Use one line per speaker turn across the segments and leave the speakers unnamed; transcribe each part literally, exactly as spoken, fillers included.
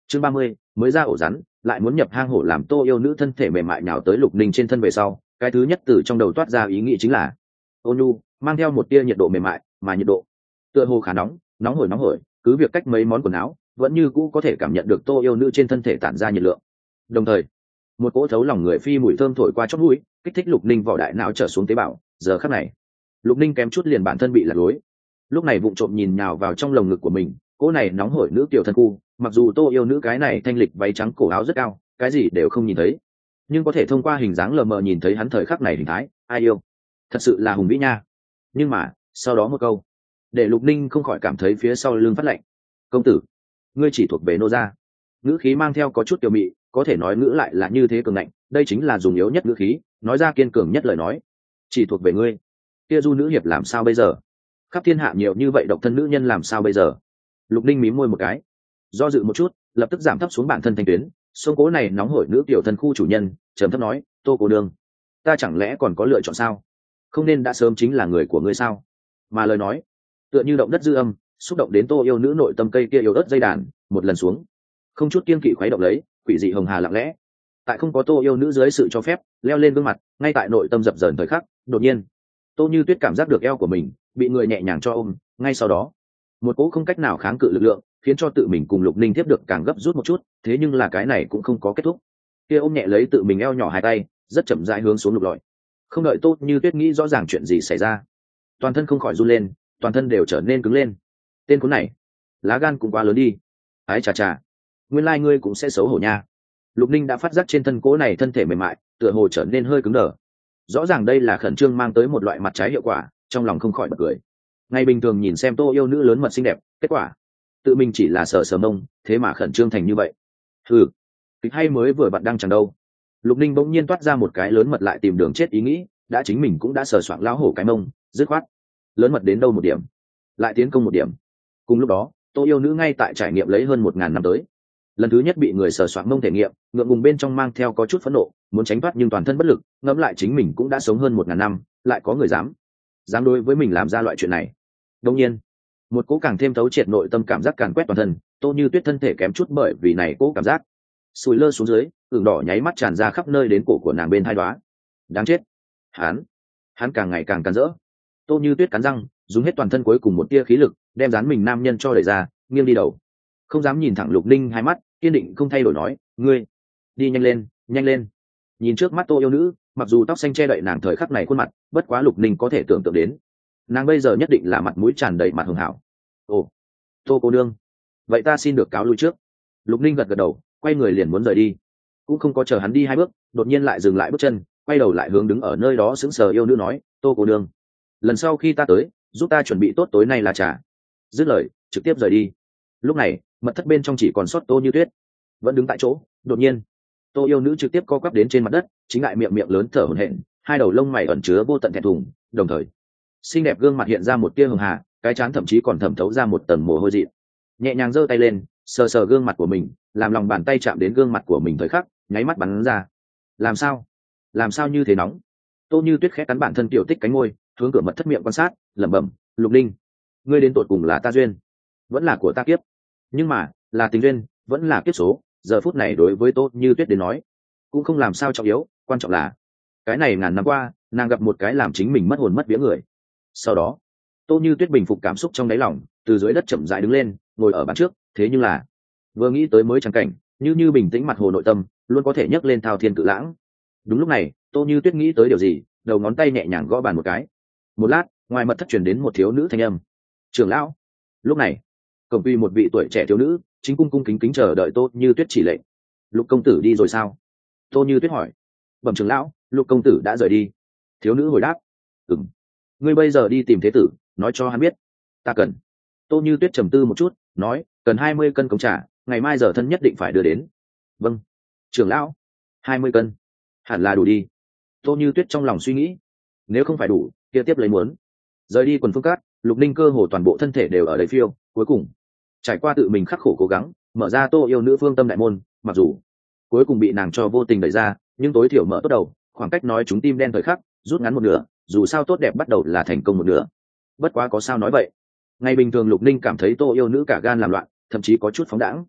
chương ba mươi mới ra ổ rắn lại muốn nhập hang hổ. Làm tô yêu nữ thân thể mềm mại nhào tới Lục Ninh trên thân về sau, cái thứ nhất từ trong đầu toát ra ý nghĩ chính là ôn nhu, mang theo một tia nhiệt độ mềm mại, mà nhiệt độ tựa hồ khá nóng, nóng hổi nóng hổi, cứ việc cách mấy món quần áo vẫn như cũ có thể cảm nhận được tô yêu nữ trên thân thể tản ra nhiệt lượng. Đồng thời một cỗ thấu lòng người phi mùi thơm thổi qua chót mũi, kích thích Lục Ninh vỏ đại não trở xuống tế bào. Giờ khắc này Lục Ninh kém chút liền bản thân bị lạc lối, lúc này vụng trộm nhìn nhào vào trong lồng ngực của mình cỗ này nóng hổi nữ tiểu thân khu. Mặc dù tô yêu nữ cái này thanh lịch váy trắng cổ áo rất cao, cái gì đều không nhìn thấy, nhưng có thể thông qua hình dáng lờ mờ nhìn thấy hắn thời khắc này hình thái. Ai yêu, thật sự là hùng vĩ nha. Nhưng mà sau đó một câu để Lục Ninh không khỏi cảm thấy phía sau lưng phát lạnh. Công tử, ngươi chỉ thuộc về nô gia. Ngữ khí mang theo có chút tiểu mị, có thể nói ngữ lại là như thế cường ngạnh, đây chính là dùng yếu nhất ngữ khí nói ra kiên cường nhất lời nói. Chỉ thuộc về ngươi, kia du nữ hiệp làm sao bây giờ? Khắp thiên hạ nhiều như vậy độc thân nữ nhân làm sao bây giờ? Lục Ninh mím môi một cái, do dự một chút, lập tức giảm thấp xuống bản thân thanh tuyến. Sông cố này nóng hổi nữ tiểu thân khu chủ nhân trầm thấp nói, tô cô đương, ta chẳng lẽ còn có lựa chọn sao? Không nên đã sớm chính là người của ngươi sao? Mà lời nói tựa như động đất dư âm, xúc động đến tô yêu nữ nội tâm cây kia yếu ớt dây đàn, một lần xuống không chút kiên kỵ khuấy động lấy quỷ dị hồng hà lặng lẽ tại không có tô yêu nữ dưới sự cho phép leo lên gương mặt. Ngay tại nội tâm dập dờn thời khắc, đột nhiên tô như tuyết cảm giác được eo của mình bị người nhẹ nhàng cho ôm. Ngay sau đó một cỗ không cách nào kháng cự lực lượng khiến cho tự mình cùng Lục Ninh tiếp được càng gấp rút một chút. Thế nhưng là cái này cũng không có kết thúc. Kia ôm nhẹ lấy tự mình eo nhỏ hai tay rất chậm rãi hướng xuống lục lọi. Không đợi tô như tuyết nghĩ rõ ràng chuyện gì xảy ra, toàn thân không khỏi run lên, toàn thân đều trở nên cứng lên. Tên khốn này lá gan cũng quá lớn đi. Ái chà chà, nguyên lai ngươi cũng sẽ xấu hổ nha. Lục Ninh đã phát giác trên thân cỗ này thân thể mềm mại tựa hồ trở nên hơi cứng đờ. Rõ ràng đây là khẩn trương mang tới một loại mặt trái hiệu quả, trong lòng không khỏi bật cười. Ngày bình thường nhìn xem tô yêu nữ lớn mật xinh đẹp, kết quả tự mình chỉ là sờ sờ mông, thế mà khẩn trương thành như vậy. Ừ, kịch hay mới vừa bạn đang chẳng đâu. Lục Ninh bỗng nhiên toát ra một cái lớn mật lại tìm đường chết ý nghĩ, đã chính mình cũng đã sờ soạng lão hổ cái mông, dứt khoát lớn mật đến đâu một điểm lại tiến công một điểm. Cùng lúc đó tô yêu nữ ngay tại trải nghiệm lấy hơn một ngàn năm tới lần thứ nhất bị người sờ soạng mông thể nghiệm, ngượng ngùng bên trong mang theo có chút phẫn nộ, muốn tránh thoát nhưng toàn thân bất lực. Ngẫm lại chính mình cũng đã sống hơn một ngàn năm, lại có người dám dám đối với mình làm ra loại chuyện này. Đương nhiên một cố càng thêm thấu triệt nội tâm cảm giác càn quét toàn thân. Tô như tuyết thân thể kém chút bởi vì này cố cảm giác sùi lơ xuống dưới, ửng đỏ nháy mắt tràn ra khắp nơi đến cổ của nàng bên hai đoá. Đáng chết, hắn hắn càng ngày càng càn rỡ. Tô như tuyết cắn răng dùng hết toàn thân cuối cùng một tia khí lực đem dán mình nam nhân cho đẩy ra, nghiêng đi đầu, không dám nhìn thẳng Lục Ninh hai mắt, kiên định không thay đổi nói, ngươi đi nhanh lên, nhanh lên. Nhìn trước mắt tô yêu nữ, mặc dù tóc xanh che đậy nàng thời khắc này khuôn mặt, bất quá Lục Ninh có thể tưởng tượng đến nàng bây giờ nhất định là mặt mũi tràn đầy mặt hường hảo. Ồ, tô cô nương, vậy ta xin được cáo lui trước. Lục Ninh gật gật đầu, quay người liền muốn rời đi, cũng không có chờ hắn đi hai bước, đột nhiên lại dừng lại bước chân, quay đầu lại hướng đứng ở nơi đó sững sờ yêu nữ nói, tô cô nương, lần sau khi ta tới giúp ta chuẩn bị tốt tối nay là trà. Dứt lời trực tiếp rời đi. Lúc này mật thất bên trong chỉ còn sót tô như tuyết vẫn đứng tại chỗ. Đột nhiên tô yêu nữ trực tiếp co quắp đến trên mặt đất, chính lại miệng miệng lớn thở hổn hển, hai đầu lông mày ẩn chứa vô tận thẹn thùng, đồng thời xinh đẹp gương mặt hiện ra một tia hường hà, cái trán thậm chí còn thẩm thấu ra một tầng mồ hôi dị. Nhẹ nhàng giơ tay lên sờ sờ gương mặt của mình, làm lòng bàn tay chạm đến gương mặt của mình thời khắc nháy mắt bắn ra. Làm sao làm sao như thế nóng? Tô như tuyết khẽ cắn bản thân tiểu tích cánh môi, hướng cửa mật thất miệng quan sát, lẩm bẩm, Lục Ninh, ngươi đến tột cùng là ta duyên vẫn là của ta kiếp? Nhưng mà là tình duyên vẫn là kiếp số, giờ phút này đối với Tô như tuyết đến nói cũng không làm sao trọng yếu, quan trọng là cái này ngàn năm qua nàng gặp một cái làm chính mình mất hồn mất vía người. Sau đó Tô như tuyết bình phục cảm xúc trong đáy lòng, từ dưới đất chậm rãi đứng lên, ngồi ở bàn trước. Thế nhưng là vừa nghĩ tới mới trắng cảnh, như như bình tĩnh mặt hồ nội tâm luôn có thể nhấc lên thao thiên cự lãng. Đúng lúc này Tô như tuyết nghĩ tới điều gì, đầu ngón tay nhẹ nhàng gõ bàn một cái. Một lát, ngoài mật thất truyền đến một thiếu nữ thanh âm, trưởng lão. Lúc này cổng quy một vị tuổi trẻ thiếu nữ chính cung cung kính kính chờ đợi Tô như tuyết chỉ lệnh. Lục công tử đi rồi sao? Tô như tuyết hỏi. Bẩm trưởng lão, Lục công tử đã rời đi. Thiếu nữ hồi đáp. Ừm, ngươi bây giờ đi tìm thế tử, nói cho hắn biết ta cần. Tô như tuyết trầm tư một chút, nói, cần hai mươi cân cống trà, ngày mai giờ thân nhất định phải đưa đến. Vâng trưởng lão. Hai mươi cân hẳn là đủ đi. Tô như tuyết trong lòng suy nghĩ, nếu không phải đủ kia tiếp lấy muốn. Rời đi quần phương cát, Lục Ninh cơ hồ toàn bộ thân thể đều ở đầy phiêu. Cuối cùng trải qua tự mình khắc khổ cố gắng mở ra Tô yêu nữ phương tâm đại môn, mặc dù cuối cùng bị nàng cho vô tình đẩy ra, nhưng tối thiểu mở tốt đầu, khoảng cách nói chúng tim đen thời khắc rút ngắn một nửa. Dù sao tốt đẹp bắt đầu là thành công một nửa. Bất quá có sao nói vậy, ngày bình thường Lục Ninh cảm thấy Tô yêu nữ cả gan làm loạn, thậm chí có chút phóng đãng,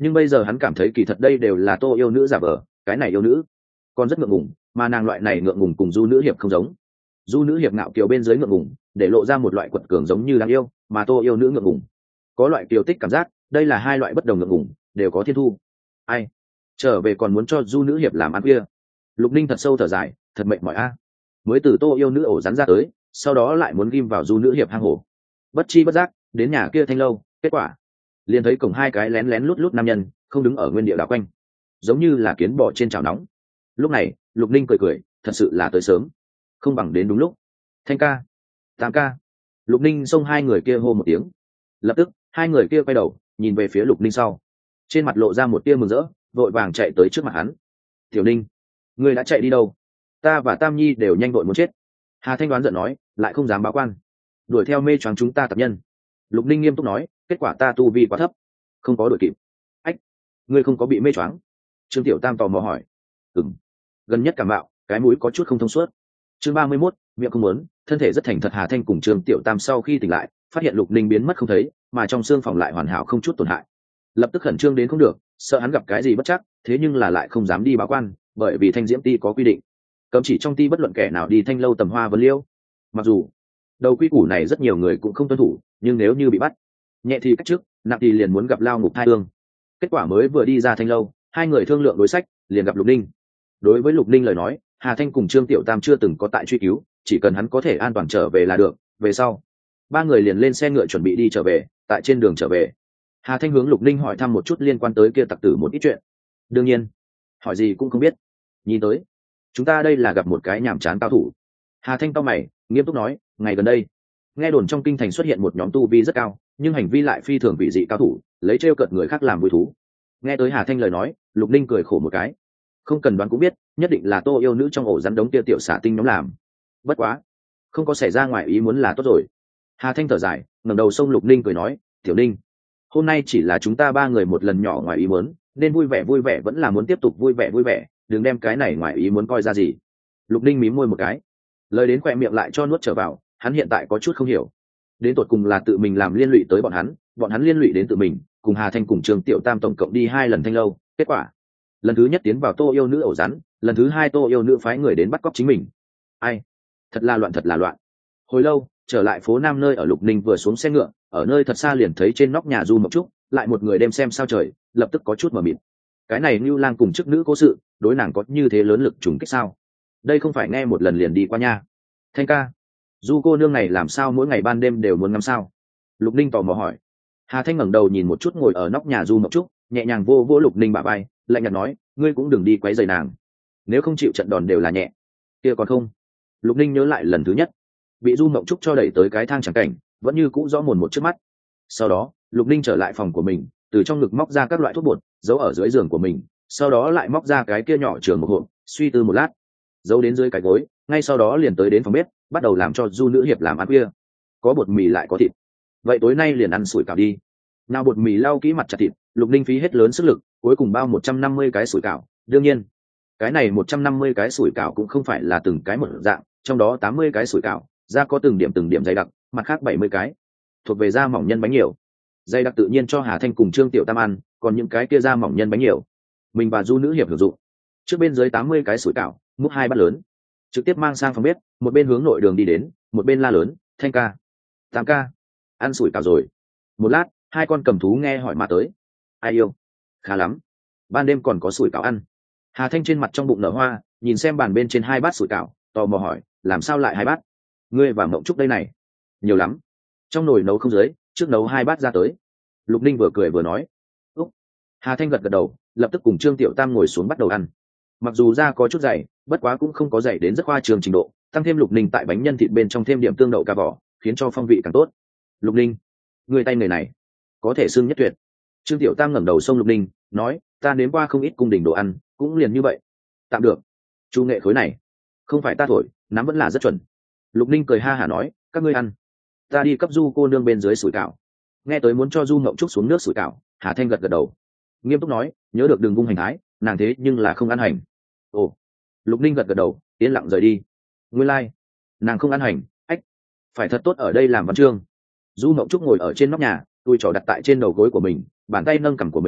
nhưng bây giờ hắn cảm thấy kỳ thật đây đều là tô yêu nữ giả vờ, cái này yêu nữ còn rất ngượng ngùng, mà nàng loại này ngượng ngùng cùng du nữ hiệp không giống. Du nữ hiệp ngạo kiều bên dưới ngượng ngùng để lộ ra một loại quật cường giống như đáng yêu, mà tô yêu nữ ngượng ngùng có loại kiều tích cảm giác. Đây là hai loại bất đồng ngượng ngùng, đều có thiên thu. Ai trở về còn muốn cho du nữ hiệp làm ăn kia. Lục Ninh thật sâu thở dài, thật mệt mỏi a. Mới từ tô yêu nữ ổ rắn ra tới, sau đó lại muốn ghim vào du nữ hiệp hang hổ. Bất chi bất giác đến nhà kia thanh lâu, kết quả liền thấy cổng hai cái lén lén lút lút nam nhân không đứng ở nguyên địa đảo quanh, giống như là kiến bò trên chảo nóng. Lúc này Lục Ninh cười cười, thật sự là tới sớm, không bằng đến đúng lúc. Thanh ca, Tam ca. Lục Ninh xông hai người kia hô một tiếng, lập tức hai người kia quay đầu nhìn về phía Lục Ninh, sau trên mặt lộ ra một tia mừng rỡ, vội vàng chạy tới trước mặt hắn. Tiểu Ninh, ngươi đã chạy đi đâu? Ta và Tam Nhi đều nhanh vội muốn chết. Hà Thanh đoán giận nói, lại không dám báo quan, đuổi theo mê choáng chúng ta tập nhân. Lục Ninh nghiêm túc nói, kết quả ta tu vi quá thấp, không có đuổi kịp. Ách, ngươi không có bị mê choáng? Trương Tiểu Tam tò mò hỏi. Ừm, gần nhất cảm mạo, cái mũi có chút không thông suốt. Chương ba mươi mốt, miệng không muốn, thân thể rất thành thật. Hà Thanh cùng Trương Tiểu Tam sau khi tỉnh lại, phát hiện Lục Ninh biến mất không thấy, mà trong xương phòng lại hoàn hảo không chút tổn hại. Lập tức khẩn trương đến không được, sợ hắn gặp cái gì bất chắc, thế nhưng là lại không dám đi báo quan, bởi vì Thanh Diễm Ti có quy định, cấm chỉ trong ti bất luận kẻ nào đi thanh lâu tầm hoa vấn liêu. Mặc dù đầu quy củ này rất nhiều người cũng không tuân thủ, nhưng nếu như bị bắt, nhẹ thì cách trước, nặng thì liền muốn gặp lao ngục thai hương. Kết quả mới vừa đi ra thanh lâu, hai người thương lượng đối sách, liền gặp Lục Ninh. Đối với Lục Ninh lời nói, Hà Thanh cùng Trương Tiểu Tam chưa từng có tại truy cứu, chỉ cần hắn có thể an toàn trở về là được. Về sau ba người liền lên xe ngựa chuẩn bị đi trở về. Tại trên đường trở về, Hà Thanh hướng Lục Ninh hỏi thăm một chút liên quan tới kia tặc tử một ít chuyện. Đương nhiên hỏi gì cũng không biết. Nhìn tới chúng ta đây là gặp một cái nhàm chán cao thủ. Hà Thanh cau mày, nghiêm túc nói, ngày gần đây nghe đồn trong kinh thành xuất hiện một nhóm tu vi rất cao nhưng hành vi lại phi thường vị dị cao thủ, lấy trêu cợt người khác làm vui thú. Nghe tới Hà Thanh lời nói, Lục Ninh cười khổ một cái, không cần đoán cũng biết, nhất định là tô yêu nữ trong ổ rắn đống kia tiểu xả tinh nhóm làm. Bất quá không có xảy ra ngoài ý muốn là tốt rồi. Hà Thanh thở dài, ngẩng đầu xông Lục Ninh cười nói, Tiểu Ninh, hôm nay chỉ là chúng ta ba người một lần nhỏ ngoài ý muốn, nên vui vẻ vui vẻ vẫn là muốn tiếp tục vui vẻ vui vẻ, đừng đem cái này ngoài ý muốn coi ra gì. Lục Ninh mím môi một cái, lời đến khỏe miệng lại cho nuốt trở vào. Hắn hiện tại có chút không hiểu, đến tột cùng là tự mình làm liên lụy tới bọn hắn, bọn hắn liên lụy đến tự mình. Cùng Hà Thanh cùng Trương Tiểu Tam tổng cộng đi hai lần thanh lâu, kết quả lần thứ nhất tiến vào tô yêu nữ ổ rắn, lần thứ hai tô yêu nữ phái người đến bắt cóc chính mình. Ai, thật là loạn, thật là loạn. Hồi lâu trở lại phố Nam nơi ở, Lục Ninh vừa xuống xe ngựa, ở nơi thật xa liền thấy trên nóc nhà Du Mộc Trúc lại một người đem xem sao trời, lập tức có chút mờ mịt. Cái này Nưu Lang cùng chức nữ cố sự, đối nàng có như thế lớn lực trùng kích sao? Đây không phải nghe một lần liền đi qua nha. Thanh ca, Du cô nương này làm sao mỗi ngày ban đêm đều muốn ngắm sao? Lục Ninh tò mò hỏi. Hà Thanh ngẩng đầu nhìn một chút ngồi ở nóc nhà Du Mộc Trúc, nhẹ nhàng vô vô Lục Ninh bả vai, lạnh nhạt nói, ngươi cũng đừng đi quấy rầy nàng, nếu không chịu trận đòn đều là nhẹ. Kia còn không. Lục Ninh nhớ lại lần thứ nhất bị Du Mộc Trúc cho đẩy tới cái thang chẳng cảnh, vẫn như cũ rõ mồn một trước mắt. Sau đó Lục Ninh trở lại phòng của mình, từ trong ngực móc ra các loại thuốc bột giấu ở dưới giường của mình, sau đó lại móc ra cái kia nhỏ trường một hộp, suy tư một lát giấu đến dưới cái gối, ngay sau đó liền tới đến phòng bếp, bắt đầu làm cho Du nữ hiệp làm ăn khuya. Có bột mì lại có thịt, vậy tối nay liền ăn sủi cảo đi. Nào bột mì lau kỹ mặt chặt thịt, Lục Ninh phí hết lớn sức lực, cuối cùng bao một trăm năm mươi cái sủi cảo. Đương nhiên cái này một trăm năm mươi cái sủi cảo cũng không phải là từng cái một dạng, trong đó tám mươi cái sủi cảo da có từng điểm từng điểm dày đặc, mặt khác bảy mươi cái thuộc về da mỏng nhân bánh nhiều. Dày đặc tự nhiên cho Hà Thanh cùng Trương Tiểu Tam ăn, còn những cái kia da mỏng nhân bánh nhiều mình và Du nữ hiệp hưởng dụng. Trước bên dưới tám mươi cái sủi cảo, múc hai bát lớn, trực tiếp mang sang phòng bếp, một bên hướng nội đường đi đến, một bên la lớn, Thanh ca, Tam ca, ăn sủi cảo rồi. Một lát hai con cầm thú nghe hỏi mà tới. Ai yêu, khá lắm, ban đêm còn có sủi cảo ăn. Hà Thanh trên mặt trong bụng nở hoa, nhìn xem bàn bên trên hai bát sủi cảo, tò mò hỏi, làm sao lại hai bát? Ngươi và Mộng Trúc đây này? Nhiều lắm, trong nồi nấu không dưới, trước nấu hai bát ra tới. Lục Ninh vừa cười vừa nói. Úc. Hà Thanh gật gật đầu, lập tức cùng Trương Tiểu Tam ngồi xuống bắt đầu ăn. Mặc dù da có chút dày, bất quá cũng không có dày đến rất khoa trương trình độ, tăng thêm Lục Ninh tại bánh nhân thịt bên trong thêm điểm tương đậu cà vỏ, khiến cho phong vị càng tốt. Lục Ninh, người tay người này có thể xưng nhất tuyệt. Trương Tiểu Tam ngẩng đầu xông Lục Ninh, nói, ta nếm qua không ít cung đình đồ ăn, cũng liền như vậy. Tạm được. Chu nghệ khối này không phải ta thổi, nắm vẫn là rất chuẩn. Lục Ninh cười ha hả nói, các ngươi ăn, ta đi cấp Du cô nương bên dưới sủi cảo. Nghe tới muốn cho Du Ngộng Trúc xuống nước sủi cảo, Hà Thanh gật gật đầu, nghiêm túc nói, nhớ được đường vung hành thái, nàng thế nhưng là không ăn hành. Ồ. Lục Ninh gật gật đầu, yên lặng rời đi. Nguyên lai, nàng không ăn hành, ách, phải thật tốt ở đây làm văn chương. Du Ngộng Trúc ngồi ở trên nóc nhà, tôi trỏ đặt tại trên đầu gối của mình, bàn tay nâng cằm của mình,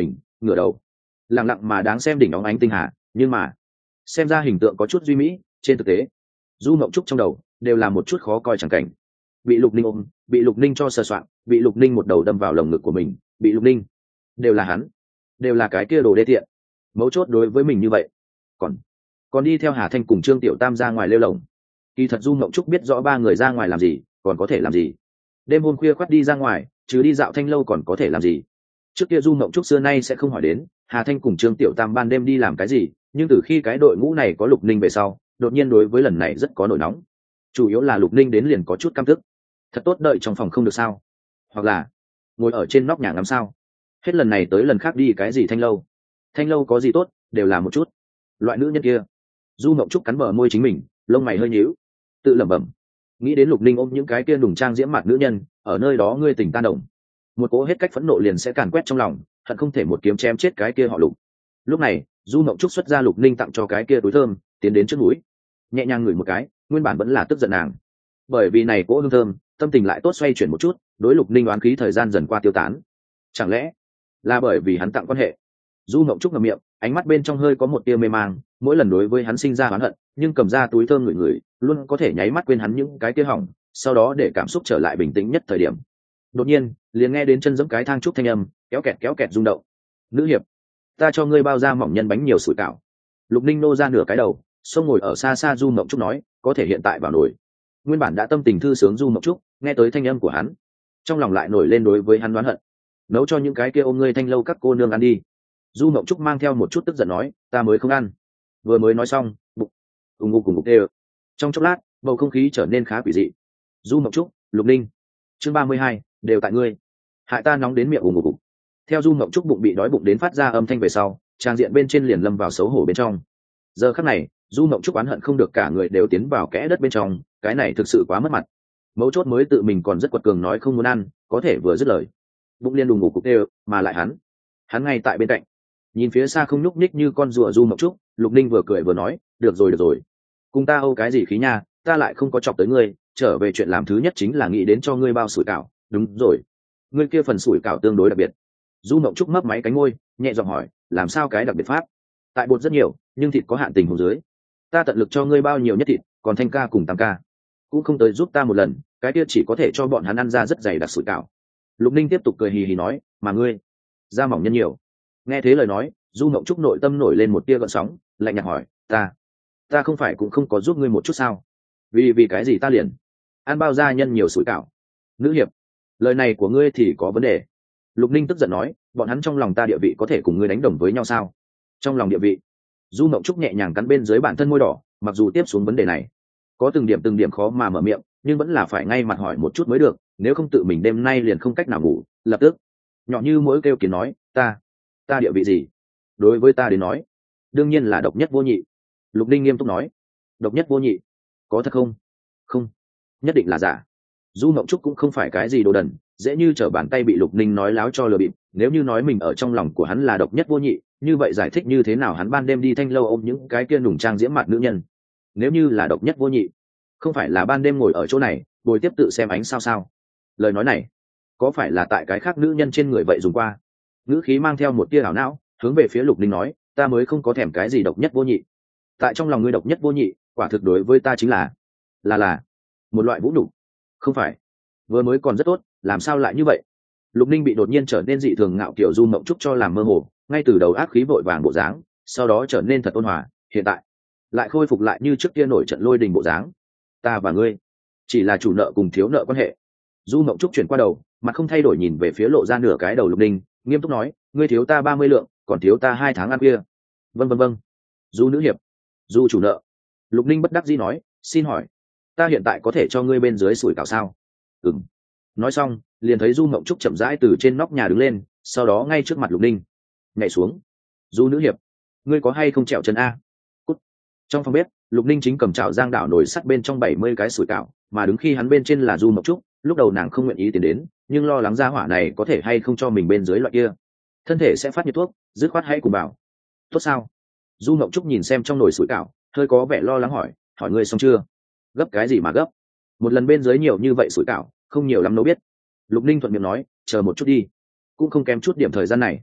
ngửa đầu lặng lặng mà đáng xem đỉnh óng ánh tinh hà, nhưng mà xem ra hình tượng có chút duy mỹ. Trên thực tế du mộng trúc trong đầu đều là một chút khó coi chẳng cảnh. Bị Lục Ninh ôm, bị Lục Ninh cho sờ soạn, bị Lục Ninh một đầu đâm vào lồng ngực của mình, bị Lục Ninh, đều là hắn, đều là cái kia đồ đê tiện. Mấu chốt đối với mình như vậy, còn còn đi theo Hà Thanh cùng Trương Tiểu Tam ra ngoài lêu lồng. Kỳ thật du mộng trúc biết rõ ba người ra ngoài làm gì, còn có thể làm gì. Đêm hôm khuya khoắt đi ra ngoài, chứ đi dạo thanh lâu còn có thể làm gì. Trước kia du mộng trúc xưa nay sẽ không hỏi đến Hà Thanh cùng Trương Tiểu Tam ban đêm đi làm cái gì, nhưng từ khi cái đội ngũ này có Lục Ninh về sau, đột nhiên đối với lần này rất có nổi nóng. Chủ yếu là Lục Ninh đến liền có chút căm tức. Thật tốt đợi trong phòng không được sao? Hoặc là ngồi ở trên nóc nhà ngắm sao? Hết lần này tới lần khác đi cái gì thanh lâu? Thanh lâu có gì tốt, đều là một chút. Loại nữ nhân kia. Du mộng trúc cắn bờ môi chính mình, lông mày hơi nhíu, tự lẩm bẩm. Nghĩ đến Lục Ninh ôm những cái kia nùng trang diễm mặt nữ nhân, ở nơi đó ngươi tỉnh tan đồng. Một cỗ hết cách phẫn nộ liền sẽ càn quét trong lòng, hận không thể một kiếm chém chết cái kia họ Lục. Lúc này du mộng trúc xuất ra Lục Ninh tặng cho cái kia túi thơm, tiến đến trước mũi nhẹ nhàng ngửi một cái, nguyên bản vẫn là tức giận nàng, bởi vì này cỗ hương thơm, tâm tình lại tốt xoay chuyển một chút, đối Lục Ninh oán khí thời gian dần qua tiêu tán. Chẳng lẽ là bởi vì hắn tặng quan hệ? Du mộng trúc ngậm miệng, ánh mắt bên trong hơi có một tia mê mang, mỗi lần đối với hắn sinh ra oán hận, nhưng cầm ra túi thơm ngửi ngửi, luôn có thể nháy mắt quên hắn những cái tia hỏng, sau đó để cảm xúc trở lại bình tĩnh nhất thời điểm. Đột nhiên liền nghe đến chân giẫm cái thang trúc thanh âm, kéo kẹt kéo kẹt rung động. Nữ hiệp, ta cho ngươi bao ra mỏng nhân bánh nhiều sủi cảo. Lục Ninh nô ra nửa cái đầu, xông ngồi ở xa xa du mộng trúc nói, có thể hiện tại vào nổi. Nguyên bản đã tâm tình thư sướng du mộng trúc nghe tới thanh âm của hắn, trong lòng lại nổi lên đối với hắn đoán hận. Nấu cho những cái kia ôm ngươi thanh lâu các cô nương ăn đi. Du mộng trúc mang theo một chút tức giận nói, ta mới không ăn. Vừa mới nói xong, bụng ùng ục cùng ngục đê. Trong chốc lát bầu không khí trở nên khá quỷ dị. Du mộng trúc, Lục Ninh, chương ba mươi hai, đều tại ngươi, hại ta nóng đến miệng ùng ục ục. Theo du mộng trúc bụng bị đói bụng đến phát ra âm thanh về sau, trang diện bên trên liền lâm vào xấu hổ bên trong. Giờ khắc này du mộng trúc oán hận không được cả người đều tiến vào kẽ đất bên trong, cái này thực sự quá mất mặt. Mấu chốt mới tự mình còn rất quật cường nói không muốn ăn, có thể vừa dứt lời bụng liên đùng ngủ cục đều, mà lại hắn hắn ngay tại bên cạnh nhìn phía xa không nhúc nhích như con rùa du mộng trúc. Lục Ninh vừa cười vừa nói, được rồi được rồi, cùng ta âu cái gì khí nha, ta lại không có chọc tới ngươi, trở về chuyện làm thứ nhất chính là nghĩ đến cho ngươi bao sủi cảo. Đúng rồi, ngươi kia phần sủi cảo tương đối đặc biệt. Du mộng trúc mấp máy cánh môi, nhẹ giọng hỏi, làm sao cái đặc biệt pháp? Tại bột rất nhiều nhưng thịt có hạn tình hồ dưới, ta tận lực cho ngươi bao nhiều nhất thịt, còn Thanh ca cùng Tam ca cũng không tới giúp ta một lần, cái kia chỉ có thể cho bọn hắn ăn ra rất dày đặc sủi cảo. Lục Ninh tiếp tục cười hì hì nói, mà ngươi da mỏng nhân nhiều. Nghe thế lời nói, du mộng trúc nội tâm nổi lên một tia gợn sóng, lạnh nhạt hỏi, ta ta không phải cũng không có giúp ngươi một chút sao? Vì vì cái gì ta liền ăn bao da nhân nhiều sủi cảo? Nữ hiệp, lời này của ngươi thì có vấn đề. Lục Ninh tức giận nói, bọn hắn trong lòng ta địa vị có thể cùng ngươi đánh đồng với nhau sao? Trong lòng địa vị? Du mộng trúc nhẹ nhàng cắn bên dưới bản thân môi đỏ, mặc dù tiếp xuống vấn đề này có từng điểm từng điểm khó mà mở miệng, nhưng vẫn là phải ngay mặt hỏi một chút mới được, nếu không tự mình đêm nay liền không cách nào ngủ. Lập tức nhỏ như mỗi kêu kiến nói, ta ta địa vị gì? Đối với ta đến nói đương nhiên là độc nhất vô nhị. Lục Ninh nghiêm túc nói, độc nhất vô nhị? Có thật không? Không, nhất định là giả. Du mộng trúc cũng không phải cái gì đồ đần, dễ như trở bàn tay bị Lục Ninh nói láo cho lừa bịp. Nếu như nói mình ở trong lòng của hắn là độc nhất vô nhị, như vậy giải thích như thế nào hắn ban đêm đi thanh lâu ôm những cái kia nùng trang diễm mặt nữ nhân? Nếu như là độc nhất vô nhị, không phải là ban đêm ngồi ở chỗ này bồi tiếp tự xem ánh sao sao? Lời nói này có phải là tại cái khác nữ nhân trên người vậy dùng qua? Ngữ khí mang theo một tia ảo não, hướng về phía Lục Ninh nói, ta mới không có thèm cái gì độc nhất vô nhị. Tại trong lòng ngươi độc nhất vô nhị, quả thực đối với ta chính là là là một loại vũ nhục. Không phải, vừa mới còn rất tốt, làm sao lại như vậy? Lục Ninh bị đột nhiên trở nên dị thường ngạo kiểu du mộng trúc cho làm mơ hồ, ngay từ đầu ác khí vội vàng bộ dáng, sau đó trở nên thật ôn hòa, hiện tại lại khôi phục lại như trước kia nổi trận lôi đình bộ dáng. Ta và ngươi chỉ là chủ nợ cùng thiếu nợ quan hệ. Du mộng trúc chuyển qua đầu, mặt không thay đổi nhìn về phía lộ ra nửa cái đầu Lục Ninh, nghiêm túc nói, ngươi thiếu ta ba mươi lượng, còn thiếu ta hai tháng ăn kia. Vân vân vân. Du nữ hiệp, du chủ nợ. Lục Ninh bất đắc dĩ nói, xin hỏi ta hiện tại có thể cho ngươi bên dưới sủi cảo sao? Ừm. Nói xong liền thấy du mộng trúc chậm rãi từ trên nóc nhà đứng lên, sau đó ngay trước mặt Lục Ninh nhảy xuống. Du nữ hiệp, ngươi có hay không trèo chân a? Cút. Trong phòng bếp Lục Ninh chính cầm chảo giang đảo nồi sắt bên trong bảy mươi cái sủi cảo, mà đứng khi hắn bên trên là du mộng trúc. Lúc đầu nàng không nguyện ý tiến đến, nhưng lo lắng ra hỏa này có thể hay không cho mình bên dưới loại kia thân thể sẽ phát nhiệt thuốc, dứt khoát hãy cùng bảo. Tốt sao? Du mộng trúc nhìn xem trong nồi sủi cảo, hơi có vẻ lo lắng hỏi, hỏi ngươi xong chưa? Gấp cái gì mà gấp? Một lần bên dưới nhiều như vậy sủi cảo, không nhiều lắm đâu biết. Lục Ninh thuận miệng nói, chờ một chút đi, cũng không kém chút điểm thời gian này.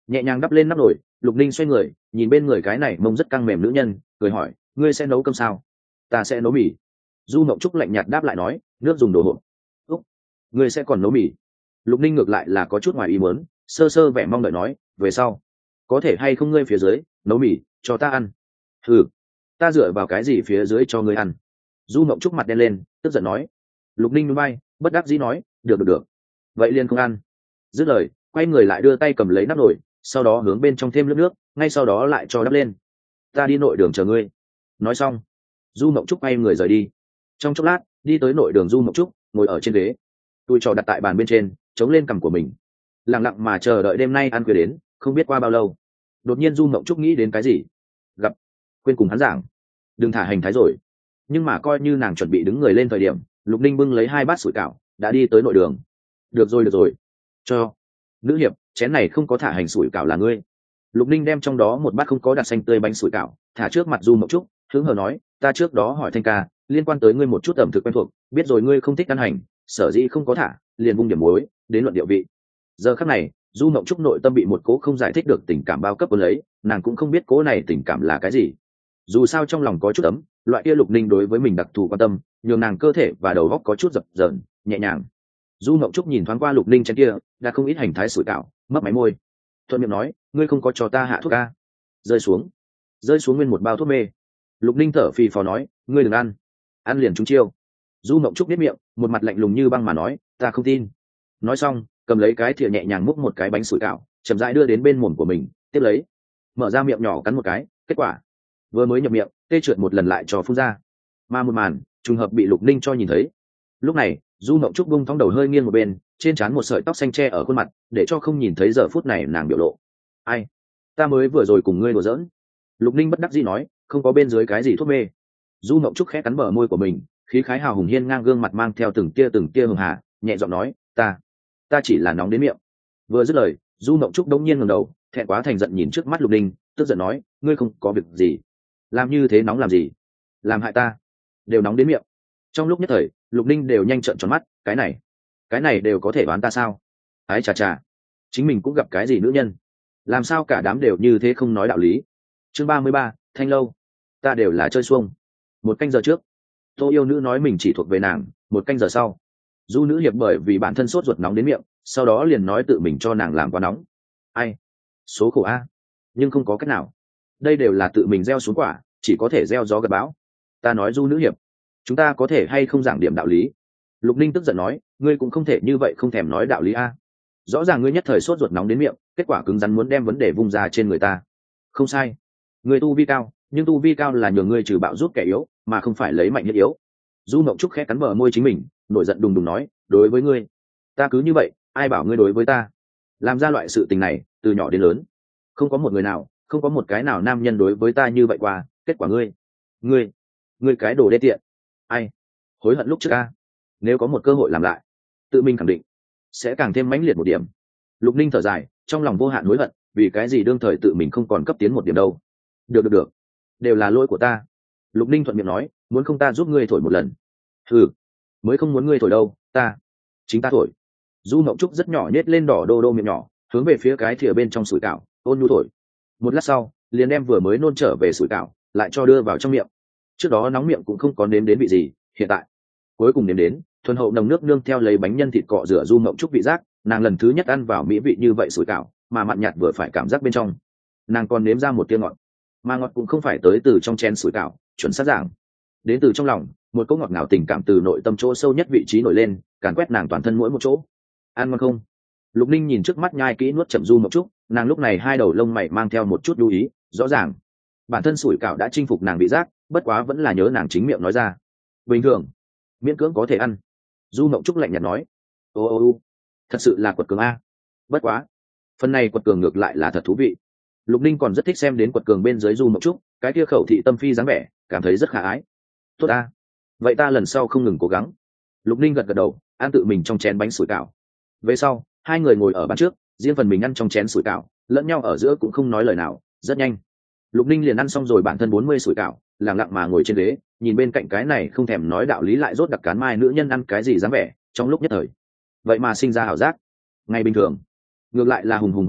nhẹ nhàng đắp lên nắp nồi. Lục Ninh xoay người nhìn bên người cái này mông rất căng mềm nữ nhân, cười hỏi, ngươi sẽ nấu cơm sao? Ta sẽ nấu mì. Du Mộng Trúc lạnh nhạt đáp lại nói, nước dùng đồ hộp. Úc, ngươi sẽ còn nấu mì? Lục Ninh ngược lại là có chút ngoài ý muốn, sơ sơ vẻ mong đợi nói, về sau có thể hay không ngươi phía dưới nấu mì cho ta ăn? Ừ, ta dựa vào cái gì phía dưới cho ngươi ăn? Du Mộng Trúc mặt đen lên, tức giận nói. Lục Ninh núi bay, bất đắc dĩ nói, được được được, vậy liền không ăn. Dứt lời, quay người lại đưa tay cầm lấy nắp nồi, sau đó hướng bên trong thêm nước nước, ngay sau đó lại cho đắp lên. Ta đi nội đường chờ ngươi. Nói xong, Du Mộng Trúc quay người rời đi. Trong chốc lát, đi tới nội đường, Du Mộng Trúc ngồi ở trên ghế, tôi trò đặt tại bàn bên trên, chống lên cằm của mình, lặng lặng mà chờ đợi đêm nay ăn khuya đến. Không biết qua bao lâu, đột nhiên Du Mộng Trúc nghĩ đến cái gì, gặp quên cùng hắn giảng, đừng thả hành thái rồi. Nhưng mà coi như nàng chuẩn bị đứng người lên thời điểm, Lục Ninh bưng lấy hai bát sủi cảo đã đi tới nội đường. Được rồi được rồi, cho nữ hiệp, chén này không có thả hành sủi cảo là ngươi. Lục Ninh đem trong đó một bát không có đặt xanh tươi bánh sủi cảo thả trước mặt Du Mộng Trúc, hứng hờ nói, ta trước đó hỏi Thanh ca liên quan tới ngươi một chút ẩm thực quen thuộc, biết rồi ngươi không thích ăn hành, sở dĩ không có thả, liền vung điểm muối đến luận địa vị. Giờ khắc này, Du Mộng Trúc nội tâm bị một cố không giải thích được tình cảm bao cấp cuốn lấy, nàng cũng không biết cố này tình cảm là cái gì. Dù sao trong lòng có chút ấm, loại kia Lục Ninh đối với mình đặc thù quan tâm, nhường nàng cơ thể và đầu óc có chút dập dờn, nhẹ nhàng. Du Mộng Trúc nhìn thoáng qua Lục Ninh trên kia, đã không ít hành thái sủi cảo, mấp máy môi, thuận miệng nói, ngươi không có cho ta hạ thuốc a? Rơi xuống, rơi xuống nguyên một bao thuốc mê. Lục Ninh thở phì phò nói, ngươi đừng ăn, ăn liền trúng chiêu. Du Mộng Trúc biết miệng, một mặt lạnh lùng như băng mà nói, ta không tin. Nói xong, cầm lấy cái thìa nhẹ nhàng múc một cái bánh sủi cảo, chậm rãi đưa đến bên mồm của mình, tiếp lấy mở ra miệng nhỏ cắn một cái, kết quả vừa mới nhập miệng, tê trượt một lần lại cho phun ra. Mà một màn trùng hợp bị Lục Ninh cho nhìn thấy. Lúc này, Du Mộng Trúc bung thong đầu hơi nghiêng một bên, trên trán một sợi tóc xanh che ở khuôn mặt, để cho không nhìn thấy giờ phút này nàng biểu lộ. Ai, ta mới vừa rồi cùng ngươi đùa giỡn. Lục Ninh bất đắc dĩ nói, không có bên dưới cái gì thuốc mê. Du Mộng Trúc khẽ cắn bờ môi của mình, khí khái hào hùng hiên ngang gương mặt mang theo từng tia từng tia hường hà, nhẹ giọng nói, ta ta chỉ là nóng đến miệng. Vừa dứt lời, Du Mộng Trúc đông nhiên ngẩng đầu, thẹn quá thành giận nhìn trước mắt Lục Ninh, tức giận nói, ngươi không có việc gì, làm như thế nóng làm gì, làm hại ta đều nóng đến miệng. Trong lúc nhất thời, Lục Ninh đều nhanh trợn tròn mắt, cái này cái này đều có thể đoán ta sao? Ái chà chà, chính mình cũng gặp cái gì nữ nhân, làm sao cả đám đều như thế không nói đạo lý. Chương ba mươi ba, Thanh Lâu. Ta đều là chơi xuông. Một canh giờ trước, Tô Yêu Nữ nói mình chỉ thuộc về nàng, một canh giờ sau, Du Nữ hiệp bởi vì bản thân sốt ruột nóng đến miệng, sau đó liền nói tự mình cho nàng làm quá nóng. Ai, số khổ a, nhưng không có cách nào, đây đều là tự mình gieo xuống quả, chỉ có thể gieo gió gặt bão. Ta nói Du Nữ hiệp, chúng ta có thể hay không giảng điểm đạo lý? Lục Ninh tức giận nói, ngươi cũng không thể như vậy không thèm nói đạo lý a. Rõ ràng ngươi nhất thời sốt ruột nóng đến miệng, kết quả cứng rắn muốn đem vấn đề vung ra trên người ta. Không sai, ngươi tu vi cao, nhưng tu vi cao là nhường ngươi trừ bạo giúp kẻ yếu, mà không phải lấy mạnh nhất yếu. Du Mộng Trúc khẽ cắn bờ môi chính mình, nổi giận đùng đùng nói, đối với ngươi, ta cứ như vậy, ai bảo ngươi đối với ta làm ra loại sự tình này, từ nhỏ đến lớn, không có một người nào, không có một cái nào nam nhân đối với ta như vậy qua, kết quả ngươi, ngươi, ngươi cái đồ đê tiện. Ai, hối hận lúc trước a, nếu có một cơ hội làm lại, tự mình khẳng định sẽ càng thêm mãnh liệt một điểm. Lục Ninh thở dài, trong lòng vô hạn hối hận, vì cái gì đương thời tự mình không còn cấp tiến một điểm đâu. Được được được, đều là lỗi của ta. Lục Ninh thuận miệng nói, muốn không ta giúp ngươi thổi một lần? Ừ, mới không muốn ngươi thổi đâu, ta chính ta thổi. Du Mộng Trúc rất nhỏ nhét lên đỏ đô đô miệng nhỏ, hướng về phía cái thìa bên trong sủi cảo, ôn nhu thổi. Một lát sau, liền đem vừa mới nôn trở về sủi cảo lại cho đưa vào trong miệng. Trước đó nóng miệng cũng không có nếm đến vị gì, hiện tại cuối cùng nếm đến thuần hậu nồng nước nương theo lấy bánh nhân thịt cọ rửa Du Mộng Trúc vị giác. Nàng lần thứ nhất ăn vào mỹ vị như vậy sủi cảo, mà mặn nhạt vừa phải cảm giác bên trong, nàng còn nếm ra một tia ngọt, mà ngọt cũng không phải tới từ trong chén sủi cảo, chuẩn xác giảng đến từ trong lòng, một cỗ ngọt ngào tình cảm từ nội tâm chỗ sâu nhất vị trí nổi lên, càn quét nàng toàn thân mỗi một chỗ. Ăn ngon không? Lục Ninh nhìn trước mắt nhai kỹ nuốt chậm Du Mộng Trúc, nàng lúc này hai đầu lông mày mang theo một chút lưu ý, rõ ràng bản thân sủi cảo đã chinh phục nàng vị giác, bất quá vẫn là nhớ nàng chính miệng nói ra, bình thường miễn cưỡng có thể ăn. Du Mộng Trúc lạnh nhạt nói, ô ô ô, thật sự là quật cường a. Bất quá phần này quật cường ngược lại là thật thú vị. Lục Ninh còn rất thích xem đến quật cường bên dưới Du Mộng Trúc cái kia khẩu thị tâm phi dáng vẻ, cảm thấy rất khả ái. Tốt a, vậy ta lần sau không ngừng cố gắng. Lục Ninh gật gật đầu, ăn tự mình trong chén bánh sủi cảo. Về sau, hai người ngồi ở bàn trước, riêng phần mình ăn trong chén sủi cảo, lẫn nhau ở giữa cũng không nói lời nào. Rất nhanh, Lục Ninh liền ăn xong rồi bản thân bốn mươi sủi cảo, lặng lặng mà ngồi trên ghế, nhìn bên cạnh cái này không thèm nói đạo lý lại rốt đặc cán mai nữ nhân ăn cái gì dáng vẻ, trong lúc nhất thời vậy mà sinh ra ảo giác. Ngày bình thường ngược lại là hùng hùng hổ hổ,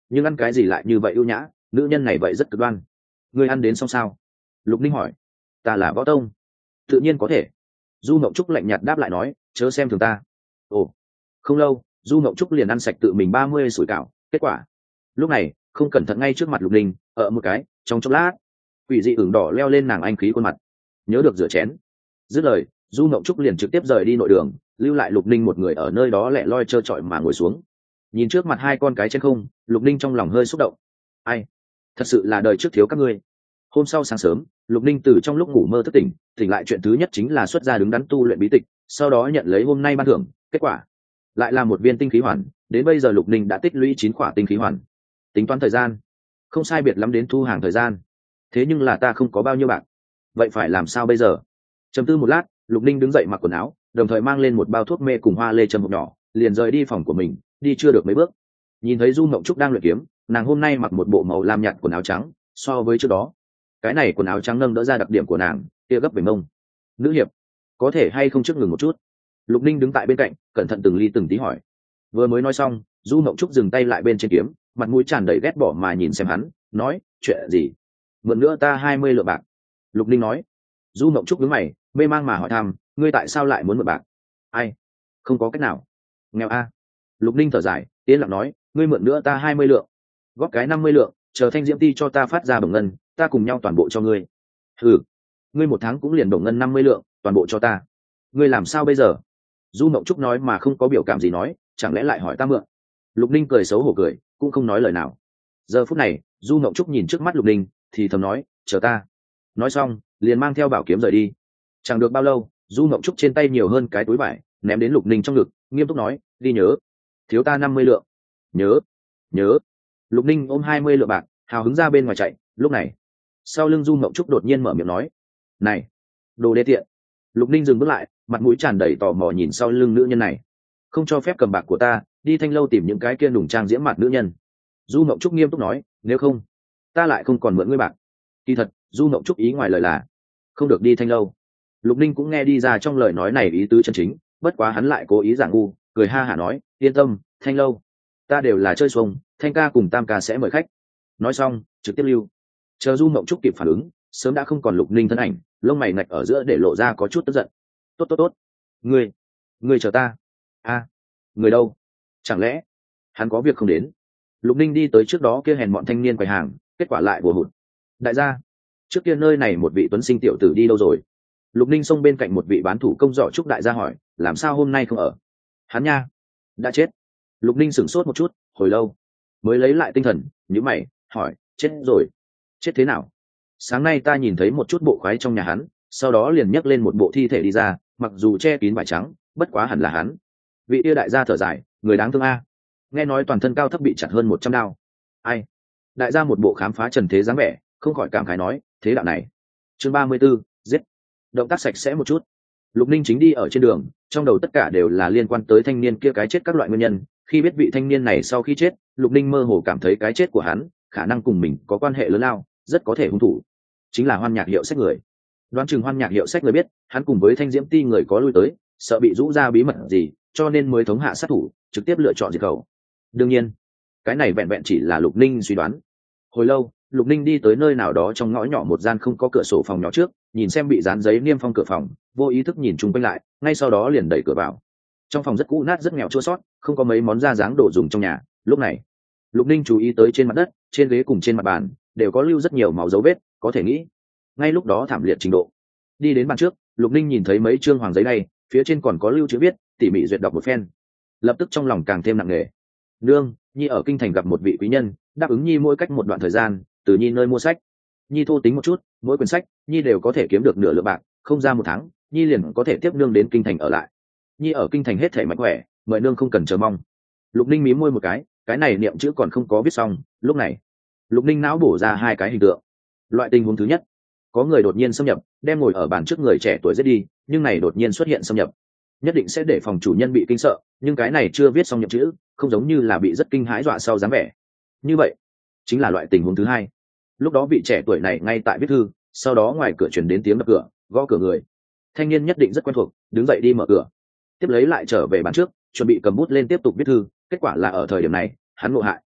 nhưng ăn cái gì lại như vậy ưu nhã, nữ nhân này vậy rất cực đoan. Ngươi ăn đến xong sao? Lục Ninh hỏi. Ta là võ tông. Tự nhiên có thể. Du Mộng Trúc lạnh nhạt đáp lại nói, chớ xem thường ta. Ồ. Không lâu, Du Mộng Trúc liền ăn sạch tự mình ba mươi sủi cảo. Kết quả lúc này không cẩn thận ngay trước mặt Lục Ninh, ở một cái trong chốc lát quỷ dị ửng đỏ leo lên nàng anh khí khuôn mặt. Nhớ được rửa chén. Dứt lời, Du Mộng Trúc liền trực tiếp rời đi nội đường, lưu lại Lục Ninh một người ở nơi đó lẻ loi trơ trọi mà ngồi xuống. Nhìn trước mặt hai con cái trên không, Lục Ninh trong lòng hơi xúc động. Ai, thật sự là đời trước thiếu các ngươi. Hôm sau sáng sớm, Lục Ninh từ trong lúc ngủ mơ thức tỉnh, tỉnh lại chuyện thứ nhất chính là xuất ra đứng đắn tu luyện bí tịch, sau đó nhận lấy hôm nay ban thưởng. Kết quả lại là một viên tinh khí hoàn. Đến bây giờ Lục Ninh đã tích lũy chín khỏa tinh khí hoàn. Tính toán thời gian, không sai biệt lắm đến thu hàng thời gian. Thế nhưng là ta không có bao nhiêu bạc, vậy phải làm sao bây giờ? Trầm tư một lát, Lục Ninh đứng dậy mặc quần áo, đồng thời mang lên một bao thuốc mê cùng hoa lê châm hộp nhỏ, liền rời đi phòng của mình. Đi chưa được mấy bước, nhìn thấy Du Mộng Trúc đang luyện kiếm. Nàng hôm nay mặc một bộ màu lam nhạt quần áo trắng, so với trước đó, cái này quần áo trắng nâng đỡ ra đặc điểm của nàng, kia gấp về mông. Nữ hiệp, có thể hay không trước ngừng một chút? Lục Ninh đứng tại bên cạnh, cẩn thận từng ly từng tí hỏi. Vừa mới nói xong, Du Mộng Trúc dừng tay lại bên trên kiếm, mặt mũi tràn đầy ghét bỏ mà nhìn xem hắn, nói, chuyện gì? Mượn nữa ta hai mươi lượng bạc. Lục Ninh nói. Du Mộng Trúc đứng mày, mê mang mà hỏi thăm, ngươi tại sao lại muốn mượn bạc? Ai? Không có cách nào. Nghèo a. Lục Ninh thở dài, yên lặng nói, ngươi mượn nữa ta hai mươi lượng, góp cái năm mươi lượng, chờ Thanh Diễm Ti cho ta phát ra bổng ngân, ta cùng nhau toàn bộ cho ngươi. Ừ, ngươi một tháng cũng liền bổng ngân năm mươi lượng, toàn bộ cho ta. Ngươi làm sao bây giờ? Du Mộng Trúc nói mà không có biểu cảm gì nói, chẳng lẽ lại hỏi ta mượn? Lục Ninh cười xấu hổ cười, cũng không nói lời nào. Giờ phút này, Du Mộng Trúc nhìn trước mắt Lục Ninh, thì thầm nói, chờ ta. Nói xong, liền mang theo bảo kiếm rời đi. Chẳng được bao lâu, Du Mộng Trúc trên tay nhiều hơn cái túi vải, ném đến Lục Ninh trong ngực, nghiêm túc nói, đi nhớ, thiếu ta năm mươi lượng. Nhớ, nhớ. Lục Ninh ôm hai mươi lượng bạc, hào hứng ra bên ngoài chạy. Lúc này, sau lưng Du Mộng Trúc đột nhiên mở miệng nói, này, đồ đê tiện. Lục Ninh dừng bước lại, mặt mũi tràn đầy tò mò nhìn sau lưng nữ nhân này. Không cho phép cầm bạc của ta, đi Thanh Lâu tìm những cái kia nùng trang diễm mặt nữ nhân. Du Mộng Trúc nghiêm túc nói, nếu không, ta lại không còn mượn ngươi bạc. Kỳ thật, Du Mộng Trúc ý ngoài lời là không được đi Thanh Lâu. Lục Ninh cũng nghe đi ra trong lời nói này ý tứ chân chính, bất quá hắn lại cố ý giả ngu, cười ha hả nói, yên tâm, Thanh Lâu, ta đều là chơi xuông, Thanh ca cùng Tam ca sẽ mời khách. Nói xong, trực tiếp lưu. Chờ Du Mộng Trúc kịp phản ứng, sớm đã không còn Lục Ninh thân ảnh, lông mày ngạch ở giữa để lộ ra có chút tức giận. Tốt tốt tốt, ngươi, ngươi chờ ta. A, người đâu? Chẳng lẽ hắn có việc không đến? Lục Ninh đi tới trước đó kia hèn bọn thanh niên quầy hàng, kết quả lại bùa hụt. Đại gia, trước kia nơi này một vị tuấn sinh tiểu tử đi đâu rồi? Lục Ninh xông bên cạnh một vị bán thủ công giỏ trúc đại gia hỏi, làm sao hôm nay không ở? Hắn nha, đã chết. Lục Ninh sửng sốt một chút, hồi lâu mới lấy lại tinh thần, nhíu mày hỏi, chết rồi? Chết thế nào? Sáng nay ta nhìn thấy một chút bộ khoái trong nhà hắn, sau đó liền nhấc lên một bộ thi thể đi ra, mặc dù che kín vải trắng, bất quá hẳn là hắn. Vị yêu đại gia thở dài, người đáng thương a. Nghe nói toàn thân cao thấp bị chặt hơn một trăm đao. Ai? Đại gia một bộ khám phá trần thế dáng vẻ, không khỏi cảm khái nói, thế đạo này. Chương ba mươi 34, giết. Động tác sạch sẽ một chút. Lục Ninh chính đi ở trên đường, trong đầu tất cả đều là liên quan tới thanh niên kia cái chết các loại nguyên nhân. Khi biết vị thanh niên này sau khi chết, Lục Ninh mơ hồ cảm thấy cái chết của hắn khả năng cùng mình có quan hệ lớn lao, rất có thể hung thủ chính là Hoan Nhạc Hiệu Sách người. Đoán chừng Hoan Nhạc Hiệu Sách người biết hắn cùng với Thanh Diễm Ti người có lui tới, sợ bị rũ ra bí mật gì, cho nên mới thống hạ sát thủ, trực tiếp lựa chọn diệt khẩu. Đương nhiên, cái này vẹn vẹn chỉ là Lục Ninh suy đoán. Hồi lâu, Lục Ninh đi tới nơi nào đó trong ngõ nhỏ một gian không có cửa sổ phòng nhỏ trước, nhìn xem bị dán giấy niêm phong cửa phòng, vô ý thức nhìn chung quanh lại, ngay sau đó liền đẩy cửa vào. Trong phòng rất cũ nát rất nghèo chua xót, không có mấy món da dáng đồ dùng trong nhà. Lúc này, Lục Ninh chú ý tới trên mặt đất, trên ghế cùng trên mặt bàn đều có lưu rất nhiều máu dấu vết, có thể nghĩ ngay lúc đó thảm liệt trình độ. Đi đến bàn trước, Lục Ninh nhìn thấy mấy chương hoàng giấy này, phía trên còn có lưu chữ viết, tỉ mỉ duyệt đọc một phen, lập tức trong lòng càng thêm nặng nề. Nương, Nhi ở kinh thành gặp một vị quý nhân, đáp ứng Nhi mỗi cách một đoạn thời gian từ Nhi nơi mua sách. Nhi thô tính một chút, mỗi quyển sách Nhi đều có thể kiếm được nửa lượng bạc, không ra một tháng Nhi liền có thể tiếp nương đến kinh thành ở lại. Nhi ở kinh thành hết thể mạnh khỏe, mời nương không cần chờ mong. Lục Ninh mím môi một cái, cái này niệm chữ còn không có viết xong. Lúc này, Lục Ninh não bổ ra hai cái hình tượng. Loại tình huống thứ nhất, có người đột nhiên xâm nhập, đem ngồi ở bàn trước người trẻ tuổi giết đi, nhưng này đột nhiên xuất hiện xâm nhập, nhất định sẽ để phòng chủ nhân bị kinh sợ, nhưng cái này chưa viết xong nhậm chữ, không giống như là bị rất kinh hãi dọa sau dáng vẻ. Như vậy, chính là loại tình huống thứ hai. Lúc đó vị trẻ tuổi này ngay tại viết thư, sau đó ngoài cửa truyền đến tiếng đập cửa, gõ cửa người. Thanh niên nhất định rất quen thuộc, đứng dậy đi mở cửa, tiếp lấy lại trở về bàn trước, chuẩn bị cầm bút lên tiếp tục viết thư, kết quả là ở thời điểm này, hắn ngộ hại.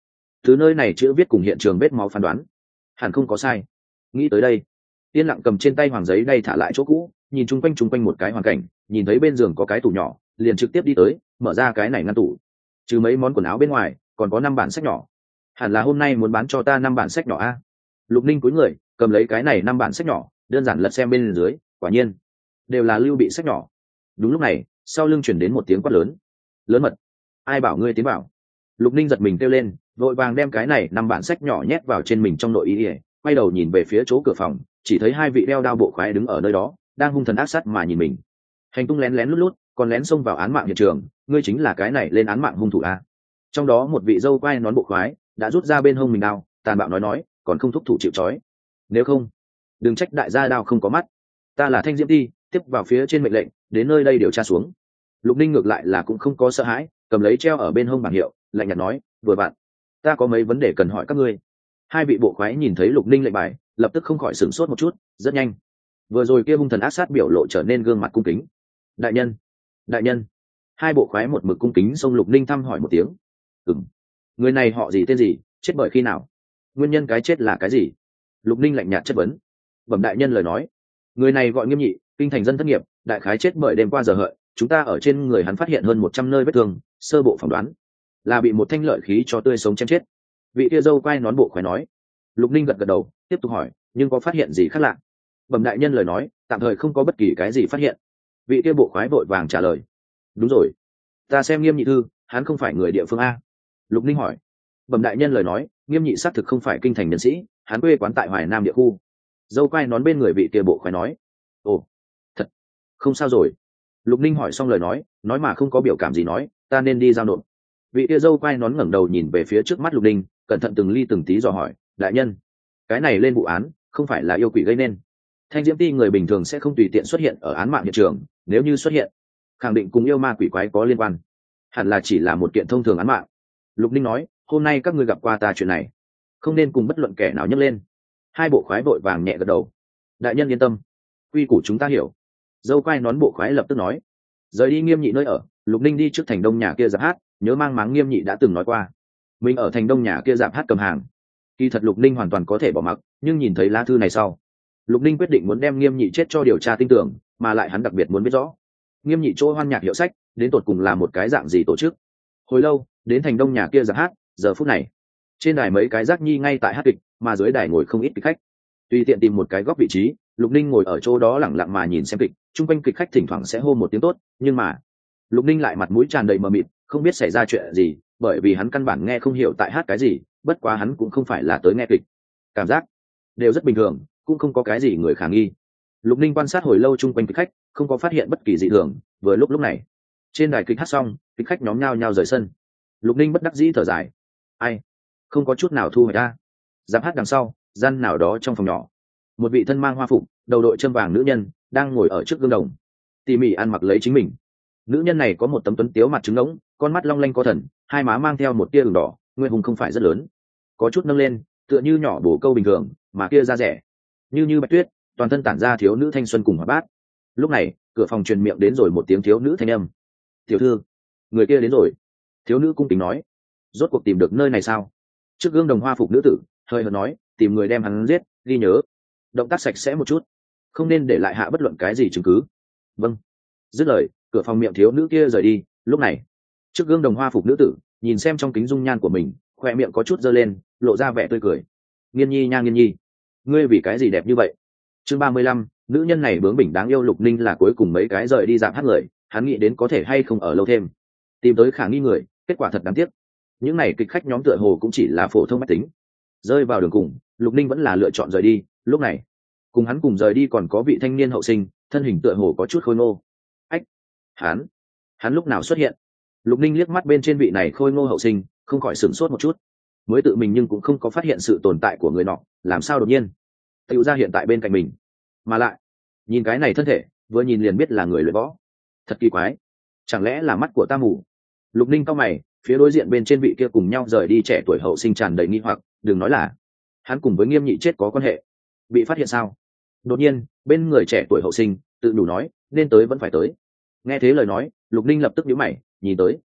Từ nơi này chữ viết cùng hiện trường vết máu phán đoán hẳn không có sai. Nghĩ tới đây, yên lặng cầm trên tay hoàng giấy đây thả lại chỗ cũ, nhìn chung quanh chung quanh một cái hoàn cảnh, nhìn thấy bên giường có cái tủ nhỏ, liền trực tiếp đi tới, mở ra cái này ngăn tủ. Trừ mấy món quần áo bên ngoài, còn có năm bản sách nhỏ. Hẳn là hôm nay muốn bán cho ta năm bản sách nhỏ a. Lục Ninh cúi người, cầm lấy cái này năm bản sách nhỏ, đơn giản lật xem bên dưới, quả nhiên đều là Lưu Bị sách nhỏ. Đúng lúc này, sau lưng chuyển đến một tiếng quát lớn. Lớn mật, ai bảo ngươi tiến vào? Lục Ninh giật mình kêu lên, vội vàng đem cái này năm bản sách nhỏ nhét vào trên mình trong nội y, quay đầu nhìn về phía chỗ cửa phòng, chỉ thấy hai vị đeo đao bộ khoái đứng ở nơi đó, đang hung thần ác sát mà nhìn mình. Hành tung lén lén lút lút, còn lén xông vào án mạng hiện trường, ngươi chính là cái này lên án mạng hung thủ a. Trong đó một vị dâu quai nón bộ khoái đã rút ra bên hông mình đao, tàn bạo nói nói, còn không thúc thủ chịu trói. Nếu không, đừng trách đại gia đao không có mắt. Ta là Thanh Diễm Ti, tiếp vào phía trên mệnh lệnh, đến nơi đây điều tra xuống. Lục Ninh ngược lại là cũng không có sợ hãi, cầm lấy treo ở bên hông bảng hiệu, lạnh nhạt nói, vừa bạn, ta có mấy vấn đề cần hỏi các ngươi. Hai vị bộ khoái nhìn thấy Lục Ninh lệnh bài, lập tức không khỏi sửng sốt một chút, rất nhanh vừa rồi kia hung thần ác sát biểu lộ trở nên gương mặt cung kính. Đại nhân, đại nhân. Hai bộ khoái một mực cung kính xông Lục Ninh thăm hỏi một tiếng. Ừm, người này họ gì tên gì, chết bởi khi nào, nguyên nhân cái chết là cái gì? Lục Ninh lạnh nhạt chất vấn. Bẩm đại nhân lời nói, người này gọi Nghiêm Nhị, kinh thành dân thất nghiệp, đại khái chết bởi đêm qua giờ hợi, chúng ta ở trên người hắn phát hiện hơn một trăm nơi vết thương, sơ bộ phỏng đoán là bị một thanh lợi khí cho tươi sống chém chết. Vị kia dâu quai nón bộ khoái nói. Lục Ninh gật gật đầu, tiếp tục hỏi, nhưng có phát hiện gì khác lạ? Bẩm đại nhân lời nói, tạm thời không có bất kỳ cái gì phát hiện. Vị kia bộ khoái vội vàng trả lời. Đúng rồi, ta xem Nghiêm Nhị thư, hắn không phải người địa phương a. Lục Ninh hỏi. Bẩm đại nhân lời nói, Nghiêm Nhị xác thực không phải kinh thành nhân sĩ, hắn quê quán tại Hoài Nam địa khu. Dâu quai nón bên người vị kia bộ khoái nói. Ồ, thật, không sao rồi. Lục Ninh hỏi xong lời nói, nói mà không có biểu cảm gì nói, ta nên đi giao nộp. Vị kia dâu quai nón ngẩng đầu nhìn về phía trước mắt Lục Ninh, cẩn thận từng ly từng tí dò hỏi, đại nhân, cái này lên vụ án không phải là yêu quỷ gây nên. Thanh Diễm Ti người bình thường sẽ không tùy tiện xuất hiện ở án mạng hiện trường, nếu như xuất hiện, khẳng định cùng yêu ma quỷ quái có liên quan, hẳn là chỉ là một kiện thông thường án mạng. Lục Ninh nói, hôm nay các ngươi gặp qua ta chuyện này, không nên cùng bất luận kẻ nào nhấc lên. Hai bộ khoái vội vàng nhẹ gật đầu. Đại nhân yên tâm, quy củ chúng ta hiểu. Dâu quai nón bộ khoái lập tức nói. Rời đi Nghiêm Nhị nơi ở, Lục Ninh đi trước thành đông nhà kia dạp hát, nhớ mang máng Nghiêm Nhị đã từng nói qua, mình ở thành đông nhà kia dạp hát cầm hàng. Kỳ thật Lục Ninh hoàn toàn có thể bỏ mặc, nhưng nhìn thấy lá thư này sau, Lục Ninh quyết định muốn đem Nghiêm Nhị chết cho điều tra tin tưởng, mà lại hắn đặc biệt muốn biết rõ Nghiêm Nhị chỗ hoan nhạc hiệu sách đến tột cùng là một cái dạng gì tổ chức. Hồi lâu, đến thành đông nhà kia dạp hát, giờ phút này trên đài mấy cái giác nhi ngay tại hát kịch, mà dưới đài ngồi không ít kịch khách. Tùy tiện tìm một cái góc vị trí, Lục Ninh ngồi ở chỗ đó lẳng lặng mà nhìn xem kịch, chung quanh kịch khách thỉnh thoảng sẽ hô một tiếng tốt, nhưng mà Lục Ninh lại mặt mũi tràn đầy mờ mịt, không biết xảy ra chuyện gì, bởi vì hắn căn bản nghe không hiểu tại hát cái gì, bất quá hắn cũng không phải là tới nghe kịch, cảm giác đều rất bình thường, cũng không có cái gì người khả nghi. Lục Ninh quan sát hồi lâu chung quanh kịch khách, không có phát hiện bất kỳ dị thường. Vừa lúc lúc này, trên đài kịch hát xong, kịch khách nhóm nhao nhao rời sân. Lục Ninh bất đắc dĩ thở dài, ai, không có chút nào thu hoạch ra. Dạp hát đằng sau, gian nào đó trong phòng nhỏ, một vị thân mang hoa phục, đầu đội châm vàng nữ nhân đang ngồi ở trước gương đồng, tỉ mỉ ăn mặc lấy chính mình. Nữ nhân này có một tấm tuấn tiếu mặt trứng ngỗng, con mắt long lanh có thần, hai má mang theo một tia đường đỏ, nguyên hùng không phải rất lớn, có chút nâng lên, tựa như nhỏ bổ câu bình thường, mà kia da rẻ như như bạch tuyết, toàn thân tản ra thiếu nữ thanh xuân cùng hoạt bát. Lúc này, cửa phòng truyền miệng đến rồi một tiếng thiếu nữ thanh âm. Tiểu thư, người kia đến rồi. Thiếu nữ cung kính nói. Rốt cuộc tìm được nơi này sao? Trước gương đồng hoa phục nữ tử hơi hợt nói, tìm người đem hắn giết, ghi nhớ động tác sạch sẽ một chút, không nên để lại hạ bất luận cái gì chứng cứ. Vâng. Dứt lời, cửa phòng miệng thiếu nữ kia rời đi. Lúc này, trước gương đồng hoa phục nữ tử nhìn xem trong kính dung nhan của mình, khoe miệng có chút giơ lên, lộ ra vẻ tươi cười. Nghiên nhi nha, nghiên nhi, ngươi vì cái gì đẹp như vậy? Chương ba mươi lăm, nữ nhân này bướng bỉnh đáng yêu. Lục Ninh là cuối cùng mấy cái rời đi dạp hát người, hắn nghĩ đến có thể hay không ở lâu thêm, tìm tới khả nghi người, kết quả thật đáng tiếc. Những này kịch khách nhóm tựa hồ cũng chỉ là phổ thông mách tính. Rơi vào đường cùng, Lục Ninh vẫn là lựa chọn rời đi. Lúc này, cùng hắn cùng rời đi còn có vị thanh niên hậu sinh, thân hình tựa hồ có chút khôi ngô. Ách, hắn, hắn lúc nào xuất hiện? Lục Ninh liếc mắt bên trên vị này khôi ngô hậu sinh, không khỏi sửng sốt một chút. Mới tự mình nhưng cũng không có phát hiện sự tồn tại của người nọ, làm sao đột nhiên tựu ra hiện tại bên cạnh mình, mà lại nhìn cái này thân thể, vừa nhìn liền biết là người luyện võ. Thật kỳ quái, chẳng lẽ là mắt của ta mù? Lục Ninh cau mày, phía đối diện bên trên vị kia cùng nhau rời đi trẻ tuổi hậu sinh tràn đầy nghi hoặc, đừng nói là hắn cùng với Nghiêm Nhị chết có quan hệ, bị phát hiện sao? Đột nhiên, bên người trẻ tuổi hậu sinh tự đủ nói, nên tới vẫn phải tới. Nghe thế lời nói, Lục Ninh lập tức nhíu mày, nhìn tới.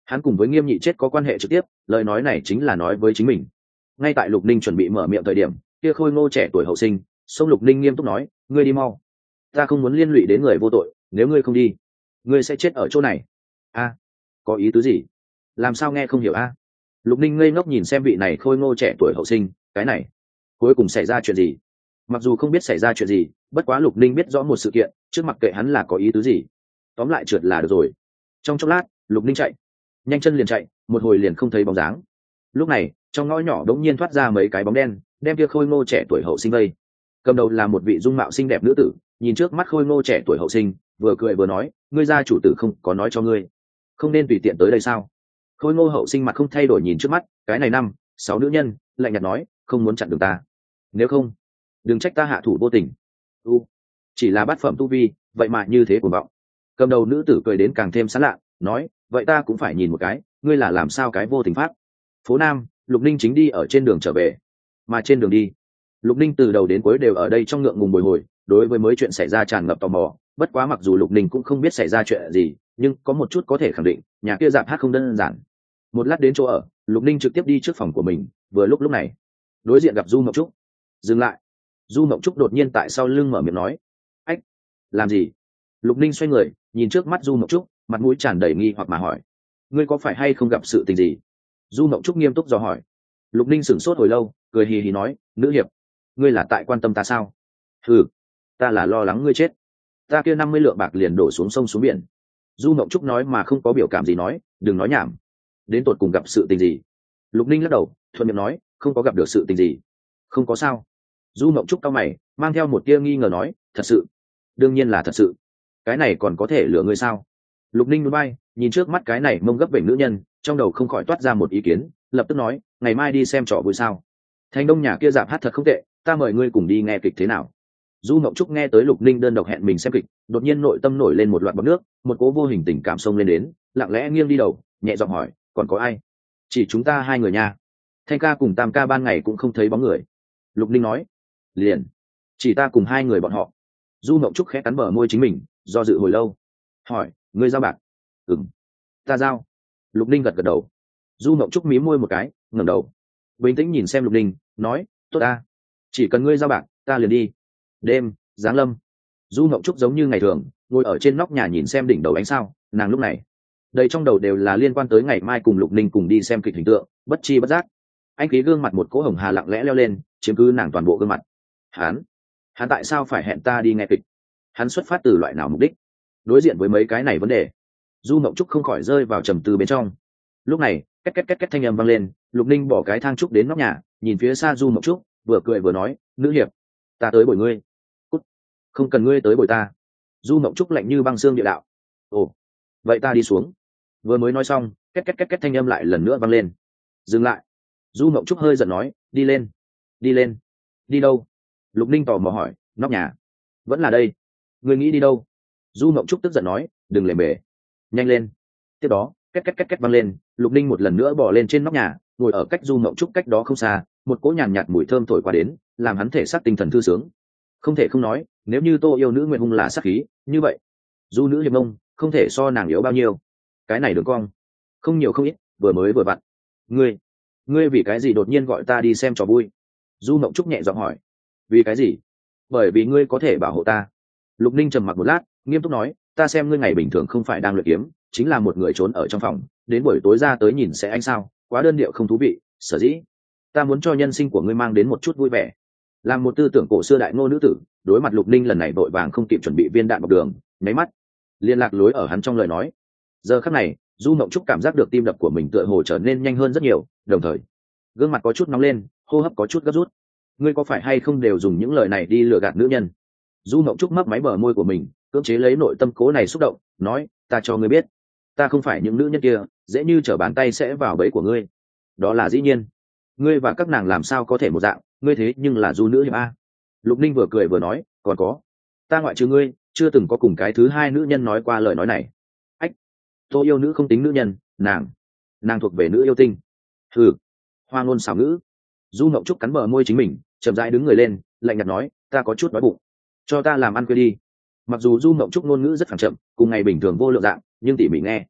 hắn cùng với Nghiêm Nhị chết có quan hệ trực tiếp, lời nói này chính là nói với chính mình. Ngay tại Lục Ninh chuẩn bị mở miệng thời điểm, kia khôi ngô trẻ tuổi hậu sinh sông Lục Ninh nghiêm túc nói, ngươi đi mau, ta không muốn liên lụy đến người vô tội, nếu ngươi không đi ngươi sẽ chết ở chỗ này. A, có ý tứ gì? Làm sao nghe không hiểu a? Lục Ninh ngây ngốc nhìn xem vị này khôi ngô trẻ tuổi hậu sinh, cái này cuối cùng xảy ra chuyện gì? Mặc dù không biết xảy ra chuyện gì, bất quá Lục Ninh biết rõ một sự kiện, trước mặc kệ hắn là có ý tứ gì, tóm lại trượt là được rồi. Trong chốc lát Lục Ninh chạy, nhanh chân liền chạy, một hồi liền không thấy bóng dáng. Lúc này trong ngõ nhỏ đống nhiên thoát ra mấy cái bóng đen, đem kia khôi ngô trẻ tuổi hậu sinh vây. Cầm đầu là một vị dung mạo xinh đẹp nữ tử, nhìn trước mắt khôi ngô trẻ tuổi hậu sinh, vừa cười vừa nói, ngươi gia chủ tử không có nói cho ngươi không nên tùy tiện tới đây sao? Khôi ngô hậu sinh mặt không thay đổi nhìn trước mắt cái này năm sáu nữ nhân, lạnh nhạt nói, không muốn chặn đường ta, nếu không đừng trách ta hạ thủ vô tình. u chỉ là bát phẩm tu vi, vậy mà như thế cuồng vọng. Cầm đầu nữ tử cười đến càng thêm sán lạ, nói, vậy ta cũng phải nhìn một cái, ngươi là làm sao cái vô tình pháp. Phố Nam, Lục Ninh chính đi ở trên đường trở về, mà trên đường đi Lục Ninh từ đầu đến cuối đều ở đây trong ngượng ngùng bồi hồi, đối với mấy chuyện xảy ra tràn ngập tò mò. Bất quá mặc dù Lục Ninh cũng không biết xảy ra chuyện gì, nhưng có một chút có thể khẳng định, nhà kia dạp hát không đơn giản. Một lát đến chỗ ở, Lục Ninh trực tiếp đi trước phòng của mình. Vừa lúc lúc này đối diện gặp Du Mộng Trúc. Dừng lại. Du Mộng Trúc đột nhiên tại sau lưng mở miệng nói, ách, làm gì? Lục Ninh xoay người nhìn trước mắt Du Mộng Trúc, mặt mũi tràn đầy nghi hoặc mà hỏi, ngươi có phải hay không gặp sự tình gì? Du Mộng Trúc nghiêm túc dò hỏi. Lục Ninh sửng sốt hồi lâu, cười hì hì nói, nữ hiệp, ngươi là tại quan tâm ta sao? Ừ, ta là lo lắng ngươi chết, ta kia năm mươi lượng bạc liền đổ xuống sông xuống biển. Du Mộng Trúc nói mà không có biểu cảm gì nói, đừng nói nhảm, đến tột cùng gặp sự tình gì? Lục Ninh lắc đầu thuận miệng nói, không có gặp được sự tình gì. Không có sao? Du Mộng Trúc cau mày mang theo một tia nghi ngờ nói, thật sự? Đương nhiên là thật sự, cái này còn có thể lừa ngươi sao? Lục Ninh núi bay nhìn trước mắt cái này mông gấp vểnh nữ nhân, trong đầu không khỏi toát ra một ý kiến, lập tức nói, ngày mai đi xem trò vui sao? Thành Đông nhà kia dạp hát thật không tệ, ta mời ngươi cùng đi nghe kịch thế nào? Du Mộng Trúc nghe tới Lục Ninh đơn độc hẹn mình xem kịch, đột nhiên nội tâm nổi lên một loạt bọt nước, một cố vô hình tình cảm xông lên đến, lặng lẽ nghiêng đi đầu, nhẹ giọng hỏi, còn có ai? Chỉ chúng ta hai người nha. Thanh ca cùng Tam ca ban ngày cũng không thấy bóng người. Lục Ninh nói, liền chỉ ta cùng hai người bọn họ. Du Mộng Trúc khẽ cắn bờ môi chính mình, do dự hồi lâu, hỏi, ngươi giao bạc? Ừm, ta giao. Lục Ninh gật gật đầu. Du Mộng Trúc mí môi một cái, ngẩng đầu bình tĩnh nhìn xem Lục Ninh, nói, tốt ta, chỉ cần ngươi giao bạc ta liền đi. Đêm giáng lâm, Du Mộng Trúc giống như ngày thường ngồi ở trên nóc nhà nhìn xem đỉnh đầu ánh sao. Nàng lúc này đầy trong đầu đều là liên quan tới ngày mai cùng Lục Ninh cùng đi xem kịch hình tượng, bất chi bất giác anh khí gương mặt một cỗ hồng hà lặng lẽ leo lên, chiếm cứ nàng toàn bộ gương mặt. Hắn hắn tại sao phải hẹn ta đi nghe kịch? Hắn xuất phát từ loại nào mục đích? Đối diện với mấy cái này vấn đề, Du Mộng Trúc không khỏi rơi vào trầm tư bên trong. Lúc này két két két két thanh âm vang lên, Lục Ninh bỏ cái thang trúc đến nóc nhà, nhìn phía xa Du Mộng Trúc, vừa cười vừa nói, nữ hiệp, ta tới bồi ngươi. Cút, không cần ngươi tới bồi ta. Du Mộng Trúc lạnh như băng xương địa đạo. Ồ, vậy ta đi xuống. Vừa mới nói xong, két két két két thanh âm lại lần nữa vang lên. Dừng lại. Du Mộng Trúc hơi giận nói, đi lên. Đi lên? Đi đâu? Lục Ninh tò mò hỏi. Nóc nhà. Vẫn là đây. Ngươi nghĩ đi đâu? Du Mộng Trúc tức giận nói, đừng lề mề, nhanh lên. Tiếp đó két két két két vang lên, Lục Ninh một lần nữa bỏ lên trên nóc nhà, ngồi ở cách Du Mộng Trúc cách đó không xa, một cỗ nhàn nhạt mùi thơm thổi qua đến, làm hắn thể xác tinh thần thư sướng. Không thể không nói, nếu như Tô Yêu Nữ Nguyệt Hung là sát khí, như vậy Du nữ hiệp mông không thể so nàng yếu bao nhiêu. Cái này đường cong không nhiều không ít, vừa mới vừa vặn. Ngươi, ngươi vì cái gì đột nhiên gọi ta đi xem trò vui? Du Mộng Trúc nhẹ giọng hỏi. Vì cái gì? Bởi vì ngươi có thể bảo hộ ta. Lục Ninh trầm mặc một lát, nghiêm túc nói, ta xem ngươi ngày bình thường không phải đang luyện kiếm, chính là một người trốn ở trong phòng, đến buổi tối ra tới nhìn sẽ ánh sao, quá đơn điệu không thú vị. Sở dĩ ta muốn cho nhân sinh của ngươi mang đến một chút vui vẻ. Làm một tư tưởng cổ xưa đại ngô nữ tử, đối mặt Lục Ninh lần này vội vàng không kịp chuẩn bị viên đạn bọc đường, nháy mắt liên lạc lối ở hắn trong lời nói. Giờ khắc này Du Mộng Trúc cảm giác được tim đập của mình tựa hồ trở nên nhanh hơn rất nhiều, đồng thời gương mặt có chút nóng lên, hô hấp có chút gấp rút. Ngươi có phải hay không đều dùng những lời này đi lừa gạt nữ nhân? Du Mộng Trúc mấp máy bờ môi của mình, cưỡng chế lấy nội tâm cố này xúc động, nói, ta cho ngươi biết, ta không phải những nữ nhân kia dễ như trở bàn tay sẽ vào bẫy của ngươi. Đó là dĩ nhiên, ngươi và các nàng làm sao có thể một dạng, ngươi thế nhưng là Du nữ hiệp a. Lục Ninh vừa cười vừa nói, còn có, ta ngoại trừ ngươi chưa từng có cùng cái thứ hai nữ nhân nói qua lời nói này. Ách, Tô Yêu Nữ không tính nữ nhân, nàng nàng thuộc về nữ yêu tinh. Thử hoa ngôn xảo ngữ. Du Mộng Trúc cắn bờ môi chính mình, chậm rãi đứng người lên, lạnh nhạt nói, ta có chút đói bụng, cho ta làm ăn khuya đi. Mặc dù Du Mộng Trúc ngôn ngữ rất phẳng chậm, cùng ngày bình thường vô lượng dạng, nhưng tỉ mỉ nghe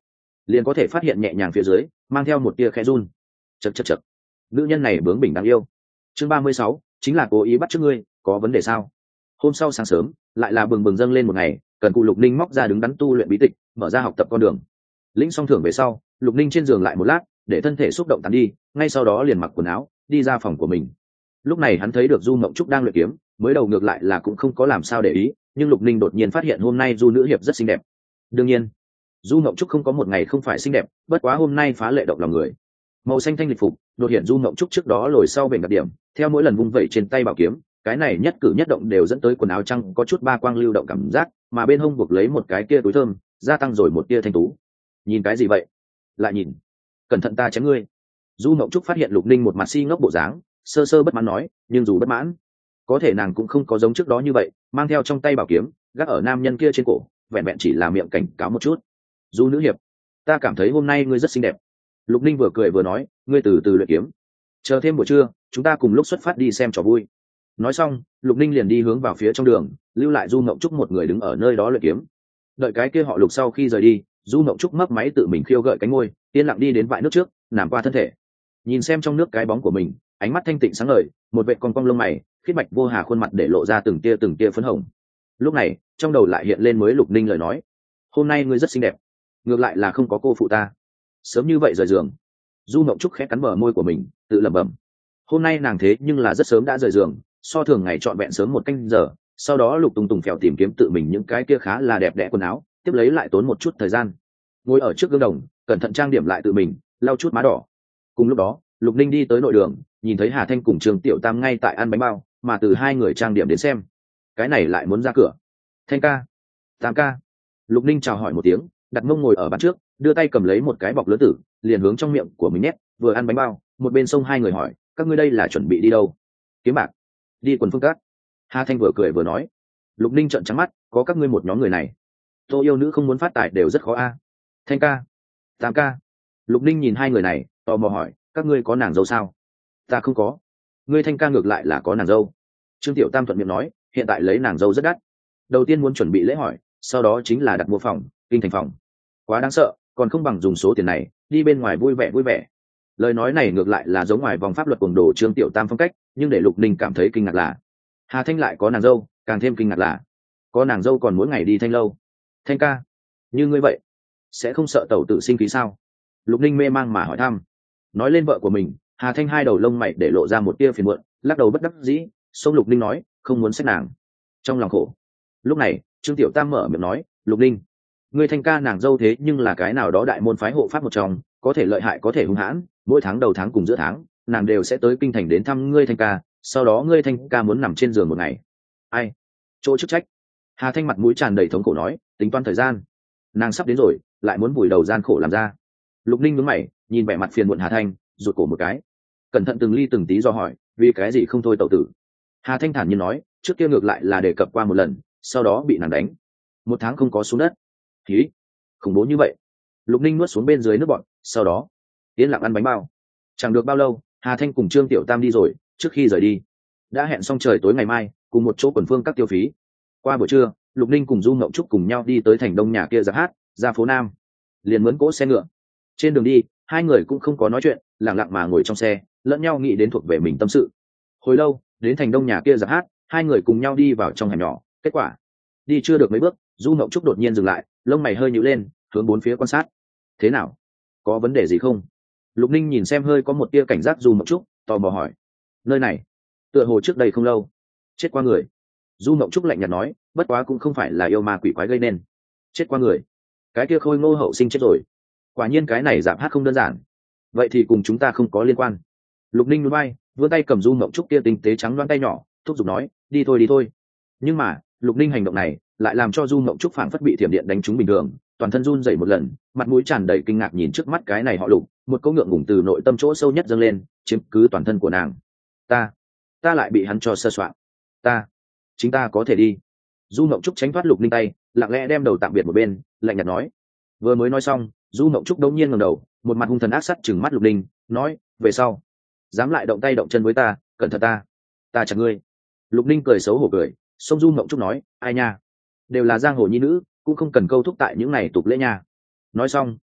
liền có thể phát hiện nhẹ nhàng phía dưới mang theo một tia khẽ run. Chật chật chật, nữ nhân này bướng bỉnh đáng yêu. Chương ba mươi sáu, chính là cố ý bắt chước ngươi, có vấn đề sao? Hôm sau sáng sớm lại là bừng bừng dâng lên một ngày, cần cụ Lục Ninh móc ra đứng đắn tu luyện bí tịch, mở ra học tập con đường. Lĩnh xong thưởng về sau, Lục Ninh trên giường lại một lát, để thân thể xúc động tán đi, ngay sau đó liền mặc quần áo đi ra phòng của mình. Lúc này hắn thấy được Du Mộng Trúc đang luyện kiếm, mới đầu ngược lại là cũng không có làm sao để ý, nhưng Lục Ninh đột nhiên phát hiện hôm nay Du nữ hiệp rất xinh đẹp. Đương nhiên, Du Mộng Trúc không có một ngày không phải xinh đẹp, bất quá hôm nay phá lệ động lòng người. Màu xanh thanh lịch phục, đột hiện Du Mộng Trúc trước đó lồi sau bền đặc điểm, theo mỗi lần vung vẩy trên tay bảo kiếm, cái này nhất cử nhất động đều dẫn tới quần áo trăng có chút ba quang lưu động cảm giác, mà bên hông buộc lấy một cái kia túi thơm, gia tăng rồi một tia thanh tú. Nhìn cái gì vậy? Lại nhìn. Cẩn thận ta chém ngươi. Du Mộng Trúc phát hiện Lục Ninh một mặt si ngốc bộ dáng, sơ sơ bất mãn nói, nhưng dù bất mãn, có thể nàng cũng không có giống trước đó như vậy, mang theo trong tay bảo kiếm, gác ở nam nhân kia trên cổ, vẹn vẹn chỉ là miệng cảnh cáo một chút. Du nữ hiệp, ta cảm thấy hôm nay ngươi rất xinh đẹp. Lục Ninh vừa cười vừa nói, ngươi từ từ luyện kiếm, chờ thêm buổi trưa chúng ta cùng lúc xuất phát đi xem trò vui. Nói xong Lục Ninh liền đi hướng vào phía trong đường, lưu lại Du Mộng Trúc một người đứng ở nơi đó luyện kiếm. Đợi cái kia họ Lục sau khi rời đi, Du Mộng Trúc mấp máy tự mình khiêu gợi cánh ngôi, yên lặng đi đến vại nước trước, nằm qua thân thể, nhìn xem trong nước cái bóng của mình, ánh mắt thanh tịnh sáng ngời, một vệt con cong lông mày khiết bạch vô hà, khuôn mặt để lộ ra từng tia từng tia phấn hồng. Lúc này trong đầu lại hiện lên mới Lục Ninh lời nói, hôm nay ngươi rất xinh đẹp, ngược lại là không có cô phụ ta. Sớm như vậy rời giường. Du Mộng Trúc khẽ cắn bờ môi của mình, tự lẩm bẩm. Hôm nay nàng thế nhưng là rất sớm đã rời giường, so thường ngày trọn vẹn sớm một canh giờ, sau đó lục tung tùng phèo tìm kiếm tự mình những cái kia khá là đẹp đẽ quần áo, tiếp lấy lại tốn một chút thời gian, ngồi ở trước gương đồng cẩn thận trang điểm lại tự mình, lau chút má đỏ. Cùng lúc đó Lục Ninh đi tới nội đường, nhìn thấy Hà Thanh cùng Trường Tiểu Tam ngay tại ăn bánh bao, mà từ hai người trang điểm đến xem, cái này lại muốn ra cửa. Thanh ca, Tam ca. Lục Ninh chào hỏi một tiếng, đặt mông ngồi ở bàn trước, đưa tay cầm lấy một cái bọc lớn tử, liền hướng trong miệng của mình nhét, vừa ăn bánh bao một bên xông hai người hỏi, các ngươi đây là chuẩn bị đi đâu? Kiếm bạc, đi quần phương cát. Hà Thanh vừa cười vừa nói. Lục Ninh trợn trắng mắt, có các ngươi một nhóm người này, tô yêu nữ không muốn phát tài đều rất khó a. Thanh ca, Tam ca. Lục Ninh nhìn hai người này tò mò hỏi, các ngươi có nàng dâu sao? Ta không có. Ngươi Thanh ca ngược lại là có nàng dâu. Trương Tiểu Tam thuận miệng nói, hiện tại lấy nàng dâu rất đắt, đầu tiên muốn chuẩn bị lễ hỏi, sau đó chính là đặt mua phòng, kinh thành phòng, quá đáng sợ, còn không bằng dùng số tiền này đi bên ngoài vui vẻ vui vẻ. Lời nói này ngược lại là giống ngoài vòng pháp luật cuồng đồ Trương Tiểu Tam phong cách, nhưng để Lục Ninh cảm thấy kinh ngạc là Hà Thanh lại có nàng dâu, càng thêm kinh ngạc là có nàng dâu còn mỗi ngày đi thanh lâu. Thanh ca, như ngươi vậy sẽ không sợ tẩu tử sinh khí sao? Lục Ninh mê mang mà hỏi thăm. Nói lên vợ của mình, Hà Thanh hai đầu lông mày để lộ ra một tia phiền muộn, lắc đầu bất đắc dĩ, xông Lục Ninh nói, không muốn xét nàng. Trong lòng khổ. Lúc này Trương Tiểu Tam mở miệng nói, Lục Ninh, ngươi Thanh ca nàng dâu thế nhưng là cái nào đó đại môn phái hộ pháp một trong, có thể lợi hại có thể hung hãn, mỗi tháng đầu tháng cùng giữa tháng nàng đều sẽ tới kinh thành đến thăm ngươi Thanh ca, sau đó ngươi Thanh ca muốn nằm trên giường một ngày. Ai? Chỗ chức trách. Hà Thanh mặt mũi tràn đầy thống khổ nói, tính toán thời gian, nàng sắp đến rồi, lại muốn vùi đầu gian khổ làm ra. Lục Ninh nhướng mày, nhìn vẻ mặt phiền muộn Hà Thanh, rụt cổ một cái, cẩn thận từng ly từng tí do hỏi, vì cái gì không thôi tẩu tử? Hà Thanh thản nhiên nói, trước kia ngược lại là đề cập qua một lần, sau đó bị nàng đánh, một tháng không có xuống đất. Khí, khủng bố như vậy. Lục Ninh nuốt xuống bên dưới nước bọt, sau đó yên lặng ăn bánh bao. Chẳng được bao lâu, Hà Thanh cùng Trương Tiểu Tam đi rồi, trước khi rời đi đã hẹn xong trời tối ngày mai cùng một chỗ quần phương các tiêu phí. Qua buổi trưa Lục Ninh cùng Du Ngộng Trúc cùng nhau đi tới thành đông nhà kia giáp hát, ra phố Nam, liền mướn cỗ xe ngựa. Trên đường đi hai người cũng không có nói chuyện, lặng lặng mà ngồi trong xe, lẫn nhau nghĩ đến thuộc về mình tâm sự. Hồi lâu đến thành đông nhà kia giáp hát, hai người cùng nhau đi vào trong hẻm nhỏ. Kết quả đi chưa được mấy bước, Du Ngộng Trúc đột nhiên dừng lại, lông mày hơi nhíu lên, hướng bốn phía quan sát. Thế nào, có vấn đề gì không? Lục Ninh nhìn xem hơi có một tia cảnh giác Du Ngộng Trúc, tò mò hỏi. Nơi này tựa hồ trước đây không lâu chết qua người. Du Ngộng Trúc lạnh nhạt nói, bất quá cũng không phải là yêu ma quỷ quái gây nên. Chết qua người? Cái kia Khôi Ngô hậu sinh chết rồi. Quả nhiên cái này giảm hát không đơn giản. Vậy thì cùng chúng ta không có liên quan. Lục Ninh núi bay, vươn tay cầm Du Ngộng Trúc kia tinh tế trắng loáng tay nhỏ, thúc giục nói, đi thôi đi thôi. Nhưng mà Lục Ninh hành động này lại làm cho Du Ngộng Trúc phảng phất bị thiểm điện đánh trúng bình thường, toàn thân run rẩy một lần, mặt mũi tràn đầy kinh ngạc nhìn trước mắt cái này họ Lục, một câu ngượng ngùng từ nội tâm chỗ sâu nhất dâng lên, chiếm cứ toàn thân của nàng. Ta, ta lại bị hắn cho sơ soạn. Ta, chính ta có thể đi. Du Ngộng Trúc tránh thoát Lục Ninh tay, lặng lẽ đem đầu tạm biệt một bên, lạnh nhạt nói. Vừa mới nói xong, Du Ngộng Trúc đột nhiên ngẩng đầu, một mặt hung thần ác sắt trừng mắt Lục Ninh, nói, về sau dám lại động tay động chân với ta, cẩn thận ta, ta chặt ngươi. Lục Ninh cười xấu hổ cười, xông Du Ngộng Trúc nói, ai nha, đều là giang hồ nhi nữ, cũng không cần câu thúc tại những này tục lễ nha. Nói xong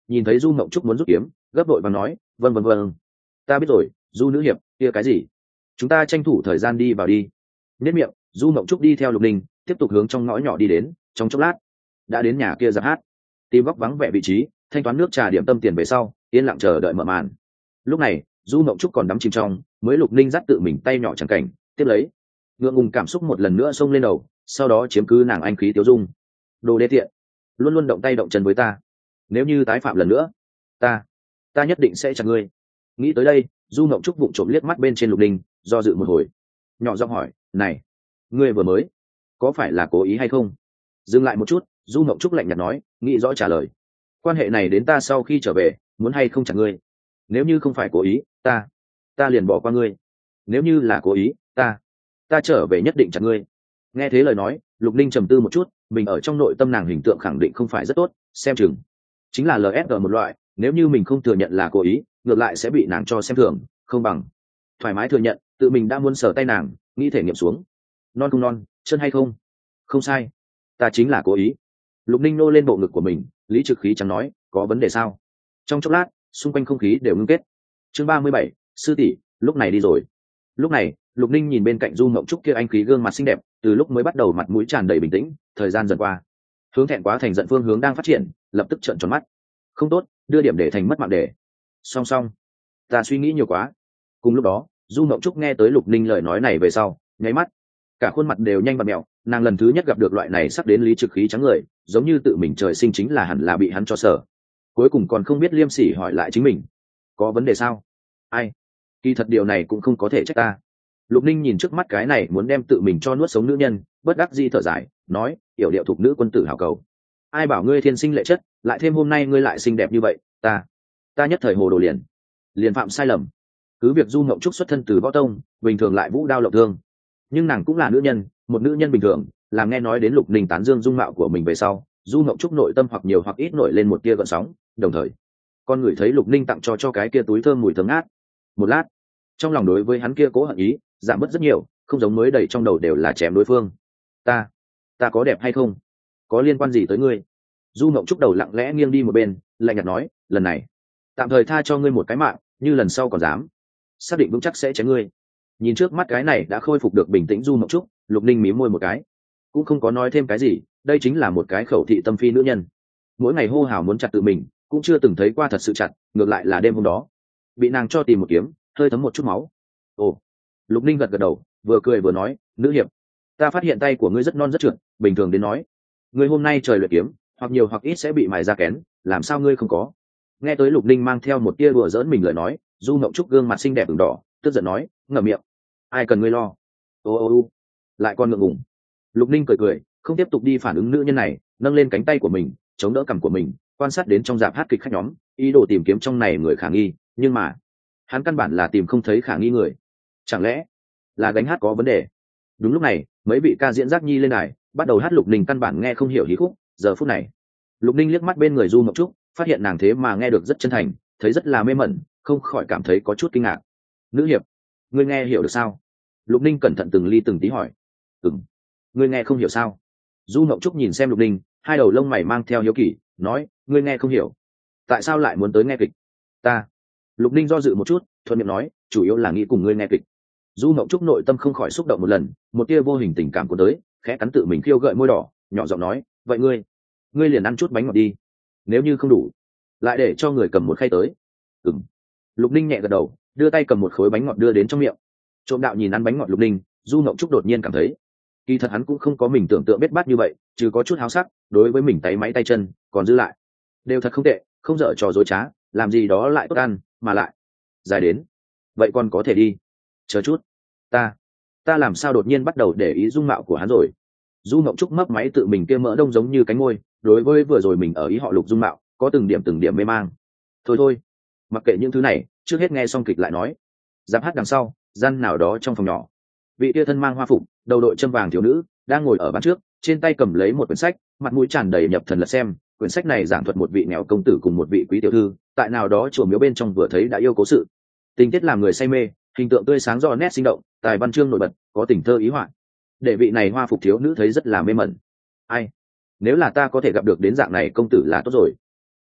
nhìn thấy du mộng trúc muốn rút kiếm, gấp đội và nói vâng vâng vâng, ta biết rồi. Du nữ hiệp kia cái gì, chúng ta tranh thủ thời gian đi vào đi. Nhất miệng, du mộng trúc đi theo Lục Ninh tiếp tục hướng trong ngõ nhỏ đi đến. Trong chốc lát đã đến nhà kia giáp hát, tìm góc vắng vẻ vị trí, thanh toán nước trà điểm tâm tiền về sau, yên lặng chờ đợi mở màn. Lúc này du mộng trúc còn đắm chìm trong mới Lục Ninh dắt tự mình tay nhỏ chẳng cảnh, tiếp lấy ngượng ngùng cảm xúc một lần nữa xông lên đầu, sau đó chiếm cứ nàng anh khí tiêu dung. Đồ đê tiện, luôn luôn động tay động chân với ta, nếu như tái phạm lần nữa, ta ta nhất định sẽ chặt ngươi. Nghĩ tới đây, du mộng trúc vụng trộm liếc mắt bên trên Lục Ninh, do dự một hồi, nhỏ giọng hỏi, này, ngươi vừa mới có phải là cố ý hay không? Dừng lại một chút, du mộng trúc lạnh nhạt nói, nghĩ rõ trả lời. Quan hệ này đến ta sau khi trở về muốn hay không chặt ngươi. Nếu như không phải cố ý, ta ta liền bỏ qua ngươi. Nếu như là cố ý, ta ta trở về nhất định chặt ngươi. Nghe thế lời nói, Lục Ninh trầm tư một chút, mình ở trong nội tâm nàng hình tượng khẳng định không phải rất tốt, xem chừng chính là lờ ép một loại. Nếu như mình không thừa nhận là cố ý, ngược lại sẽ bị nàng cho xem thường, không bằng thoải mái thừa nhận tự mình đã muốn sờ tay nàng, nghĩ thể nghiệm xuống. Non không non, chân hay không? Không sai, ta chính là cố ý. Lục Ninh nô lên bộ ngực của mình, lý trực khí chẳng nói, có vấn đề sao? Trong chốc lát, xung quanh không khí đều ngưng kết. Chương ba mươi bảy, sư tỷ, lúc này đi rồi. Lúc này, Lục Ninh nhìn bên cạnh du mộng trúc kia anh khí gương mặt xinh đẹp, từ lúc mới bắt đầu mặt mũi tràn đầy bình tĩnh, thời gian dần qua hướng thẹn quá thành giận phương hướng đang phát triển, lập tức trợn tròn mắt. Không tốt, đưa điểm để thành mất mạng để. Song song, ta suy nghĩ nhiều quá. Cùng lúc đó, du mộng trúc nghe tới Lục Ninh lời nói này về sau, nháy mắt cả khuôn mặt đều nhanh bật mẹo. Nàng lần thứ nhất gặp được loại này sắc đến lý trực khí trắng người, giống như tự mình trời sinh chính là hẳn là bị hắn cho sở. Cuối cùng còn không biết liêm sỉ hỏi lại chính mình, có vấn đề sao? Ai, kỳ thật điều này cũng không có thể trách ta. Lục Ninh nhìn trước mắt cái này muốn đem tự mình cho nuốt sống nữ nhân, bất đắc dĩ thở dài, nói, yểu điệu thục nữ quân tử hảo cầu. Ai bảo ngươi thiên sinh lệ chất, lại thêm hôm nay ngươi lại xinh đẹp như vậy, ta ta nhất thời hồ đồ liền liền phạm sai lầm. Cứ việc du ngộng trúc xuất thân từ võ tông, bình thường lại vũ đao lộng thương, nhưng nàng cũng là nữ nhân, một nữ nhân bình thường. Làm nghe nói đến Lục Ninh tán dương dung mạo của mình về sau, du ngộng trúc nội tâm hoặc nhiều hoặc ít nổi lên một tia gợn sóng, đồng thời con người thấy Lục Ninh tặng cho cho cái kia túi thơm mùi thơm ngát. Một lát, trong lòng đối với hắn kia cố hận ý giảm bớt rất nhiều, không giống mới đầy trong đầu đều là chém đối phương. Ta, ta có đẹp hay không, có liên quan gì tới ngươi? Du ngộng trúc đầu lặng lẽ nghiêng đi một bên, lạnh nhạt nói, lần này tạm thời tha cho ngươi một cái mạng, như lần sau còn dám, xác định vững chắc sẽ chém ngươi. Nhìn trước mắt cái này đã khôi phục được bình tĩnh du ngộng trúc, Lục Ninh mím môi một cái, cũng không có nói thêm cái gì. Đây chính là một cái khẩu thị tâm phi nữ nhân, mỗi ngày hô hào muốn chặt tự mình, cũng chưa từng thấy qua thật sự chặt, ngược lại là đêm hôm đó bị nàng cho tìm một kiếm, hơi thấm một chút máu. Ồ. Lục Ninh gật gật đầu, vừa cười vừa nói, nữ hiệp, ta phát hiện tay của ngươi rất non rất trượt, bình thường đến nói ngươi hôm nay trời luyện kiếm hoặc nhiều hoặc ít sẽ bị mài ra kén, làm sao ngươi không có? Nghe tới Lục Ninh mang theo một tia đùa giỡn mình lời nói, du ngộng trúc gương mặt xinh đẹp ửng đỏ, tức giận nói, ngậm miệng, ai cần ngươi lo. Ô ô ô, lại còn ngượng ngùng. Lục Ninh cười cười, không tiếp tục đi phản ứng nữ nhân này, nâng lên cánh tay của mình, chống đỡ cằm của mình, quan sát đến trong dạp hát kịch khách nhóm, ý đồ tìm kiếm trong này người khả nghi, nhưng mà hắn căn bản là tìm không thấy khả nghi người. Chẳng lẽ là gánh hát có vấn đề? Đúng lúc này, mấy vị ca diễn giác nhi lên đài, bắt đầu hát. Lục Ninh căn bản nghe không hiểu hí khúc. Giờ phút này, Lục Ninh liếc mắt bên người du mộng trúc, phát hiện nàng thế mà nghe được rất chân thành, thấy rất là mê mẩn, không khỏi cảm thấy có chút kinh ngạc. Nữ hiệp, ngươi nghe hiểu được sao? Lục Ninh cẩn thận từng ly từng tí hỏi. Ừm, ngươi nghe không hiểu sao? Du mộng trúc nhìn xem Lục Ninh, hai đầu lông mày mang theo hiếu kỳ, nói, ngươi nghe không hiểu, tại sao lại muốn tới nghe kịch? Ta. Lục Ninh do dự một chút, thuận miệng nói, chủ yếu là nghĩ cùng ngươi nghe kịch. Du mộng trúc nội tâm không khỏi xúc động một lần, một tia vô hình tình cảm của tới, khẽ cắn tự mình khiêu gợi môi đỏ, nhỏ giọng nói, vậy ngươi ngươi liền ăn chút bánh ngọt đi, nếu như không đủ lại để cho người cầm một khay tới. Ừm. Lục Ninh nhẹ gật đầu, đưa tay cầm một khối bánh ngọt đưa đến trong miệng. Trộm đạo nhìn ăn bánh ngọt Lục Ninh, du mộng trúc đột nhiên cảm thấy kỳ thật hắn cũng không có mình tưởng tượng biết bát như vậy, trừ có chút háo sắc, đối với mình tay máy tay chân còn dư lại đều thật không tệ, không dở trò dối trá, làm gì đó lại tốt ăn, mà lại dài đến vậy còn có thể đi. Chờ chút, ta ta làm sao đột nhiên bắt đầu để ý dung mạo của hắn rồi? Du mộng trúc mấp máy tự mình kia mỡ đông giống như cánh ngôi, đối với vừa rồi mình ở ý họ Lục dung mạo có từng điểm từng điểm mê mang. Thôi thôi, mặc kệ những thứ này, trước hết nghe xong kịch lại nói. Giáp hát đằng sau, gian nào đó trong phòng nhỏ, vị tia thân mang hoa phục, đầu đội châm vàng thiếu nữ đang ngồi ở bàn trước, trên tay cầm lấy một quyển sách, mặt mũi tràn đầy nhập thần lật xem. Quyển sách này giảng thuật một vị nghèo công tử cùng một vị quý tiểu thư tại nào đó chùa miếu bên trong vừa thấy đã yêu cố sự. Tình tiết làm người say mê, hình tượng tươi sáng rõ nét sinh động, tài văn chương nổi bật, có tình thơ ý họa, để vị này hoa phục thiếu nữ thấy rất là mê mẩn. Ai, nếu là ta có thể gặp được đến dạng này công tử là tốt rồi.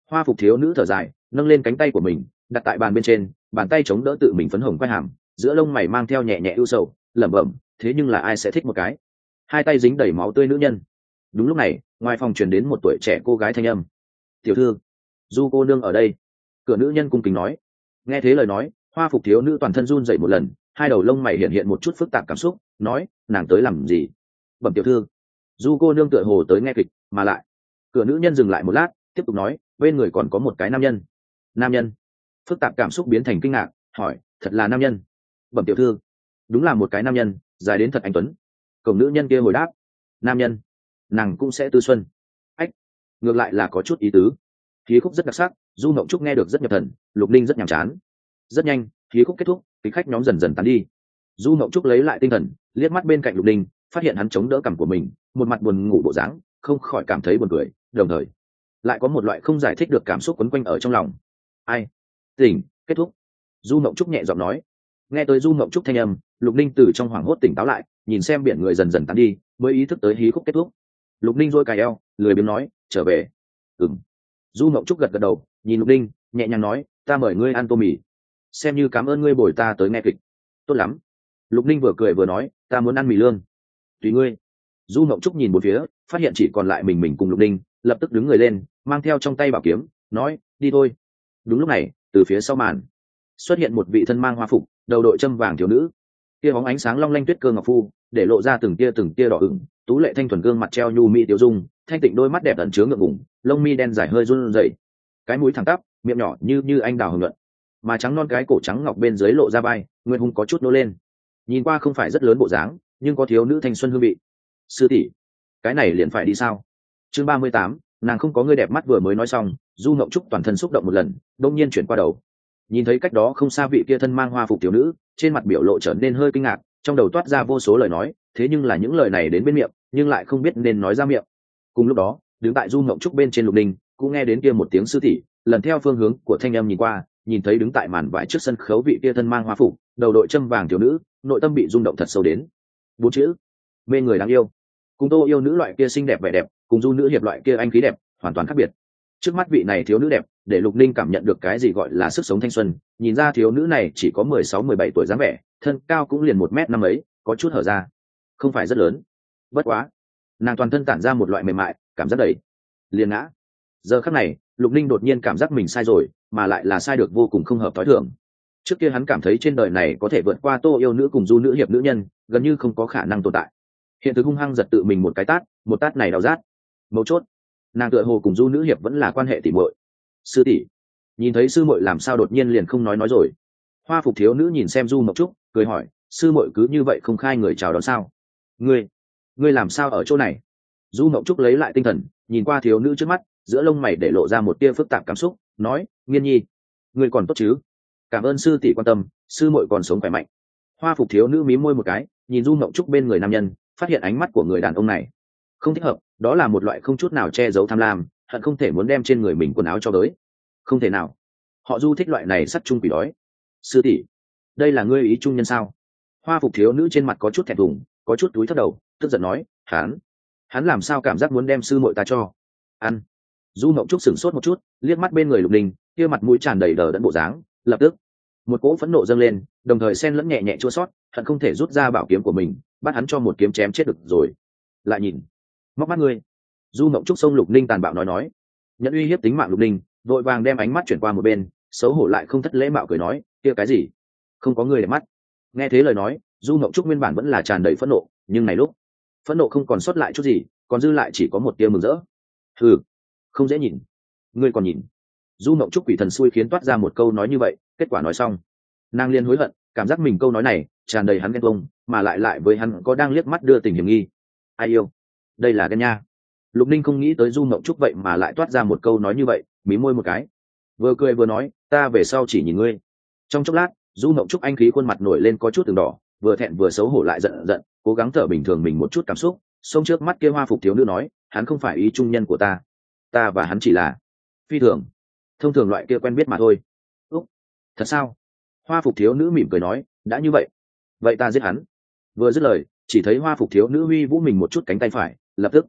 Hoa phục thiếu nữ thở dài, nâng lên cánh tay của mình đặt tại bàn bên trên, bàn tay chống đỡ tự mình phấn hồng quai hàm, giữa lông mày mang theo nhẹ nhẹ ưu sầu, lẩm bẩm, thế nhưng là ai sẽ thích một cái hai tay dính đầy máu tươi nữ nhân. Đúng lúc này, ngoài phòng truyền đến một tuổi trẻ cô gái thanh âm. Tiểu thư, Du cô nương ở đây. Cửa nữ nhân cung kính nói. Nghe thế lời nói, hoa phục thiếu nữ toàn thân run dậy một lần, hai đầu lông mày hiện hiện một chút phức tạp cảm xúc, nói, nàng tới làm gì? Bẩm tiểu thư, Du cô nương tựa hồ tới nghe kịch, mà lại. Cửa nữ nhân dừng lại một lát, tiếp tục nói, bên người còn có một cái nam nhân. Nam nhân? Phức tạp cảm xúc biến thành kinh ngạc, hỏi, thật là nam nhân? Bẩm tiểu thư, đúng là một cái nam nhân, dài đến thật anh tuấn. Cổng nữ nhân kia hồi đáp, nam nhân, nàng cũng sẽ tư xuân. Ách, ngược lại là có chút ý tứ. Khí khúc rất đặc sắc, Du Mộng Trúc nghe được rất nhập thần, Lục Ninh rất nhàm chán. Rất nhanh, khí khúc kết thúc, kịch khách nhóm dần dần tán đi. Du Mộng Trúc lấy lại tinh thần, liếc mắt bên cạnh Lục Ninh, phát hiện hắn chống đỡ cằm của mình, một mặt buồn ngủ bộ dáng, không khỏi cảm thấy buồn cười, đồng thời lại có một loại không giải thích được cảm xúc quấn quanh ở trong lòng. Ai? Tỉnh, kết thúc. Du Mộng Trúc nhẹ giọng nói. Nghe tới Du Mộng Trúc thanh âm, Lục Ninh từ trong hoảng hốt tỉnh táo lại, nhìn xem biển người dần dần tán đi, mới ý thức tới hí khúc kết thúc. Lục Ninh dôi cài eo, lười biếng nói, trở về. Ừm. Du Mộng Trúc gật gật đầu, nhìn Lục Ninh, nhẹ nhàng nói, ta mời ngươi ăn tô mì, xem như cảm ơn ngươi bồi ta tới nghe kịch. Tốt lắm. Lục Ninh vừa cười vừa nói, ta muốn ăn mì lương. Tùy ngươi. Du Mộng Trúc nhìn một phía, phát hiện chỉ còn lại mình mình cùng Lục Ninh, lập tức đứng người lên, mang theo trong tay bảo kiếm, nói, đi thôi. Đúng lúc này, từ phía sau màn xuất hiện một vị thân mang hoa phục, đầu đội châm vàng thiếu nữ, kia bóng ánh sáng long lanh tuyết cơ ngọc phu, để lộ ra từng tia từng tia đỏ ửng, tú lệ thanh thuần gương mặt treo nhu mỹ tiểu dung, thanh tịnh đôi mắt đẹp ẩn chứa ngượng ngùng, lông mi đen dài hơi run rẩy, cái mũi thẳng tắp, miệng nhỏ như như anh đào hồng nhuận, mà trắng non cái cổ trắng ngọc bên dưới lộ ra vai, nguyên hung có chút nô lên, nhìn qua không phải rất lớn bộ dáng, nhưng có thiếu nữ thanh xuân hương vị. Sư tỷ, cái này liền phải đi sao? Chương ba mươi tám, nàng không có người đẹp mắt vừa mới nói xong, Du Ngộng Trúc toàn thân xúc động một lần, đột nhiên chuyển qua đầu, nhìn thấy cách đó không xa vị kia thân mang hoa phục tiểu nữ, trên mặt biểu lộ trở nên hơi kinh ngạc, trong đầu toát ra vô số lời nói, thế nhưng là những lời này đến bên miệng, nhưng lại không biết nên nói ra miệng. Cùng lúc đó, đứng tại Du Ngộng Trúc bên trên Lục Ninh, cũng nghe đến kia một tiếng sư tỷ, lần theo phương hướng của thanh âm nhìn qua, nhìn thấy đứng tại màn vải trước sân khấu vị kia thân mang hoa phục, đầu đội châm vàng tiểu nữ, nội tâm bị rung động thật sâu đến. Bốn chữ: mê người đáng yêu. Cùng Tô yêu nữ loại kia xinh đẹp vẻ đẹp, cùng Du nữ hiệp loại kia anh khí đẹp, hoàn toàn khác biệt. Trước mắt vị này thiếu nữ đẹp, để Lục Ninh cảm nhận được cái gì gọi là sức sống thanh xuân, nhìn ra thiếu nữ này chỉ có mười sáu mười bảy tuổi dáng vẻ, thân cao cũng liền một mét năm ấy, có chút hở ra, không phải rất lớn. Bất quá, nàng toàn thân tản ra một loại mềm mại, cảm giác đầy liền ngã. Giờ khắc này, Lục Ninh đột nhiên cảm giác mình sai rồi, mà lại là sai được vô cùng không hợp thói thường. Trước kia hắn cảm thấy trên đời này có thể vượt qua Tô yêu nữ cùng Du nữ hiệp nữ nhân, gần như không có khả năng tồn tại. Hiện thực hung hăng giật tự mình một cái tát, một tát này đau rát. Mấu chốt, nàng tựa hồ cùng Du nữ hiệp vẫn là quan hệ tỉ muội. Sư tỷ, nhìn thấy sư muội làm sao đột nhiên liền không nói nói rồi. Hoa phục thiếu nữ nhìn xem Du Mộng Trúc, cười hỏi, sư muội cứ như vậy không khai người chào đón sao? Ngươi, ngươi làm sao ở chỗ này? Du Mộng Trúc lấy lại tinh thần, nhìn qua thiếu nữ trước mắt, giữa lông mày để lộ ra một tia phức tạp cảm xúc, nói, Nghiên nhi, ngươi còn tốt chứ? Cảm ơn sư tỷ quan tâm, sư muội còn sống khỏe mạnh. Hoa phục thiếu nữ mím môi một cái, nhìn Du Mộng Trúc bên người nam nhân, phát hiện ánh mắt của người đàn ông này không thích hợp, đó là một loại không chút nào che giấu tham lam, hận không thể muốn đem trên người mình quần áo cho tới. Không thể nào, họ Du thích loại này sắt chung quỷ đói. Sư tỷ, đây là ngươi ý trung nhân sao? Hoa phục thiếu nữ trên mặt có chút thẹn thùng, có chút túi thấp đầu, tức giận nói, hắn, hắn làm sao cảm giác muốn đem sư muội ta cho ăn? Du Mộng Trúc sửng sốt một chút, liếc mắt bên người Lục Ninh, kia mặt mũi tràn đầy đờ đẫn bộ dáng, lập tức một cỗ phẫn nộ dâng lên, đồng thời xen lẫn nhẹ nhẹ chua xót, hận không thể rút ra bảo kiếm của mình, bắt hắn cho một kiếm chém chết được rồi. Lại nhìn, móc mắt ngươi. Du Mộng Trúc xông Lục Ninh tàn bạo nói nói, nhận uy hiếp tính mạng Lục Ninh, vội vàng đem ánh mắt chuyển qua một bên, xấu hổ lại không thất lễ mạo cười nói, kia cái gì? Không có người để mắt. Nghe thế lời nói, Du Mộng Trúc nguyên bản vẫn là tràn đầy phẫn nộ, nhưng này lúc, phẫn nộ không còn sót lại chút gì, còn dư lại chỉ có một tia mừng rỡ. Hừ, không dễ nhìn. Ngươi còn nhìn. Du Mộng Trúc quỷ thần xui khiến toát ra một câu nói như vậy, kết quả nói xong, nàng liên hối hận, cảm giác mình câu nói này tràn đầy hắn ghen tuông, mà lại lại với hắn có đang liếc mắt đưa tình hiểm nghi. Ai yêu? Đây là ghen nha. Lục Ninh không nghĩ tới Du Mộng Trúc vậy mà lại toát ra một câu nói như vậy, mí môi một cái, vừa cười vừa nói, ta về sau chỉ nhìn ngươi. Trong chốc lát, Du Mộng Trúc anh khí khuôn mặt nổi lên có chút từng đỏ, vừa thẹn vừa xấu hổ lại giận giận, cố gắng thở bình thường mình một chút cảm xúc, xông trước mắt kia hoa phục thiếu nữ nói, hắn không phải ý trung nhân của ta, ta và hắn chỉ là phi thường, thông thường loại kia quen biết mà thôi. Úc, thật sao? Hoa phục thiếu nữ mỉm cười nói, đã như vậy, vậy ta giết hắn. Vừa dứt lời, chỉ thấy hoa phục thiếu nữ huy vũ mình một chút cánh tay phải, lập tức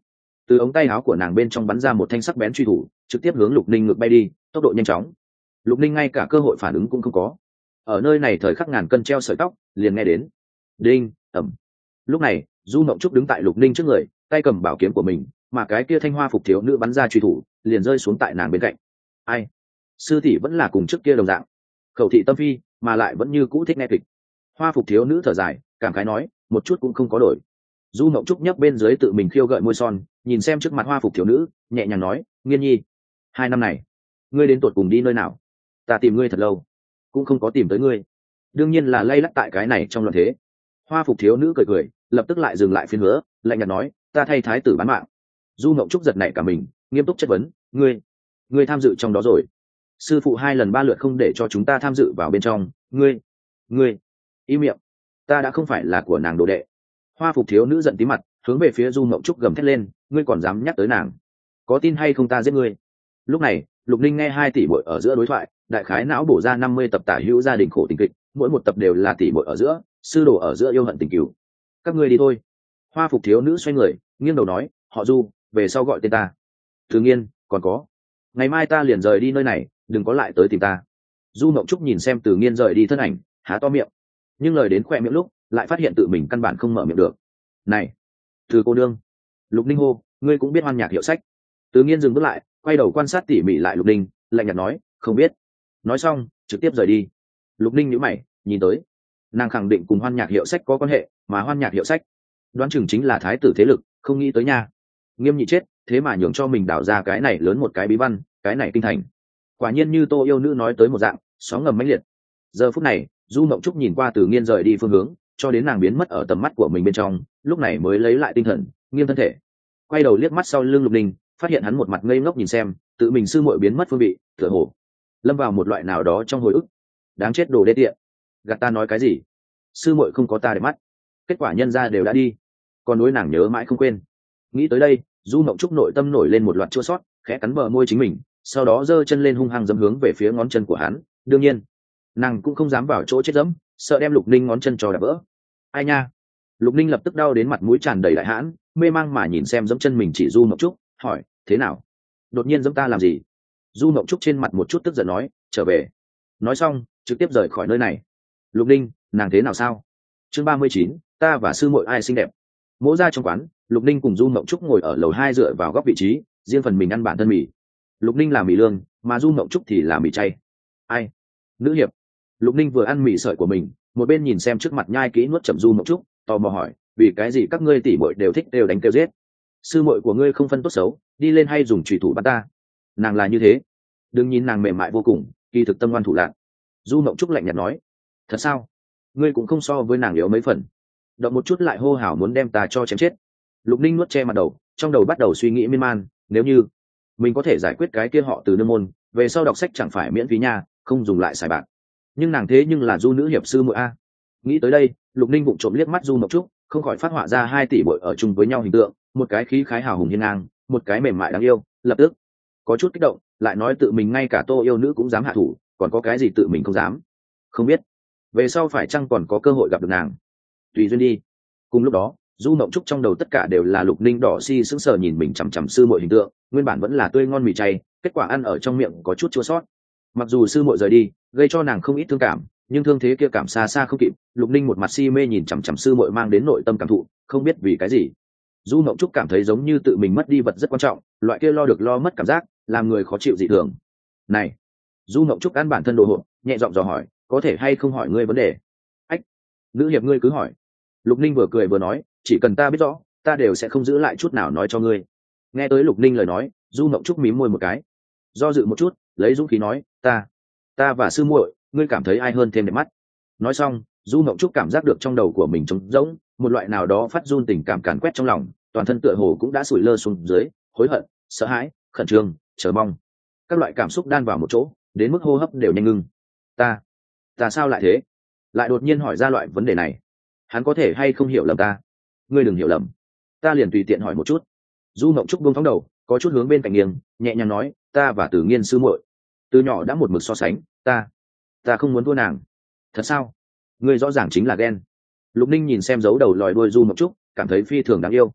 từ ống tay áo của nàng bên trong bắn ra một thanh sắc bén truy thủ, trực tiếp hướng Lục Ninh ngược bay đi, tốc độ nhanh chóng. Lục Ninh ngay cả cơ hội phản ứng cũng không có. Ở nơi này thời khắc ngàn cân treo sợi tóc, liền nghe đến đinh ầm. Lúc này Du Mộng Trúc đứng tại Lục Ninh trước người, tay cầm bảo kiếm của mình, mà cái kia thanh hoa phục thiếu nữ bắn ra truy thủ liền rơi xuống tại nàng bên cạnh. Ai? Sư tỷ vẫn là cùng trước kia đồng dạng, khẩu thị tâm phi, mà lại vẫn như cũ thích nghe kịch. Hoa phục thiếu nữ thở dài, cảm khái nói, một chút cũng không có đổi. Du Mộng Trúc nhấp bên dưới tự mình khiêu gợi môi son, nhìn xem trước mặt hoa phục thiếu nữ, nhẹ nhàng nói, Nghiên nhi, hai năm này ngươi đến tột cùng đi nơi nào? Ta tìm ngươi thật lâu cũng không có tìm tới ngươi. Đương nhiên là lay lắt tại cái này trong loạn thế. Hoa phục thiếu nữ cười cười, lập tức lại dừng lại phiên hứa, lạnh nhạt nói, ta thay thái tử bán mạng. Du Mộng Trúc giật nảy cả mình, nghiêm túc chất vấn, ngươi ngươi tham dự trong đó rồi? Sư phụ hai lần ba lượt không để cho chúng ta tham dự vào bên trong, ngươi ngươi im miệng, ta đã không phải là của nàng đồ đệ. Hoa phục thiếu nữ giận tí mặt, hướng về phía Du Mộng Trúc gầm thét lên, ngươi còn dám nhắc tới nàng, có tin hay không ta giết ngươi. Lúc này Lục Ninh nghe hai tỷ muội ở giữa đối thoại, đại khái não bổ ra năm mươi tập tả hữu gia đình khổ tình kịch, mỗi một tập đều là tỷ muội ở giữa, sư đồ ở giữa yêu hận tình cừu. Các ngươi đi thôi. Hoa phục thiếu nữ xoay người, nghiêng đầu nói, họ Du, về sau gọi tên ta. Tự nhiên, còn có, ngày mai ta liền rời đi nơi này, đừng có lại tới tìm ta. Du Mộng Trúc nhìn xem Từ Nghiên rời đi thân ảnh, há to miệng, nhưng lời đến khoe miệng lúc lại phát hiện tự mình căn bản không mở miệng được. Này, Từ cô nương. Lục Ninh hô, ngươi cũng biết Hoan Nhạc hiệu sách? Từ Nghiên dừng bước lại, quay đầu quan sát tỉ mỉ lại Lục Ninh, lạnh nhạt nói, không biết. Nói xong trực tiếp rời đi. Lục Ninh nhíu mày, nhìn tới, nàng khẳng định cùng Hoan Nhạc hiệu sách có quan hệ, mà Hoan Nhạc hiệu sách đoán chừng chính là thái tử thế lực, không nghĩ tới nha. Nghiêm Nhị chết, thế mà nhường cho mình đào ra cái này lớn một cái bí văn, cái này kinh thành. Quả nhiên như Tô yêu nữ nói tới một dạng, sóng ngầm mãnh liệt. Giờ phút này Du Mộng Trúc nhìn qua Từ Nghiên rời đi phương hướng, cho đến nàng biến mất ở tầm mắt của mình bên trong, lúc này mới lấy lại tinh thần, nghiêm thân thể, quay đầu liếc mắt sau lưng Lục Ninh, phát hiện hắn một mặt ngây ngốc nhìn xem tự mình sư muội biến mất phương vị, tựa hồ lâm vào một loại nào đó trong hồi ức. Đáng chết đồ đê tiện, gạt ta nói cái gì? Sư muội không có ta để mắt, kết quả nhân ra đều đã đi, còn đối nàng nhớ mãi không quên. Nghĩ tới đây, Du Mộng Trúc nội tâm nổi lên một loạt chua sót, khẽ cắn bờ môi chính mình, sau đó giơ chân lên hung hăng dẫm hướng về phía ngón chân của hắn. Đương nhiên nàng cũng không dám vào chỗ chết dẫm, sợ đem Lục Ninh ngón chân cho đạp vỡ. Ai nha! Lục Ninh lập tức đau đến mặt mũi tràn đầy đại hãn, mê mang mà nhìn xem dẫm chân mình chỉ Du Mộng Trúc, hỏi, thế nào? Đột nhiên dẫm ta làm gì? Du Mộng Trúc trên mặt một chút tức giận nói, trở về. Nói xong trực tiếp rời khỏi nơi này. Lục Ninh, nàng thế nào sao? Chương ba mươi chín, ta và sư muội ai xinh đẹp. Mỗ ra trong quán, Lục Ninh cùng Du Mộng Trúc ngồi ở lầu hai dựa vào góc vị trí, riêng phần mình ăn bản thân mì. Lục Ninh là mì lương, mà Du Mộng Trúc thì là mì chay. Ai? Nữ hiệp. Lục Ninh vừa ăn mì sợi của mình, một bên nhìn xem trước mặt nhai kỹ nuốt chậm Du Mộng Trúc, tò mò hỏi, vì cái gì các ngươi tỷ muội đều thích đều đánh kêu giết? Sư muội của ngươi không phân tốt xấu, đi lên hay dùng chủy thủ bắt ta? Nàng là như thế, đừng nhìn nàng mềm mại vô cùng, kỳ thực tâm ngoan thủ lạn. Du Mộng Trúc lạnh nhạt nói, thật sao? Ngươi cũng không so với nàng yếu mấy phần, động một chút lại hô hào muốn đem ta cho chém chết. Lục Ninh nuốt che mặt đầu, trong đầu bắt đầu suy nghĩ miên man, nếu như mình có thể giải quyết cái kia họ Từ nương môn, về sau đọc sách chẳng phải miễn phí nha, không dùng lại xài bạc. Nhưng nàng thế nhưng là Du nữ hiệp sư muội a. Nghĩ tới đây, Lục Ninh vụng trộm liếc mắt Du Mộng Trúc, không khỏi phát họa ra hai tỷ muội ở chung với nhau hình tượng, một cái khí khái hào hùng hiên ngang, một cái mềm mại đáng yêu. Lập tức có chút kích động, lại nói tự mình ngay cả Tô yêu nữ cũng dám hạ thủ, còn có cái gì tự mình không dám? Không biết về sau phải chăng còn có cơ hội gặp được nàng, tùy duyên đi. Cùng lúc đó, Du Mộng Trúc trong đầu tất cả đều là Lục Ninh đỏ si sững sờ nhìn mình chằm chằm sư muội hình tượng, nguyên bản vẫn là tươi ngon mì chay, kết quả ăn ở trong miệng có chút chua sót. Mặc dù sư muội rời đi, gây cho nàng không ít thương cảm, nhưng thương thế kia cảm xa xa không kịp. Lục Ninh một mặt si mê nhìn chằm chằm sư muội mang đến nội tâm cảm thụ, không biết vì cái gì, Du Mộng Trúc cảm thấy giống như tự mình mất đi vật rất quan trọng, loại kia lo được lo mất cảm giác, làm người khó chịu dị thường. Này, Du Mộng Trúc ăn bản thân đồ hộp, nhẹ giọng dò hỏi, có thể hay không hỏi ngươi vấn đề? Ách, nữ hiệp ngươi cứ hỏi. Lục Ninh vừa cười vừa nói, chỉ cần ta biết rõ, ta đều sẽ không giữ lại chút nào nói cho ngươi. Nghe tới Lục Ninh lời nói, Du Mộng Trúc mím môi một cái, do dự một chút, lấy dũng khí nói, ta ta và sư muội, ngươi cảm thấy ai hơn thêm đẹp mắt? Nói xong, Du Mộng Trúc cảm giác được trong đầu của mình trống rỗng, một loại nào đó phát run tình cảm càn quét trong lòng, toàn thân tựa hồ cũng đã sủi lơ xuống dưới, hối hận, sợ hãi, khẩn trương, chờ mong, các loại cảm xúc đan vào một chỗ, đến mức hô hấp đều nhanh ngưng. Ta, ta sao lại thế? Lại đột nhiên hỏi ra loại vấn đề này, hắn có thể hay không hiểu lầm ta? Ngươi đừng hiểu lầm, ta liền tùy tiện hỏi một chút. Du Mộng Trúc buông phóng đầu, có chút hướng bên cạnh nghiêng, nhẹ nhàng nói, ta và Tử Nghiên sư muội từ nhỏ đã một mực so sánh, ta ta không muốn thua nàng. Thật sao? Ngươi rõ ràng chính là ghen. Lục Ninh nhìn xem dấu đầu lòi đuôi Du Mộng Trúc, cảm thấy phi thường đáng yêu.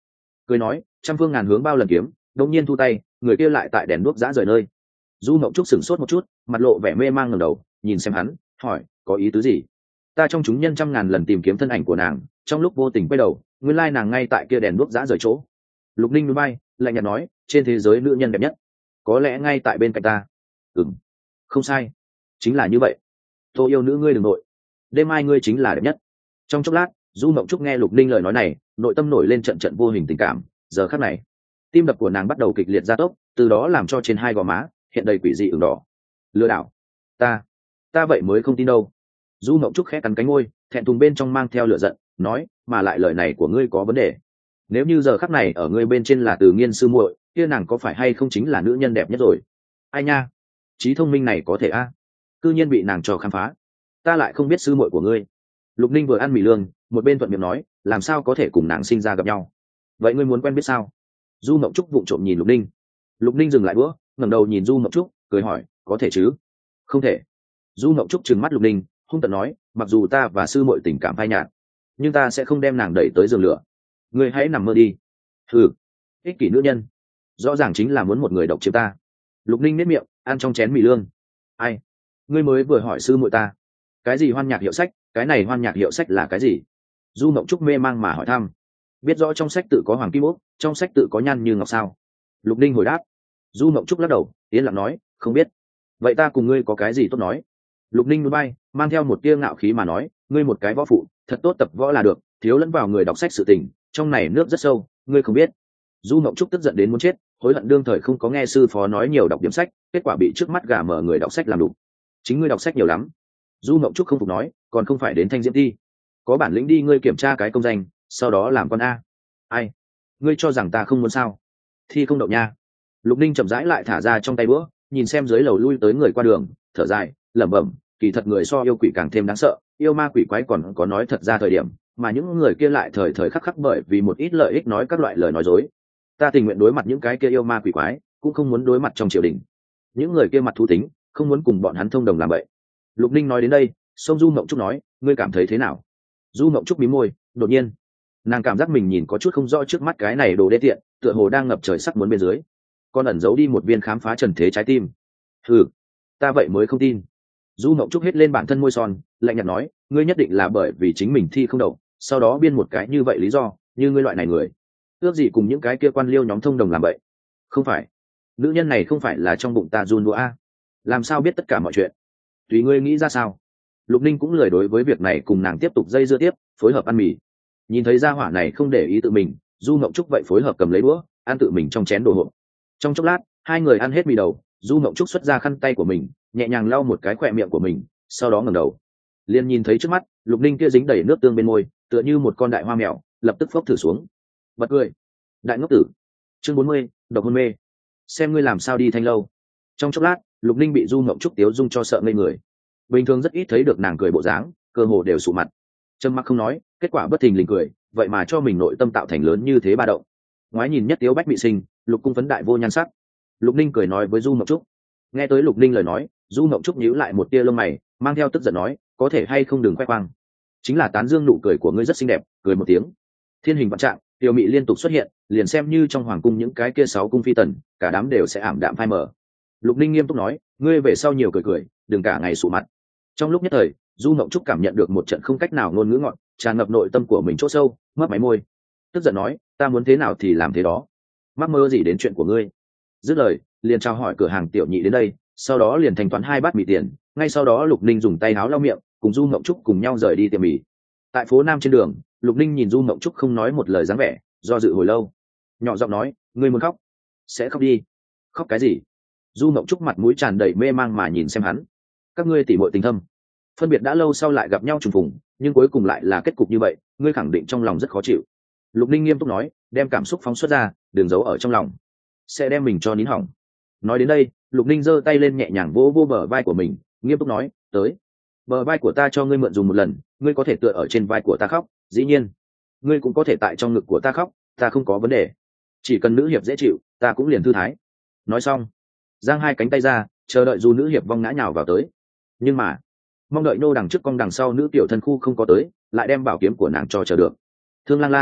cười nói trăm phương ngàn hướng bao lần kiếm, đột nhiên thu tay, người kia lại tại đèn đuốc giã rời nơi. Du Mộng Trúc sửng sốt một chút, mặt lộ vẻ mê mang ngẩng đầu nhìn xem hắn, hỏi có ý tứ gì? Ta trong chúng nhân trăm ngàn lần tìm kiếm thân ảnh của nàng, trong lúc vô tình quay đầu, nguyên lai nàng ngay tại kia đèn đuốc giã rời chỗ. Lục Ninh núi bay lạnh nhạt nói, trên thế giới nữ nhân đẹp nhất có lẽ ngay tại bên cạnh ta. Ừm, không sai, chính là như vậy. Tô yêu nữ ngươi đừng nội, đêm mai ngươi chính là đẹp nhất. Trong chốc lát, Du Mộng Trúc nghe Lục Ninh lời nói này, nội tâm nổi lên trận trận vô hình tình cảm. Giờ khắc này, tim đập của nàng bắt đầu kịch liệt gia tốc, từ đó làm cho trên hai gò má hiện đầy quỷ dị ửng đỏ. Lừa đảo? Ta, ta vậy mới không tin đâu. Du Mộng Trúc khẽ cắn cánh môi, thẹn thùng bên trong mang theo lửa giận, nói, mà lại lời này của ngươi có vấn đề. Nếu như giờ khắc này ở ngươi bên trên là Từ Nghiên sư muội, kia nàng có phải hay không chính là nữ nhân đẹp nhất rồi? Ai nha, trí thông minh này có thể a, à? Cư nhiên bị nàng trò khám phá. Ta lại không biết sư muội của ngươi. Lục Ninh vừa ăn mì lương, một bên thuận miệng nói, làm sao có thể cùng nàng sinh ra gặp nhau? Vậy ngươi muốn quen biết sao? Du Mộng Trúc vụng trộm nhìn Lục Ninh. Lục Ninh dừng lại bữa, ngẩng đầu nhìn Du Mộng Trúc, cười hỏi, có thể chứ? Không thể. Du Mộng Trúc trừng mắt Lục Ninh, hung tợn nói, mặc dù ta và sư muội tình cảm phai nhạt, nhưng ta sẽ không đem nàng đẩy tới giường lửa. Ngươi hãy nằm mơ đi. Hừ, ích kỷ nữ nhân, rõ ràng chính là muốn một người độc chiếm ta. Lục Ninh nếp miệng, ăn trong chén mì lương. Ai? Ngươi mới vừa hỏi sư muội ta, cái gì hoan nhạc hiệu sách, cái này hoan nhạc hiệu sách là cái gì? Du Mộng Trúc mê mang mà hỏi thăm. Biết rõ trong sách tự có Hoàng Kim Ốc, trong sách tự có Nhan Như Ngọc sao? Lục Ninh hồi đáp. Du Mộng Trúc lắc đầu, yên lặng nói, không biết. Vậy ta cùng ngươi có cái gì tốt nói? Lục Ninh núi bay, mang theo một tia ngạo khí mà nói, ngươi một cái võ phụ, thật tốt tập võ là được, thiếu lẫn vào người đọc sách sự tình, trong này nước rất sâu, ngươi không biết. Du Mộng Trúc tức giận đến muốn chết, hối hận đương thời không có nghe sư phó nói nhiều đọc điểm sách, kết quả bị trước mắt gà mở người đọc sách làm đủ. Chính ngươi đọc sách nhiều lắm. Du Mộng Trúc không phục nói, còn không phải đến Thanh Diễm thi, có bản lĩnh đi ngươi kiểm tra cái công danh, sau đó làm con a. Ai? Ngươi cho rằng ta không muốn sao? Thi không đậu nha. Lục Ninh chậm rãi lại thả ra trong tay bữa, nhìn xem dưới lầu lui tới người qua đường, thở dài, lẩm bẩm, kỳ thật người so yêu quỷ càng thêm đáng sợ, yêu ma quỷ quái còn có nói thật ra thời điểm, mà những người kia lại thời thời khắc khắc bởi vì một ít lợi ích nói các loại lời nói dối. Ta tình nguyện đối mặt những cái kia yêu ma quỷ quái, cũng không muốn đối mặt trong triều đình. Những người kia mặt thú tính, không muốn cùng bọn hắn thông đồng làm vậy. Lục Ninh nói đến đây, sông Du Mộng Trúc nói, ngươi cảm thấy thế nào? Du Mộng Trúc mí môi, đột nhiên nàng cảm giác mình nhìn có chút không rõ trước mắt cái này đồ đê tiện, tựa hồ đang ngập trời sắc muốn bên dưới còn ẩn giấu đi một viên khám phá trần thế trái tim. Ừ, ta vậy mới không tin. Du Mộng Trúc hết lên bản thân môi son, lạnh nhạt nói, ngươi nhất định là bởi vì chính mình thi không đậu, sau đó biên một cái như vậy lý do, như ngươi loại này người ước gì cùng những cái kia quan liêu nhóm thông đồng làm vậy. Không phải, nữ nhân này không phải là trong bụng ta run đũa a, làm sao biết tất cả mọi chuyện? Tùy ngươi nghĩ ra sao. Lục Ninh cũng lười đối với việc này cùng nàng tiếp tục dây dưa tiếp, phối hợp ăn mì. Nhìn thấy gia hỏa này không để ý tự mình, Du Mộng Trúc vậy phối hợp cầm lấy đũa ăn tự mình trong chén đồ hộp. Trong chốc lát, hai người ăn hết mì đầu, Du Mộng Trúc xuất ra khăn tay của mình, nhẹ nhàng lau một cái khỏe miệng của mình, sau đó ngẩng đầu, liền nhìn thấy trước mắt Lục Ninh kia dính đầy nước tương bên môi, tựa như một con đại hoa mèo, lập tức phốc thử xuống. Bật cười. Đại ngốc tử. Chương bốn mươi, độc hôn mê. Xem ngươi làm sao đi thanh lâu. Trong chốc lát, Lục Ninh bị Du Mộng Trúc tiếu dung cho sợ ngây người. Bình thường rất ít thấy được nàng cười bộ dáng, cơ hồ đều sụ mặt. Trầm mặc không nói, kết quả bất thình lình cười, vậy mà cho mình nội tâm tạo thành lớn như thế ba động. Ngoái nhìn nhất tiếu bách bị sinh, Lục cung phấn đại vô nhan sắc. Lục Ninh cười nói với Du Mộng Trúc. Nghe tới Lục Ninh lời nói, Du Mộng Trúc nhíu lại một tia lông mày, mang theo tức giận nói, có thể hay không đừng khoe khoang. Chính là tán dương nụ cười của ngươi rất xinh đẹp, cười một tiếng. Thiên hình vạn trạng, tiểu mị liên tục xuất hiện, liền xem như trong hoàng cung những cái kia sáu cung phi tần, cả đám đều sẽ ảm đạm phai mờ. Lục Ninh nghiêm túc nói, ngươi về sau nhiều cười cười, đừng cả ngày sụ mặt. Trong lúc nhất thời, Du Mộng Trúc cảm nhận được một trận không cách nào ngôn ngữ ngọn, tràn ngập nội tâm của mình chỗ sâu, mấp máy môi, tức giận nói, ta muốn thế nào thì làm thế đó, mắc mơ gì đến chuyện của ngươi. Dứt lời, liền trao hỏi cửa hàng tiểu nhị đến đây, sau đó liền thanh toán hai bát mì tiền. Ngay sau đó Lục Ninh dùng tay áo lau miệng, cùng Du Mộng Trúc cùng nhau rời đi tiệm mì. Tại phố Nam trên đường, Lục Ninh nhìn Du Mộng Trúc không nói một lời dáng vẻ, do dự hồi lâu, nhỏ giọng nói, ngươi muốn khóc, sẽ khóc đi. Khóc cái gì? Du Mộng Trúc mặt mũi tràn đầy mê mang mà nhìn xem hắn. Các ngươi tỉ muội tình thâm, phân biệt đã lâu sau lại gặp nhau trùng phùng, nhưng cuối cùng lại là kết cục như vậy, ngươi khẳng định trong lòng rất khó chịu. Lục Ninh nghiêm túc nói, đem cảm xúc phóng xuất ra, đừng giấu ở trong lòng, sẽ đem mình cho nín hỏng. Nói đến đây, Lục Ninh giơ tay lên nhẹ nhàng vỗ vỗ bờ vai của mình, nghiêm túc nói, tới, bờ vai của ta cho ngươi mượn dùng một lần, ngươi có thể tựa ở trên vai của ta khóc, dĩ nhiên ngươi cũng có thể tại trong ngực của ta khóc, ta không có vấn đề, chỉ cần nữ hiệp dễ chịu, ta cũng liền thư thái. Nói xong, giang hai cánh tay ra, chờ đợi Du nữ hiệp vong ngã nhào vào tới. Nhưng mà mong đợi nô đằng trước cong đằng sau nữ tiểu thân khu không có tới, lại đem bảo kiếm của nàng cho chờ được. Thương lang lang,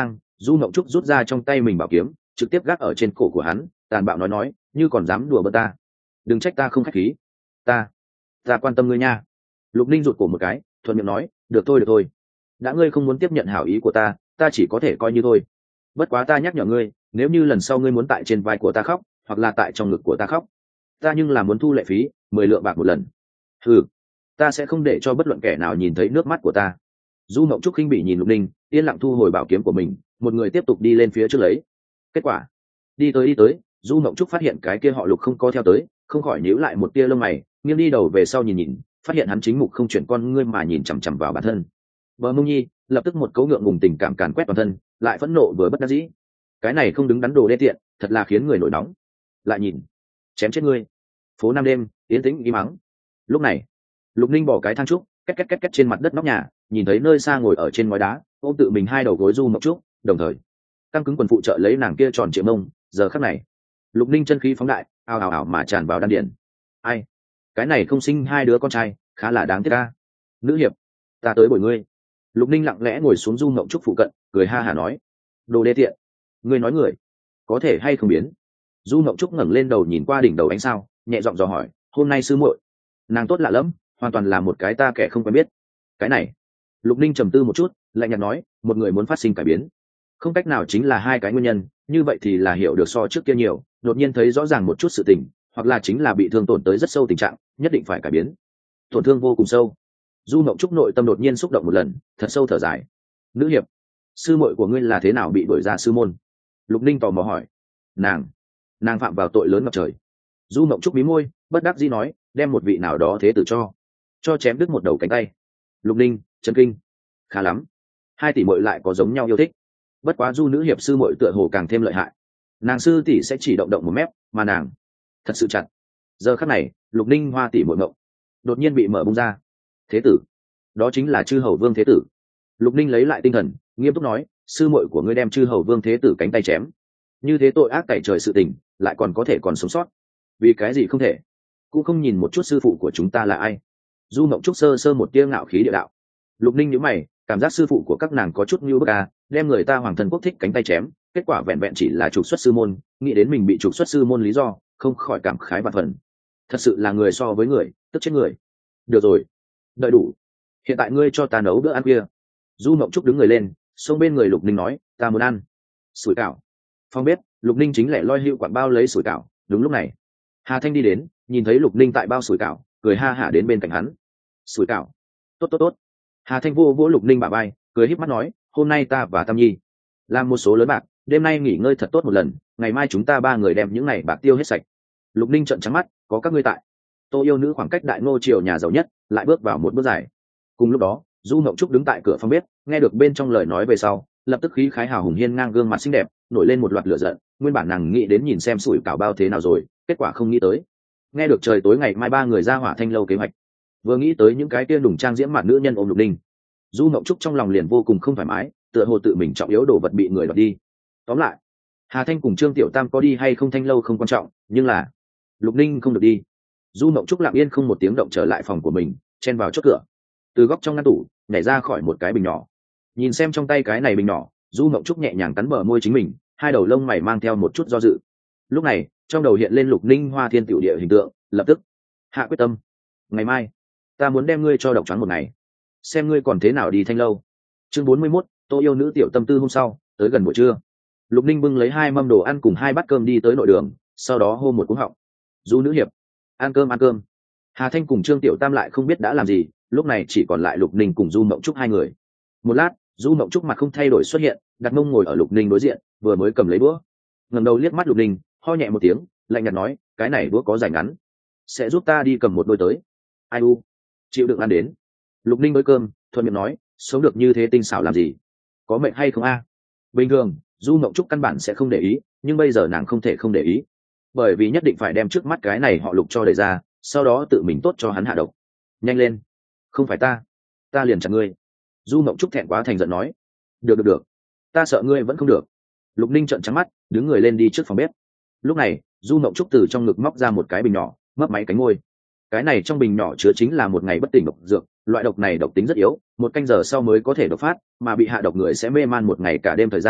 Du Mộng Trúc rút ra trong tay mình bảo kiếm, trực tiếp gác ở trên cổ của hắn, tàn bạo nói nói, như còn dám đùa bỡn ta, đừng trách ta không khách khí. Ta, ta quan tâm ngươi nha. Lục Ninh rụt cổ một cái, thuận miệng nói, được thôi được thôi. Đã ngươi không muốn tiếp nhận hảo ý của ta, ta chỉ có thể coi như thôi. Bất quá ta nhắc nhở ngươi, nếu như lần sau ngươi muốn tại trên vai của ta khóc, hoặc là tại trong ngực của ta khóc, ta nhưng là muốn thu lệ phí, mười lượng bạc một lần. Ừ, ta sẽ không để cho bất luận kẻ nào nhìn thấy nước mắt của ta. Du Mộng Trúc khinh bỉ nhìn Lục Ninh, yên lặng thu hồi bảo kiếm của mình, một người tiếp tục đi lên phía trước lấy. Kết quả, đi tới đi tới, Du Mộng Trúc phát hiện cái kia họ Lục không có theo tới, không khỏi nhíu lại một tia lông mày, nghiêng đi đầu về sau nhìn nhìn, phát hiện hắn chính mục không chuyển con ngươi mà nhìn chằm chằm vào bản thân. Bờ Mông Nhi lập tức một cấu ngượng ngùng tình cảm càn quét toàn thân, lại phẫn nộ vừa bất đắc dĩ. Cái này không đứng đắn đồ đê tiện, thật là khiến người nổi nóng. Lại nhìn, chém chết ngươi. Phố Nam đêm, yên tĩnh im mắng. Lúc này, Lục Ninh bỏ cái thang trúc, két két két két trên mặt đất nóc nhà, nhìn thấy nơi xa ngồi ở trên ngói đá, ôm tự mình hai đầu gối Du Mộng Trúc, đồng thời căng cứng quần phụ trợ lấy nàng kia tròn trịa mông. Giờ khắc này, Lục Ninh chân khí phóng đại, ào ào ào mà tràn vào đan điền. Ai, cái này không sinh hai đứa con trai, khá là đáng tiếc a. Nữ hiệp, ta tới bồi ngươi. Lục Ninh lặng lẽ ngồi xuống Du Mộng Trúc phụ cận, cười ha hả nói, đồ đê tiện, ngươi nói người có thể hay không biến. Du Mộng Trúc ngẩng lên đầu nhìn qua đỉnh đầu ánh sao, nhẹ giọng dò hỏi, hôm nay sư muội nàng tốt lạ lắm, hoàn toàn là một cái ta kẻ không quen biết. Cái này, Lục Ninh trầm tư một chút, lạnh nhạt nói, một người muốn phát sinh cải biến, không cách nào chính là hai cái nguyên nhân, như vậy thì là hiểu được so trước kia nhiều, đột nhiên thấy rõ ràng một chút sự tình, hoặc là chính là bị thương tổn tới rất sâu tình trạng, nhất định phải cải biến, tổn thương vô cùng sâu. Du Mộng Trúc nội tâm đột nhiên xúc động một lần, thật sâu thở dài. Nữ hiệp, sư muội của ngươi là thế nào bị đuổi ra sư môn? Lục Ninh tò mò hỏi. Nàng, nàng phạm vào tội lớn ngập trời. Du Mộng Trúc mí môi, bất đắc dĩ nói, đem một vị nào đó thế tử cho cho chém đứt một đầu cánh tay. Lục Ninh chấn kinh. Khá lắm, hai tỷ muội lại có giống nhau yêu thích. Bất quá Du nữ hiệp sư muội tựa hồ càng thêm lợi hại, nàng sư tỷ sẽ chỉ động động một mép, mà nàng thật sự chặt. Giờ khắc này, Lục Ninh hoa tỷ muội mộng đột nhiên bị mở bung ra. Thế tử, đó chính là chư hầu vương thế tử. Lục Ninh lấy lại tinh thần, nghiêm túc nói, sư muội của ngươi đem chư hầu vương thế tử cánh tay chém, như thế tội ác tẩy trời sự tình, lại còn có thể còn sống sót, vì cái gì không thể? Cũng không nhìn một chút sư phụ của chúng ta là ai? Du Mộng Trúc sơ sơ một tia ngạo khí địa đạo. Lục Ninh nhíu mày, cảm giác sư phụ của các nàng có chút như bức à, đem người ta hoàng thần quốc thích cánh tay chém, kết quả vẹn vẹn chỉ là trục xuất sư môn, nghĩ đến mình bị trục xuất sư môn lý do, không khỏi cảm khái vạn phần. Thật sự là người so với người, tức chết người. Được rồi, đợi đủ, hiện tại ngươi cho ta nấu bữa ăn kia. Du Mộng Trúc đứng người lên, xông bên người Lục Ninh nói, ta muốn ăn sủi cảo. Phong bếp, Lục Ninh chính lẻ loi hữu quản bao lấy sủi cảo. Đúng lúc này, Hà Thanh đi đến, nhìn thấy Lục Ninh tại bao sủi cảo, cười ha hả đến bên cạnh hắn. Sủi cảo, tốt tốt tốt. Hà Thanh vô vỗ Lục Ninh bả vai, cười híp mắt nói, hôm nay ta và Tam Nhi làm một số lớn bạc, đêm nay nghỉ ngơi thật tốt một lần, ngày mai chúng ta ba người đem những này bạc tiêu hết sạch. Lục Ninh trợn trắng mắt, có các ngươi tại, Tô Yêu Nữ khoảng cách Đại Ngô triều nhà giàu nhất lại bước vào một bước dài. Cùng lúc đó, Du Mộng Trúc đứng tại cửa phòng bếp, nghe được bên trong lời nói về sau, lập tức khí khái hào hùng hiên ngang gương mặt xinh đẹp, nổi lên một loạt lửa giận. Nguyên bản nàng nghĩ đến nhìn xem sủi cảo bao thế nào rồi, kết quả không nghĩ tới, nghe được trời tối ngày mai ba người ra Hỏa Thanh lâu kế hoạch, vừa nghĩ tới những cái tia đủng trang diễm mặt nữ nhân ôm Lục Ninh, Du Mộng Trúc trong lòng liền vô cùng không thoải mái, tựa hồ tự mình trọng yếu đồ vật bị người đoạt đi. Tóm lại, Hà Thanh cùng Trương Tiểu Tam có đi hay không Thanh lâu không quan trọng, nhưng là Lục Ninh không được đi. Du Mộng Trúc lặng yên không một tiếng động trở lại phòng của mình, chen vào chốt cửa, từ góc trong ngăn tủ nhảy ra khỏi một cái bình nhỏ. Nhìn xem trong tay cái này bình nhỏ, Du Mộng Trúc nhẹ nhàng cắn bờ môi chính mình, hai đầu lông mày mang theo một chút do dự. Lúc này, trong đầu hiện lên Lục Ninh hoa thiên tiểu địa hình tượng, lập tức hạ quyết tâm. Ngày mai, ta muốn đem ngươi cho độc trắng một ngày, xem ngươi còn thế nào đi Thanh lâu. Chương bốn mươi mốt, Tô Yêu Nữ tiểu tâm tư. Hôm sau, tới gần buổi trưa, Lục Ninh bưng lấy hai mâm đồ ăn cùng hai bát cơm đi tới nội đường, sau đó hô một cú họng, Du nữ hiệp, ăn cơm ăn cơm. Hà Thanh cùng Trương Tiểu Tam lại không biết đã làm gì, lúc này chỉ còn lại Lục Ninh cùng Du Mộng Trúc hai người. Một lát, Du Mộng Trúc mặt không thay đổi xuất hiện, đặt mông ngồi ở Lục Ninh đối diện, vừa mới cầm lấy đũa, ngẩng đầu liếc mắt Lục Ninh, ho nhẹ một tiếng, lạnh nhạt nói, cái này đũa có dài ngắn, sẽ giúp ta đi cầm một đôi tới. Ai u, chịu đựng ăn đến. Lục Ninh bới cơm, thuận miệng nói, sống được như thế tinh xảo làm gì, có mệnh hay không a? Bình thường, Du Mộng Trúc căn bản sẽ không để ý, nhưng bây giờ nàng không thể không để ý, bởi vì nhất định phải đem trước mắt cái này họ Lục cho đẩy ra, sau đó tự mình tốt cho hắn hạ độc. Nhanh lên, không phải ta, ta liền chặt ngươi. Du Mộng Trúc thẹn quá thành giận nói. Được được được, ta sợ ngươi vẫn không được. Lục Ninh trợn trắng mắt, đứng người lên đi trước phòng bếp. Lúc này, Du Mộng Trúc từ trong ngực móc ra một cái bình nhỏ, mấp máy cánh môi. Cái này trong bình nhỏ chứa chính là một ngày bất tỉnh độc dược, loại độc này độc tính rất yếu, một canh giờ sau mới có thể độc phát, mà bị hạ độc người sẽ mê man một ngày cả đêm thời gian,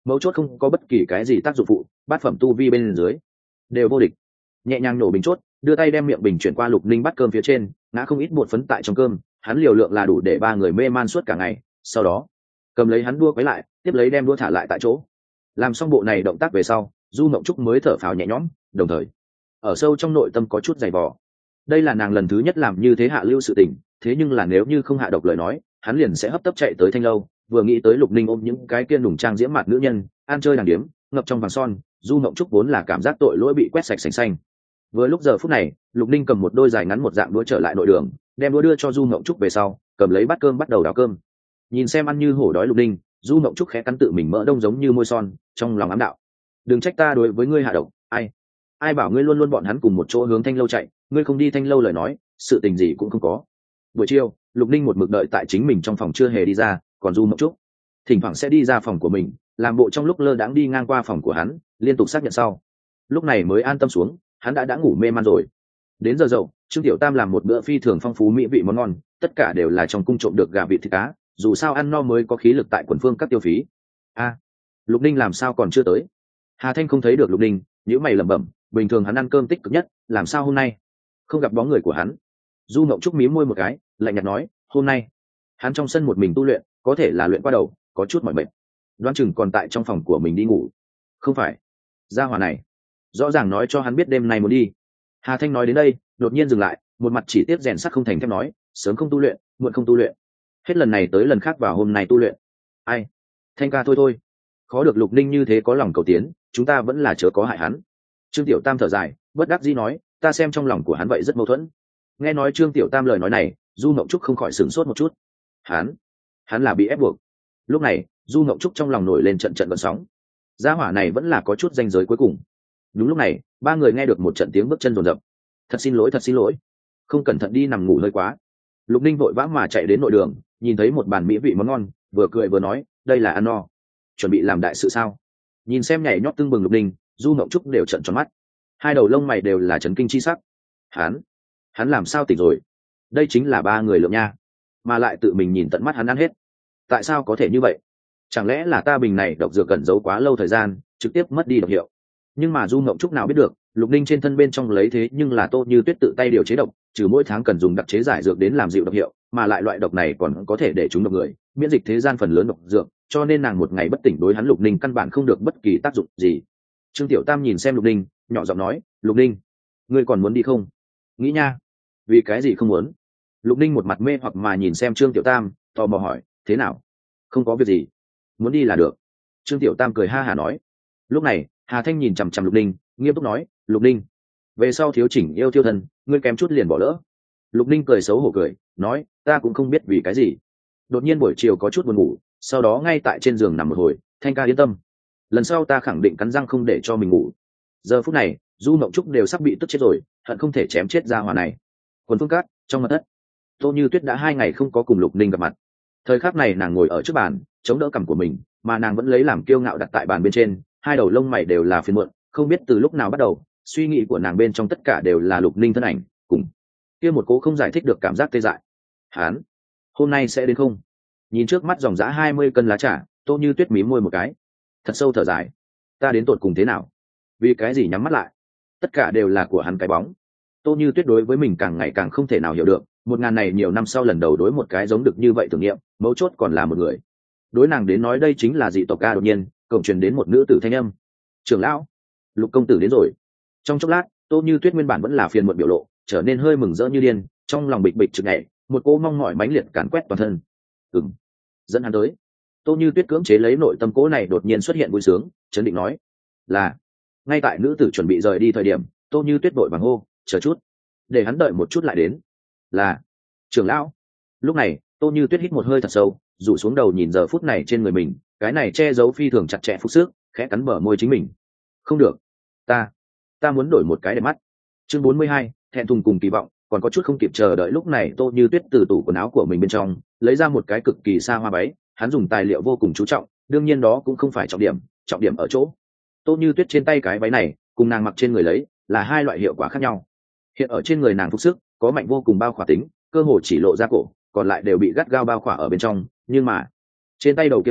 mấu chốt không có bất kỳ cái gì tác dụng phụ, bát phẩm tu vi bên dưới đều vô địch. Nhẹ nhàng nổ bình chốt, đưa tay đem miệng bình chuyển qua Lục Ninh bát cơm phía trên, ngã không ít bột phấn tại trong cơm, hắn liều lượng là đủ để ba người mê man suốt cả ngày. Sau đó cầm lấy hắn đua quấy lại, tiếp lấy đem đua thả lại tại chỗ. Làm xong bộ này động tác về sau, Du Mộng Trúc mới thở phào nhẹ nhõm, đồng thời ở sâu trong nội tâm có chút dày vò. Đây là nàng lần thứ nhất làm như thế hạ lưu sự tình, thế nhưng là nếu như không hạ độc lời nói, hắn liền sẽ hấp tấp chạy tới Thanh lâu. Vừa nghĩ tới Lục Ninh ôm những cái kia nùng trang diễm mặt nữ nhân, ăn chơi đàng điếm, ngập trong vàng son, Du Mộng Trúc vốn là cảm giác tội lỗi bị quét sạch sành xanh. Vừa lúc giờ phút này, Lục Ninh cầm một đôi dài ngắn một dạng đũa trở lại nội đường, đem đũa đưa cho Du Mộng Trúc về sau, cầm lấy bát cơm bắt đầu đào cơm. Nhìn xem ăn như hổ đói Lục Ninh, Du Mộng Trúc khẽ cắn tự mình mỡ đông giống như môi son, trong lòng ám đạo: đừng trách ta đối với ngươi hạ độc, ai ai bảo ngươi luôn luôn bọn hắn cùng một chỗ hướng Thanh lâu chạy, ngươi không đi Thanh lâu lời nói, sự tình gì cũng không có. Buổi chiều, Lục Ninh một mực đợi tại chính mình trong phòng chưa hề đi ra, còn Du Mộng Trúc thỉnh thoảng sẽ đi ra phòng của mình, làm bộ trong lúc lơ đãng đi ngang qua phòng của hắn, liên tục xác nhận sau, lúc này mới an tâm xuống. Hắn đã đã ngủ mê man rồi. Đến giờ dậu, Trương Tiểu Tam làm một bữa phi thường phong phú mỹ vị món ngon, tất cả đều là trong cung trộm được gà vịt thịt cá, dù sao ăn no mới có khí lực tại quần phương các tiêu phí. A, Lục Ninh làm sao còn chưa tới? Hà Thanh không thấy được Lục Ninh, nhíu mày lẩm bẩm, bình thường hắn ăn cơm tích cực nhất, làm sao hôm nay không gặp bóng người của hắn? Du Mộng Trúc mím môi một cái, lạnh nhạt nói, hôm nay hắn trong sân một mình tu luyện, có thể là luyện qua đầu, có chút mỏi mệt, đoán chừng còn tại trong phòng của mình đi ngủ. Không phải, gia hỏa này rõ ràng nói cho hắn biết đêm nay muốn đi. Hà Thanh nói đến đây, đột nhiên dừng lại, một mặt chỉ tiếp rèn sắt không thành thép nói, sớm không tu luyện, muộn không tu luyện, hết lần này tới lần khác vào hôm nay tu luyện. Ai? Thanh ca thôi thôi, khó được Lục Ninh như thế có lòng cầu tiến, chúng ta vẫn là chớ có hại hắn. Trương Tiểu Tam thở dài, bất đắc dĩ nói, ta xem trong lòng của hắn vậy rất mâu thuẫn. Nghe nói Trương Tiểu Tam lời nói này, Du Mộng Trúc không khỏi sửng sốt một chút. Hắn, hắn là bị ép buộc. Lúc này, Du Mộng Trúc trong lòng nổi lên trận trận gợn sóng. Gia hỏa này vẫn là có chút ranh giới cuối cùng. Đúng lúc này, ba người nghe được một trận tiếng bước chân rồn rập. Thật xin lỗi, thật xin lỗi, không cẩn thận đi nằm ngủ hơi quá. Lục Ninh vội vã mà chạy đến nội đường, nhìn thấy một bàn mỹ vị món ngon, vừa cười vừa nói, đây là ăn no, chuẩn bị làm đại sự sao? Nhìn xem nhảy nhót tưng bừng Lục Ninh, Du Mộng Trúc đều trợn tròn mắt, hai đầu lông mày đều là chấn kinh chi sắc. Hắn, hắn làm sao tỉnh rồi? Đây chính là ba người lượng nha, mà lại tự mình nhìn tận mắt hắn ăn hết. Tại sao có thể như vậy? Chẳng lẽ là ta bình này độc dược cẩn giấu quá lâu thời gian, trực tiếp mất đi độc hiệu? Nhưng mà Du Mộng Trúc nào biết được, Lục Ninh trên thân bên trong lấy thế nhưng là Tô Như Tuyết tự tay điều chế độc, trừ mỗi tháng cần dùng đặc chế giải dược đến làm dịu độc hiệu, mà lại loại độc này còn có thể để chúng độc người, miễn dịch thế gian phần lớn độc dược, cho nên nàng một ngày bất tỉnh đối hắn Lục Ninh căn bản không được bất kỳ tác dụng gì. Trương Tiểu Tam nhìn xem Lục Ninh, nhỏ giọng nói, Lục Ninh, ngươi còn muốn đi không? Nghĩ nha. Vì cái gì không muốn? Lục Ninh một mặt mê hoặc mà nhìn xem Trương Tiểu Tam, tò mò hỏi, thế nào? Không có việc gì, muốn đi là được. Trương Tiểu Tam cười ha hả nói. Lúc này, Hà Thanh nhìn chằm chằm Lục Ninh, nghiêm túc nói, Lục Ninh, về sau thiếu chỉnh yêu tiêu thân, ngươi kém chút liền bỏ lỡ. Lục Ninh cười xấu hổ cười, nói, ta cũng không biết vì cái gì. Đột nhiên buổi chiều có chút buồn ngủ, sau đó ngay tại trên giường nằm một hồi, Thanh ca yên tâm, lần sau ta khẳng định cắn răng không để cho mình ngủ. Giờ phút này, Du Mộng Trúc đều sắp bị tức chết rồi, hận không thể chém chết ra hỏa này. Quần phương cát, trong mật thất, Tô Như Tuyết đã hai ngày không có cùng Lục Ninh gặp mặt. Thời khắc này nàng ngồi ở trước bàn, chống đỡ cằm của mình, mà nàng vẫn lấy làm kiêu ngạo đặt tại bàn bên trên, hai đầu lông mày đều là phiền muộn, không biết từ lúc nào bắt đầu, suy nghĩ của nàng bên trong tất cả đều là Lục Ninh thân ảnh, cùng kia một cố không giải thích được cảm giác tê dại. Hán, hôm nay sẽ đến không? Nhìn trước mắt dòng dã hai mươi cân lá trà, Tô Như Tuyết mím môi một cái, thật sâu thở dài, ta đến tột cùng thế nào? Vì cái gì nhắm mắt lại? Tất cả đều là của hắn cái bóng. Tô Như Tuyết đối với mình càng ngày càng không thể nào hiểu được, một ngàn này nhiều năm sau lần đầu đối một cái giống được như vậy thử nghiệm, mấu chốt còn là một người. Đối nàng đến nói đây chính là dị tộc ca. Đột nhiên, cổng truyền đến một nữ tử thanh âm, trưởng lão, Lục công tử đến rồi. Trong chốc lát, Tô Như Tuyết nguyên bản vẫn là phiền muộn biểu lộ, trở nên hơi mừng rỡ như điên, trong lòng bịch bịch trực nhảy, một cô mong mỏi mãnh liệt càn quét toàn thân. Ừm, dẫn hắn tới. Tô Như Tuyết cưỡng chế lấy nội tâm cố này đột nhiên xuất hiện vui sướng, chấn định nói, là. Ngay tại nữ tử chuẩn bị rời đi thời điểm, Tô Như Tuyết vội vàng hô, chờ chút, để hắn đợi một chút lại đến. Là, trưởng lão. Lúc này, Tô Như Tuyết hít một hơi thật sâu, rủ xuống đầu nhìn giờ phút này trên người mình, cái này che giấu phi thường chặt chẽ phục sức, khẽ cắn bờ môi chính mình. Không được, ta, ta muốn đổi một cái để mắt. Chương bốn mươi hai, thẹn thùng cùng kỳ vọng, còn có chút không kịp chờ đợi. Lúc này Tô Như Tuyết từ tủ quần áo của mình bên trong lấy ra một cái cực kỳ xa hoa váy, hắn dùng tài liệu vô cùng chú trọng, đương nhiên đó cũng không phải trọng điểm, trọng điểm ở chỗ Tô Như Tuyết trên tay cái váy này cùng nàng mặc trên người lấy là hai loại hiệu quả khác nhau. Hiện ở trên người nàng phục sức có mạnh vô cùng bao khỏa tính, cơ hồ chỉ lộ ra cổ, còn lại đều bị gắt gao bao khỏa ở bên trong, nhưng mà trên tay đầu kia váy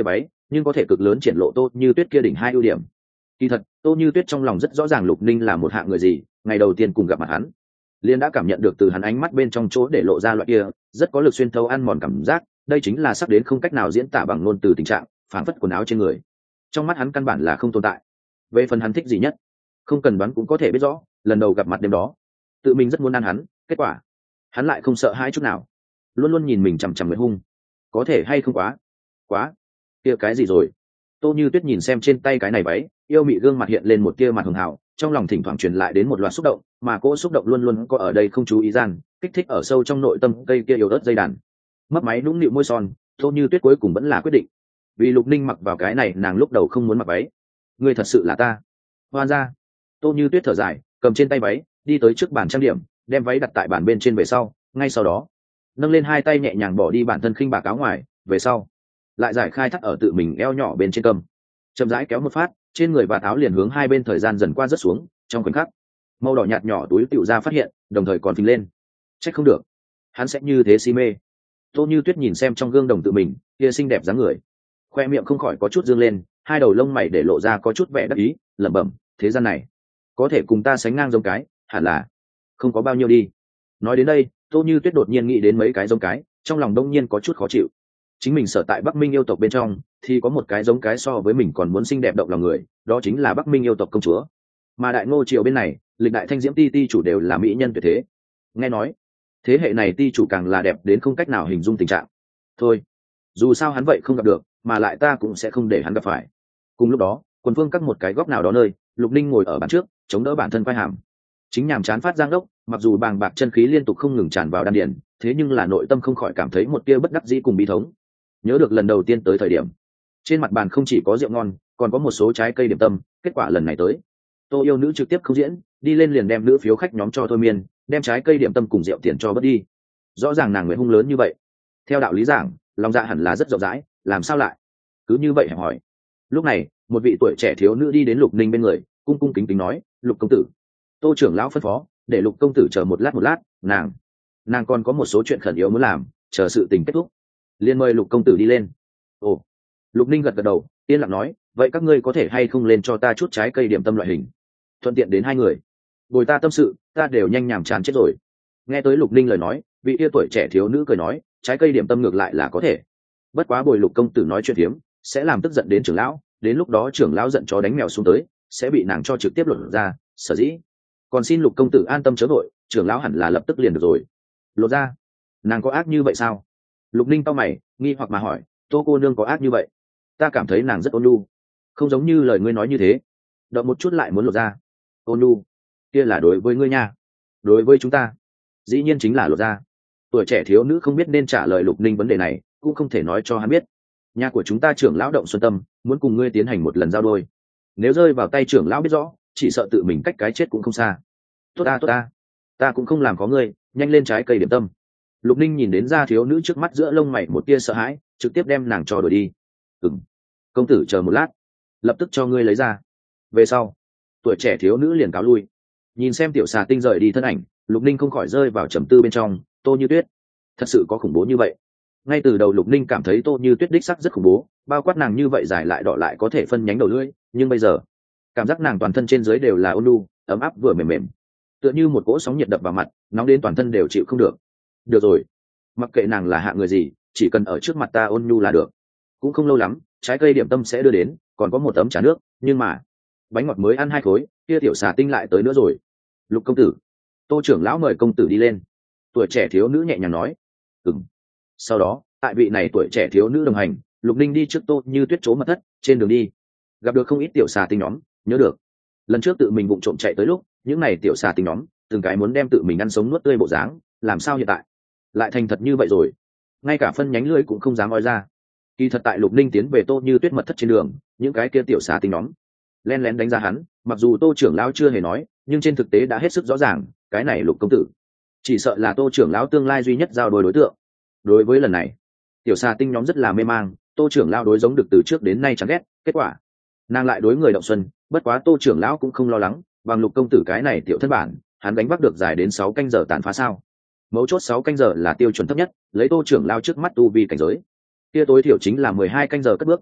nhưng có thể cực lớn triển lộ Tô Như Tuyết kia đỉnh hai ưu điểm. Kỳ thật Tô Như Tuyết trong lòng rất rõ ràng Lục Ninh là một hạng người gì, ngày đầu tiên cùng gặp mặt hắn liền đã cảm nhận được từ hắn ánh mắt bên trong chỗ để lộ ra loại kia rất có lực xuyên thấu ăn mòn cảm giác, đây chính là sắp đến không cách nào diễn tả bằng ngôn từ tình trạng phản phất quần áo trên người trong mắt hắn căn bản là không tồn tại. Về phần hắn thích gì nhất, không cần đoán cũng có thể biết rõ, lần đầu gặp mặt đêm đó tự mình rất muốn ăn hắn, kết quả hắn lại không sợ hãi chút nào, luôn luôn nhìn mình chằm chằm người hung. Có thể hay không quá quá kia cái gì rồi? Tô Như Tuyết nhìn xem trên tay cái này váy, yêu mị gương mặt hiện lên một tia mặt hường hào, trong lòng thỉnh thoảng truyền lại đến một loạt xúc động, mà cỗ xúc động luôn luôn có ở đây không chú ý gian kích thích ở sâu trong nội tâm cây kia yếu ớt dây đàn. Mấp máy nũng nịu môi son, Tô Như Tuyết cuối cùng vẫn là quyết định, vì Lục Ninh mặc vào cái này nàng lúc đầu không muốn mặc váy. Người thật sự là ta hoan ra. Tô Như Tuyết thở dài, cầm trên tay váy đi tới trước bàn trang điểm, đem váy đặt tại bàn bên trên về sau, ngay sau đó nâng lên hai tay nhẹ nhàng bỏ đi bản thân khinh bạc áo ngoài, về sau lại giải khai thắt ở tự mình eo nhỏ bên trên cầm, chậm rãi kéo một phát, trên người và áo liền hướng hai bên thời gian dần qua rất xuống, trong khoảnh khắc màu đỏ nhạt nhỏ túi tựu ra phát hiện, đồng thời còn phình lên. Trách không được hắn sẽ như thế si mê. Tô Như Tuyết nhìn xem trong gương đồng tự mình kia xinh đẹp dáng người, khoe miệng không khỏi có chút dương lên, hai đầu lông mày để lộ ra có chút vẻ đắc ý, lẩm bẩm, thế gian này có thể cùng ta sánh ngang giống cái hẳn là không có bao nhiêu đi. Nói đến đây, Tô Như Tuyết đột nhiên nghĩ đến mấy cái giống cái, trong lòng đông nhiên có chút khó chịu. Chính mình sở tại Bắc Minh yêu tộc bên trong thì có một cái giống cái so với mình còn muốn xinh đẹp động lòng người, đó chính là Bắc Minh yêu tộc công chúa. Mà Đại Ngô triều bên này, lịch đại thanh diễm ti ti chủ đều là mỹ nhân tuyệt thế. Nghe nói thế hệ này ti chủ càng là đẹp đến không cách nào hình dung tình trạng. Thôi, dù sao hắn vậy không gặp được, mà lại ta cũng sẽ không để hắn gặp phải. Cùng lúc đó, quần phương các một cái góc nào đó nơi, Lục Ninh ngồi ở bàn trước, chống đỡ bản thân quay hàm, chính nhàm chán phát giang đốc, mặc dù bàng bạc chân khí liên tục không ngừng tràn vào đan điền, thế nhưng là nội tâm không khỏi cảm thấy một tia bất đắc dĩ cùng bi thống. Nhớ được lần đầu tiên tới thời điểm, trên mặt bàn không chỉ có rượu ngon, còn có một số trái cây điểm tâm, kết quả lần này tới, Tô yêu nữ trực tiếp không diễn, đi lên liền đem nữ phiếu khách nhóm cho thôi miên, đem trái cây điểm tâm cùng rượu tiền cho bớt đi. Rõ ràng nàng nguyện hung lớn như vậy, theo đạo lý giảng, lòng dạ hẳn là rất rộng rãi, làm sao lại cứ như vậy hẹp hỏi. Lúc này, một vị tuổi trẻ thiếu nữ đi đến Lục Ninh bên người, cung cung kính kính nói, Lục công tử. Tô trưởng lão phân phó để Lục công tử chờ một lát một lát, nàng nàng còn có một số chuyện khẩn yếu muốn làm, chờ sự tình kết thúc liền mời Lục công tử đi lên. Ồ. Lục Ninh gật gật đầu, yên lặng nói, vậy các ngươi có thể hay không lên cho ta chút trái cây điểm tâm loại hình, thuận tiện đến hai người bồi ta tâm sự, ta đều nhanh nhàm chán chết rồi. Nghe tới Lục Ninh lời nói, vị yêu tuổi trẻ thiếu nữ cười nói, trái cây điểm tâm ngược lại là có thể, bất quá bồi Lục công tử nói chuyện hiếm sẽ làm tức giận đến trưởng lão, đến lúc đó trưởng lão giận chó đánh mèo xuống tới, sẽ bị nàng cho trực tiếp lột ra, sở dĩ còn xin Lục công tử an tâm chớ vội, trưởng lão hẳn là lập tức liền được rồi. Lột ra? Nàng có ác như vậy sao? Lục Ninh cau mày, nghi hoặc mà hỏi, Tô cô nương có ác như vậy? Ta cảm thấy nàng rất ôn nhu, không giống như lời ngươi nói như thế, động một chút lại muốn lột ra. Ôn nhu kia là đối với ngươi nha, đối với chúng ta dĩ nhiên chính là lột ra. Tuổi trẻ thiếu nữ không biết nên trả lời Lục Ninh vấn đề này, cũng không thể nói cho hắn biết. Nhà của chúng ta trưởng lão Động Xuân Tâm muốn cùng ngươi tiến hành một lần giao đôi, nếu rơi vào tay trưởng lão biết rõ, chỉ sợ tự mình cách cái chết cũng không xa. Tốt ta tốt ta, ta cũng không làm có ngươi, nhanh lên trái cây điểm tâm. Lục Ninh nhìn đến ra thiếu nữ trước mắt giữa lông mày một tia sợ hãi, trực tiếp đem nàng cho đuổi đi. Ừm, công tử chờ một lát, lập tức cho ngươi lấy ra. Về sau, tuổi trẻ thiếu nữ liền cáo lui. Nhìn xem tiểu xà tinh rời đi thân ảnh, Lục Ninh không khỏi rơi vào trầm tư bên trong. Tô Như Tuyết thật sự có khủng bố như vậy? Ngay từ đầu Lục Ninh cảm thấy Tô Như Tuyết đích sắc rất khủng bố, bao quát nàng như vậy dài lại đỏ lại có thể phân nhánh đầu lưỡi, nhưng bây giờ cảm giác nàng toàn thân trên dưới đều là ôn nhu, ấm áp vừa mềm mềm, tựa như một cỗ sóng nhiệt đập vào mặt, nóng đến toàn thân đều chịu không được. Được rồi, mặc kệ nàng là hạ người gì, chỉ cần ở trước mặt ta ôn nhu là được. Cũng không lâu lắm, trái cây điểm tâm sẽ đưa đến, còn có một tấm trà nước, nhưng mà bánh ngọt mới ăn hai khối, kia tiểu xà tinh lại tới nữa rồi. Lục công tử, Tô trưởng lão mời công tử đi lên. Tuổi trẻ thiếu nữ nhẹ nhàng nói. Ừm. Sau đó, tại vị này tuổi trẻ thiếu nữ đồng hành, Lục Ninh đi trước Tô Như Tuyết chỗ mật thất, trên đường đi gặp được không ít tiểu xà tinh nhóm, nhớ được lần trước tự mình vụng trộm chạy tới lúc, những này tiểu xà tinh nhóm từng cái muốn đem tự mình ăn sống nuốt tươi bộ dáng, làm sao hiện tại lại thành thật như vậy rồi, ngay cả phân nhánh lưỡi cũng không dám nói ra. Kỳ thật tại Lục Ninh tiến về Tô Như Tuyết mật thất trên đường, những cái kia tiểu xà tinh nhóm len lén đánh giá hắn, mặc dù Tô trưởng lão chưa hề nói, nhưng trên thực tế đã hết sức rõ ràng, cái này Lục công tử chỉ sợ là Tô trưởng lão tương lai duy nhất giao đối đối tượng. Đối với lần này, tiểu xà tinh nhóm rất là mê mang, Tô trưởng lão đối giống được từ trước đến nay chẳng ghét, kết quả nàng lại đối người Động Xuân, bất quá Tô trưởng lão cũng không lo lắng, bằng Lục công tử cái này tiểu thân bản, hắn đánh bắt được dài đến sáu canh giờ tàn phá sao? Mấu chốt sáu canh giờ là tiêu chuẩn thấp nhất, lấy Tô trưởng lão trước mắt tu vi cảnh giới, kia tối thiểu chính là mười hai canh giờ cất bước.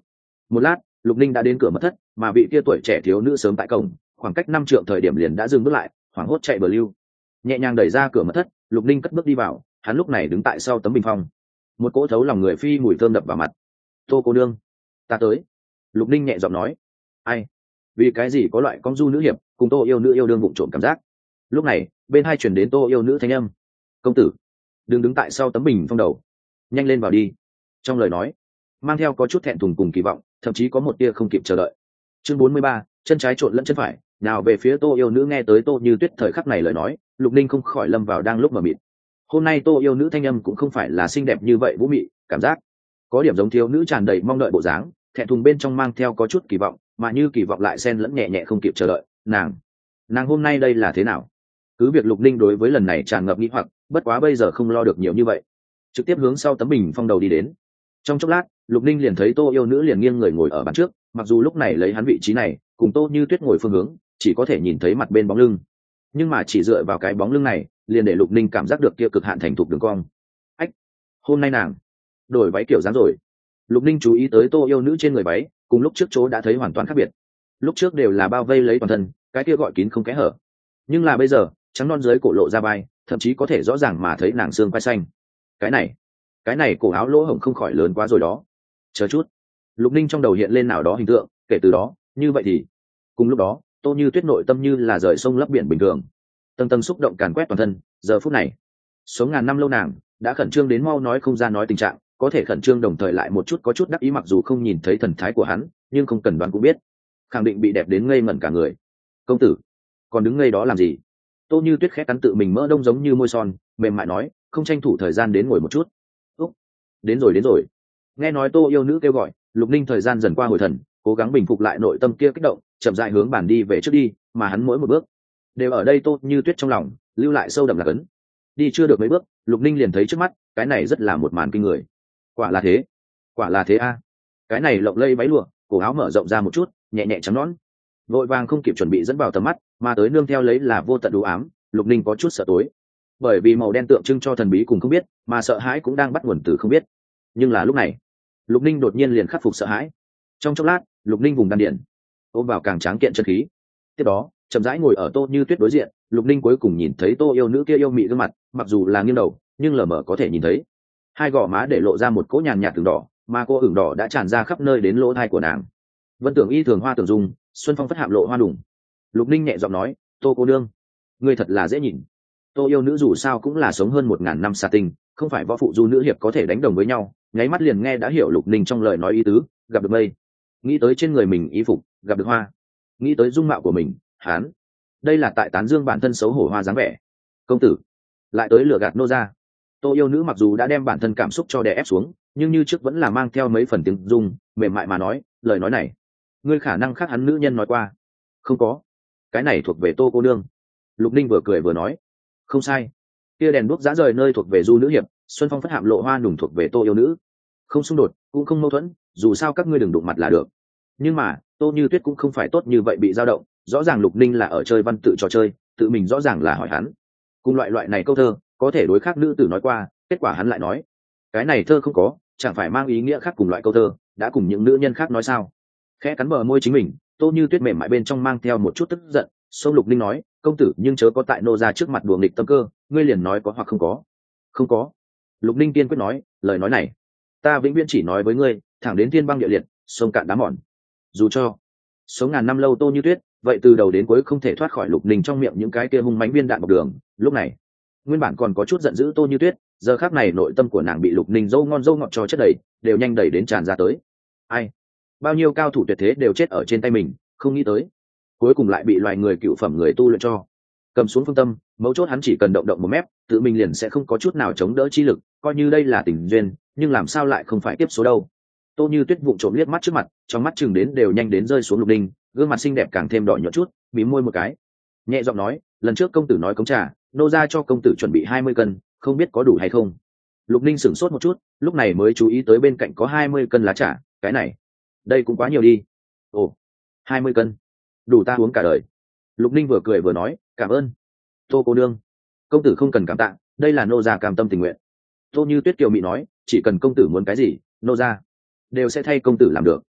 Một lát, Lục Ninh đã đến cửa mật thất, mà vị kia tuổi trẻ thiếu nữ sớm tại cổng, khoảng cách năm trượng thời điểm liền đã dừng bước lại, hoảng hốt chạy bờ lưu. Nhẹ nhàng đẩy ra cửa mật thất, Lục Ninh cất bước đi vào, hắn lúc này đứng tại sau tấm bình phong. Một cỗ thấu lòng người phi mùi thơm đập vào mặt. "Tô cô nương, ta tới." Lục Ninh nhẹ giọng nói. "Ai? Vì cái gì có loại con du nữ hiệp cùng Tô yêu nữ yêu đương vụng trộm cảm giác?" Lúc này, bên hai truyền đến Tô yêu nữ thanh âm. "Công tử, đừng đứng tại sau tấm bình phong đầu, nhanh lên vào đi." Trong lời nói mang theo có chút thẹn thùng cùng kỳ vọng, thậm chí có một tia không kịp chờ đợi. Chương bốn mươi ba, chân trái trộn lẫn chân phải, nào về phía Tô yêu nữ. Nghe tới Tô Như Tuyết thời khắc này lời nói, Lục Ninh không khỏi lâm vào đang lúc mà mịt. Hôm nay Tô yêu nữ thanh âm cũng không phải là xinh đẹp như vậy vũ mị, cảm giác có điểm giống thiếu nữ tràn đầy mong đợi bộ dáng, thẹn thùng bên trong mang theo có chút kỳ vọng, mà như kỳ vọng lại xen lẫn nhẹ nhẹ không kịp chờ đợi. Nàng, nàng hôm nay đây là thế nào? Cứ việc Lục Ninh đối với lần này tràn ngập nghi hoặc, bất quá bây giờ không lo được nhiều như vậy, trực tiếp hướng sau tấm bình phong đầu đi đến. Trong chốc lát, Lục Ninh liền thấy Tô yêu nữ liền nghiêng người ngồi ở bàn trước, mặc dù lúc này lấy hắn vị trí này cùng Tô Như Tuyết ngồi phương hướng chỉ có thể nhìn thấy mặt bên bóng lưng, nhưng mà chỉ dựa vào cái bóng lưng này liền để Lục Ninh cảm giác được kia cực hạn thành thục đường cong. Ách, hôm nay nàng đổi váy kiểu dáng rồi. Lục Ninh chú ý tới Tô yêu nữ trên người váy cùng lúc trước chỗ đã thấy hoàn toàn khác biệt. Lúc trước đều là bao vây lấy toàn thân, cái kia gọi kín không kẽ hở, nhưng là bây giờ trắng non dưới cổ lộ ra vai, thậm chí có thể rõ ràng mà thấy nàng xương quai xanh. Cái này, cái này cổ áo lỗ hổng không khỏi lớn quá rồi đó. Chờ chút, Lục Ninh trong đầu hiện lên nào đó hình tượng, kể từ đó, như vậy thì cùng lúc đó, Tô Như Tuyết nội tâm như là rời sông lấp biển bình thường, tầng tầng xúc động càn quét toàn thân. Giờ phút này, sống ngàn năm lâu nàng đã khẩn trương đến mau nói không ra nói tình trạng, có thể khẩn trương đồng thời lại một chút có chút đắc ý, mặc dù không nhìn thấy thần thái của hắn, nhưng không cần đoán cũng biết, khẳng định bị đẹp đến ngây ngẩn cả người. "Công tử, còn đứng ngây đó làm gì?" Tô Như Tuyết khẽ cắn tự mình mỡ đông giống như môi son, mềm mại nói, không tranh thủ thời gian đến ngồi một chút. "Úc, đến rồi đến rồi." Nghe nói Tô yêu nữ kêu gọi, Lục Ninh thời gian dần qua hồi thần, cố gắng bình phục lại nội tâm kia kích động, chậm rãi hướng bàn đi về trước đi, mà hắn mỗi một bước đều ở đây Tô Như Tuyết trong lòng lưu lại sâu đậm lạc ấn. Đi chưa được mấy bước, Lục Ninh liền thấy trước mắt, cái này rất là một màn kinh người. Quả là thế, quả là thế a. Cái này lộng lây váy lụa, cổ áo mở rộng ra một chút, nhẹ nhẹ trắng nõn, vội vàng không kịp chuẩn bị dẫn vào tầm mắt, mà tới nương theo lấy là vô tận u ám. Lục Ninh có chút sợ tối, bởi vì màu đen tượng trưng cho thần bí cùng không biết, mà sợ hãi cũng đang bắt nguồn từ không biết. Nhưng là lúc này, Lục Ninh đột nhiên liền khắc phục sợ hãi. Trong chốc lát, Lục Ninh vùng đan điện, ôm vào càng tráng kiện chân khí. Tiếp đó, chậm rãi ngồi ở Tô Như Tuyết đối diện. Lục Ninh cuối cùng nhìn thấy Tô yêu nữ kia yêu mị gương mặt, mặc dù là nghiêng đầu, nhưng lờ mờ có thể nhìn thấy hai gò má để lộ ra một cỗ nhàn nhạt từng đỏ, mà cô ửng đỏ đã tràn ra khắp nơi đến lỗ tai của nàng. Vân tưởng y thường hoa tưởng dung, xuân phong phất hạm lộ hoa đủng. Lục Ninh nhẹ giọng nói, "Tô cô nương, ngươi thật là dễ nhìn." Tô yêu nữ dù sao cũng là sống hơn một ngàn năm xa tình, không phải võ phụ du nữ hiệp có thể đánh đồng với nhau, nháy mắt liền nghe đã hiểu Lục Ninh trong lời nói ý tứ. Gặp được mây, nghĩ tới trên người mình y phục; gặp được hoa, nghĩ tới dung mạo của mình. Hán, đây là tại tán dương bản thân xấu hổ hoa dáng vẻ. "Công tử, lại tới lừa gạt nô gia." Tô yêu nữ mặc dù đã đem bản thân cảm xúc cho đè ép xuống, nhưng như trước vẫn là mang theo mấy phần tiếng rung, mềm mại mà nói, "Lời nói này, ngươi khả năng khác hắn nữ nhân nói qua." "Không có, cái này thuộc về Tô cô nương." Lục Ninh vừa cười vừa nói, "Không sai, kia đèn đuốc dã rời nơi thuộc về du nữ hiệp, xuân phong phất hạm lộ hoa nùng thuộc về Tô yêu nữ. Không xung đột, cũng không mâu thuẫn, dù sao các ngươi đừng đụng mặt là được." Nhưng mà Tô Như Tuyết cũng không phải tốt như vậy bị dao động, rõ ràng Lục Ninh là ở chơi văn tự trò chơi, tự mình rõ ràng là hỏi hắn cùng loại loại này câu thơ có thể đối khác nữ tử nói qua, kết quả hắn lại nói cái này thơ không có, chẳng phải mang ý nghĩa khác cùng loại câu thơ đã cùng những nữ nhân khác nói sao? Khẽ cắn bờ môi chính mình, Tô Như Tuyết mềm mại bên trong mang theo một chút tức giận, xông Lục Ninh nói, "Công tử nhưng chớ có tại nô ra trước mặt đùa nghịch tâm cơ, ngươi liền nói có hoặc không có." "Không có." Lục Ninh kiên quyết nói, "Lời nói này ta vĩnh viễn chỉ nói với ngươi, thẳng đến thiên băng địa liệt, sông cạn đá mòn." Dù cho sống ngàn năm lâu Tô Như Tuyết, vậy từ đầu đến cuối không thể thoát khỏi Lục Ninh trong miệng những cái kia hung mãnh viên đạn bọc đường. Lúc này nguyên bản còn có chút giận dữ Tô Như Tuyết, giờ khác này nội tâm của nàng bị Lục Ninh dâu ngon dâu ngọt cho chất đầy, đều nhanh đẩy đến tràn ra tới. Ai, bao nhiêu cao thủ tuyệt thế đều chết ở trên tay mình, không nghĩ tới cuối cùng lại bị loài người cựu phẩm người tu luyện cho cầm xuống phương tâm. Mấu chốt hắn chỉ cần động động một mép, tự mình liền sẽ không có chút nào chống đỡ chi lực, coi như đây là tình duyên, nhưng làm sao lại không phải tiếp số đâu. Tô Như Tuyết vụng trộm liếc mắt trước mặt, trong mắt chừng đến đều nhanh đến rơi xuống Lục Ninh, gương mặt xinh đẹp càng thêm đỏ nhợt chút, mím môi một cái, nhẹ giọng nói, "Lần trước công tử nói cống trà, nô ra cho công tử chuẩn bị hai mươi cân, không biết có đủ hay không?" Lục Ninh sửng sốt một chút, lúc này mới chú ý tới bên cạnh có hai mươi cân lá trà, cái này, đây cũng quá nhiều đi. "Ồ, hai mươi cân, đủ ta uống cả đời." Lục Ninh vừa cười vừa nói, "Cảm ơn Tô cô nương." "Công tử không cần cảm tạ, đây là nô gia cam tâm tình nguyện." Tô Như Tuyết kiều mị nói, "Chỉ cần công tử muốn cái gì, nô gia đều sẽ thay công tử làm được."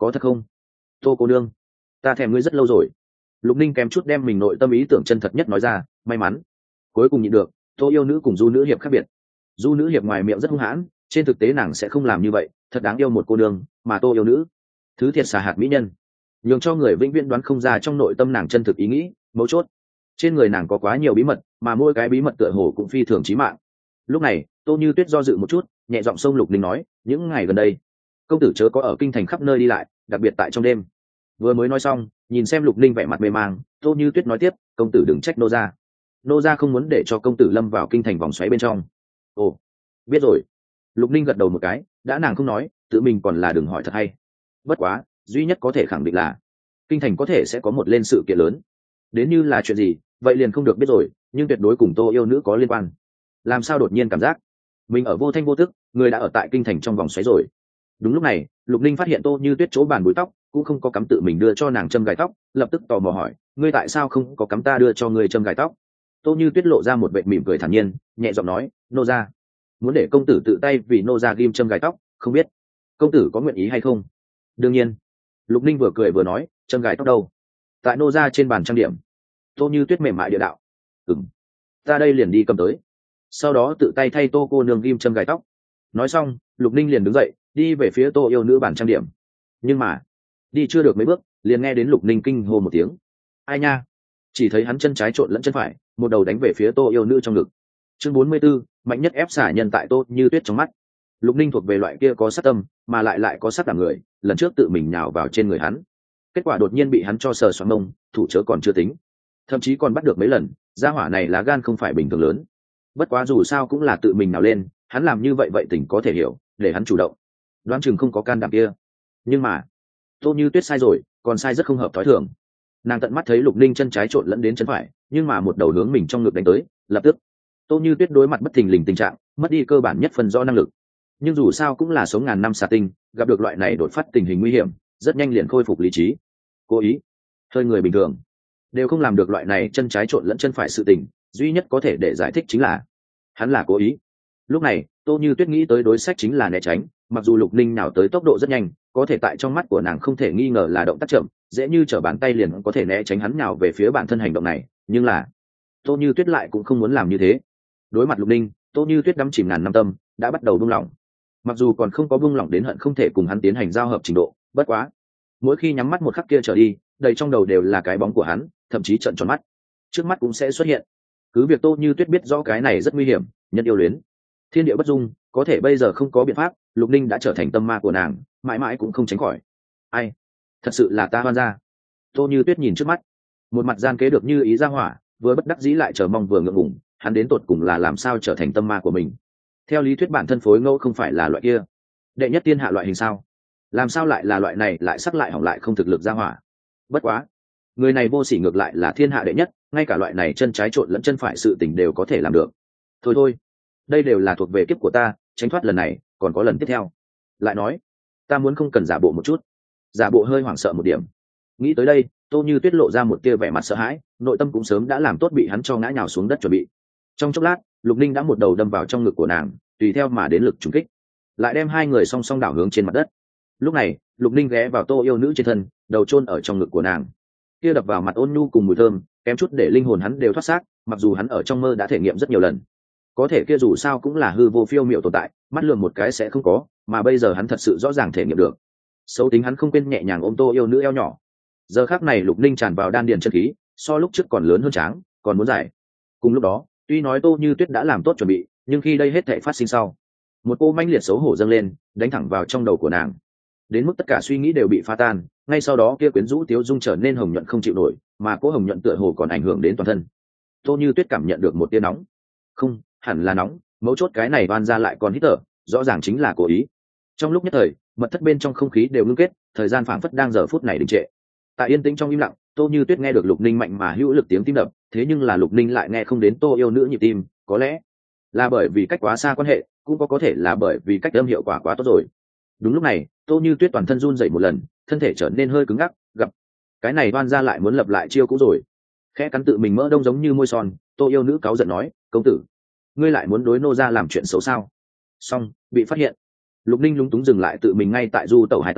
có thật không? Tô cô nương, ta thèm ngươi rất lâu rồi. Lục ninh kém chút đem mình nội tâm ý tưởng chân thật nhất nói ra. May mắn cuối cùng nhịn được. Tô yêu nữ cùng du nữ hiệp khác biệt. Du nữ hiệp ngoài miệng rất hung hãn, trên thực tế nàng sẽ không làm như vậy. Thật đáng yêu một cô nương, mà tô yêu nữ thứ thiệt xà hạt mỹ nhân, nhường cho người vĩnh viễn đoán không ra trong nội tâm nàng chân thực ý nghĩ. Mấu chốt, trên người nàng có quá nhiều bí mật, mà mỗi cái bí mật tựa hồ cũng phi thường chí mạng. Lúc này Tô Như Tuyết do dự một chút, nhẹ giọng xông Lục Ninh nói, những ngày gần đây công tử chớ có ở kinh thành khắp nơi đi lại, đặc biệt tại trong đêm. Vừa mới nói xong, nhìn xem Lục Ninh vẻ mặt mê mang, Tô Như Tuyết nói tiếp, công tử đừng trách nô gia, nô gia không muốn để cho công tử lâm vào kinh thành vòng xoáy bên trong. Ồ, biết rồi. Lục Ninh gật đầu một cái, đã nàng không nói, tự mình còn là đừng hỏi thật hay. Bất quá duy nhất có thể khẳng định là kinh thành có thể sẽ có một lên sự kiện lớn. Đến như là chuyện gì vậy liền không được biết rồi, nhưng tuyệt đối cùng Tô yêu nữ có liên quan. Làm sao đột nhiên cảm giác mình ở vô thanh vô tức, người đã ở tại kinh thành trong vòng xoáy rồi. Đúng lúc này Lục Ninh phát hiện Tô Như Tuyết chỗ bàn búi tóc cũng không có cắm tự mình đưa cho nàng châm gài tóc, lập tức tò mò hỏi, ngươi tại sao không có cắm ta đưa cho ngươi châm gài tóc? Tô Như Tuyết lộ ra một vẻ mỉm cười thản nhiên, nhẹ giọng nói, nô gia muốn để công tử tự tay vì nô gia ghim châm gài tóc, không biết công tử có nguyện ý hay không? Đương nhiên. Lục Ninh vừa cười vừa nói, châm gài tóc đâu? Tại nô gia trên bàn trang điểm. Tô Như Tuyết mềm mại địa đạo, ừm, ta đây liền đi cầm tới, sau đó tự tay thay Tô cô nương ghim châm gài tóc. Nói xong Lục Ninh liền đứng dậy đi về phía Tô yêu nữ bàn trang điểm. Nhưng mà đi chưa được mấy bước liền nghe đến Lục Ninh kinh hô một tiếng, ai nha. Chỉ thấy hắn chân trái trộn lẫn chân phải, một đầu đánh về phía Tô yêu nữ trong ngực. Chương bốn mươi 44, mạnh nhất ép xả nhân tại Tô Như Tuyết trong mắt. Lục Ninh thuộc về loại kia có sát tâm mà lại lại có sát đảm người, lần trước tự mình nhào vào trên người hắn, kết quả đột nhiên bị hắn cho sờ xoắn mông, thủ chớ còn chưa tính, thậm chí còn bắt được mấy lần. Gia hỏa này lá gan không phải bình thường lớn. Bất quá dù sao cũng là tự mình nào lên, hắn làm như vậy vậy tình có thể hiểu, để hắn chủ động đoán chừng không có can đảm kia. Nhưng mà Tô Như Tuyết sai rồi, còn sai rất không hợp thói thường. Nàng tận mắt thấy Lục Ninh chân trái trộn lẫn đến chân phải, nhưng mà một đầu hướng mình trong ngực đánh tới. Lập tức Tô Như Tuyết đối mặt bất thình lình tình trạng, mất đi cơ bản nhất phần do năng lực. Nhưng dù sao cũng là sống ngàn năm xà tinh, gặp được loại này đột phát tình hình nguy hiểm, rất nhanh liền khôi phục lý trí. Cố ý hơi người bình thường đều không làm được loại này chân trái trộn lẫn chân phải sự tình, duy nhất có thể để giải thích chính là hắn là cố ý. Lúc này Tô Như Tuyết nghĩ tới đối sách chính là né tránh, mặc dù Lục Ninh nào tới tốc độ rất nhanh, có thể tại trong mắt của nàng không thể nghi ngờ là động tác chậm, dễ như trở bàn tay liền có thể né tránh hắn nào về phía bản thân hành động này. Nhưng là Tô Như Tuyết lại cũng không muốn làm như thế. Đối mặt Lục Ninh, Tô Như Tuyết đắm chìm ngàn năm tâm đã bắt đầu buông lỏng, mặc dù còn không có buông lỏng đến hận không thể cùng hắn tiến hành giao hợp trình độ. Bất quá mỗi khi nhắm mắt một khắc kia trở đi, đầy trong đầu đều là cái bóng của hắn, thậm chí trợn tròn mắt trước mắt cũng sẽ xuất hiện. Cứ việc Tô Như Tuyết biết rõ cái này rất nguy hiểm, nhân yêu luyến thiên địa bất dung, có thể bây giờ không có biện pháp, Lục Ninh đã trở thành tâm ma của nàng, mãi mãi cũng không tránh khỏi. Ai, thật sự là ta hoan ra. Tô Như Tuyết nhìn trước mắt, một mặt gian kế được như ý ra hỏa, vừa bất đắc dĩ lại chờ mong vừa ngượng ngùng, hắn đến tột cùng là làm sao trở thành tâm ma của mình. Theo lý thuyết bản thân phối ngẫu không phải là loại kia đệ nhất thiên hạ loại hình sao, làm sao lại là loại này lại sắc lại hỏng lại không thực lực ra hỏa. Bất quá người này vô sỉ ngược lại là thiên hạ đệ nhất, ngay cả loại này chân trái trộn lẫn chân phải sự tình đều có thể làm được. Thôi thôi, đây đều là thuộc về kiếp của ta, tránh thoát lần này còn có lần tiếp theo. Lại nói ta muốn không cần giả bộ một chút, giả bộ hơi hoảng sợ một điểm. Nghĩ tới đây Tô Như Tuyết lộ ra một tia vẻ mặt sợ hãi, nội tâm cũng sớm đã làm tốt bị hắn cho ngã nhào xuống đất chuẩn bị. Trong chốc lát Lục Ninh đã một đầu đâm vào trong ngực của nàng, tùy theo mà đến lực trùng kích lại đem hai người song song đảo hướng trên mặt đất. Lúc này Lục Ninh ghé vào Tô yêu nữ trên thân, đầu chôn ở trong ngực của nàng, kia đập vào mặt ôn nhu cùng mùi thơm kém chút để linh hồn hắn đều thoát xác. Mặc dù hắn ở trong mơ đã thể nghiệm rất nhiều lần, có thể kia dù sao cũng là hư vô phiêu miệu tồn tại, mắt lườm một cái sẽ không có, mà bây giờ hắn thật sự rõ ràng thể nghiệm được. Xấu tính hắn không quên nhẹ nhàng ôm Tô yêu nữ eo nhỏ. Giờ khắc này Lục Ninh tràn vào đan điền chân khí, so lúc trước còn lớn hơn tráng, còn muốn dài. Cùng lúc đó tuy nói Tô Như Tuyết đã làm tốt chuẩn bị, nhưng khi đây hết thảy phát sinh sau, một cô manh liệt xấu hổ dâng lên, đánh thẳng vào trong đầu của nàng, đến mức tất cả suy nghĩ đều bị phá tan. Ngay sau đó kia quyến rũ tiếu dung trở nên hồng nhuận không chịu nổi, mà cô hồng nhuận tựa hồ còn ảnh hưởng đến toàn thân. Tô Như Tuyết cảm nhận được một tia nóng, không hẳn là nóng, mấu chốt cái này oan ra lại còn hít thở, rõ ràng chính là cố ý. Trong lúc nhất thời mật thất bên trong không khí đều ngưng kết, thời gian phảng phất đang giờ phút này đình trệ. Tại yên tĩnh trong im lặng, Tô Như Tuyết nghe được Lục Ninh mạnh mà hữu lực tiếng tim đập, thế nhưng là Lục Ninh lại nghe không đến Tô yêu nữ nhịp tim, có lẽ là bởi vì cách quá xa quan hệ, cũng có có thể là bởi vì cách âm hiệu quả quá tốt rồi. Đúng lúc này Tô Như Tuyết toàn thân run rẩy một lần, thân thể trở nên hơi cứng ngắc, gặp cái này oan ra lại muốn lập lại chiêu cũ rồi. Khẽ cắn tự mình mỡ đông giống như môi son, Tô yêu nữ cáu giận nói, công tử, ngươi lại muốn đối nô ra làm chuyện xấu sao? Xong bị phát hiện. Lục Ninh lúng túng dừng lại tự mình ngay tại du tẩu hai tay,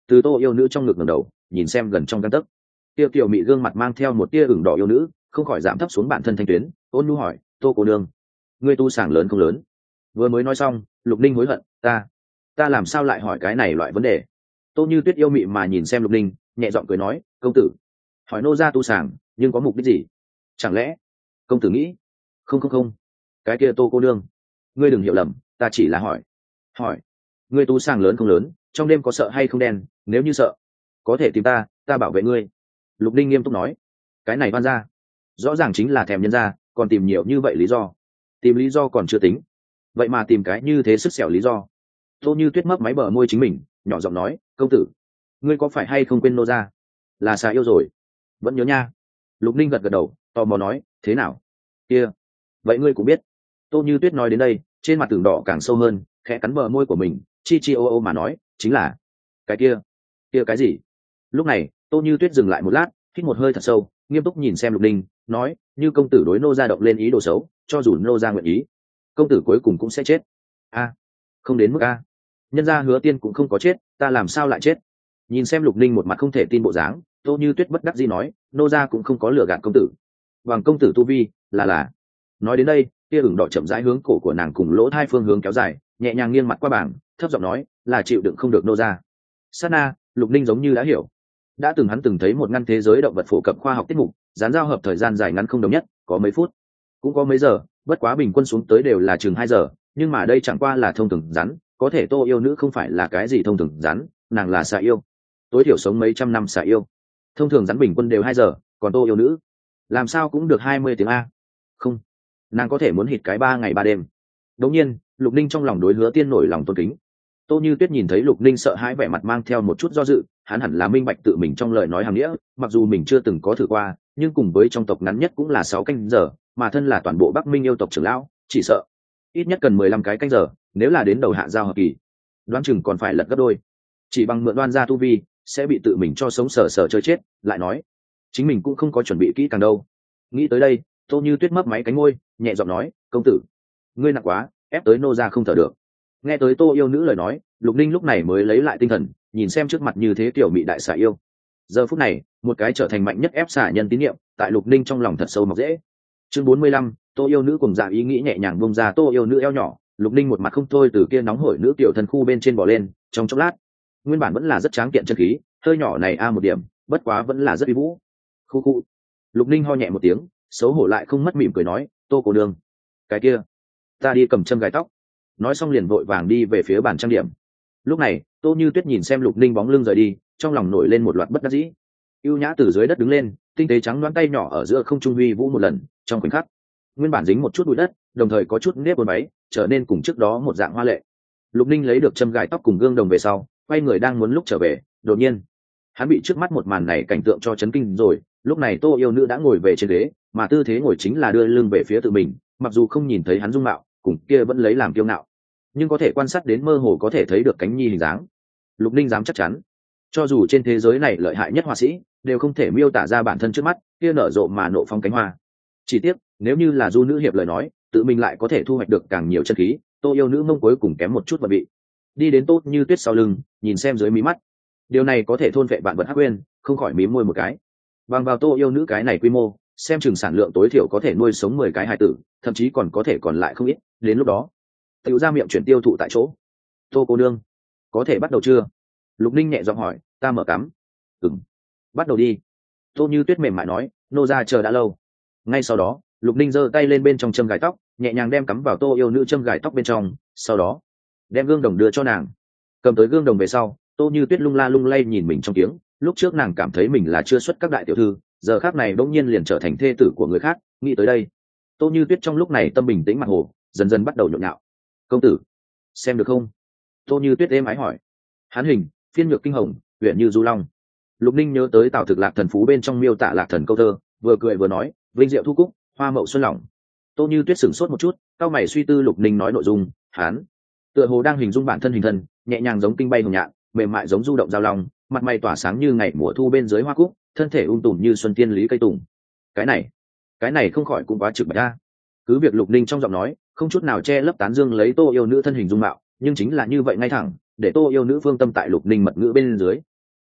từ tô yêu nữ trong ngực ngẩng đầu nhìn xem gần trong căn tấc, tiêu tiểu mị gương mặt mang theo một tia ửng đỏ yêu nữ không khỏi giảm thấp xuống bản thân thanh tuyến, ôn nhu hỏi, tô cô nương, ngươi tu sàng lớn không lớn? Vừa mới nói xong, Lục Ninh hối hận, ta ta làm sao lại hỏi cái này loại vấn đề? Tô Như Tuyết yêu mị mà nhìn xem Lục Ninh, nhẹ giọng cười nói, công tử hỏi nô gia tu sàng nhưng có mục đích gì? Chẳng lẽ công tử nghĩ? Không không không, cái kia tô cô nương, ngươi đừng hiểu lầm, ta chỉ là hỏi hỏi ngươi tu sàng lớn không lớn, trong đêm có sợ hay không đen, nếu như sợ có thể tìm ta, ta bảo vệ ngươi. Lục Ninh nghiêm túc nói, cái này oan ra rõ ràng chính là thèm nhân ra, còn tìm nhiều như vậy lý do. Tìm lý do còn chưa tính, vậy mà tìm cái như thế sức xẻo lý do. Tô Như Tuyết mấp máy bờ môi chính mình, nhỏ giọng nói, công tử, ngươi có phải hay không quên nô ra là xà yêu rồi? Vẫn nhớ nha. Lục Ninh gật gật đầu, tò mò nói, thế nào kia, vậy ngươi cũng biết. Tô Như Tuyết nói đến đây, trên mặt tường đỏ càng sâu hơn, khẽ cắn bờ môi của mình, chi chi ô ô mà nói, chính là cái kia kia cái gì? Lúc này Tô Như Tuyết dừng lại một lát, hít một hơi thật sâu, nghiêm túc nhìn xem Lục Ninh, nói, như công tử đối nô gia động lên ý đồ xấu, cho dù nô gia nguyện ý, công tử cuối cùng cũng sẽ chết. A, không đến mức a, nhân gia Hứa Tiên cũng không có chết, ta làm sao lại chết? Nhìn xem Lục Ninh một mặt không thể tin bộ dáng, Tô Như Tuyết bất đắc dĩ nói, nô gia cũng không có lừa gạt công tử. Hoàng công tử tu vi là là. Nói đến đây, tia ửng đỏ chậm rãi hướng cổ của nàng cùng lỗ hai phương hướng kéo dài, nhẹ nhàng nghiêng mặt qua bảng, thấp giọng nói, là chịu đựng không được nô gia. Sát na, Lục Ninh giống như đã hiểu. Đã từng hắn từng thấy một ngăn thế giới động vật phổ cập khoa học tiết mục, dán giao hợp thời gian dài ngắn không đồng nhất, có mấy phút, cũng có mấy giờ, bất quá bình quân xuống tới đều là chừng hai giờ, nhưng mà đây chẳng qua là thông thường rắn, có thể Tô yêu nữ không phải là cái gì thông thường rắn, nàng là xà yêu, tối thiểu sống mấy trăm năm xà yêu. Thông thường rắn bình quân đều hai giờ, còn Tô yêu nữ làm sao cũng được hai mươi tiếng a. Không, nàng có thể muốn hít cái ba ngày ba đêm. Đống nhiên, Lục Ninh trong lòng đối Hứa Tiên nổi lòng tôn kính. Tô Như Tuyết nhìn thấy Lục Ninh sợ hãi vẻ mặt mang theo một chút do dự, hắn hẳn là minh bạch tự mình trong lời nói hàm nghĩa, mặc dù mình chưa từng có thử qua, nhưng cùng với trong tộc ngắn nhất cũng là sáu canh giờ, mà thân là toàn bộ Bắc Minh yêu tộc trưởng lão, chỉ sợ ít nhất cần mười lăm cái canh giờ, nếu là đến đầu hạ giao hợp kỳ, đoán chừng còn phải lật gấp đôi. Chỉ bằng mượn đoan gia tu vi, sẽ bị tự mình cho sống sờ sờ chơi chết, lại nói, chính mình cũng không có chuẩn bị kỹ càng đâu. Nghĩ tới đây, Tô Như Tuyết mấp máy cánh môi, nhẹ giọng nói, công tử, ngươi nặng quá, ép tới nô gia không thở được. Nghe tới Tô yêu nữ lời nói, Lục Ninh lúc này mới lấy lại tinh thần, nhìn xem trước mặt như thế tiểu mị đại xà yêu. Giờ phút này, một cái trở thành mạnh nhất ép xà nhân tín nhiệm, tại Lục Ninh trong lòng thật sâu mọc dễ. Chương bốn mươi lăm, Tô yêu nữ cùng dạ ý nghĩ nhẹ nhàng bông ra Tô yêu nữ eo nhỏ, Lục Ninh một mặt không thôi từ kia nóng hổi nữ tiểu thân khu bên trên bò lên, trong chốc lát, nguyên bản vẫn là rất tráng kiện chân khí, hơi nhỏ này a một điểm, bất quá vẫn là rất uy vũ. Khu khu. Lục Ninh ho nhẹ một tiếng, xấu hổ lại không mất mỉm cười nói, Tô cô nương, cái kia, ta đi cầm châm gài tóc. Nói xong liền vội vàng đi về phía bàn trang điểm. Lúc này, Tô Như Tuyết nhìn xem Lục Ninh bóng lưng rời đi, trong lòng nổi lên một loạt bất đắc dĩ. Ưu nhã từ dưới đất đứng lên, tinh tế trắng đoán tay nhỏ ở giữa không trung huy vũ một lần, trong khoảnh khắc, nguyên bản dính một chút bụi đất, đồng thời có chút nếp bốn váy, trở nên cùng trước đó một dạng hoa lệ. Lục Ninh lấy được châm gài tóc cùng gương đồng về sau, quay người đang muốn lúc trở về, đột nhiên, hắn bị trước mắt một màn này cảnh tượng cho chấn kinh rồi. Lúc này Tô yêu nữ đã ngồi về trên ghế, mà tư thế ngồi chính là đưa lưng về phía tự mình, mặc dù không nhìn thấy hắn dung mạo, cùng kia vẫn lấy làm kiêu ngạo, nhưng có thể quan sát đến mơ hồ có thể thấy được cánh nhi hình dáng. Lục Ninh dám chắc chắn, cho dù trên thế giới này lợi hại nhất họa sĩ đều không thể miêu tả ra bản thân trước mắt kia nở rộ mà nộ phong cánh hoa. Chỉ tiếc, nếu như là du nữ hiệp lời nói, tự mình lại có thể thu hoạch được càng nhiều chân khí. Tô yêu nữ mông cuối cùng kém một chút và bị đi đến Tô Như Tuyết sau lưng, nhìn xem dưới mí mắt, điều này có thể thôn vệ vạn vật hắc quên, không khỏi mím môi một cái. Bằng vào Tô yêu nữ cái này quy mô, xem chừng sản lượng tối thiểu có thể nuôi sống mười cái hài tử, thậm chí còn có thể còn lại không ít. Đến lúc đó, tiểu ra miệng chuyển tiêu thụ tại chỗ. Tô cô nương, có thể bắt đầu chưa? Lục Ninh nhẹ giọng hỏi. Ta mở cắm. Ừm, bắt đầu đi. Tô Như Tuyết mềm mại nói, nô ra chờ đã lâu. Ngay sau đó, Lục Ninh giơ tay lên bên trong châm gài tóc, nhẹ nhàng đem cắm vào Tô yêu nữ châm gài tóc bên trong, sau đó đem gương đồng đưa cho nàng. Cầm tới gương đồng về sau, Tô Như Tuyết lung la lung lay nhìn mình trong tiếng, lúc trước nàng cảm thấy mình là chưa xuất các đại tiểu thư, giờ khác này bỗng nhiên liền trở thành thê tử của người khác. Nghĩ tới đây, Tô Như Tuyết trong lúc này tâm bình tĩnh mặt hồ, dần dần bắt đầu nhộn nhạo. Công tử, xem được không? Tô Như Tuyết êm ái hỏi. Hán hình, phiên nhược kinh hồng, huyện như du long. Lục Ninh nhớ tới Tào Thực Lạc Thần Phú bên trong miêu tả lạc thần câu thơ, vừa cười vừa nói, vinh diệu thu cúc, hoa mậu xuân lỏng. Tô Như Tuyết sửng sốt một chút, cao mày suy tư Lục Ninh nói nội dung. Hán tựa hồ đang hình dung bản thân hình thân, nhẹ nhàng giống kinh bay hồng nhạn, mềm mại giống du động giao long, mặt mày tỏa sáng như ngày mùa thu bên dưới hoa cúc, thân thể ung tùm như xuân tiên lý cây tùng. Cái này, cái này không khỏi cũng quá trực bạch ra. Cứ việc Lục Ninh trong giọng nói không chút nào che lấp tán dương lấy Tô yêu nữ thân hình dung mạo, nhưng chính là như vậy ngay thẳng, để Tô yêu nữ phương tâm tại Lục Ninh mật ngữ bên dưới.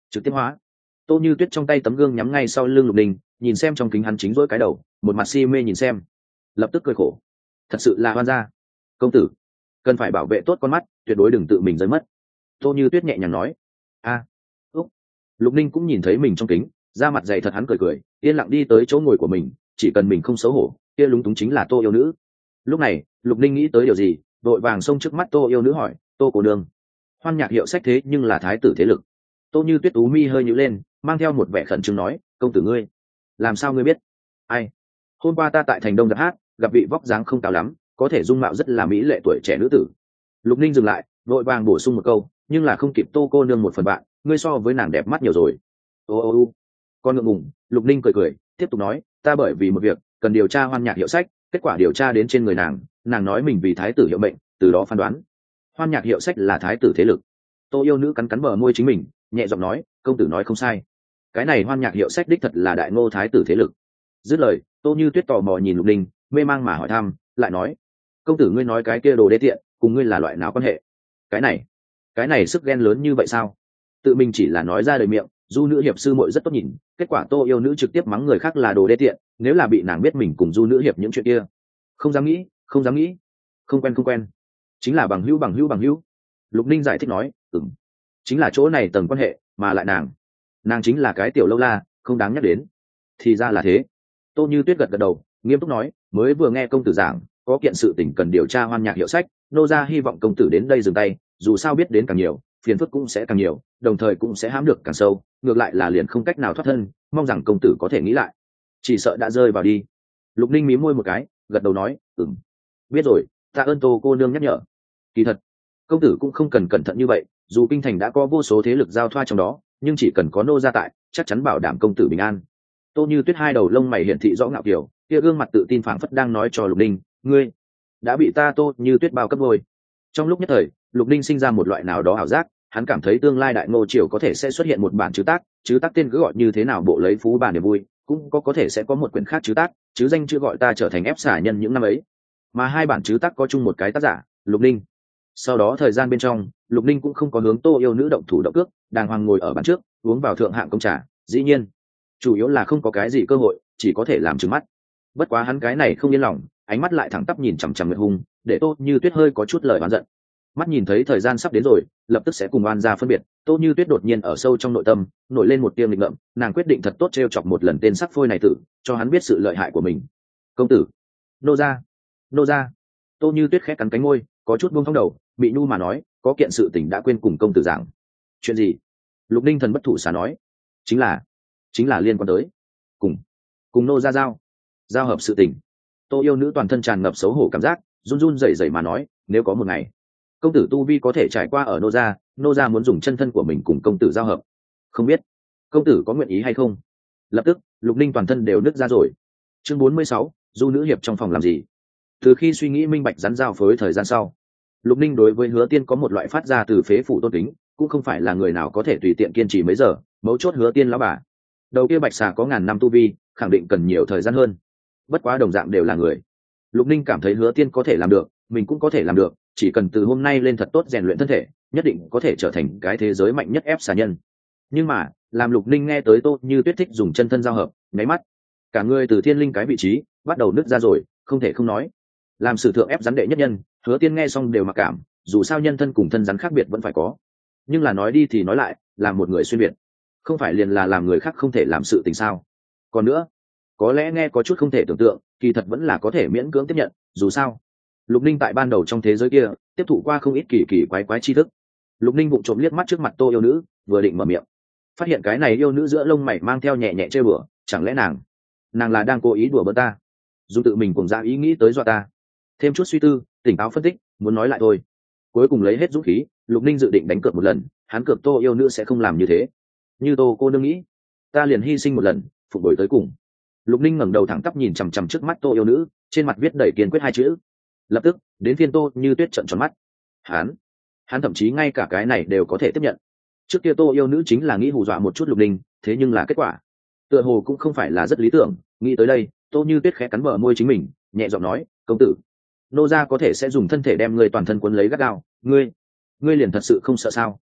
trực tiếp hóa. Tô Như Tuyết trong tay tấm gương nhắm ngay sau lưng Lục Ninh, nhìn xem trong kính hắn chính rỗi cái đầu, một mặt si mê nhìn xem, lập tức cười khổ. Thật sự là hoan gia. Công tử, cần phải bảo vệ tốt con mắt, tuyệt đối đừng tự mình rơi mất. Tô Như Tuyết nhẹ nhàng nói. A, à, úc. Lục Ninh cũng nhìn thấy mình trong kính, da mặt dày thật hắn cười cười, yên lặng đi tới chỗ ngồi của mình, chỉ cần mình không xấu hổ, kia lúng túng chính là Tô yêu nữ. Lúc này, Lục Ninh nghĩ tới điều gì, vội vàng xông trước mắt Tô yêu nữ hỏi, Tô cô nương, Hoan Nhạc hiệu sách thế nhưng là thái tử thế lực. Tô Như Tuyết tú mi hơi nhíu lên, mang theo một vẻ khẩn trương nói, công tử ngươi, làm sao ngươi biết? Ai? Hôm qua ta tại thành Đông gặp hát, gặp vị vóc dáng không cao lắm, có thể dung mạo rất là mỹ lệ tuổi trẻ nữ tử. Lục Ninh dừng lại, vội vàng bổ sung một câu, nhưng là không kịp Tô cô nương một phần bạn, ngươi so với nàng đẹp mắt nhiều rồi. Ô ô ô. Con ngượng ngùng, Lục Ninh cười cười, tiếp tục nói, ta bởi vì một việc cần điều tra Hoan Nhạc hiệu sách, kết quả điều tra đến trên người nàng, nàng nói mình vì thái tử hiệu mệnh, từ đó phán đoán Hoan Nhạc hiệu sách là thái tử thế lực. Tô yêu nữ cắn cắn bờ môi chính mình, nhẹ giọng nói, công tử nói không sai, cái này Hoan Nhạc hiệu sách đích thật là đại ngô thái tử thế lực. Dứt lời, Tô Như Tuyết tò mò nhìn Lục Ninh, mê mang mà hỏi thăm, lại nói, công tử ngươi nói cái kia đồ đê tiện cùng ngươi là loại nào quan hệ? Cái này cái này sức ghen lớn như vậy sao? Tự mình chỉ là nói ra đời miệng, du nữ hiệp sư muội rất tốt nhìn, kết quả Tô yêu nữ trực tiếp mắng người khác là đồ đê tiện, nếu là bị nàng biết mình cùng du nữ hiệp những chuyện kia, không dám nghĩ, không dám nghĩ, không quen không quen, chính là bằng hữu bằng hữu bằng hữu. Lục Ninh giải thích nói, ừm, chính là chỗ này tầng quan hệ, mà lại nàng nàng chính là cái tiểu lâu la, không đáng nhắc đến. Thì ra là thế. Tô Như Tuyết gật gật đầu, nghiêm túc nói, mới vừa nghe công tử giảng có kiện sự tình cần điều tra Hoan Nhạc hiệu sách, nô gia hy vọng công tử đến đây dừng tay, dù sao biết đến càng nhiều, phiền phức cũng sẽ càng nhiều, đồng thời cũng sẽ hãm được càng sâu, ngược lại là liền không cách nào thoát thân, mong rằng công tử có thể nghĩ lại. Chỉ sợ đã rơi vào đi. Lục Ninh mím môi một cái, gật đầu nói, ừm, biết rồi, tạ ơn Tô cô nương nhắc nhở. Kỳ thật, công tử cũng không cần cẩn thận như vậy, dù kinh thành đã có vô số thế lực giao thoa trong đó, nhưng chỉ cần có nô gia tại, chắc chắn bảo đảm công tử bình an. Tô Như Tuyết hai đầu lông mày hiển thị rõ ngạo kiều, kia gương mặt tự tin phảng phất đang nói cho Lục Ninh, ngươi đã bị ta Tô Như Tuyết bao cấp ngôi. Trong lúc nhất thời, Lục Ninh sinh ra một loại nào đó ảo giác, hắn cảm thấy tương lai đại ngô triều có thể sẽ xuất hiện một bản chứ tác, chứ tác tên cứ gọi như thế nào bộ lấy phú bản để vui, cũng có có thể sẽ có một quyển khác chứ tác, chứ danh chưa gọi ta trở thành ép xả nhân những năm ấy. Mà hai bản chứ tác có chung một cái tác giả, Lục Ninh. Sau đó thời gian bên trong, Lục Ninh cũng không có hướng Tô yêu nữ động thủ động cước, đàng hoàng ngồi ở bàn trước, uống vào thượng hạng công trà, dĩ nhiên, chủ yếu là không có cái gì cơ hội, chỉ có thể làm trừng mắt. Bất quá hắn cái này không yên lòng, ánh mắt lại thẳng tắp nhìn chằm chằm Nguyệt Hùng, để Tô Như Tuyết hơi có chút lời oán giận. Mắt nhìn thấy thời gian sắp đến rồi, lập tức sẽ cùng oan ra phân biệt, Tô Như Tuyết đột nhiên ở sâu trong nội tâm nổi lên một tia nghịch ngợm, nàng quyết định thật tốt trêu chọc một lần tên sắc phôi này tử, cho hắn biết sự lợi hại của mình. Công tử, nô gia, nô gia. Tô Như Tuyết khẽ cắn cánh môi, có chút buông thõng đầu, bị nhu mà nói, có kiện sự tình đã quên cùng công tử giảng. Chuyện gì? Lục Ninh thần bất thủ xả nói, chính là chính là liên quan tới cùng cùng nô gia giao giao hợp sự tình. Tô yêu nữ toàn thân tràn ngập xấu hổ cảm giác, run run rẩy rẩy mà nói, nếu có một ngày công tử tu vi có thể trải qua ở nô gia, nô gia muốn dùng chân thân của mình cùng công tử giao hợp, không biết công tử có nguyện ý hay không? Lập tức Lục Ninh toàn thân đều nứt ra rồi. Chương bốn mươi sáu, du nữ hiệp trong phòng làm gì? Từ khi suy nghĩ minh bạch rắn giao phối thời gian sau, Lục Ninh đối với Hứa Tiên có một loại phát ra từ phế phủ tôn kính, cũng không phải là người nào có thể tùy tiện kiên trì mấy giờ, mấu chốt Hứa Tiên lão bà đầu kia bạch xà có ngàn năm tu vi, khẳng định cần nhiều thời gian hơn. Bất quá đồng dạng đều là người, Lục Ninh cảm thấy Hứa Tiên có thể làm được, mình cũng có thể làm được, chỉ cần từ hôm nay lên thật tốt rèn luyện thân thể, nhất định có thể trở thành cái thế giới mạnh nhất ép xà nhân. Nhưng mà làm Lục Ninh nghe tới Tô Như Tuyết thích dùng chân thân giao hợp, nháy mắt cả người từ thiên linh cái vị trí bắt đầu nứt ra rồi, không thể không nói, làm sử thượng ép rắn đệ nhất nhân, Hứa Tiên nghe xong đều mặc cảm, dù sao nhân thân cùng thân rắn khác biệt vẫn phải có, nhưng là nói đi thì nói lại, làm một người xuyên biệt, không phải liền là làm người khác không thể làm sự tình sao? Còn nữa, có lẽ nghe có chút không thể tưởng tượng, kỳ thật vẫn là có thể miễn cưỡng tiếp nhận, dù sao Lục Ninh tại ban đầu trong thế giới kia tiếp thụ qua không ít kỳ kỳ quái quái tri thức. Lục Ninh vụng trộm liếc mắt trước mặt Tô yêu nữ, vừa định mở miệng, phát hiện cái này yêu nữ giữa lông mày mang theo nhẹ nhẹ chơi bừa, chẳng lẽ nàng nàng là đang cố ý đùa bỡn ta, dùng tự mình cùng ra ý nghĩ tới dọa ta? Thêm chút suy tư, tỉnh táo phân tích, muốn nói lại thôi. Cuối cùng lấy hết dũng khí, Lục Ninh dự định đánh cược một lần, hắn cược Tô yêu nữ sẽ không làm như thế. Như Tô cô nương nghĩ, ta liền hy sinh một lần, phục đổi tới cùng. Lục Ninh ngẩng đầu thẳng tắp nhìn chằm chằm trước mắt Tô yêu nữ, trên mặt viết đầy kiên quyết hai chữ. Lập tức đến phiên Tô Như Tuyết trợn tròn mắt. Hắn, hắn thậm chí ngay cả cái này đều có thể tiếp nhận. Trước kia Tô yêu nữ chính là nghĩ hù dọa một chút Lục Ninh, thế nhưng là kết quả tựa hồ cũng không phải là rất lý tưởng. Nghĩ tới đây, Tô Như Tuyết khẽ cắn bờ môi chính mình, nhẹ giọng nói, công tử, nô gia có thể sẽ dùng thân thể đem ngươi toàn thân cuốn lấy gắt gao, ngươi ngươi liền thật sự không sợ sao?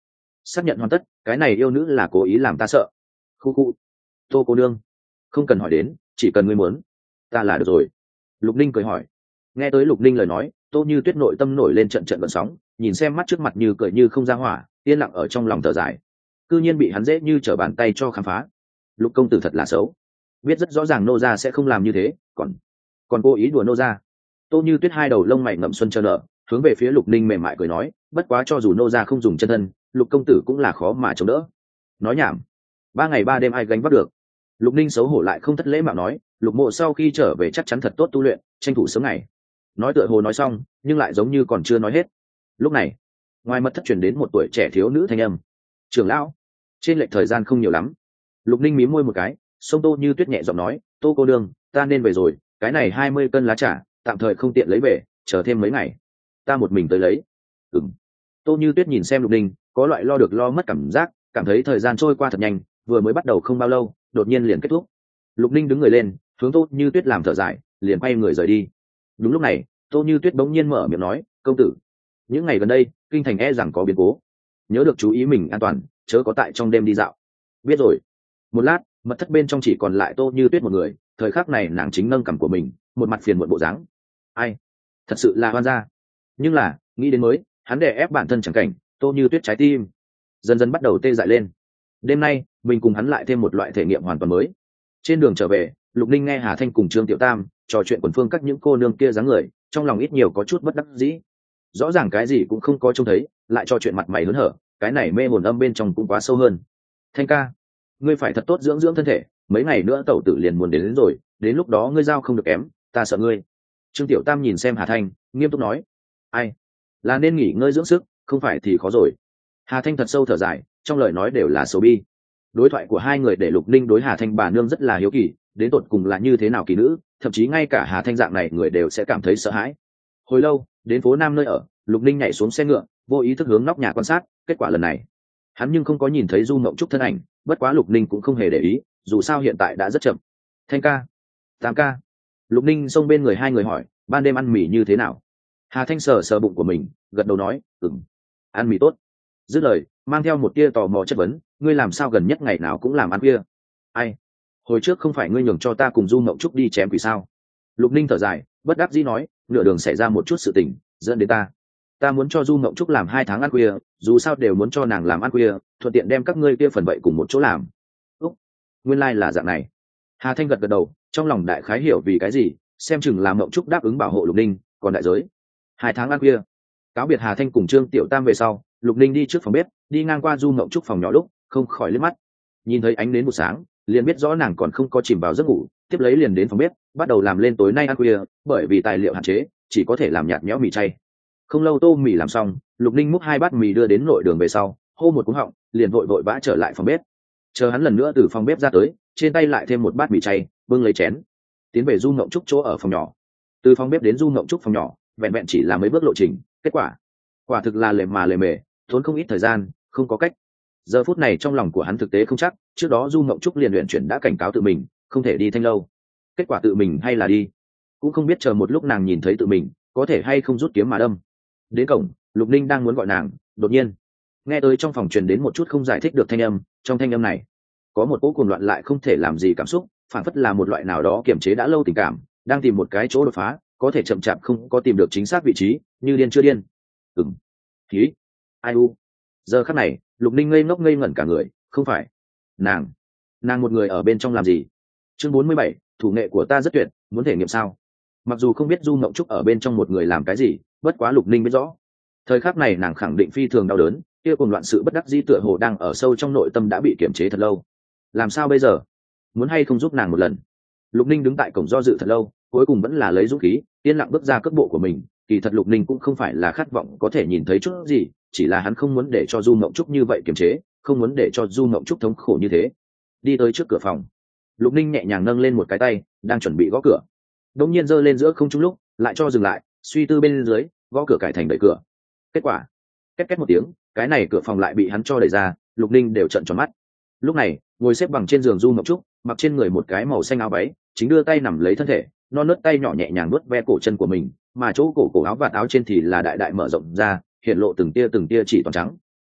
xác nhận hoàn tất, cái này yêu nữ là cố ý làm ta sợ. Khu khu. Tô cô nương, không cần hỏi đến, chỉ cần ngươi muốn ta là được rồi. Lục Ninh cười hỏi. Nghe tới Lục Ninh lời nói, Tô Như Tuyết nội tâm nổi lên trận trận gợn sóng, nhìn xem mắt trước mặt như cười như không ra hỏa, yên lặng ở trong lòng thở dài. Cư nhiên bị hắn dễ như trở bàn tay cho khám phá. Lục công tử thật là xấu, biết rất rõ ràng nô gia sẽ không làm như thế, còn còn cố ý đùa nô gia. Tô Như Tuyết hai đầu lông mày ngậm xuân chờ nợ, hướng về phía Lục Ninh mềm mại cười nói, bất quá cho dù nô gia không dùng chân thân, Lục công tử cũng là khó mà chống đỡ. Nói nhảm, ba ngày ba đêm ai gánh vác được. Lục Ninh xấu hổ lại không thất lễ mạo nói, Lục mộ sau khi trở về chắc chắn thật tốt tu luyện, tranh thủ sớm ngày. Nói tựa hồ nói xong, nhưng lại giống như còn chưa nói hết. Lúc này, ngoài mật thất truyền đến một tuổi trẻ thiếu nữ thanh âm. Trưởng lão, trên lệch thời gian không nhiều lắm. Lục Ninh mím môi một cái, sông Tô Như Tuyết nhẹ giọng nói, Tô cô đương, ta nên về rồi, cái này hai mươi cân lá trà tạm thời không tiện lấy về, chờ thêm mấy ngày ta một mình tới lấy. Ừm. Tô Như Tuyết nhìn xem Lục Ninh, có loại lo được lo mất cảm giác, cảm thấy thời gian trôi qua thật nhanh, vừa mới bắt đầu không bao lâu, đột nhiên liền kết thúc. Lục Ninh đứng người lên, hướng Tô Như Tuyết làm thở dài, liền quay người rời đi. Đúng lúc này, Tô Như Tuyết bỗng nhiên mở miệng nói, công tử, những ngày gần đây kinh thành e rằng có biến cố, nhớ được chú ý mình an toàn, chớ có tại trong đêm đi dạo. Biết rồi. Một lát, mật thất bên trong chỉ còn lại Tô Như Tuyết một người, thời khắc này nàng chính nâng cằm của mình, một mặt phiền muộn bộ dáng. Ai, thật sự là hoan gia. Nhưng là nghĩ đến mới, hắn đè ép bản thân chẳng cảnh, Tô Như Tuyết trái tim dần dần bắt đầu tê dại lên. Đêm nay mình cùng hắn lại thêm một loại thể nghiệm hoàn toàn mới. Trên đường trở về, Lục Ninh nghe Hà Thanh cùng Trương Tiểu Tam trò chuyện quần phương các những cô nương kia dáng người, trong lòng ít nhiều có chút bất đắc dĩ. Rõ ràng cái gì cũng không có trông thấy, lại trò chuyện mặt mày hớn hở, cái này mê hồn âm bên trong cũng quá sâu hơn. Thanh ca, ngươi phải thật tốt dưỡng dưỡng thân thể, mấy ngày nữa tẩu tử liền muốn đến, đến rồi, đến lúc đó ngươi giao không được kém, ta sợ ngươi. Trương Tiểu Tam nhìn xem Hà Thanh, nghiêm túc nói. Ai, là nên nghỉ ngơi dưỡng sức, không phải thì khó rồi. Hà Thanh thật sâu thở dài, trong lời nói đều là sầu bi. Đối thoại của hai người để Lục Ninh đối Hà Thanh bà nương rất là hiếu kỳ, đến tột cùng là như thế nào kỳ nữ, thậm chí ngay cả Hà Thanh dạng này người đều sẽ cảm thấy sợ hãi. Hồi lâu, đến phố Nam nơi ở, Lục Ninh nhảy xuống xe ngựa, vô ý thức hướng nóc nhà quan sát, kết quả lần này hắn nhưng không có nhìn thấy Du Mộng Trúc thân ảnh, bất quá Lục Ninh cũng không hề để ý, dù sao hiện tại đã rất chậm. Thanh ca, Tam ca. Lục Ninh xông bên người hai người hỏi, ban đêm ăn mì như thế nào? Hà Thanh sờ sờ bụng của mình, gật đầu nói, ừm, ăn mì tốt. Dứt lời, mang theo một tia tò mò chất vấn, ngươi làm sao gần nhất ngày nào cũng làm ăn khuya? Ai, hồi trước không phải ngươi nhường cho ta cùng Du Mộng Trúc đi chém quỷ sao? Lục Ninh thở dài, bất đắc dĩ nói, nửa đường xảy ra một chút sự tình, dẫn đến ta ta muốn cho Du Mộng Trúc làm hai tháng ăn khuya, dù sao đều muốn cho nàng làm ăn khuya, thuận tiện đem các ngươi kia phần vậy cùng một chỗ làm. Úc, nguyên lai là dạng này. Hà Thanh gật gật đầu, trong lòng đại khái hiểu vì cái gì, xem chừng là Mộng Trúc đáp ứng bảo hộ Lục Ninh, còn đại giới hai tháng ăn khuya. Cáo biệt Hà Thanh cùng Trương Tiểu Tam về sau, Lục Ninh đi trước phòng bếp, đi ngang qua Du Mộng Trúc phòng nhỏ lúc, không khỏi liếc mắt, nhìn thấy ánh nến buổi sáng, liền biết rõ nàng còn không có chìm vào giấc ngủ, tiếp lấy liền đến phòng bếp, bắt đầu làm lên tối nay ăn khuya, bởi vì tài liệu hạn chế, chỉ có thể làm nhạt nhẽo mì chay. Không lâu tô mì làm xong, Lục Ninh múc hai bát mì đưa đến nội đường về sau, hô một cú họng, liền vội vội vã trở lại phòng bếp. Chờ hắn lần nữa từ phòng bếp ra tới, trên tay lại thêm một bát mì chay, bưng lấy chén, tiến về Du Mộng Trúc chỗ ở phòng nhỏ. Từ phòng bếp đến Du Mộng Trúc phòng nhỏ, vẹn vẹn chỉ là mấy bước lộ trình, kết quả quả thực là lề mà lề mề, tốn không ít thời gian, không có cách. Giờ phút này trong lòng của hắn thực tế không chắc, trước đó Du Mộng Trúc liền luyện chuyển đã cảnh cáo tự mình, không thể đi Thanh Lâu. Kết quả tự mình hay là đi, cũng không biết chờ một lúc nàng nhìn thấy tự mình, có thể hay không rút kiếm mà đâm. Đến cổng, Lục Ninh đang muốn gọi nàng, đột nhiên nghe tới trong phòng truyền đến một chút không giải thích được thanh âm, trong thanh âm này có một cỗ cuồng loạn lại không thể làm gì cảm xúc, phản phất là một loại nào đó kiềm chế đã lâu tình cảm, đang tìm một cái chỗ đột phá, có thể chậm chạp không có tìm được chính xác vị trí, như điên chưa điên. Ừm. Khí. Ai u. Giờ khắc này, Lục Ninh ngây ngốc ngây ngẩn cả người, không phải nàng, nàng một người ở bên trong làm gì? Chương bốn mươi bảy, thủ nghệ của ta rất tuyệt, muốn thể nghiệm sao? Mặc dù không biết Du Mộng Trúc ở bên trong một người làm cái gì, bất quá Lục Ninh biết rõ, thời khắc này nàng khẳng định phi thường đau đớn, kia cùng loạn sự bất đắc dĩ tựa hồ đang ở sâu trong nội tâm đã bị kiềm chế thật lâu. Làm sao bây giờ? Muốn hay không giúp nàng một lần? Lục Ninh đứng tại cổng do dự thật lâu, cuối cùng vẫn là lấy dũng khí, yên lặng bước ra cước bộ của mình. Kỳ thật Lục Ninh cũng không phải là khát vọng có thể nhìn thấy chút gì, chỉ là hắn không muốn để cho Du Mộng Trúc như vậy kiềm chế, không muốn để cho Du Mộng Trúc thống khổ như thế. Đi tới trước cửa phòng, Lục Ninh nhẹ nhàng nâng lên một cái tay, đang chuẩn bị gõ cửa. Đột nhiên giơ lên giữa không trung lúc, lại cho dừng lại, suy tư bên dưới, gõ cửa cải thành đẩy cửa. Kết quả, két két một tiếng, cái này cửa phòng lại bị hắn cho đẩy ra, Lục Ninh đều trợn tròn mắt. Lúc này, ngồi xếp bằng trên giường Du Mộng Trúc, mặc trên người một cái màu xanh áo váy, chính đưa tay nằm lấy thân thể, non nớt tay nhỏ nhẹ nhàng vuốt ve cổ chân của mình, mà chỗ cổ cổ áo vạt áo trên thì là đại đại mở rộng ra, hiện lộ từng tia từng tia chỉ toàn trắng.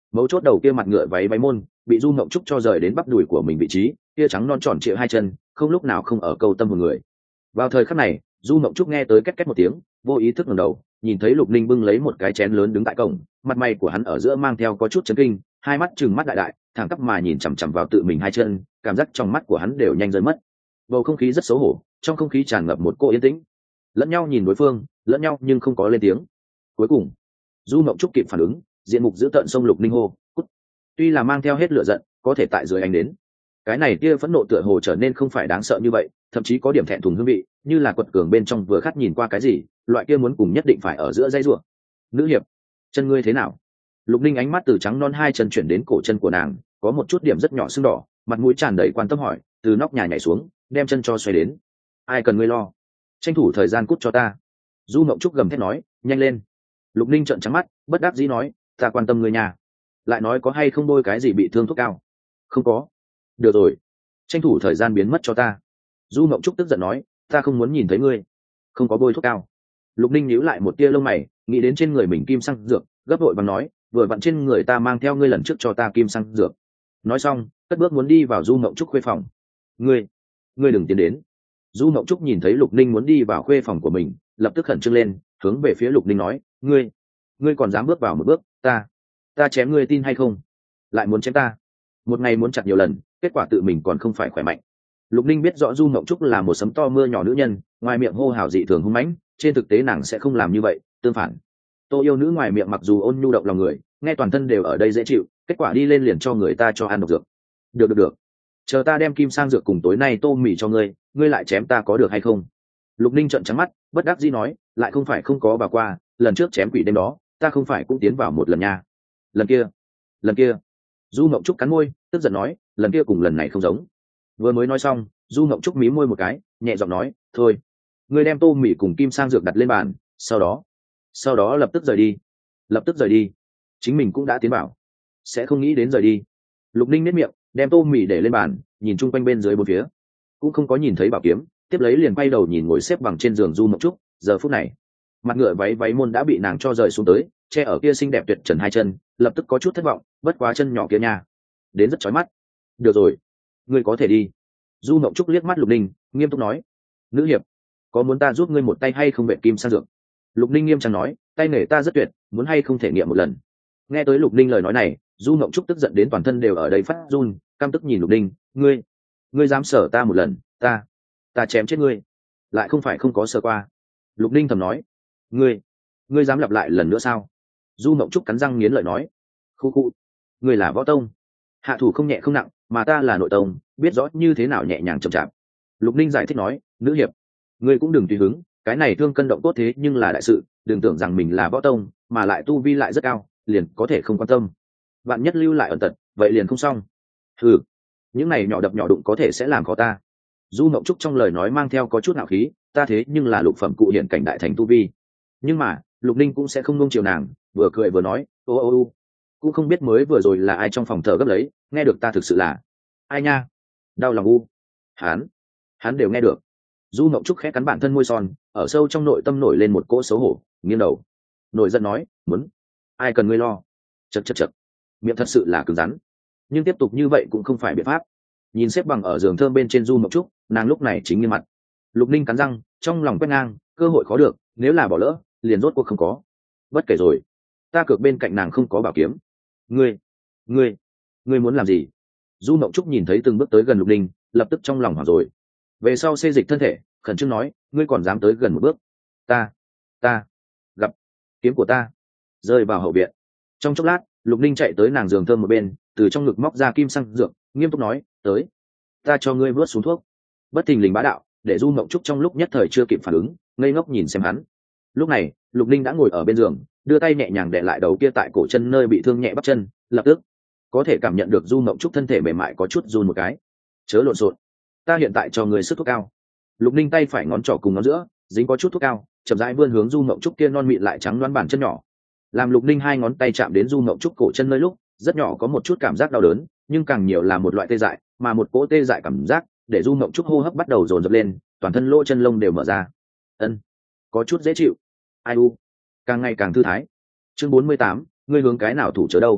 mấu chốt đầu kia mặt ngựa váy váy môn bị du mộng trúc cho rời đến bắp đùi của mình vị trí, kia trắng non tròn trịa hai chân không lúc nào không ở câu tâm một người. Vào thời khắc này du mộng trúc nghe tới két két một tiếng, vô ý thức ngẩng đầu nhìn thấy Lục Ninh bưng lấy một cái chén lớn đứng tại cổng, mặt mày của hắn ở giữa mang theo có chút chấn kinh, hai mắt trừng mắt đại đại thẳng tắp mà nhìn chằm chằm vào tự mình hai chân, cảm giác trong mắt của hắn đều nhanh rơi mất. Bầu không khí rất xấu hổ, trong không khí tràn ngập một cô yên tĩnh, lẫn nhau nhìn đối phương lẫn nhau nhưng không có lên tiếng. Cuối cùng du mộng trúc kịp phản ứng, diện mục giữ tợn sông Lục Ninh hô cút. Tuy là mang theo hết lửa giận, có thể tại dưới anh đến cái này kia phẫn nộ tựa hồ trở nên không phải đáng sợ như vậy, thậm chí có điểm thẹn thùng hương vị, như là quật cường bên trong vừa khát nhìn qua cái gì, loại kia muốn cùng nhất định phải ở giữa dây ruộng. Nữ hiệp, chân ngươi thế nào? Lục Ninh ánh mắt từ trắng non hai chân chuyển đến cổ chân của nàng, có một chút điểm rất nhỏ sưng đỏ, mặt mũi tràn đầy quan tâm hỏi, từ nóc nhà nhảy xuống đem chân cho xoay đến. Ai cần ngươi lo, tranh thủ thời gian cút cho ta. Du Mộng Trúc gầm thét nói, nhanh lên. Lục Ninh trợn trắng mắt, bất đắc dĩ nói, ta quan tâm ngươi nhà, lại nói có hay không bôi cái gì bị thương thuốc cao? Không có. Được rồi, tranh thủ thời gian biến mất cho ta. Du Mộng Trúc tức giận nói, ta không muốn nhìn thấy ngươi. Không có bôi thuốc cao. Lục Ninh nhíu lại một tia lông mày, nghĩ đến trên người mình kim xăng dược, gấp vội và nói, vừa vặn trên người ta mang theo ngươi lần trước cho ta kim xăng dược. Nói xong cất bước muốn đi vào Du Mộng Trúc khuê phòng. Ngươi, ngươi đừng tiến đến. Du Mộng Trúc nhìn thấy Lục Ninh muốn đi vào khuê phòng của mình, lập tức khẩn trương lên, hướng về phía Lục Ninh nói, ngươi, ngươi còn dám bước vào một bước, ta, ta chém ngươi tin hay không? Lại muốn chém ta? Một ngày muốn chặt nhiều lần, kết quả tự mình còn không phải khỏe mạnh. Lục Ninh biết rõ Du Mộng Trúc là một sấm to mưa nhỏ nữ nhân, ngoài miệng hô hào dị thường hung mãnh, trên thực tế nàng sẽ không làm như vậy, tương phản. Tô Yêu Nữ ngoài miệng mặc dù ôn nhu động lòng người, nghe toàn thân đều ở đây dễ chịu, kết quả đi lên liền cho người ta cho ăn độc dược. Được được được, chờ ta đem kim sang dược cùng tối nay tô mì cho ngươi, ngươi lại chém ta có được hay không? Lục Ninh trợn trắng mắt, bất đắc dĩ nói, lại không phải không có bà qua, lần trước chém quỷ đêm đó, ta không phải cũng tiến vào một lần nha. Lần kia, lần kia. Du Mộng Trúc cắn môi, tức giận nói, lần kia cùng lần này không giống. Vừa mới nói xong, Du Mộng Trúc mí môi một cái, nhẹ giọng nói, thôi, ngươi đem tô mì cùng kim sang dược đặt lên bàn, sau đó, sau đó lập tức rời đi, lập tức rời đi. Chính mình cũng đã tiến bảo, sẽ không nghĩ đến rời đi. Lục Ninh nếp miệng, đem tô mì để lên bàn, nhìn chung quanh bên dưới bốn phía, cũng không có nhìn thấy bảo kiếm, tiếp lấy liền quay đầu nhìn ngồi xếp bằng trên giường Du Mộng Trúc. Giờ phút này mặt ngựa váy váy môn đã bị nàng cho rời xuống tới, che ở kia xinh đẹp tuyệt trần hai chân, lập tức có chút thất vọng, bất quá chân nhỏ kia nha, đến rất chói mắt. Được rồi, ngươi có thể đi. Du Mộng Trúc liếc mắt Lục Ninh, nghiêm túc nói, nữ hiệp, có muốn ta giúp ngươi một tay hay không vệ kim sang dược? Lục Ninh nghiêm trang nói, tay nghề ta rất tuyệt, muốn hay không thể nghiệm một lần. Nghe tới Lục Ninh lời nói này, Du Mộng Trúc tức giận đến toàn thân đều ở đây phát run, căm tức nhìn Lục Ninh, ngươi, ngươi dám sở ta một lần, ta, ta chém chết ngươi. Lại không phải không có sơ qua. Lục Ninh thầm nói, ngươi, ngươi dám lặp lại lần nữa sao? Du Mộng Trúc cắn răng nghiến lợi nói, khu khu, ngươi là võ tông, hạ thủ không nhẹ không nặng, mà ta là nội tông, biết rõ như thế nào nhẹ nhàng chậm chạp. Lục Ninh giải thích nói, nữ hiệp, ngươi cũng đừng tùy hứng, cái này thương cân động cốt thế nhưng là đại sự, đừng tưởng rằng mình là võ tông mà lại tu vi lại rất cao, liền có thể không quan tâm. Bạn nhất lưu lại ẩn tật, vậy liền không xong. Ừ, những này nhỏ đập nhỏ đụng có thể sẽ làm khó ta. Du Mộng Trúc trong lời nói mang theo có chút nạo khí, ta thế nhưng là lục phẩm cụ hiện cảnh đại thành tu vi. Nhưng mà Lục Ninh cũng sẽ không nung chiều nàng, vừa cười vừa nói, ô ô ô, cũng không biết mới vừa rồi là ai trong phòng thờ gấp lấy, nghe được ta thực sự là ai nha, đau lòng u. Hắn, hắn đều nghe được. Du Mộng Trúc khẽ cắn bản thân môi son, ở sâu trong nội tâm nổi lên một cỗ xấu hổ, nghiêng đầu nổi giận nói, muốn, ai cần ngươi lo. Chật chật chật, miệng thật sự là cứng rắn, nhưng tiếp tục như vậy cũng không phải biện pháp. Nhìn xếp bằng ở giường thơm bên trên Du Mộng Trúc, nàng lúc này chính như mặt. Lục Ninh cắn răng, trong lòng quét ngang, cơ hội khó được, nếu là bỏ lỡ liền rốt cuộc không có. Bất kể rồi, ta cược bên cạnh nàng không có bảo kiếm. Ngươi, ngươi, ngươi muốn làm gì? Du Mộng Trúc nhìn thấy từng bước tới gần Lục Ninh, lập tức trong lòng hoảng rồi. Về sau xê dịch thân thể, khẩn trương nói, ngươi còn dám tới gần một bước, ta, ta, gặp kiếm của ta rơi vào hậu viện. Trong chốc lát, Lục Ninh chạy tới nàng giường thơm một bên, từ trong ngực móc ra kim xăng dược, nghiêm túc nói, tới, ta cho ngươi vớt xuống thuốc. Bất thình lình bá đạo, để Du Mộng Trúc trong lúc nhất thời chưa kịp phản ứng, ngây ngốc nhìn xem hắn. Lúc này Lục Ninh đã ngồi ở bên giường, đưa tay nhẹ nhàng đè lại đầu kia tại cổ chân nơi bị thương nhẹ bắp chân, lập tức có thể cảm nhận được Du Mộng Trúc thân thể mềm mại có chút run một cái. Chớ lộn xộn, ta hiện tại cho người sức thuốc cao. Lục Ninh tay phải ngón trỏ cùng ngón giữa dính có chút thuốc cao, chậm rãi vươn hướng Du Mộng Trúc kia non mịn lại trắng đoán bàn chân nhỏ. Làm Lục Ninh hai ngón tay chạm đến Du Mộng Trúc cổ chân nơi lúc, rất nhỏ có một chút cảm giác đau đớn, nhưng càng nhiều là một loại tê dại, mà một cỗ tê dại cảm giác để Du Mộng Trúc hô hấp bắt đầu dồn dập lên, toàn thân lỗ chân lông đều mở ra. Ân, có chút dễ chịu. Ai u, càng ngày càng thư thái. Chương bốn mươi tám, ngươi hướng cái nào thủ chớ đâu?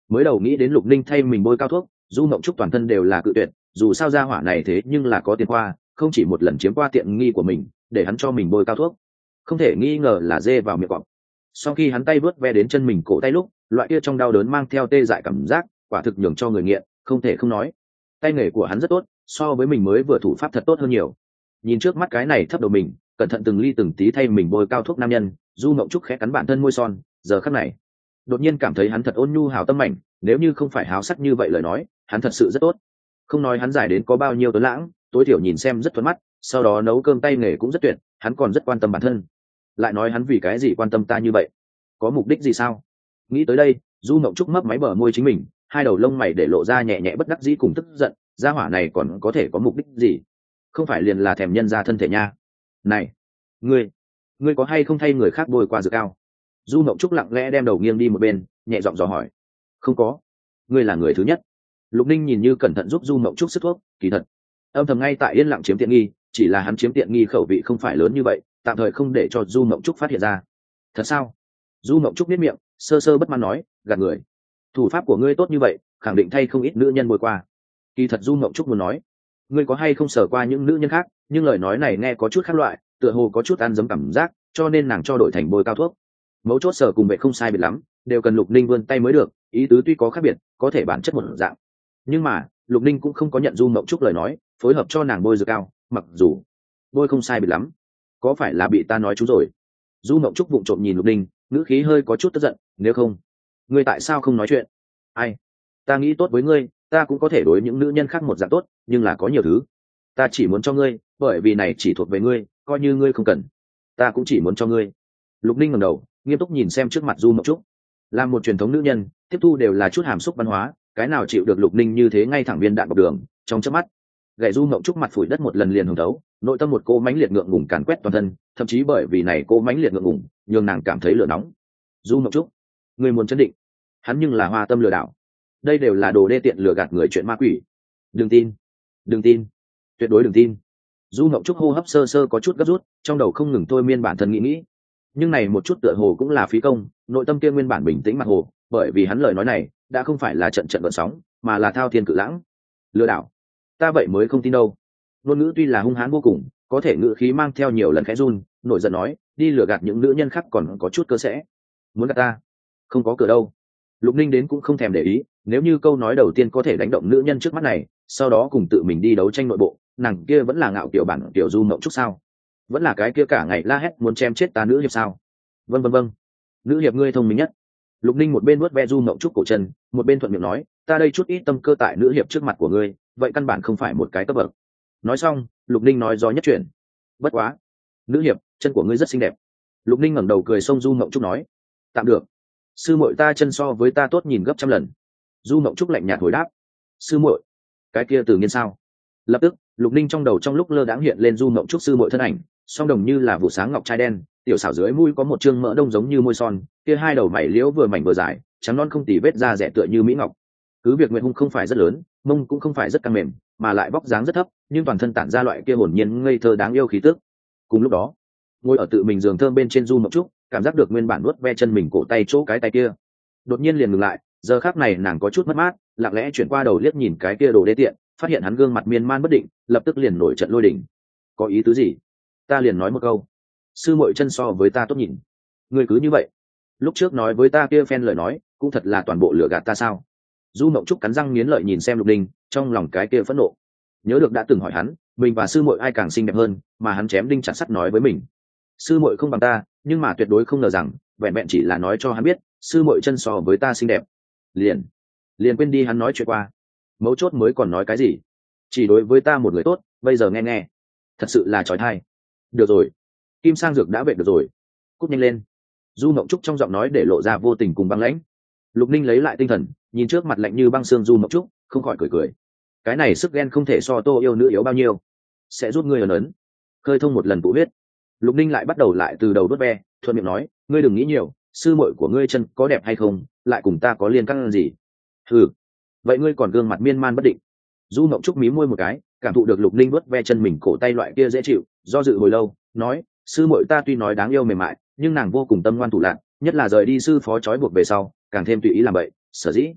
Mới đầu nghĩ đến Lục Ninh thay mình bôi cao thuốc, Du Mộng Trúc toàn thân đều là cự tuyệt, dù sao gia hỏa này thế nhưng là có tiền khoa, không chỉ một lần chiếm qua tiện nghi của mình để hắn cho mình bôi cao thuốc, không thể nghi ngờ là dê vào miệng cọp. Sau khi hắn tay vớt ve đến chân mình cổ tay lúc, loại kia trong đau đớn mang theo tê dại cảm giác, quả thực nhường cho người nghiện không thể không nói. Tay nghề của hắn rất tốt, so với mình mới vừa thủ pháp thật tốt hơn nhiều. Nhìn trước mắt cái này thấp đầu mình, cẩn thận từng ly từng tí thay mình bôi cao thuốc nam nhân, Du Mộng Trúc khẽ cắn bản thân môi son, giờ khắc này đột nhiên cảm thấy hắn thật ôn nhu hào tâm mảnh, nếu như không phải háo sắc như vậy lời nói, hắn thật sự rất tốt. Không nói hắn dài đến có bao nhiêu tuấn lãng, tối thiểu nhìn xem rất thuận mắt, sau đó nấu cơm tay nghề cũng rất tuyệt, hắn còn rất quan tâm bản thân. Lại nói hắn vì cái gì quan tâm ta như vậy, có mục đích gì sao? Nghĩ tới đây, Du Mộng Trúc mấp máy bờ môi chính mình, hai đầu lông mày để lộ ra nhẹ nhẹ bất đắc dĩ cùng tức giận, gia hỏa này còn có thể có mục đích gì? Không phải liền là thèm nhân ra thân thể nha. Này, ngươi, ngươi có hay không thay người khác bôi qua dược cao? Du Mộng Trúc lặng lẽ đem đầu nghiêng đi một bên, nhẹ giọng dò hỏi. Không có, ngươi là người thứ nhất. Lục Ninh nhìn như cẩn thận giúp Du Mộng Trúc sức thuốc, kỳ thật âm thầm ngay tại yên lặng chiếm tiện nghi, chỉ là hắn chiếm tiện nghi khẩu vị không phải lớn như vậy, tạm thời không để cho Du Mộng Trúc phát hiện ra. Thật sao? Du Mộng Trúc biết miệng, sơ sơ bất mãn nói, gạt người. Thủ pháp của ngươi tốt như vậy, khẳng định thay không ít nữ nhân bôi qua. Kỳ thật Du Mộng Trúc muốn nói, ngươi có hay không sờ qua những nữ nhân khác, nhưng lời nói này nghe có chút khác loại, tựa hồ có chút ăn giống cảm giác, cho nên nàng cho đổi thành bôi cao thuốc. Mấu chốt sờ cùng vậy không sai biệt lắm, đều cần Lục Ninh vươn tay mới được, ý tứ tuy có khác biệt, có thể bản chất một dạng. Nhưng mà Lục Ninh cũng không có nhận Du Mộng Trúc lời nói, phối hợp cho nàng bôi dược cao, mặc dù bôi không sai biệt lắm, có phải là bị ta nói chú rồi? Du Mộng Trúc vụng trộm nhìn Lục Ninh, ngữ khí hơi có chút tức giận, nếu không ngươi tại sao không nói chuyện? Ai, ta nghĩ tốt với ngươi, ta cũng có thể đối những nữ nhân khác một dạng tốt, nhưng là có nhiều thứ ta chỉ muốn cho ngươi, bởi vì này chỉ thuộc về ngươi, coi như ngươi không cần, ta cũng chỉ muốn cho ngươi. Lục Ninh ngẩng đầu, nghiêm túc nhìn xem trước mặt Du Mộng Trúc. Là một truyền thống nữ nhân, tiếp thu đều là chút hàm xúc văn hóa, cái nào chịu được Lục Ninh như thế ngay thẳng viên đạn bọc đường, trong chớp mắt gậy Du Mộng Trúc mặt phủi đất một lần liền hồng thấu, nội tâm một cô mãnh liệt ngượng ngùng càn quét toàn thân, thậm chí bởi vì này cô mãnh liệt ngượng ngùng nhường nàng cảm thấy lửa nóng. Du Mộng Trúc, người muốn chấn định, hắn nhưng là hoa tâm lừa đảo, đây đều là đồ đê tiện lừa gạt người chuyện ma quỷ. Đừng tin, đừng tin, tuyệt đối đừng tin. Du Mộng Trúc hô hấp sơ sơ có chút gấp rút, trong đầu không ngừng thôi miên bản thân nghĩ nghĩ, nhưng này một chút tựa hồ cũng là phí công, nội tâm kia nguyên bản bình tĩnh mặt hồ, bởi vì hắn lời nói này đã không phải là trận trận gợn sóng, mà là thao thiên cự lãng. Lừa đảo, ta vậy mới không tin đâu. Ngôn ngữ tuy là hung hãn vô cùng, có thể ngữ khí mang theo nhiều lần khẽ run, nổi giận nói, đi lừa gạt những nữ nhân khác còn có chút cơ sẽ, muốn gạt ta không có cửa đâu. Lục Ninh đến cũng không thèm để ý, nếu như câu nói đầu tiên có thể đánh động nữ nhân trước mắt này, sau đó cùng tự mình đi đấu tranh nội bộ, nàng kia vẫn là ngạo kiểu bản kiểu Du Mộng Trúc sao? Vẫn là cái kia cả ngày la hét muốn chém chết ta nữ hiệp sao? Vân vân vân, nữ hiệp ngươi thông minh nhất. Lục Ninh một bên vuốt ve Du Mộng Trúc cổ chân, một bên thuận miệng nói, ta đây chút ít tâm cơ tại nữ hiệp trước mặt của ngươi, vậy căn bản không phải một cái cấp bậc. Nói xong, Lục Ninh nói do nhất chuyển, bất quá, nữ hiệp, chân của ngươi rất xinh đẹp. Lục Ninh ngẩng đầu cười xông Du Mộng Trúc nói, tạm được, sư muội ta chân so với ta tốt nhìn gấp trăm lần. Du Mộng Trúc lạnh nhạt hồi đáp, sư muội, cái kia tự nhiên sao? Lập tức, Lục Ninh trong đầu trong lúc lơ đãng hiện lên Du Mộng Trúc sư muội thân ảnh, song đồng như là vụ sáng ngọc trai đen, tiểu xảo dưới mũi có một trương mỡ đông giống như môi son, kia hai đầu mày liễu vừa mảnh vừa dài, trắng non không tì vết da rẻ tựa như mỹ ngọc. Cứ việc nguyện hung không phải rất lớn, mông cũng không phải rất căng mềm, mà lại vóc dáng rất thấp, nhưng toàn thân tản ra loại kia hồn nhiên ngây thơ đáng yêu khí tức. Cùng lúc đó, ngồi ở tự mình giường thơm bên trên Du Mộng Trúc, cảm giác được nguyên bản nuốt ve chân mình cổ tay chỗ cái tay kia, đột nhiên liền ngừng lại. Giờ khắc này nàng có chút mất mát, lặng lẽ chuyển qua đầu liếc nhìn cái kia đồ đê tiện, phát hiện hắn gương mặt miên man bất định, lập tức liền nổi trận lôi đình. Có ý tứ gì? Ta liền nói một câu, sư muội chân so với ta tốt nhìn, ngươi cứ như vậy. Lúc trước nói với ta kia phen lời nói, cũng thật là toàn bộ lừa gạt ta sao? Du Mộng Trúc cắn răng nghiến lợi nhìn xem Lục Ninh, trong lòng cái kia phẫn nộ. Nhớ được đã từng hỏi hắn, mình và sư muội ai càng xinh đẹp hơn, mà hắn chém đinh chặt sắt nói với mình, sư muội không bằng ta, nhưng mà tuyệt đối không ngờ rằng, vẹn vẹn chỉ là nói cho hắn biết, sư muội chân so với ta xinh đẹp, liền liền quên đi hắn nói chuyện qua. Mấu chốt mới còn nói cái gì? Chỉ đối với ta một người tốt, bây giờ nghe nghe, thật sự là chói tai. Được rồi, Kim Sang Dược đã vệ được rồi, cút nhanh lên. Du Mộng Trúc trong giọng nói để lộ ra vô tình cùng băng lãnh. Lục Ninh lấy lại tinh thần, nhìn trước mặt lạnh như băng xương Du Mộng Trúc, không khỏi cười cười. Cái này sức ghen không thể so Tô yêu nữ yếu bao nhiêu, sẽ giúp ngươi ấn ấn, khơi thông một lần tụ huyết. Lục Ninh lại bắt đầu lại từ đầu đốt ve, thuận miệng nói, ngươi đừng nghĩ nhiều, sư muội của ngươi chân có đẹp hay không, lại cùng ta có liên căn gì? Ừ, vậy ngươi còn gương mặt miên man bất định. Du Mộng Trúc mí môi một cái, cảm thụ được Lục Ninh đốt ve chân mình cổ tay loại kia dễ chịu, do dự hồi lâu, nói, sư muội ta tuy nói đáng yêu mềm mại, nhưng nàng vô cùng tâm ngoan thủ lạn, nhất là rời đi sư phó trói buộc về sau, càng thêm tùy ý làm vậy. Sở dĩ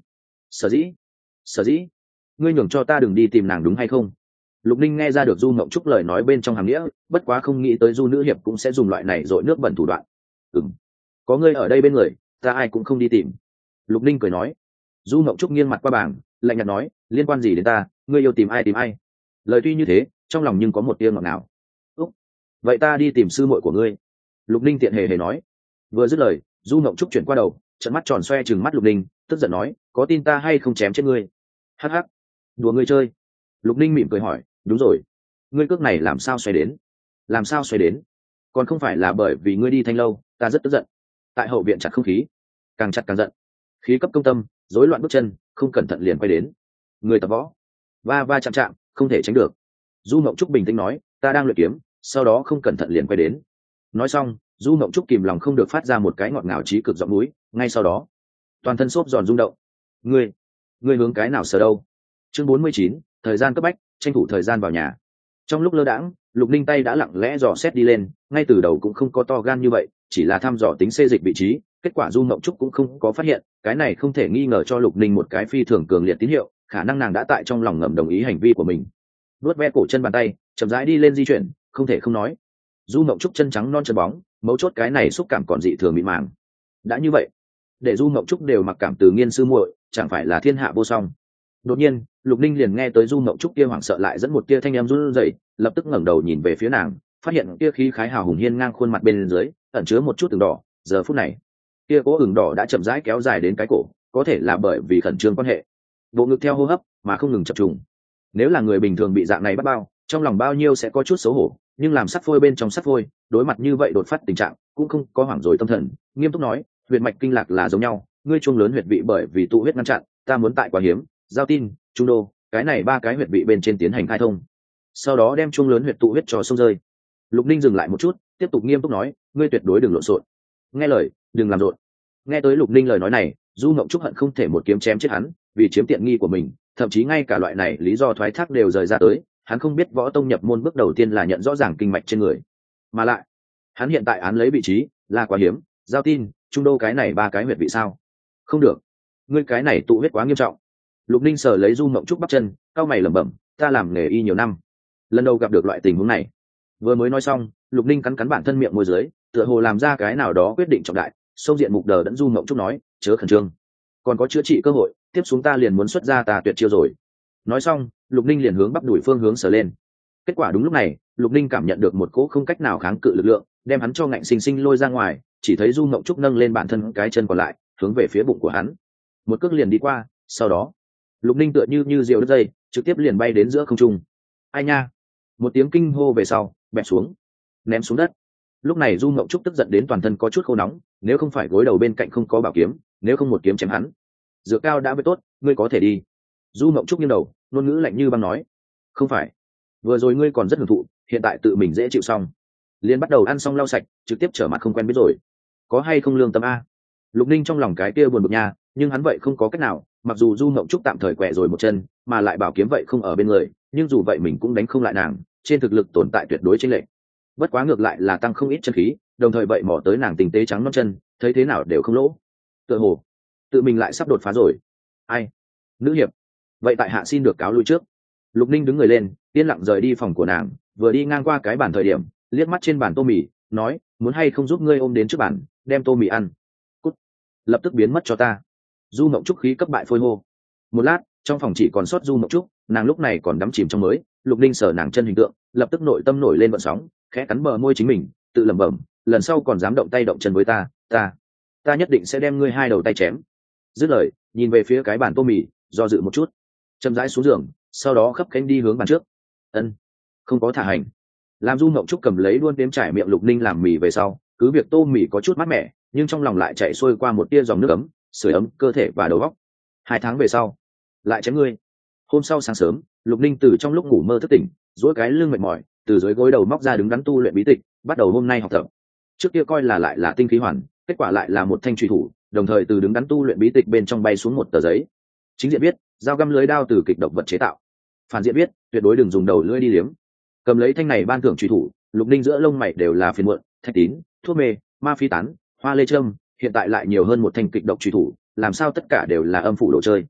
sở dĩ sở dĩ ngươi nhường cho ta đừng đi tìm nàng đúng hay không? Lục Ninh nghe ra được Du Mộng Trúc lời nói bên trong hàm nghĩa, bất quá không nghĩ tới Du nữ hiệp cũng sẽ dùng loại này dội nước bẩn thủ đoạn. Ừm, có ngươi ở đây bên người, ta ai cũng không đi tìm. Lục Ninh cười nói. Du Mộng Trúc nghiêng mặt qua bảng, lạnh nhạt nói, liên quan gì đến ta, ngươi yêu tìm ai tìm ai. Lời tuy như thế, trong lòng nhưng có một tia ngọt ngào. Úc, vậy ta đi tìm sư muội của ngươi. Lục Ninh tiện hề hề nói. Vừa dứt lời, Du Mộng Trúc chuyển qua đầu, trợn mắt tròn xoe trừng mắt Lục Ninh, tức giận nói, có tin ta hay không chém chết ngươi? Hắc hắc, đùa ngươi chơi. Lục Ninh mỉm cười hỏi, đúng rồi, ngươi cước này làm sao xoay đến? Làm sao xoay đến? Còn không phải là bởi vì ngươi đi thanh lâu, ta rất tức giận. Tại hậu viện chặt không khí, càng chặt càng giận, khí cấp công tâm, rối loạn bước chân, không cẩn thận liền quay đến. Người tập võ, va va chạm chạm, không thể tránh được. Du Mộng Trúc bình tĩnh nói, ta đang luyện kiếm, sau đó không cẩn thận liền quay đến. Nói xong, Du Mộng Trúc kìm lòng không được phát ra một cái ngọt ngào trí cực giọng núi, ngay sau đó, toàn thân xốp giòn rung động. Ngươi, ngươi hướng cái nào sờ đâu? Chương bốn mươi chín, thời gian cấp bách, tranh thủ thời gian vào nhà. Trong lúc lơ đãng, Lục Ninh tay đã lặng lẽ dò xét đi lên, ngay từ đầu cũng không có to gan như vậy, chỉ là thăm dò tính xê dịch vị trí, kết quả Du Mộng Trúc cũng không có phát hiện, cái này không thể nghi ngờ cho Lục Ninh một cái phi thường cường liệt tín hiệu, khả năng nàng đã tại trong lòng ngầm đồng ý hành vi của mình. Vuốt ve cổ chân bàn tay, chậm rãi đi lên di chuyển, không thể không nói. Du Mộng Trúc chân trắng non chân bóng, mấu chốt cái này xúc cảm còn dị thường mịn màng. Đã như vậy, để Du Mộng Trúc đều mặc cảm từ nghiên sư muội, chẳng phải là thiên hạ vô song. Đột nhiên, Lục Ninh liền nghe tới Du Mộng Trúc kia hoảng sợ lại dẫn một tia thanh em run rẩy, lập tức ngẩng đầu nhìn về phía nàng, phát hiện kia khí khái hào hùng hiên ngang khuôn mặt bên dưới, ẩn chứa một chút ửng đỏ, giờ phút này, kia cố ửng đỏ đã chậm rãi kéo dài đến cái cổ, có thể là bởi vì khẩn trương quan hệ. Bộ ngực theo hô hấp mà không ngừng chập trùng. Nếu là người bình thường bị dạng này bắt bao, trong lòng bao nhiêu sẽ có chút xấu hổ, nhưng làm sắt phôi bên trong sắt phôi, đối mặt như vậy đột phát tình trạng, cũng không có hoảng rồi tâm thần, nghiêm túc nói, huyệt mạch kinh lạc là giống nhau, ngươi chuông lớn huyệt vị bởi vì tụ huyết ngăn chặn, ta muốn tại quá hiếm, giao tin, trung đô, cái này ba cái huyệt vị bên trên tiến hành khai thông, sau đó đem chuông lớn huyệt tụ huyết cho sông rơi. Lục Ninh dừng lại một chút, tiếp tục nghiêm túc nói, ngươi tuyệt đối đừng lộn xộn, nghe lời, đừng làm rộn. Nghe tới Lục Ninh lời nói này, Du Mộng Trúc hận không thể một kiếm chém chết hắn, vì chiếm tiện nghi của mình, thậm chí ngay cả loại này lý do thoái thác đều rời ra tới. Hắn không biết võ tông nhập môn bước đầu tiên là nhận rõ ràng kinh mạch trên người, mà lại hắn hiện tại án lấy vị trí là quá hiếm, giao tin, trung đô cái này ba cái huyệt vị sao? Không được, ngươi cái này tụ huyết quá nghiêm trọng. Lục Ninh sờ lấy Du Mộng Trúc bắp chân, cau mày lẩm bẩm, ta làm nghề y nhiều năm, lần đầu gặp được loại tình huống này. Vừa mới nói xong, Lục Ninh cắn cắn bản thân miệng môi dưới, tựa hồ làm ra cái nào đó quyết định trọng đại. Sông diện mục đờ đẫn Du Mộng Trúc nói, chớ khẩn trương, còn có chữa trị cơ hội, tiếp xuống ta liền muốn xuất ra tà tuyệt chiêu rồi. Nói xong, Lục Ninh liền hướng bắp đuổi phương hướng sờ lên. Kết quả đúng lúc này, Lục Ninh cảm nhận được một cỗ không cách nào kháng cự lực lượng, đem hắn cho ngạnh sinh sinh lôi ra ngoài. Chỉ thấy Du Mộng Trúc nâng lên bản thân cái chân còn lại, hướng về phía bụng của hắn, một cước liền đi qua. Sau đó, Lục Ninh tựa như như diều đứt dây, trực tiếp liền bay đến giữa không trung. Ai nha! Một tiếng kinh hô về sau, bẹp xuống, ném xuống đất. Lúc này Du Mộng Trúc tức giận đến toàn thân có chút khô nóng, nếu không phải gối đầu bên cạnh không có bảo kiếm, nếu không một kiếm chém hắn. Dược cao đã với tốt, ngươi có thể đi. Du Mộng Trúc nghiêng đầu, ngôn ngữ lạnh như băng nói, không phải, vừa rồi ngươi còn rất hưởng thụ, hiện tại tự mình dễ chịu xong, liền bắt đầu ăn xong lau sạch, trực tiếp trở mặt không quen biết rồi, có hay không lương tâm a? Lục Ninh trong lòng cái kia buồn bực nha, nhưng hắn vậy không có cách nào, mặc dù Du Mộng Trúc tạm thời quẹ rồi một chân, mà lại bảo kiếm vậy không ở bên người, nhưng dù vậy mình cũng đánh không lại nàng, trên thực lực tồn tại tuyệt đối chênh lệch. Bất quá ngược lại là tăng không ít chân khí, đồng thời vậy mò tới nàng tình tế trắng non chân, thấy thế nào đều không lỗ. Tựa hồ tự mình lại sắp đột phá rồi. Ai? Nữ hiệp, vậy tại hạ xin được cáo lui trước. Lục Ninh đứng người lên, yên lặng rời đi phòng của nàng, vừa đi ngang qua cái bàn thời điểm, liếc mắt trên bàn tô mì, nói, muốn hay không giúp ngươi ôm đến trước bàn, đem tô mì ăn. Cút, lập tức biến mất cho ta. Du Mộng Trúc khí cấp bại phôi hô. Một lát, trong phòng chỉ còn sót Du Mộng Trúc, nàng lúc này còn đắm chìm trong mới. Lục Ninh sờ nàng chân hình tượng, lập tức nội tâm nổi lên vận sóng, khẽ cắn bờ môi chính mình, tự lẩm bẩm, lần sau còn dám động tay động chân với ta, ta, ta nhất định sẽ đem ngươi hai đầu tay chém. Dứt lời, nhìn về phía cái bàn tô mì, do dự một chút, chậm rãi xuống giường, sau đó khấp cánh đi hướng bàn trước. Ân, không có thả hành. Làm Du Mộng Trúc cầm lấy luôn đếm trải miệng Lục Ninh làm mì về sau, cứ việc tô mì có chút mát mẻ, nhưng trong lòng lại chạy xuôi qua một tia dòng nước ấm, sưởi ấm cơ thể và đầu óc. Hai tháng về sau, lại chém ngươi. Hôm sau sáng sớm, Lục Ninh từ trong lúc ngủ mơ thức tỉnh, duỗi cái lưng mệt mỏi, từ dưới gối đầu móc ra đứng đắn tu luyện bí tịch, bắt đầu hôm nay học tập. Trước kia coi là lại là tinh khí hoàn, kết quả lại là một thanh truy thủ, đồng thời từ đứng đắn tu luyện bí tịch bên trong bay xuống một tờ giấy. Chính diện viết, dao găm lưới đao từ kịch độc vật chế tạo. Phản diện viết, tuyệt đối đừng dùng đầu lưỡi đi liếm. Cầm lấy thanh này ban thưởng truy thủ, Lục Ninh giữa lông mày đều là phiền muộn, thạch tín, thuốc mê, ma phi tán, hoa lê trâm, hiện tại lại nhiều hơn một thanh kịch độc truy thủ, làm sao tất cả đều là âm phủ đồ chơi.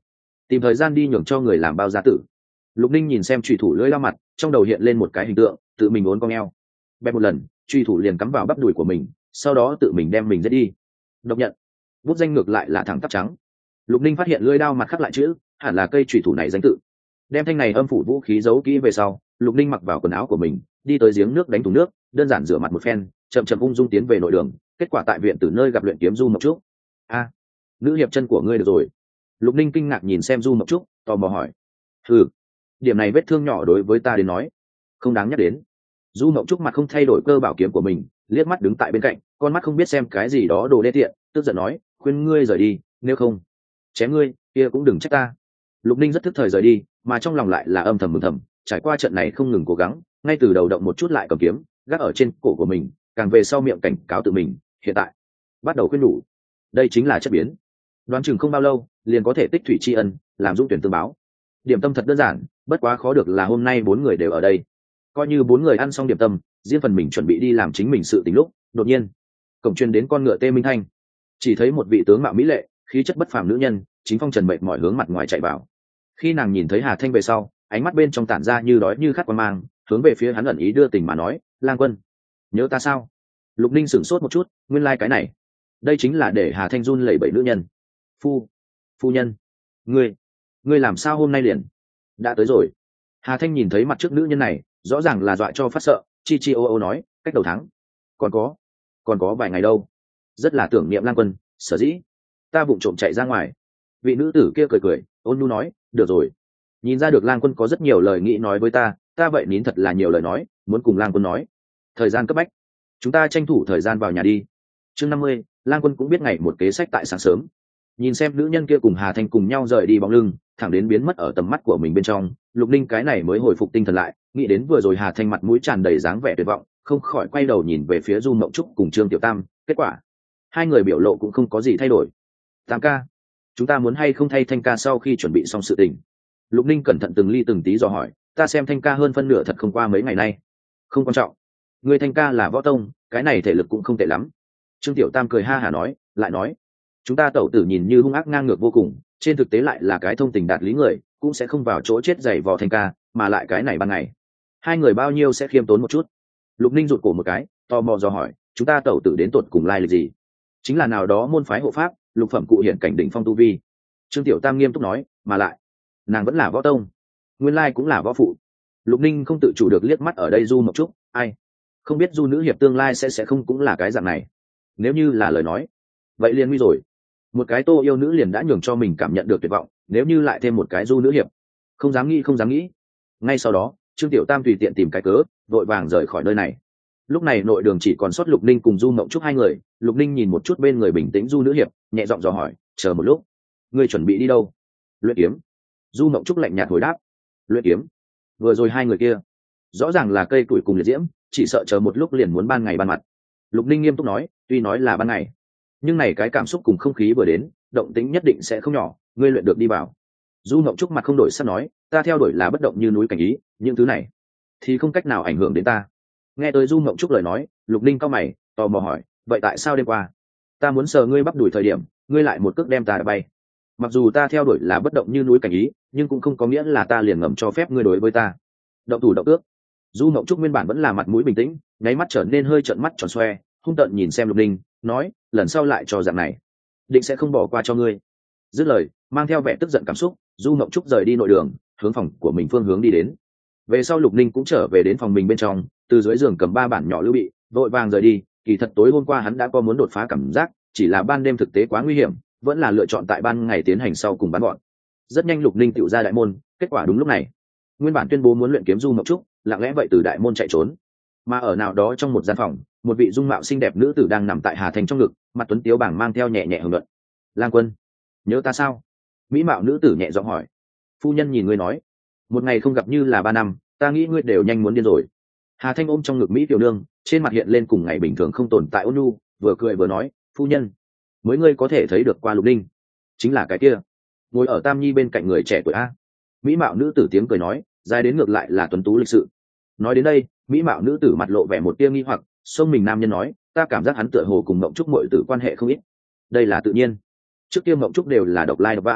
tìm thời gian đi nhường cho người làm bao gia tử. Lục Ninh nhìn xem truy thủ lưỡi lao mặt, trong đầu hiện lên một cái hình tượng, tự mình uốn cong eo, bẹp một lần, truy thủ liền cắm vào bắp đùi của mình, sau đó tự mình đem mình giết đi. Độc nhận, bút danh ngược lại là thẳng tắp trắng. Lục Ninh phát hiện lưỡi đao mặt khắc lại chữ, hẳn là cây truy thủ này danh tự. Đem thanh này âm phủ vũ khí giấu kỹ về sau, Lục Ninh mặc vào quần áo của mình, đi tới giếng nước đánh thùng nước, đơn giản rửa mặt một phen, chậm chậm ung dung tiến về nội đường. Kết quả tại viện từ nơi gặp luyện kiếm Du Mộc Trúc. A, nữ hiệp chân của ngươi được rồi. Lục Ninh kinh ngạc nhìn xem Du Mộc Trúc, tò mò hỏi. Ừ, điểm này vết thương nhỏ đối với ta đến nói không đáng nhắc đến. Du Mộc Trúc mặt không thay đổi cơ bảo kiếm của mình, liếc mắt đứng tại bên cạnh, con mắt không biết xem cái gì đó đồ đê tiện, tức giận nói, khuyên ngươi rời đi, nếu không chém ngươi, kia cũng đừng trách ta. Lục Ninh rất thức thời rời đi, mà trong lòng lại là âm thầm mừng thầm, trải qua trận này không ngừng cố gắng, ngay từ đầu động một chút lại cầm kiếm gác ở trên cổ của mình, càng về sau miệng cảnh cáo tự mình, hiện tại bắt đầu khuyên nhủ, đây chính là chất biến, đoán chừng không bao lâu liền có thể tích thủy tri ân, làm dũng tuyển tương báo. Điểm tâm thật đơn giản, bất quá khó được là hôm nay bốn người đều ở đây, coi như bốn người ăn xong điểm tâm, riêng phần mình chuẩn bị đi làm chính mình sự tình lúc, đột nhiên cổng truyền đến con ngựa tê minh thanh, chỉ thấy một vị tướng mạo mỹ lệ, khí chất bất phàm nữ nhân chính phong trần mệt mỏi hướng mặt ngoài chạy vào. Khi nàng nhìn thấy Hà Thanh về sau, ánh mắt bên trong tản ra như đói như khát quan mang, hướng về phía hắn ẩn ý đưa tình mà nói, Lang Quân, nhớ ta sao? Lục Ninh sửng sốt một chút, nguyên lai cái này, đây chính là để Hà Thanh run lẩy bẩy nữ nhân. Phu, phu nhân, ngươi, ngươi làm sao hôm nay liền đã tới rồi? Hà Thanh nhìn thấy mặt trước nữ nhân này, rõ ràng là dọa cho phát sợ, chi chi ô ô nói, cách đầu tháng, còn có, còn có vài ngày đâu, rất là tưởng niệm Lang Quân, sở dĩ ta vụng trộm chạy ra ngoài. Vị nữ tử kia cười cười, ôn nhu nói, được rồi, nhìn ra được Lang Quân có rất nhiều lời nghĩ nói với ta, ta vậy nín thật là nhiều lời nói, muốn cùng Lang Quân nói. Thời gian cấp bách, chúng ta tranh thủ thời gian vào nhà đi. Chương năm mươi, Lang Quân cũng biết ngày một kế sách tại sáng sớm. Nhìn xem nữ nhân kia cùng Hà Thanh cùng nhau rời đi bóng lưng, thẳng đến biến mất ở tầm mắt của mình bên trong, Lục Ninh cái này mới hồi phục tinh thần lại, nghĩ đến vừa rồi Hà Thanh mặt mũi tràn đầy dáng vẻ tuyệt vọng, không khỏi quay đầu nhìn về phía Du Mộng Trúc cùng Trương Tiểu Tam. Kết quả, hai người biểu lộ cũng không có gì thay đổi. Tam ca, chúng ta muốn hay không thay Thanh ca sau khi chuẩn bị xong sự tình? Lục Ninh cẩn thận từng ly từng tí dò hỏi, ta xem Thanh ca hơn phân nửa thật không qua mấy ngày nay. Không quan trọng, người Thanh ca là võ tông, cái này thể lực cũng không tệ lắm. Trương Tiểu Tam cười ha hả nói, lại nói, chúng ta tẩu tử nhìn như hung ác ngang ngược vô cùng, trên thực tế lại là cái thông tình đạt lý người, cũng sẽ không vào chỗ chết giày vò Thanh ca, mà lại cái này ban ngày hai người bao nhiêu sẽ khiêm tốn một chút. Lục Ninh rụt cổ một cái, tò mò dò hỏi, chúng ta tẩu tử đến tột cùng lai lịch gì? Chính là nào đó môn phái hộ pháp, lục phẩm cụ hiện cảnh đỉnh phong tu vi. Trương Tiểu Tam nghiêm túc nói, mà lại nàng vẫn là võ tông, nguyên lai cũng là võ phụ. Lục Ninh không tự chủ được liếc mắt ở đây Du Mộc Trúc, ai không biết Du nữ hiệp tương lai sẽ sẽ không cũng là cái dạng này. Nếu như là lời nói, vậy liền nguy rồi. Một cái Tô yêu nữ liền đã nhường cho mình cảm nhận được tuyệt vọng, nếu như lại thêm một cái Du nữ hiệp, không dám nghĩ không dám nghĩ. Ngay sau đó, Trương Tiểu Tam tùy tiện tìm cái cớ, vội vàng rời khỏi nơi này. Lúc này nội đường chỉ còn sót Lục Ninh cùng Du Mộng Trúc hai người. Lục Ninh nhìn một chút bên người bình tĩnh Du nữ hiệp, nhẹ giọng dò hỏi, chờ một lúc, ngươi chuẩn bị đi đâu? Luyện kiếm. Du Mộng Trúc lạnh nhạt hồi đáp, luyện kiếm? Vừa rồi hai người kia rõ ràng là cây tuổi cùng liệt diễm, chỉ sợ chờ một lúc liền muốn ban ngày ban mặt. Lục Ninh nghiêm túc nói, tuy nói là ban ngày, nhưng này cái cảm xúc cùng không khí vừa đến, động tĩnh nhất định sẽ không nhỏ, ngươi luyện được đi vào. Du Mộng Trúc mặt không đổi sắc nói, ta theo đuổi là bất động như núi cảnh ý, những thứ này thì không cách nào ảnh hưởng đến ta. Nghe tới Du Mộng Trúc lời nói, Lục Ninh cau mày, tò mò hỏi, vậy tại sao đêm qua ta muốn sờ ngươi bắp đuổi thời điểm, ngươi lại một cước đem ta đã bay? Mặc dù ta theo đuổi là bất động như núi cảnh ý, nhưng cũng không có nghĩa là ta liền ngầm cho phép ngươi đối với ta động thủ động ước. Du Mộng Trúc nguyên bản vẫn là mặt mũi bình tĩnh, nháy mắt trở nên hơi trợn mắt tròn xoe, hung tợn nhìn xem Lục Ninh, nói, lần sau lại cho dạng này, định sẽ không bỏ qua cho ngươi. Dứt lời, mang theo vẻ tức giận cảm xúc, Du Mộng Trúc rời đi nội đường, hướng phòng của mình phương hướng đi đến. Về sau Lục Ninh cũng trở về đến phòng mình bên trong, từ dưới giường cầm ba bản nhỏ lưu bị, vội vàng rời đi. Kỳ thật tối hôm qua hắn đã có muốn đột phá cảm giác, chỉ là ban đêm thực tế quá nguy hiểm, vẫn là lựa chọn tại ban ngày tiến hành sau cùng bắn gọn. Rất nhanh Lục Ninh tựu ra đại môn, kết quả đúng lúc này, nguyên bản tuyên bố muốn luyện kiếm Du Mộng Trúc, lặng lẽ vậy từ đại môn chạy trốn. Mà ở nào đó trong một gian phòng, một vị dung mạo xinh đẹp nữ tử đang nằm tại Hà Thành trong ngực, mặt tuấn tiếu bảng mang theo nhẹ nhẹ hưởng luận. Lang Quân, nhớ ta sao? Mỹ mạo nữ tử nhẹ giọng hỏi. Phu nhân nhìn ngươi nói, một ngày không gặp như là ba năm, ta nghĩ ngươi đều nhanh muốn điên rồi. Hà Thanh ôm trong ngực Mỹ tiểu nương, trên mặt hiện lên cùng ngày bình thường không tồn tại ôn nhu, vừa cười vừa nói, phu nhân, mới ngươi có thể thấy được qua Lục Ninh, chính là cái kia ngồi ở Tam Nhi bên cạnh người trẻ tuổi a. Mỹ mạo nữ tử tiếng cười nói, dài đến ngược lại là tuấn tú lịch sự. Nói đến đây, Mỹ mạo nữ tử mặt lộ vẻ một tia nghi hoặc, xông mình nam nhân nói, ta cảm giác hắn tựa hồ cùng Mộng Trúc muội tử quan hệ không ít. Đây là tự nhiên, trước kia Mộng Trúc đều là độc lai độc vãng,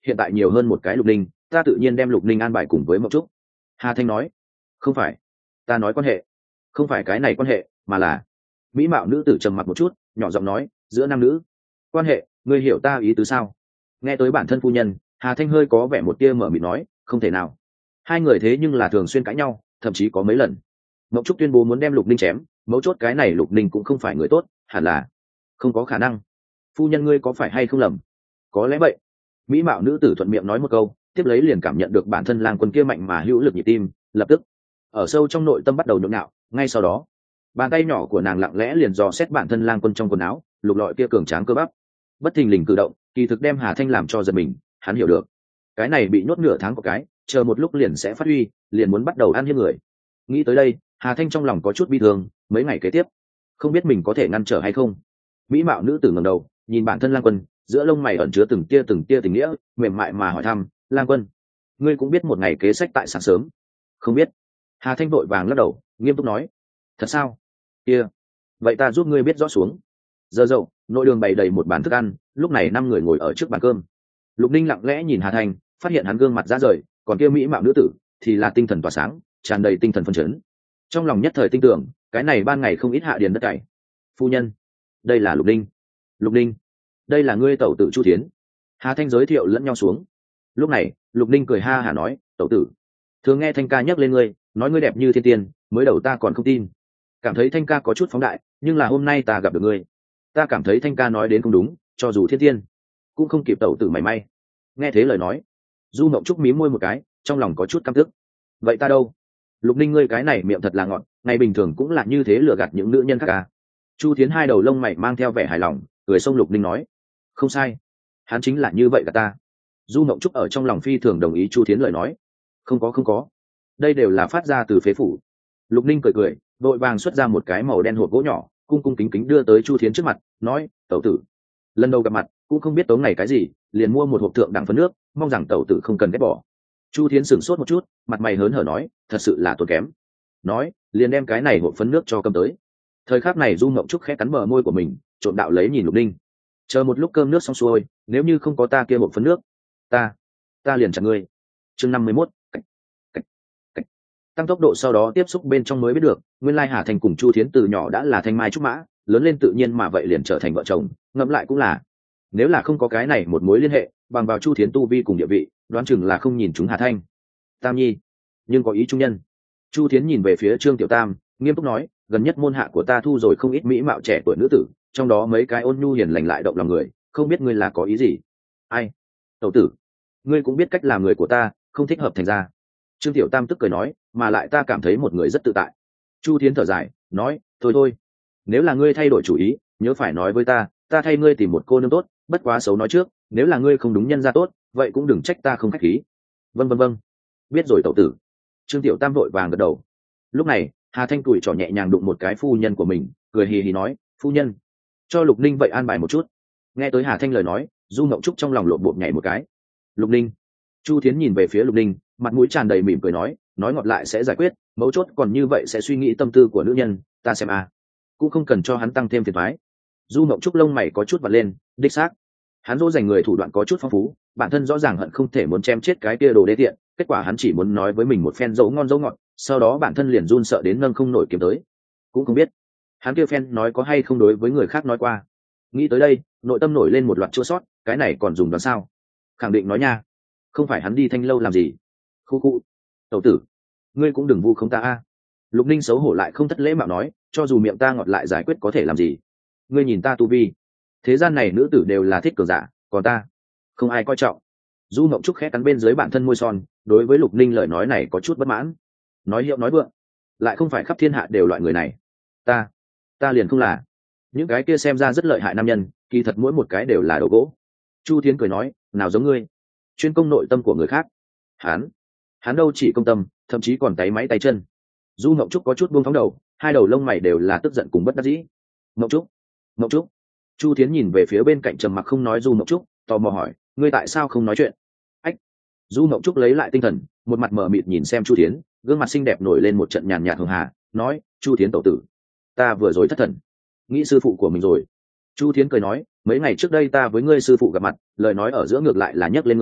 hiện tại nhiều hơn một cái Lục Ninh, ta tự nhiên đem Lục Ninh an bài cùng với Mộng Trúc. Hà Thanh nói. Không phải, ta nói quan hệ, không phải cái này quan hệ, mà là mỹ mạo nữ tử trầm mặc một chút, nhỏ giọng nói, giữa nam nữ quan hệ, ngươi hiểu ta ý tứ sao? Nghe tới bản thân phu nhân, Hà Thanh hơi có vẻ một tia mở mịt nói, không thể nào. Hai người thế nhưng là thường xuyên cãi nhau, thậm chí có mấy lần Mộng Trúc tuyên bố muốn đem Lục Ninh chém, mấu chốt cái này Lục Ninh cũng không phải người tốt, hẳn là không có khả năng. Phu nhân ngươi có phải hay không lầm? Có lẽ vậy. Mỹ mạo nữ tử thuận miệng nói một câu, tiếp lấy liền cảm nhận được bản thân lang quân kia mạnh mà hữu lực nhịp tim, lập tức ở sâu trong nội tâm bắt đầu nhộn nhạo. Ngay sau đó, bàn tay nhỏ của nàng lặng lẽ liền dò xét bản thân lang quân trong quần áo, lục lọi kia cường tráng cơ bắp. Bất thình lình cử động, kỳ thực đem Hà Thanh làm cho giật mình. Hắn hiểu được, cái này bị nhốt nửa tháng của cái, chờ một lúc liền sẽ phát huy, liền muốn bắt đầu ăn hiếp người. Nghĩ tới đây, Hà Thanh trong lòng có chút bi thương, mấy ngày kế tiếp, không biết mình có thể ngăn trở hay không. Mỹ mạo nữ tử ngẩng đầu, nhìn bản thân lang quân, giữa lông mày ẩn chứa từng tia từng tia tình nghĩa, mềm mại mà hỏi thăm, lang quân, ngươi cũng biết một ngày kế sách tại sáng sớm? Không biết. Hà Thanh vội vàng lắc đầu, nghiêm túc nói, thật sao? Kia, vậy ta giúp ngươi biết rõ xuống. Giờ dậu, nội đường bày đầy một bàn thức ăn, lúc này năm người ngồi ở trước bàn cơm. Lục Ninh lặng lẽ nhìn Hà Thanh, phát hiện hắn gương mặt ra rời, còn kia mỹ mạo nữ tử thì là tinh thần tỏa sáng, tràn đầy tinh thần phấn chấn. Trong lòng nhất thời tin tưởng, cái này ban ngày không ít hạ điền đất cày. Phu nhân, đây là Lục Ninh. Lục Ninh, đây là ngươi tẩu tử Chu Thiến. Hà Thanh giới thiệu lẫn nhau xuống. Lúc này, Lục Ninh cười ha hả nói, tẩu tử, thường nghe Thanh ca nhắc lên ngươi, nói ngươi đẹp như thiên tiên, mới đầu ta còn không tin, cảm thấy Thanh ca có chút phóng đại, nhưng là hôm nay ta gặp được ngươi, ta cảm thấy Thanh ca nói đến không đúng, cho dù thiên tiên cũng không kịp tẩu tử mảy may. Nghe thế lời nói, Du Mộng Trúc mím môi một cái, trong lòng có chút căm tức. Vậy ta đâu? Lục Ninh ngươi cái này miệng thật là ngọt, ngày bình thường cũng là như thế lừa gạt những nữ nhân khác à? Chu Thiến hai đầu lông mày mang theo vẻ hài lòng, cười xông Lục Ninh nói, không sai, hắn chính là như vậy cả ta. Du Mộng Trúc ở trong lòng phi thường đồng ý Chu Thiến lời nói. Không có không có, đây đều là phát ra từ phế phủ. Lục Ninh cười cười, vội vàng xuất ra một cái màu đen hộp gỗ nhỏ, cung cung kính kính đưa tới Chu Thiến trước mặt, nói, tẩu tử, lần đầu gặp mặt cũng không biết tống này cái gì, liền mua một hộp thượng đẳng phấn nước, mong rằng tẩu tử không cần ghét bỏ. Chu Thiến sửng sốt một chút, mặt mày hớn hở nói, thật sự là tốn kém. Nói, liền đem cái này hộp phấn nước cho cầm tới. Thời khắc này Du Mộng Trúc khẽ cắn bờ môi của mình, trộn đạo lấy nhìn Lục Ninh. Chờ một lúc cơm nước xong xuôi, nếu như không có ta kia hộp phấn nước, ta ta liền chặt ngươi. Chương năm mươi mốt, cách, cách, cách. Tăng tốc độ sau đó tiếp xúc bên trong mới biết được, nguyên lai Hà Thành cùng Chu Thiến từ nhỏ đã là thanh mai trúc mã, lớn lên tự nhiên mà vậy liền trở thành vợ chồng, ngẫm lại cũng là, nếu là không có cái này một mối liên hệ, bằng vào Chu Thiến tu vi cùng địa vị, đoán chừng là không nhìn chúng Hà Thanh. Tam nhi, nhưng có ý trung nhân. Chu Thiến nhìn về phía Trương Tiểu Tam, nghiêm túc nói, gần nhất môn hạ của ta thu rồi không ít mỹ mạo trẻ tuổi nữ tử, trong đó mấy cái ôn nhu hiền lành lại động lòng người, không biết ngươi là có ý gì? Ai? Tẩu tử, ngươi cũng biết cách làm người của ta, không thích hợp thành ra. Trương Tiểu Tam tức cười nói, mà lại ta cảm thấy một người rất tự tại. Chu Thiến thở dài, nói, thôi thôi, nếu là ngươi thay đổi chủ ý, nhớ phải nói với ta, ta thay ngươi tìm một cô nương tốt, bất quá xấu nói trước, nếu là ngươi không đúng nhân gia tốt, vậy cũng đừng trách ta không khách khí. Vâng vâng vâng, biết rồi tẩu tử. Trương Tiểu Tam vội vàng gật đầu. Lúc này, Hà Thanh tuổi trỏ nhẹ nhàng đụng một cái phu nhân của mình, cười hì hì nói, phu nhân, cho Lục Ninh vậy an bài một chút. Nghe tới Hà Thanh lời nói, Du Mộng Trúc trong lòng lộn bộp nhảy một cái. Lục Ninh. Chu Thiến nhìn về phía Lục Ninh, mặt mũi tràn đầy mỉm cười nói, nói ngọt lại sẽ giải quyết, mấu chốt còn như vậy sẽ suy nghĩ tâm tư của nữ nhân, ta xem à, cũng không cần cho hắn tăng thêm phiền toái. Du Mộng Trúc lông mày có chút vặn lên, đích xác, hắn dỗ dành người thủ đoạn có chút phong phú, bản thân rõ ràng hận không thể muốn chém chết cái kia đồ đê tiện, kết quả hắn chỉ muốn nói với mình một phen dấu ngon dấu ngọt, sau đó bản thân liền run sợ đến nâng không nổi kiếm tới. Cũng không biết hắn kia phen nói có hay không đối với người khác nói qua. Nghĩ tới đây, nội tâm nổi lên một loạt chua sót, cái này còn dùng đoán sao? Khẳng định nói nha, không phải hắn đi Thanh lâu làm gì? Khu khu, tẩu tử, ngươi cũng đừng vu không ta a. Lục Ninh xấu hổ lại không thất lễ mạo nói, cho dù miệng ta ngọt lại giải quyết có thể làm gì? Ngươi nhìn ta tu vi, thế gian này nữ tử đều là thích cường giả, còn ta không ai coi trọng. Du Mộng Trúc khẽ cắn bên dưới bản thân môi son, đối với Lục Ninh lời nói này có chút bất mãn. Nói hiệu nói vượng, lại không phải khắp thiên hạ đều loại người này. Ta, ta liền không là. Những cái kia xem ra rất lợi hại nam nhân, kỳ thật mỗi một cái đều là đồ gỗ. Chu Thiến cười nói, nào giống ngươi, chuyên công nội tâm của người khác. Hắn, hắn đâu chỉ công tâm, thậm chí còn tay máy tay chân. Du Mộng Trúc có chút buông phóng đầu, hai đầu lông mày đều là tức giận cùng bất đắc dĩ. Mộng Trúc, Mộng Trúc. Chu Thiến nhìn về phía bên cạnh trầm mặc không nói Du Mộng Trúc, tò mò hỏi, ngươi tại sao không nói chuyện? Ách. Du Mộng Trúc lấy lại tinh thần, một mặt mờ mịt nhìn xem Chu Thiến, gương mặt xinh đẹp nổi lên một trận nhàn nhạt hường hà, nói, Chu Thiến tẩu tử, ta vừa rồi thất thần, nghĩ sư phụ của mình rồi. Chu Thiến cười nói, mấy ngày trước đây ta với ngươi sư phụ gặp mặt, lời nói ở giữa ngược lại là nhắc lên ngươi,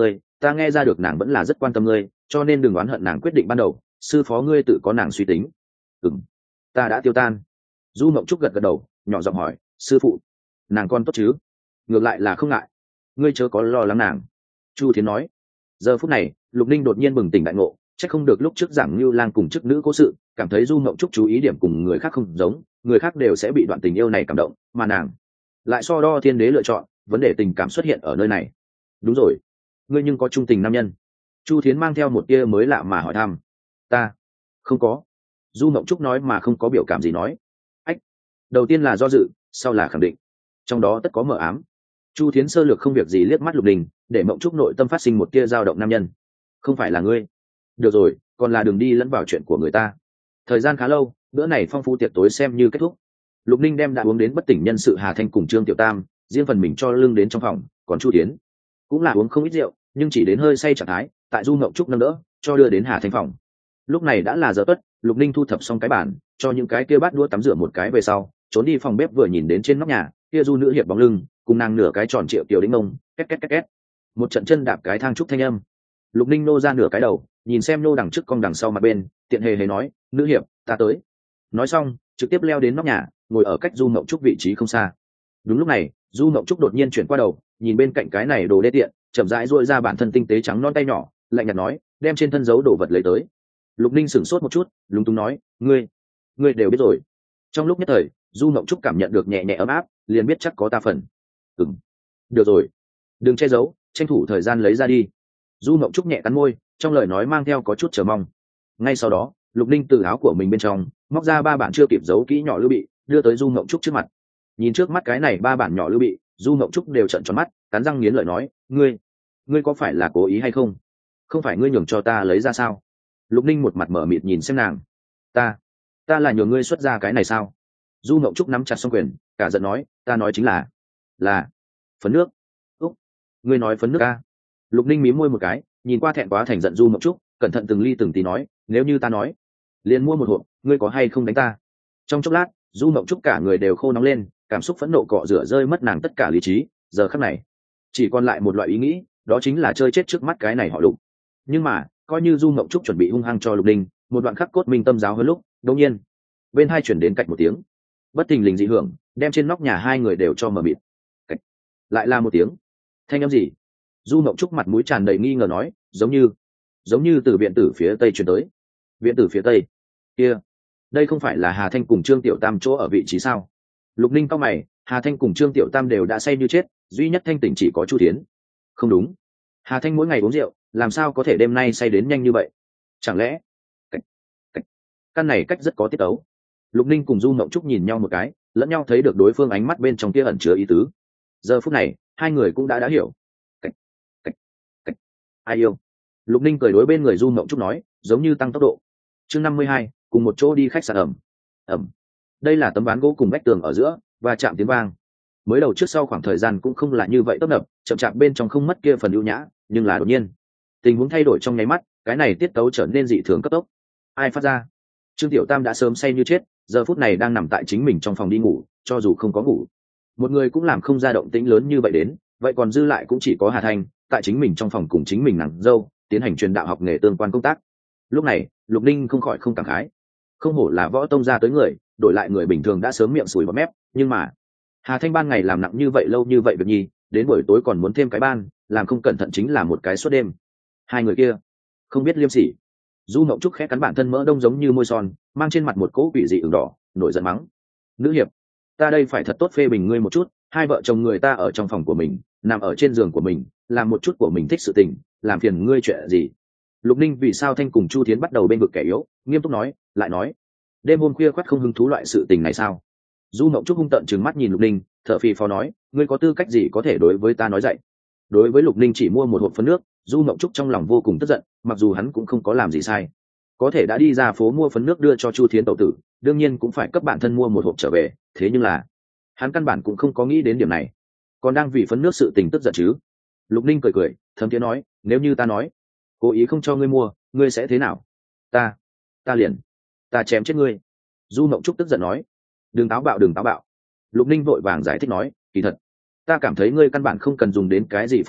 ta nghe ra được nàng vẫn là rất quan tâm ngươi, cho nên đừng oán hận nàng quyết định ban đầu, sư phó ngươi tự có nàng suy tính. Ừm, ta đã tiêu tan. Du Mộng Trúc gật gật đầu, nhỏ giọng hỏi, sư phụ, nàng con tốt chứ? Ngược lại là không ngại, ngươi chớ có lo lắng nàng. Chu Thiến nói. Giờ phút này, Lục Ninh đột nhiên bừng tỉnh đại ngộ, chắc không được lúc trước giảng Lưu Lang cùng chức nữ cố sự, cảm thấy Du Mộng Trúc chú ý điểm cùng người khác không giống, người khác đều sẽ bị đoạn tình yêu này cảm động, mà nàng lại so đo thiên đế lựa chọn, vấn đề tình cảm xuất hiện ở nơi này. Đúng rồi, ngươi nhưng có trung tình nam nhân? Chu Thiến mang theo một tia mới lạ mà hỏi thăm. Ta không có. Du Mộng Trúc nói mà không có biểu cảm gì nói. Ách, đầu tiên là do dự, sau là khẳng định, trong đó tất có mờ ám. Chu Thiến sơ lược không việc gì liếc mắt Lục Đình, để Mộng Trúc nội tâm phát sinh một tia dao động nam nhân. Không phải là ngươi. Được rồi, còn là đừng đi lẫn vào chuyện của người ta. Thời gian khá lâu, bữa này phong phú tiệc tối xem như kết thúc. Lục Ninh đem đã uống đến bất tỉnh nhân sự Hà Thanh cùng Trương Tiểu Tam, riêng phần mình cho lưng đến trong phòng, còn Chu Thiến cũng là uống không ít rượu, nhưng chỉ đến hơi say trạng thái, tại Du Mộng Trúc nâng đỡ, cho đưa đến Hà Thanh phòng. Lúc này đã là giờ tuất, Lục Ninh thu thập xong cái bàn, cho những cái kia bát đũa tắm rửa một cái về sau, trốn đi phòng bếp vừa nhìn đến trên nóc nhà, kia Du nữ hiệp bóng lưng, cùng nàng nửa cái tròn triệu tiểu đĩnh ông, két két két két. Một trận chân đạp cái thang trúc thanh âm. Lục Ninh nô ra nửa cái đầu, nhìn xem nô đằng trước cong đằng sau mặt bên, tiện hề hề nói, nữ hiệp, ta tới. Nói xong, trực tiếp leo đến nóc nhà, ngồi ở cách Du Mộng Trúc vị trí không xa. Đúng lúc này, Du Mộng Trúc đột nhiên chuyển qua đầu, nhìn bên cạnh cái này đồ đê tiện, chậm rãi duỗi ra bản thân tinh tế trắng non tay nhỏ, lạnh nhạt nói, đem trên thân giấu đồ vật lấy tới. Lục Ninh sửng sốt một chút, lúng túng nói, ngươi, ngươi đều biết rồi. Trong lúc nhất thời, Du Mộng Trúc cảm nhận được nhẹ nhẹ ấm áp, liền biết chắc có ta phần. Ừm, được rồi, đừng che giấu, tranh thủ thời gian lấy ra đi. Du Mộng Trúc nhẹ cắn môi, trong lời nói mang theo có chút chờ mong. Ngay sau đó, Lục Ninh từ áo của mình bên trong móc ra ba bản chưa kịp giấu kỹ nhỏ lưu bị, đưa tới Du Mộng Trúc trước mặt. Nhìn trước mắt cái này ba bản nhỏ lưu bị, Du Mộng Trúc đều trợn tròn mắt, cắn răng nghiến lợi nói, ngươi, ngươi có phải là cố ý hay không? Không phải ngươi nhường cho ta lấy ra sao? Lục Ninh một mặt mở mịt nhìn xem nàng. Ta, ta là nhường ngươi xuất ra cái này sao? Du Mộng Trúc nắm chặt song quyền, cả giận nói, ta nói chính là, là phấn nước. Úc, ngươi nói phấn nước a? Lục Ninh mím môi một cái, nhìn qua thẹn quá thành giận Du Mộng Trúc, cẩn thận từng ly từng tí nói, nếu như ta nói, liền mua một hộp, ngươi có hay không đánh ta? Trong chốc lát, Du Mộng Trúc cả người đều khô nóng lên, cảm xúc phẫn nộ cọ rửa rơi mất nàng tất cả lý trí, giờ khắc này chỉ còn lại một loại ý nghĩ, đó chính là chơi chết trước mắt cái này họ Lục. Nhưng mà, coi như Du Mộng Trúc chuẩn bị hung hăng cho Lục Ninh một đoạn khắc cốt minh tâm giáo hơn lúc, đột nhiên, bên hai chuyển đến cạnh một tiếng, bất thình lình dị hưởng, đem trên nóc nhà hai người đều cho mờ mịt. Cạch. Lại là một tiếng. Thanh âm gì? Du Mộng Trúc mặt mũi tràn đầy nghi ngờ nói, giống như, giống như từ viện tử phía tây truyền tới. Viện tử phía tây? Kia, đây không phải là Hà Thanh cùng Trương Tiểu Tam chỗ ở vị trí sao? Lục Ninh cau mày, Hà Thanh cùng Trương Tiểu Tam đều đã say như chết, duy nhất thanh tỉnh chỉ có Chu Thiến. Không đúng, Hà Thanh mỗi ngày uống rượu, làm sao có thể đêm nay say đến nhanh như vậy? Chẳng lẽ cách, cách, căn này cách rất có tiết tấu. Lục Ninh cùng Du Mộng Trúc nhìn nhau một cái, lẫn nhau thấy được đối phương ánh mắt bên trong kia ẩn chứa ý tứ. Giờ phút này, hai người cũng đã đã hiểu. Cách, cách, cách, ai yêu? Lục Ninh cười đối bên người Du Mộng Trúc nói, giống như tăng tốc độ. Chương năm mươi hai, cùng một chỗ đi khách sạn ẩm. Ẩm. Đây là tấm ván gỗ cùng vách tường ở giữa, và chạm tiếng vang. Mới đầu trước sau khoảng thời gian cũng không là như vậy tấp nập, chậm chạp bên trong không mất kia phần ưu nhã, nhưng là đột nhiên, tình huống thay đổi trong nháy mắt, cái này tiết tấu trở nên dị thường cấp tốc. Ai phát ra? Trương Tiểu Tam đã sớm say như chết, giờ phút này đang nằm tại chính mình trong phòng đi ngủ, cho dù không có ngủ, một người cũng làm không ra động tĩnh lớn như vậy đến, vậy còn dư lại cũng chỉ có Hà Thanh, tại chính mình trong phòng cùng chính mình nàng dâu tiến hành truyền đạo học nghề tương quan công tác. Lúc này, Lục Ninh không khỏi không cảm khái, không hổ là võ tông ra tới người, đổi lại người bình thường đã sớm miệng sùi bọt mép, nhưng mà Hà Thanh ban ngày làm nặng như vậy lâu như vậy việc nhi, đến buổi tối còn muốn thêm cái ban, làm không cẩn thận chính là một cái suốt đêm. Hai người kia không biết liêm sỉ. Du Mộng Trúc khẽ cắn bản thân mỡ đông giống như môi son, mang trên mặt một cỗ quỷ dị ửng đỏ, nổi giận mắng, nữ hiệp, ta đây phải thật tốt phê bình ngươi một chút, hai vợ chồng người ta ở trong phòng của mình, nằm ở trên giường của mình, làm một chút của mình thích sự tình, làm phiền ngươi chuyện gì? Lục Ninh vì sao Thanh cùng Chu Thiến bắt đầu bên vực kẻ yếu, nghiêm túc nói, lại nói, đêm hôm khuya khoắt không hứng thú loại sự tình này sao? Du Mộng Trúc hung tợn trừng mắt nhìn Lục Ninh, thở phì phò nói, ngươi có tư cách gì có thể đối với ta nói dạy? Đối với Lục Ninh chỉ mua một hộp phấn nước, Du Mộng Trúc trong lòng vô cùng tức giận, mặc dù hắn cũng không có làm gì sai, có thể đã đi ra phố mua phấn nước đưa cho Chu Thiến tẩu tử, đương nhiên cũng phải cấp bản thân mua một hộp trở về, thế nhưng là hắn căn bản cũng không có nghĩ đến điểm này, còn đang vì phấn nước sự tình tức giận chứ? Lục Ninh cười cười, thấm thiế nói, nếu như ta nói cố ý không cho ngươi mua, ngươi sẽ thế nào? Ta, ta liền, ta chém chết ngươi. Du Mộng Trúc tức giận nói, đừng táo bạo đừng táo bạo. Lục Ninh vội vàng giải thích nói, kỳ thật ta cảm thấy ngươi căn bản không cần dùng đến cái gì phấn nước,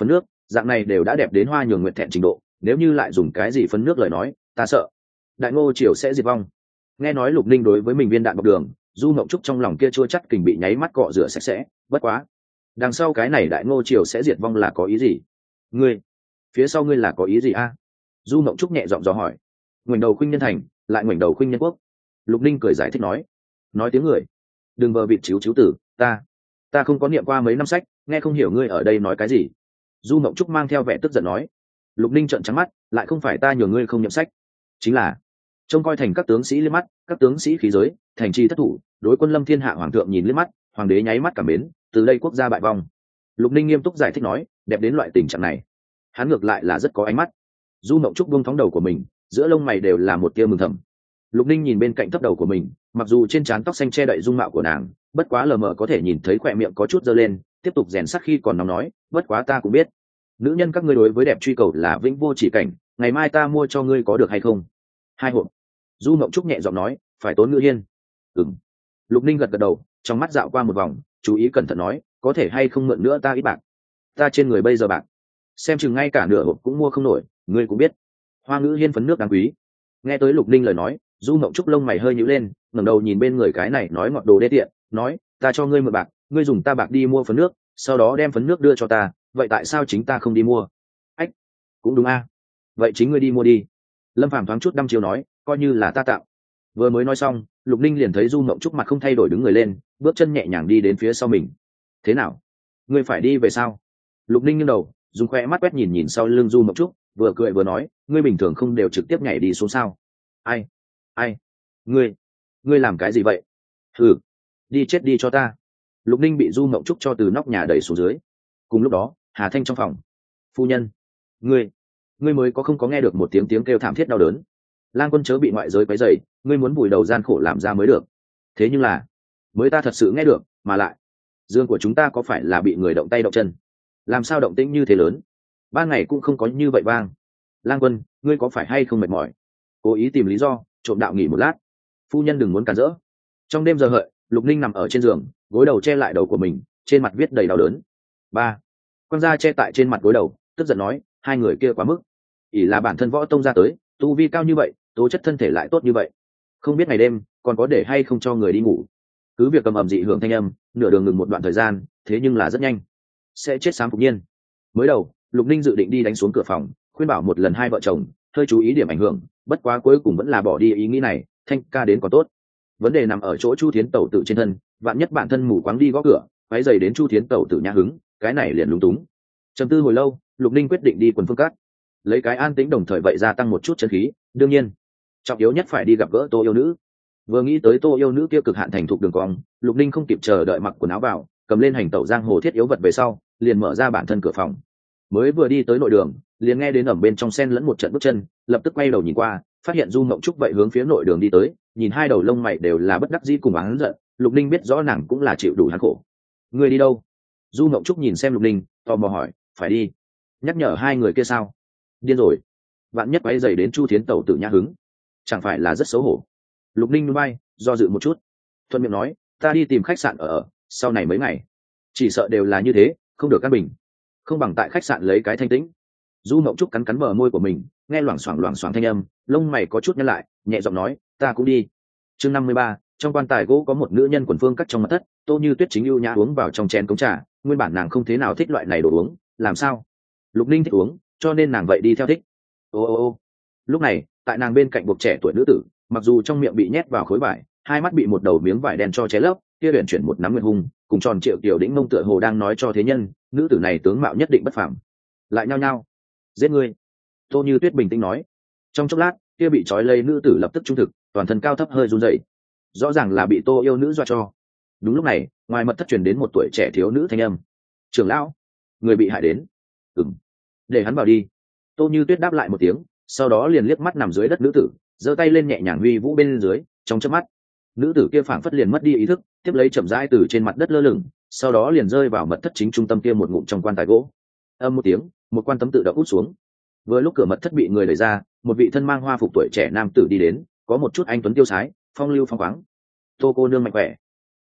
dạng này đều đã đẹp đến hoa nhường nguyện thẹn trình độ, nếu như lại dùng cái gì phấn nước lời nói, ta sợ đại ngô triều sẽ diệt vong. Nghe nói Lục Ninh đối với mình viên đạn bọc đường, Du Mộng Trúc trong lòng kia chua chắt kình bị nháy mắt cọ rửa sạch sẽ. Bất quá, đằng sau cái này đại ngô triều sẽ diệt vong là có ý gì? Ngươi, phía sau ngươi là có ý gì a? Du Mộng Trúc nhẹ giọng dò hỏi. Ngoảnh đầu khuynh nhân thành, lại ngoảnh đầu khuynh nhân quốc. Lục Ninh cười giải thích nói, nói tiếng người, đừng vờ vịt chiếu chiếu tử, ta, ta không có niệm qua mấy năm sách, nghe không hiểu ngươi ở đây nói cái gì. Du Mộng Trúc mang theo vẻ tức giận nói. Lục Ninh trợn trắng mắt, lại không phải ta nhường ngươi không nhậm sách, chính là trông coi thành các tướng sĩ liếc mắt, các tướng sĩ khí giới, thành trì thất thủ, đối quân lâm thiên hạ hoàng thượng nhìn liếc mắt, hoàng đế nháy mắt cảm mến, từ đây quốc gia bại vong. Lục Ninh nghiêm túc giải thích nói, đẹp đến loại tình trạng này, hắn ngược lại là rất có ánh mắt. Du Mộng Trúc buông thóng đầu của mình, giữa lông mày đều là một tia mừng thầm. Lục Ninh nhìn bên cạnh thấp đầu của mình, mặc dù trên trán tóc xanh che đậy dung mạo của nàng, bất quá lờ mờ có thể nhìn thấy khỏe miệng có chút dơ lên, tiếp tục rèn sắc khi còn nóng nói, bất quá ta cũng biết, nữ nhân các ngươi đối với đẹp truy cầu là vĩnh vô chỉ cảnh, ngày mai ta mua cho ngươi có được hay không? Hai hộp. Du Mộng Trúc nhẹ giọng nói, phải tốn Ngữ Hiên. Ừm. Lục Ninh gật gật đầu, trong mắt dạo qua một vòng, chú ý cẩn thận nói, có thể hay không mượn nữa ta ít bạc? Ta trên người bây giờ bạc, xem chừng ngay cả nửa hộp cũng mua không nổi, ngươi cũng biết, Hoa Ngữ Hiên phấn nước đáng quý. Nghe tới Lục Ninh lời nói, Du Mộng Trúc lông mày hơi nhíu lên, ngẩng đầu nhìn bên người cái này nói ngọt đồ đê tiện, nói, ta cho ngươi mượn bạc, ngươi dùng ta bạc đi mua phấn nước, sau đó đem phấn nước đưa cho ta, vậy tại sao chính ta không đi mua? Ách, cũng đúng a. Vậy chính ngươi đi mua đi. Lâm Phàm thoáng chút đăm chiêu nói, coi như là ta tạo. Vừa mới nói xong, Lục Ninh liền thấy Du Mộng Trúc mặt không thay đổi đứng người lên, bước chân nhẹ nhàng đi đến phía sau mình. Thế nào, ngươi phải đi về sao? Lục Ninh nghiêng đầu, dùng khoe mắt quét nhìn nhìn sau lưng Du Mộng Trúc, vừa cười vừa nói, ngươi bình thường không đều trực tiếp nhảy đi xuống sao? Ai, ai, ngươi, ngươi làm cái gì vậy? Thử, đi chết đi cho ta. Lục Ninh bị Du Mộng Trúc cho từ nóc nhà đẩy xuống dưới. Cùng lúc đó, Hà Thanh trong phòng. Phu nhân, ngươi, ngươi mới có không có nghe được một tiếng tiếng kêu thảm thiết đau đớn. Lang Quân chớ bị ngoại giới quấy rầy, ngươi muốn vùi đầu gian khổ làm ra mới được. Thế nhưng là, mới ta thật sự nghe được, mà lại, dương của chúng ta có phải là bị người động tay động chân? Làm sao động tĩnh như thế lớn? Ban ngày cũng không có như vậy vang. Lang Quân, ngươi có phải hay không mệt mỏi? Cố ý tìm lý do, trộm đạo nghỉ một lát. Phu nhân đừng muốn cản rỡ. Trong đêm giờ hợi, Lục Ninh nằm ở trên giường, gối đầu che lại đầu của mình, trên mặt viết đầy đau đớn. Ba, quan gia che tại trên mặt gối đầu, tức giận nói, hai người kia quá mức. ỷ là bản thân võ tông ra tới, tu vi cao như vậy, tố chất thân thể lại tốt như vậy, không biết ngày đêm còn có để hay không cho người đi ngủ. Cứ việc cầm ầm dị hưởng thanh âm, nửa đường ngừng một đoạn thời gian, thế nhưng là rất nhanh sẽ chết sám phục nhiên. Mới đầu, Lục Ninh dự định đi đánh xuống cửa phòng, khuyên bảo một lần hai vợ chồng hơi chú ý điểm ảnh hưởng, bất quá cuối cùng vẫn là bỏ đi ý nghĩ này. Thanh ca đến còn tốt, vấn đề nằm ở chỗ Chu Thiến Tẩu tự trên thân, vạn nhất bản thân mù quáng đi gõ cửa, váy giày đến Chu Thiến Tẩu tự nhã hứng, cái này liền lúng túng. Trầm tư hồi lâu, Lục Ninh quyết định đi Quần Phương Các, lấy cái an tĩnh đồng thời vậy gia tăng một chút chân khí. Đương nhiên, trọng yếu nhất phải đi gặp gỡ Tô Yêu Nữ. Vừa nghĩ tới Tô Yêu Nữ kia cực hạn thành thục đường cong, Lục Ninh không kịp chờ đợi mặc quần áo vào, cầm lên hành tẩu giang hồ thiết yếu vật về sau, liền mở ra bản thân cửa phòng. Mới vừa đi tới nội đường, liền nghe đến ẩm bên trong sen lẫn một trận bước chân, lập tức quay đầu nhìn qua, phát hiện Du Mộng Trúc vậy hướng phía nội đường đi tới, nhìn hai đầu lông mày đều là bất đắc dĩ cùng oán giận. Lục Ninh biết rõ nàng cũng là chịu đủ hắn khổ. Người đi đâu? Du Mộng Trúc nhìn xem Lục Ninh, tò mò hỏi. Phải đi nhắc nhở hai người kia sao? Điên rồi, bạn nhất quay dày đến Chu Thiến Tẩu tự nhã hứng, chẳng phải là rất xấu hổ? Lục Ninh núi bay, do dự một chút, thuận miệng nói, ta đi tìm khách sạn ở ở, sau này mấy ngày chỉ sợ đều là như thế, không được căn bình, không bằng tại khách sạn lấy cái thanh tĩnh. Du Mộng Trúc cắn cắn bờ môi của mình, nghe loảng xoảng loảng xoảng thanh âm, lông mày có chút nhăn lại, nhẹ giọng nói, ta cũng đi. Chương năm mươi ba, trong quan tài gỗ có một nữ nhân Quần Phương Các trong mật thất, Tô Như Tuyết chính ưu nhã uống vào trong chén cống trà, nguyên bản nàng không thế nào thích loại này đồ uống, làm sao? Lục Ninh thích uống, cho nên nàng vậy đi theo thích. Ô ô ô. Lúc này, tại nàng bên cạnh buộc trẻ tuổi nữ tử, mặc dù trong miệng bị nhét vào khối vải, hai mắt bị một đầu miếng vải đen cho che lấp, kia luyện chuyển một nắm nguyên hung, cùng tròn triệu tiểu đĩnh mông tựa hồ đang nói cho thế nhân, nữ tử này tướng mạo nhất định bất phàm. Lại nhao nhao, giết ngươi. Tô Như Tuyết bình tĩnh nói. Trong chốc lát, kia bị trói lây nữ tử lập tức trung thực, toàn thân cao thấp hơi run rẩy, rõ ràng là bị Tô Yêu Nữ dọa cho. Đúng lúc này, ngoài mật thất truyền đến một tuổi trẻ thiếu nữ thanh âm. Trưởng lão, người bị hại đến. Ừm, để hắn vào đi. Tô Như Tuyết đáp lại một tiếng, sau đó liền liếc mắt nằm dưới đất nữ tử, giơ tay lên nhẹ nhàng huy vũ bên dưới. Trong chớp mắt, nữ tử kia phảng phất liền mất đi ý thức, tiếp lấy chậm rãi từ trên mặt đất lơ lửng, sau đó liền rơi vào mật thất chính trung tâm kia một ngụm trong quan tài gỗ. Âm một tiếng, một quan tấm tự động út xuống. Vừa lúc cửa mật thất bị người đẩy ra, một vị thân mang hoa phục tuổi trẻ nam tử đi đến, có một chút anh tuấn tiêu sái, phong lưu phong khoáng. Tô cô nương mạnh khỏe.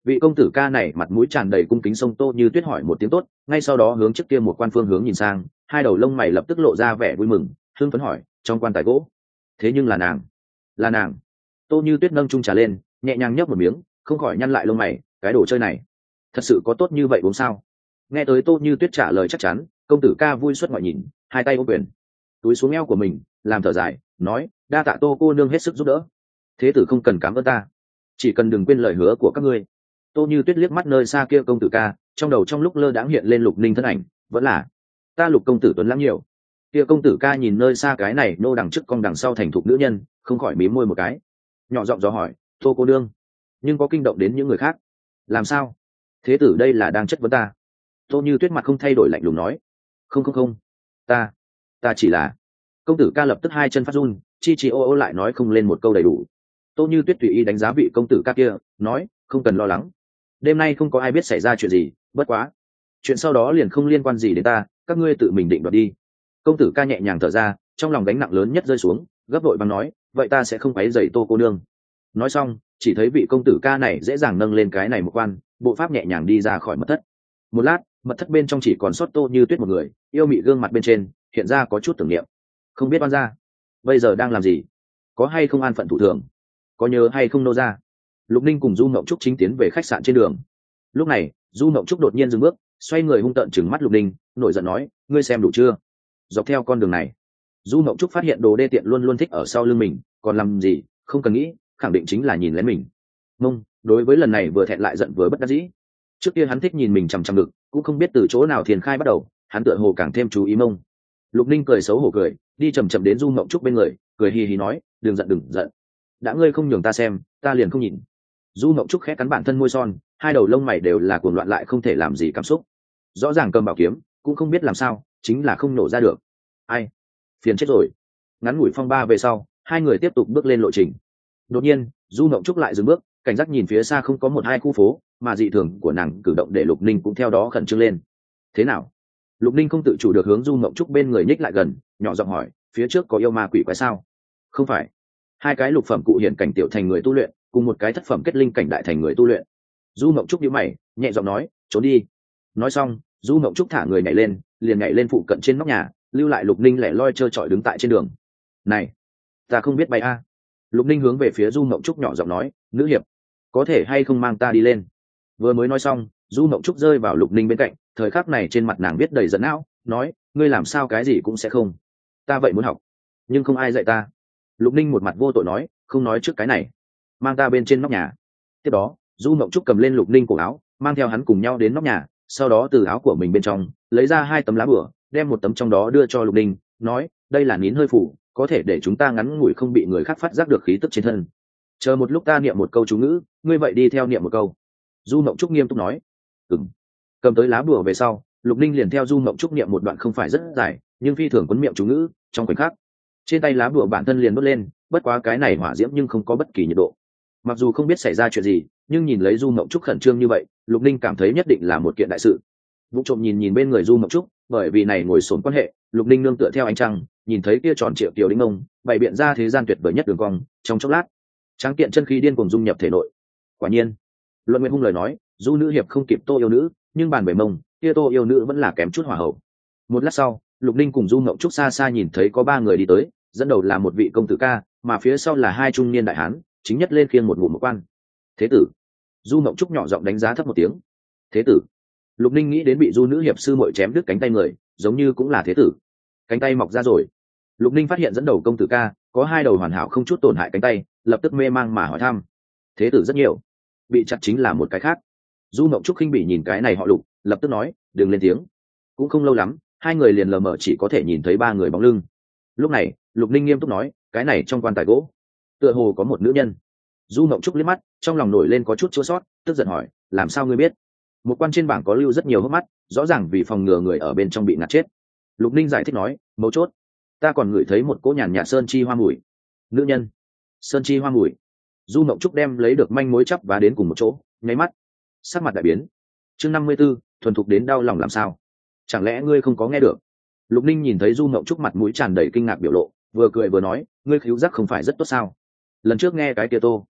Vị công tử ca này mặt mũi tràn đầy cung kính sông Tô Như Tuyết hỏi một tiếng tốt, ngay sau đó hướng trước kia một quan phương hướng nhìn sang, hai đầu lông mày lập tức lộ ra vẻ vui mừng, hưng phấn hỏi, trong quan tài gỗ. Thế nhưng là nàng, là nàng. Tô Như Tuyết nâng chung trà lên, nhẹ nhàng nhấp một miếng, không khỏi nhăn lại lông mày, cái đồ chơi này thật sự có tốt như vậy uống sao? Nghe tới Tô Như Tuyết trả lời chắc chắn, công tử ca vui xuất ngoại nhìn, hai tay ôm quyền, túi xuống eo của mình, làm thở dài, nói, đa tạ Tô cô nương hết sức giúp đỡ. Thế tử không cần cảm ơn ta, chỉ cần đừng quên lời hứa của các ngươi. Tô Như Tuyết liếc mắt nơi xa kia công tử ca, trong đầu trong lúc lơ đãng hiện lên Lục Ninh thân ảnh, vẫn là ta Lục công tử tuấn lãng nhiều. Kia công tử ca nhìn nơi xa cái này nô đằng trước cong đằng sau thành thục nữ nhân, không khỏi mím môi một cái, nhỏ giọng dò hỏi, Tô cô nương, nhưng có kinh động đến những người khác? Làm sao? Thế tử đây là đang chất vấn ta? Tô Như Tuyết mặt không thay đổi lạnh lùng nói, không không không, ta ta chỉ là. Công tử ca lập tức hai chân phát run, chi chi ô ô lại nói không lên một câu đầy đủ. Tô Như Tuyết tùy ý đánh giá vị công tử ca kia, nói, không cần lo lắng, đêm nay không có ai biết xảy ra chuyện gì, bất quá chuyện sau đó liền không liên quan gì đến ta, các ngươi tự mình định đoạt đi. Công tử ca nhẹ nhàng thở ra, trong lòng gánh nặng lớn nhất rơi xuống, gấp vội bằng nói, vậy ta sẽ không quấy rầy Tô cô nương. Nói xong, chỉ thấy vị công tử ca này dễ dàng nâng lên cái này một quan, bộ pháp nhẹ nhàng đi ra khỏi mật thất. Một lát, mật thất bên trong chỉ còn sót Tô Như Tuyết một người, yêu mị gương mặt bên trên hiện ra có chút tưởng niệm. Không biết oan gia bây giờ đang làm gì, có hay không an phận thủ thường, có nhớ hay không nô gia. Lục Ninh cùng Du Mộng Trúc chính tiến về khách sạn trên đường. Lúc này, Du Mộng Trúc đột nhiên dừng bước, xoay người hung tợn trừng mắt Lục Ninh, nổi giận nói, ngươi xem đủ chưa? Dọc theo con đường này, Du Mộng Trúc phát hiện đồ đê tiện luôn luôn thích ở sau lưng mình, còn làm gì, không cần nghĩ, khẳng định chính là nhìn lén mình. Mông, đối với lần này vừa thẹn lại giận vừa bất đắc dĩ. Trước kia hắn thích nhìn mình chằm chằm ngực, cũng không biết từ chỗ nào thiền khai bắt đầu, hắn tựa hồ càng thêm chú ý Mông. Lục Ninh cười xấu hổ cười, đi chậm chậm đến Du Mộng Trúc bên người, cười hì hì nói, đừng giận đừng giận, đã ngươi không nhường ta xem, ta liền không nhìn. Du Mộng Trúc khẽ cắn bản thân môi son, hai đầu lông mày đều là cuồng loạn lại không thể làm gì cảm xúc. Rõ ràng cầm bảo kiếm, cũng không biết làm sao, chính là không nổ ra được. Ai, phiền chết rồi. Ngắn ngủi phong ba về sau, hai người tiếp tục bước lên lộ trình. Đột nhiên, Du Mộng Trúc lại dừng bước, cảnh giác nhìn phía xa không có một hai khu phố, mà dị thường của nàng cử động để Lục Ninh cũng theo đó khẩn trương lên. Thế nào? Lục Ninh không tự chủ được hướng Du Mộng Trúc bên người nhích lại gần, nhỏ giọng hỏi, phía trước có yêu ma quỷ quái sao? Không phải, hai cái lục phẩm cụ hiện cảnh tiểu thành người tu luyện, cùng một cái thất phẩm kết linh cảnh đại thành người tu luyện. Du Mộng Trúc nhíu mày, nhẹ giọng nói, trốn đi. Nói xong, Du Mộng Trúc thả người nhảy lên, liền nhảy lên phụ cận trên nóc nhà, lưu lại Lục Ninh lẻ loi trơ trọi đứng tại trên đường. Này, ta không biết bay a. À. Lục Ninh hướng về phía Du Mộng Trúc nhỏ giọng nói, nữ hiệp, có thể hay không mang ta đi lên? Vừa mới nói xong, Du Mộng Trúc rơi vào Lục Ninh bên cạnh, thời khắc này trên mặt nàng biết đầy giận não, nói, ngươi làm sao cái gì cũng sẽ không? Ta vậy muốn học, nhưng không ai dạy ta. Lục Ninh một mặt vô tội nói, không nói trước cái này, mang ta bên trên nóc nhà. Tiếp đó, Du Mộng Trúc cầm lên Lục Ninh cổ áo, mang theo hắn cùng nhau đến nóc nhà, sau đó từ áo của mình bên trong lấy ra hai tấm lá bửa, đem một tấm trong đó đưa cho Lục Ninh, nói, đây là nín hơi phủ, có thể để chúng ta ngắn ngủi không bị người khác phát giác được khí tức trên thân. Chờ một lúc ta niệm một câu chú ngữ, ngươi vậy đi theo niệm một câu. Du Mộng Trúc nghiêm túc nói. Ừm. Cầm tới lá bùa về sau, Lục Ninh liền theo Du Mộng Trúc niệm một đoạn không phải rất dài, nhưng phi thường quấn miệng chú ngữ, trong khoảnh khắc, trên tay lá bùa bản thân liền bốc lên, bất quá cái này hỏa diễm nhưng không có bất kỳ nhiệt độ. Mặc dù không biết xảy ra chuyện gì, nhưng nhìn lấy Du Mộng Trúc khẩn trương như vậy, Lục Ninh cảm thấy nhất định là một kiện đại sự. Vụ trộm nhìn nhìn bên người Du Mộng Trúc, bởi vì này ngồi xổm quan hệ, Lục Ninh nương tựa theo ánh trăng, nhìn thấy kia tròn triệu tiểu đinh ông, bày biện ra thế gian tuyệt vời nhất đường cong, trong chốc lát, tráng kiện chân khí điên cuồng dung nhập thể nội. Quả nhiên, Luận Nguyện Hung lời nói, Du nữ hiệp không kịp Tô yêu nữ, nhưng bàn bề mông, kia Tô yêu nữ vẫn là kém chút hỏa hậu. Một lát sau, Lục Ninh cùng Du Mộng Trúc xa xa nhìn thấy có ba người đi tới, dẫn đầu là một vị công tử ca, mà phía sau là hai trung niên đại hán, chính nhất lên khiêng một ngụm một quan. Thế tử. Du Mộng Trúc nhỏ giọng đánh giá thấp một tiếng. Thế tử. Lục Ninh nghĩ đến bị Du nữ hiệp sư muội chém đứt cánh tay người, giống như cũng là thế tử. Cánh tay mọc ra rồi. Lục Ninh phát hiện dẫn đầu công tử ca có hai đầu hoàn hảo không chút tổn hại cánh tay, lập tức mê mang mà hỏi thăm. Thế tử rất nhiều, bị chặt chính là một cái khác. Du Mộng Trúc khinh bỉ nhìn cái này họ Lục, lập tức nói, đừng lên tiếng. Cũng không lâu lắm, hai người liền lờ mờ chỉ có thể nhìn thấy ba người bóng lưng. Lúc này, Lục Ninh nghiêm túc nói, cái này trong quan tài gỗ, tựa hồ có một nữ nhân. Du Mộng Trúc liếc mắt, trong lòng nổi lên có chút chua sót, tức giận hỏi, làm sao ngươi biết? Một quan trên bảng có lưu rất nhiều hốc mắt, rõ ràng vì phòng ngừa người ở bên trong bị ngạt chết. Lục Ninh giải thích nói, mấu chốt, ta còn ngửi thấy một cỗ nhàn nhạt sơn chi hoa mùi. Nữ nhân, sơn chi hoa mùi. Du Mộng Trúc đem lấy được manh mối chắp và đến cùng một chỗ, nháy mắt, sắc mặt đại biến. Chương năm mươi 54, thuần thục đến đau lòng làm sao? Chẳng lẽ ngươi không có nghe được? Lục Ninh nhìn thấy Du Mộng Trúc mặt mũi tràn đầy kinh ngạc biểu lộ, vừa cười vừa nói, ngươi khứu giác không phải rất tốt sao? Lần trước nghe cái kia Tô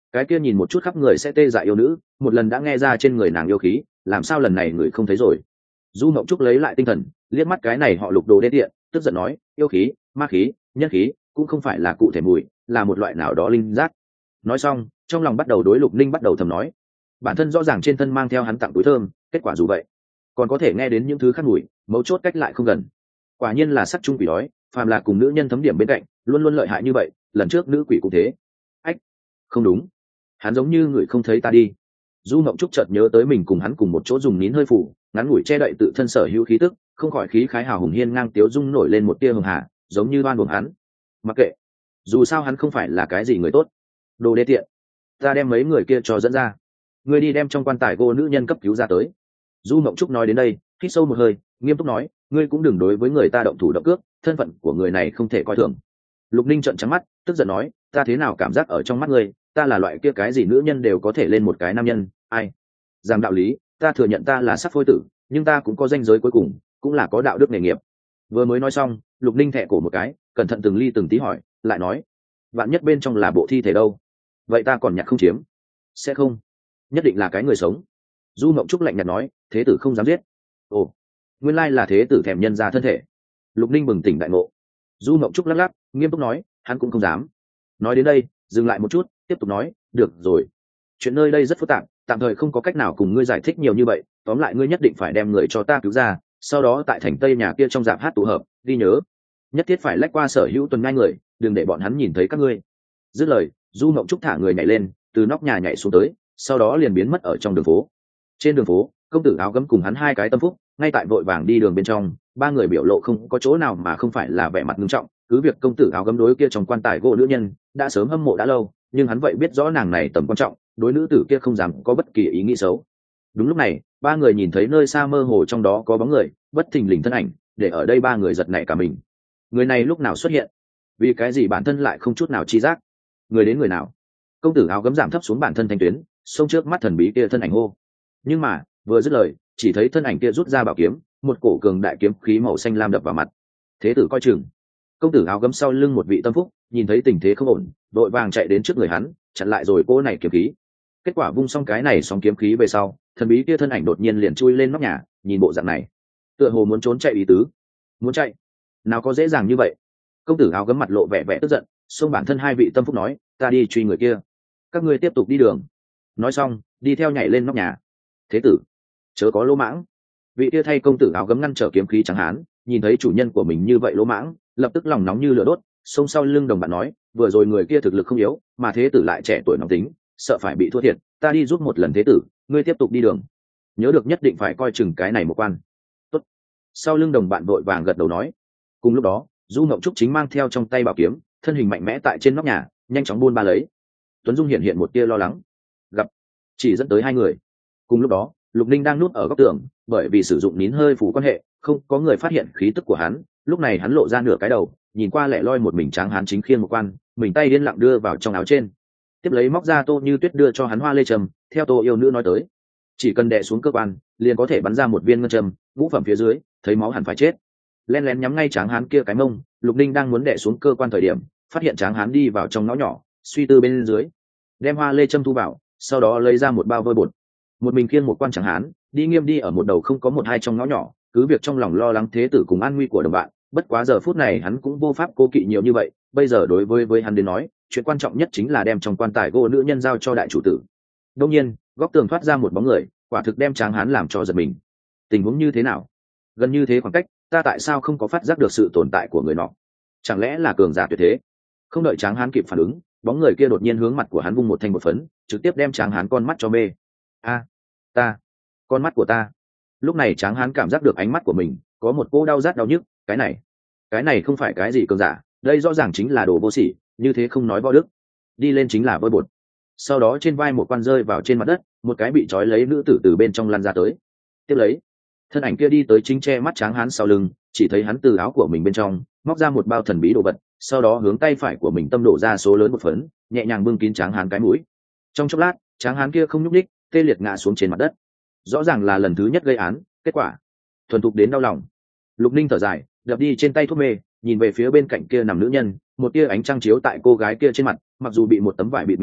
cái kia nhìn một chút khắp người sẽ tê dại yêu nữ, một lần đã nghe ra trên người nàng yêu khí, làm sao lần này người không thấy rồi? Du Mộng Trúc lấy lại tinh thần, liếc mắt cái này họ Lục đồ đê tiện, tức giận nói, yêu khí, ma khí, nhân khí, cũng không phải là cụ thể mùi, là một loại nào đó linh giác. Nói xong, trong lòng bắt đầu đối Lục Ninh bắt đầu thầm nói, bản thân rõ ràng trên thân mang theo hắn tặng túi thơm, kết quả dù vậy, còn có thể nghe đến những thứ khác mùi, mấu chốt cách lại không gần. Quả nhiên là sắc chung quỷ đói, phàm là cùng nữ nhân thấm điểm bên cạnh, luôn luôn lợi hại như vậy, lần trước nữ quỷ cũng thế. Ách, không đúng, hắn giống như người không thấy ta đi. Du Mộng Trúc chợt nhớ tới mình cùng hắn cùng một chỗ dùng nín hơi phủ, ngắn ngủi che đậy tự thân sở hữu khí tức, không khỏi khí khái hào hùng hiên ngang tiếu dung nổi lên một tia hường hà, giống như đoan buồng hắn. Mặc kệ, dù sao hắn không phải là cái gì người tốt. Đồ đê tiện, ta đem mấy người kia cho dẫn ra, ngươi đi đem trong quan tài gô nữ nhân cấp cứu ra tới. Du Mộng Trúc nói đến đây, hít sâu một hơi, nghiêm túc nói, ngươi cũng đừng đối với người ta động thủ động cước, thân phận của người này không thể coi thường. Lục Ninh trợn trắng mắt, tức giận nói, ta thế nào cảm giác ở trong mắt ngươi, ta là loại kia cái gì nữ nhân đều có thể lên một cái nam nhân, ai? Rằng đạo lý, ta thừa nhận ta là sắc phôi tử, nhưng ta cũng có ranh giới cuối cùng, cũng là có đạo đức nghề nghiệp. Vừa mới nói xong, Lục Ninh thẹ cổ một cái, cẩn thận từng ly từng tí hỏi, lại nói, vạn nhất bên trong là bộ thi thể đâu? Vậy ta còn nhặt không chiếm? Sẽ không, nhất định là cái người sống. Du Mộng Trúc lạnh nhạt nói, thế tử không dám giết. Ồ, nguyên lai là thế tử thèm nhân ra thân thể. Lục Ninh bừng tỉnh đại ngộ. Du Mộng Trúc lắc lắc, nghiêm túc nói, hắn cũng không dám. Nói đến đây, dừng lại một chút, tiếp tục nói, được rồi, chuyện nơi đây rất phức tạp, tạm thời không có cách nào cùng ngươi giải thích nhiều như vậy, tóm lại ngươi nhất định phải đem người cho ta cứu ra, sau đó tại thành tây nhà kia trong dạp hát tụ hợp, đi nhớ, nhất thiết phải lách qua sở hữu tuần ngai người, đừng để bọn hắn nhìn thấy các ngươi. Dứt lời, Du Mộng Trúc thả người nhảy lên, từ nóc nhà nhảy xuống tới, sau đó liền biến mất ở trong đường phố. Trên đường phố, công tử áo gấm cùng hắn hai cái tâm phúc ngay tại vội vàng đi đường bên trong, ba người biểu lộ không có chỗ nào mà không phải là vẻ mặt nghiêm trọng, cứ việc công tử áo gấm đối kia trong quan tài gỗ nữ nhân đã sớm hâm mộ đã lâu, nhưng hắn vậy biết rõ nàng này tầm quan trọng, đối nữ tử kia không dám có bất kỳ ý nghĩ xấu. Đúng lúc này, ba người nhìn thấy nơi xa mơ hồ trong đó có bóng người, bất thình lình thân ảnh, để ở đây ba người giật nảy cả mình. Người này lúc nào xuất hiện? Vì cái gì bản thân lại không chút nào chi giác? Người đến người nào? Công tử áo gấm giảm thấp xuống bản thân thanh tuyến, xông trước mắt thần bí kia thân ảnh hô. Nhưng mà, vừa dứt lời, chỉ thấy thân ảnh kia rút ra bảo kiếm, một cổ cường đại kiếm khí màu xanh lam đập vào mặt. Thế tử coi chừng. Công tử áo gấm sau lưng một vị tâm phúc, nhìn thấy tình thế không ổn, đội vàng chạy đến trước người hắn, chặn lại rồi cỗ này kiếm khí. Kết quả vung xong cái này sóng kiếm khí về sau, thần bí kia thân ảnh đột nhiên liền chui lên nóc nhà, nhìn bộ dạng này, tựa hồ muốn trốn chạy ý tứ. Muốn chạy? Nào có dễ dàng như vậy. Công tử áo gấm mặt lộ vẻ vẻ tức giận, xông bản thân hai vị tâm phúc nói, ta đi truy người kia, các ngươi tiếp tục đi đường. Nói xong, đi theo nhảy lên nóc nhà. Thế tử, chớ có lỗ mãng. Vị kia thay công tử áo gấm ngăn trở kiếm khí trắng hán, nhìn thấy chủ nhân của mình như vậy lỗ mãng, lập tức lòng nóng như lửa đốt, xông sau lưng đồng bạn nói, vừa rồi người kia thực lực không yếu, mà thế tử lại trẻ tuổi nóng tính, sợ phải bị thua thiệt, ta đi giúp một lần thế tử, ngươi tiếp tục đi đường, nhớ được nhất định phải coi chừng cái này một quan. Tốt. Sau lưng đồng bạn vội vàng gật đầu nói. Cùng lúc đó, Du Mộng Trúc chính mang theo trong tay bảo kiếm, thân hình mạnh mẽ tại trên nóc nhà, nhanh chóng buôn ba lấy. Tuấn Dung hiện hiện một tia lo lắng, gặp chỉ dẫn tới hai người. Cùng lúc đó, Lục Ninh đang núp ở góc tường, bởi vì sử dụng nín hơi phủ quan hệ, không có người phát hiện khí tức của hắn. Lúc này hắn lộ ra nửa cái đầu, nhìn qua lẻ loi một mình tráng hán chính khiêng một quan, mình tay điên lặng đưa vào trong áo trên, tiếp lấy móc ra Tô Như Tuyết đưa cho hắn hoa lê trầm, theo Tô yêu nữ nói tới, chỉ cần đè xuống cơ quan, liền có thể bắn ra một viên ngân trầm, ngũ phẩm phía dưới, thấy máu hẳn phải chết. Len lén nhắm ngay tráng hán kia cái mông, Lục Ninh đang muốn đè xuống cơ quan thời điểm, phát hiện tráng hán đi vào trong ngõ nhỏ, suy tư bên dưới, đem hoa lê trầm thu vào, sau đó lấy ra một bao vôi bột, một mình khiêng một quan tráng hán, đi nghiêm đi ở một đầu không có một hai trong ngõ nhỏ, cứ việc trong lòng lo lắng thế tử cùng an nguy của đồng bạn, bất quá giờ phút này hắn cũng vô pháp cố kỵ nhiều như vậy, bây giờ đối với với hắn đến nói, chuyện quan trọng nhất chính là đem trong quan tài gỗ nữ nhân giao cho đại chủ tử. Đương nhiên, góc tường thoát ra một bóng người, quả thực đem tráng hán làm cho giật mình. Tình huống như thế nào? Gần như thế khoảng cách, ta tại sao không có phát giác được sự tồn tại của người nọ? Chẳng lẽ là cường giả tuyệt thế? Không đợi tráng hán kịp phản ứng, bóng người kia đột nhiên hướng mặt của hắn vung một thanh một phấn, trực tiếp đem tráng hán con mắt cho mê. A, ta, con mắt của ta. Lúc này tráng hán cảm giác được ánh mắt của mình có một cỗ đau rát đau nhức, cái này, cái này không phải cái gì cường giả, đây rõ ràng chính là đồ vô sỉ, như thế không nói võ đức, đi lên chính là vôi bột. Sau đó trên vai một quan rơi vào trên mặt đất, một cái bị trói lấy nữ tử từ bên trong lăn ra tới, tiếp lấy thân ảnh kia đi tới chính che mắt tráng hán sau lưng, chỉ thấy hắn từ áo của mình bên trong móc ra một bao thần bí đồ vật, sau đó hướng tay phải của mình tâm đổ ra số lớn một phấn, nhẹ nhàng bưng kín tráng hán cái mũi. Trong chốc lát, tráng hán kia không nhúc nhích, tê liệt ngã xuống trên mặt đất. Rõ ràng là lần thứ nhất gây án, kết quả thuần thục đến đau lòng. Lục Ninh thở dài, đập đi trên tay thuốc mê, nhìn về phía bên cạnh kia nằm nữ nhân, một tia ánh trăng chiếu tại cô gái kia trên mặt, mặc dù bị một tấm vải bịt miệng lại,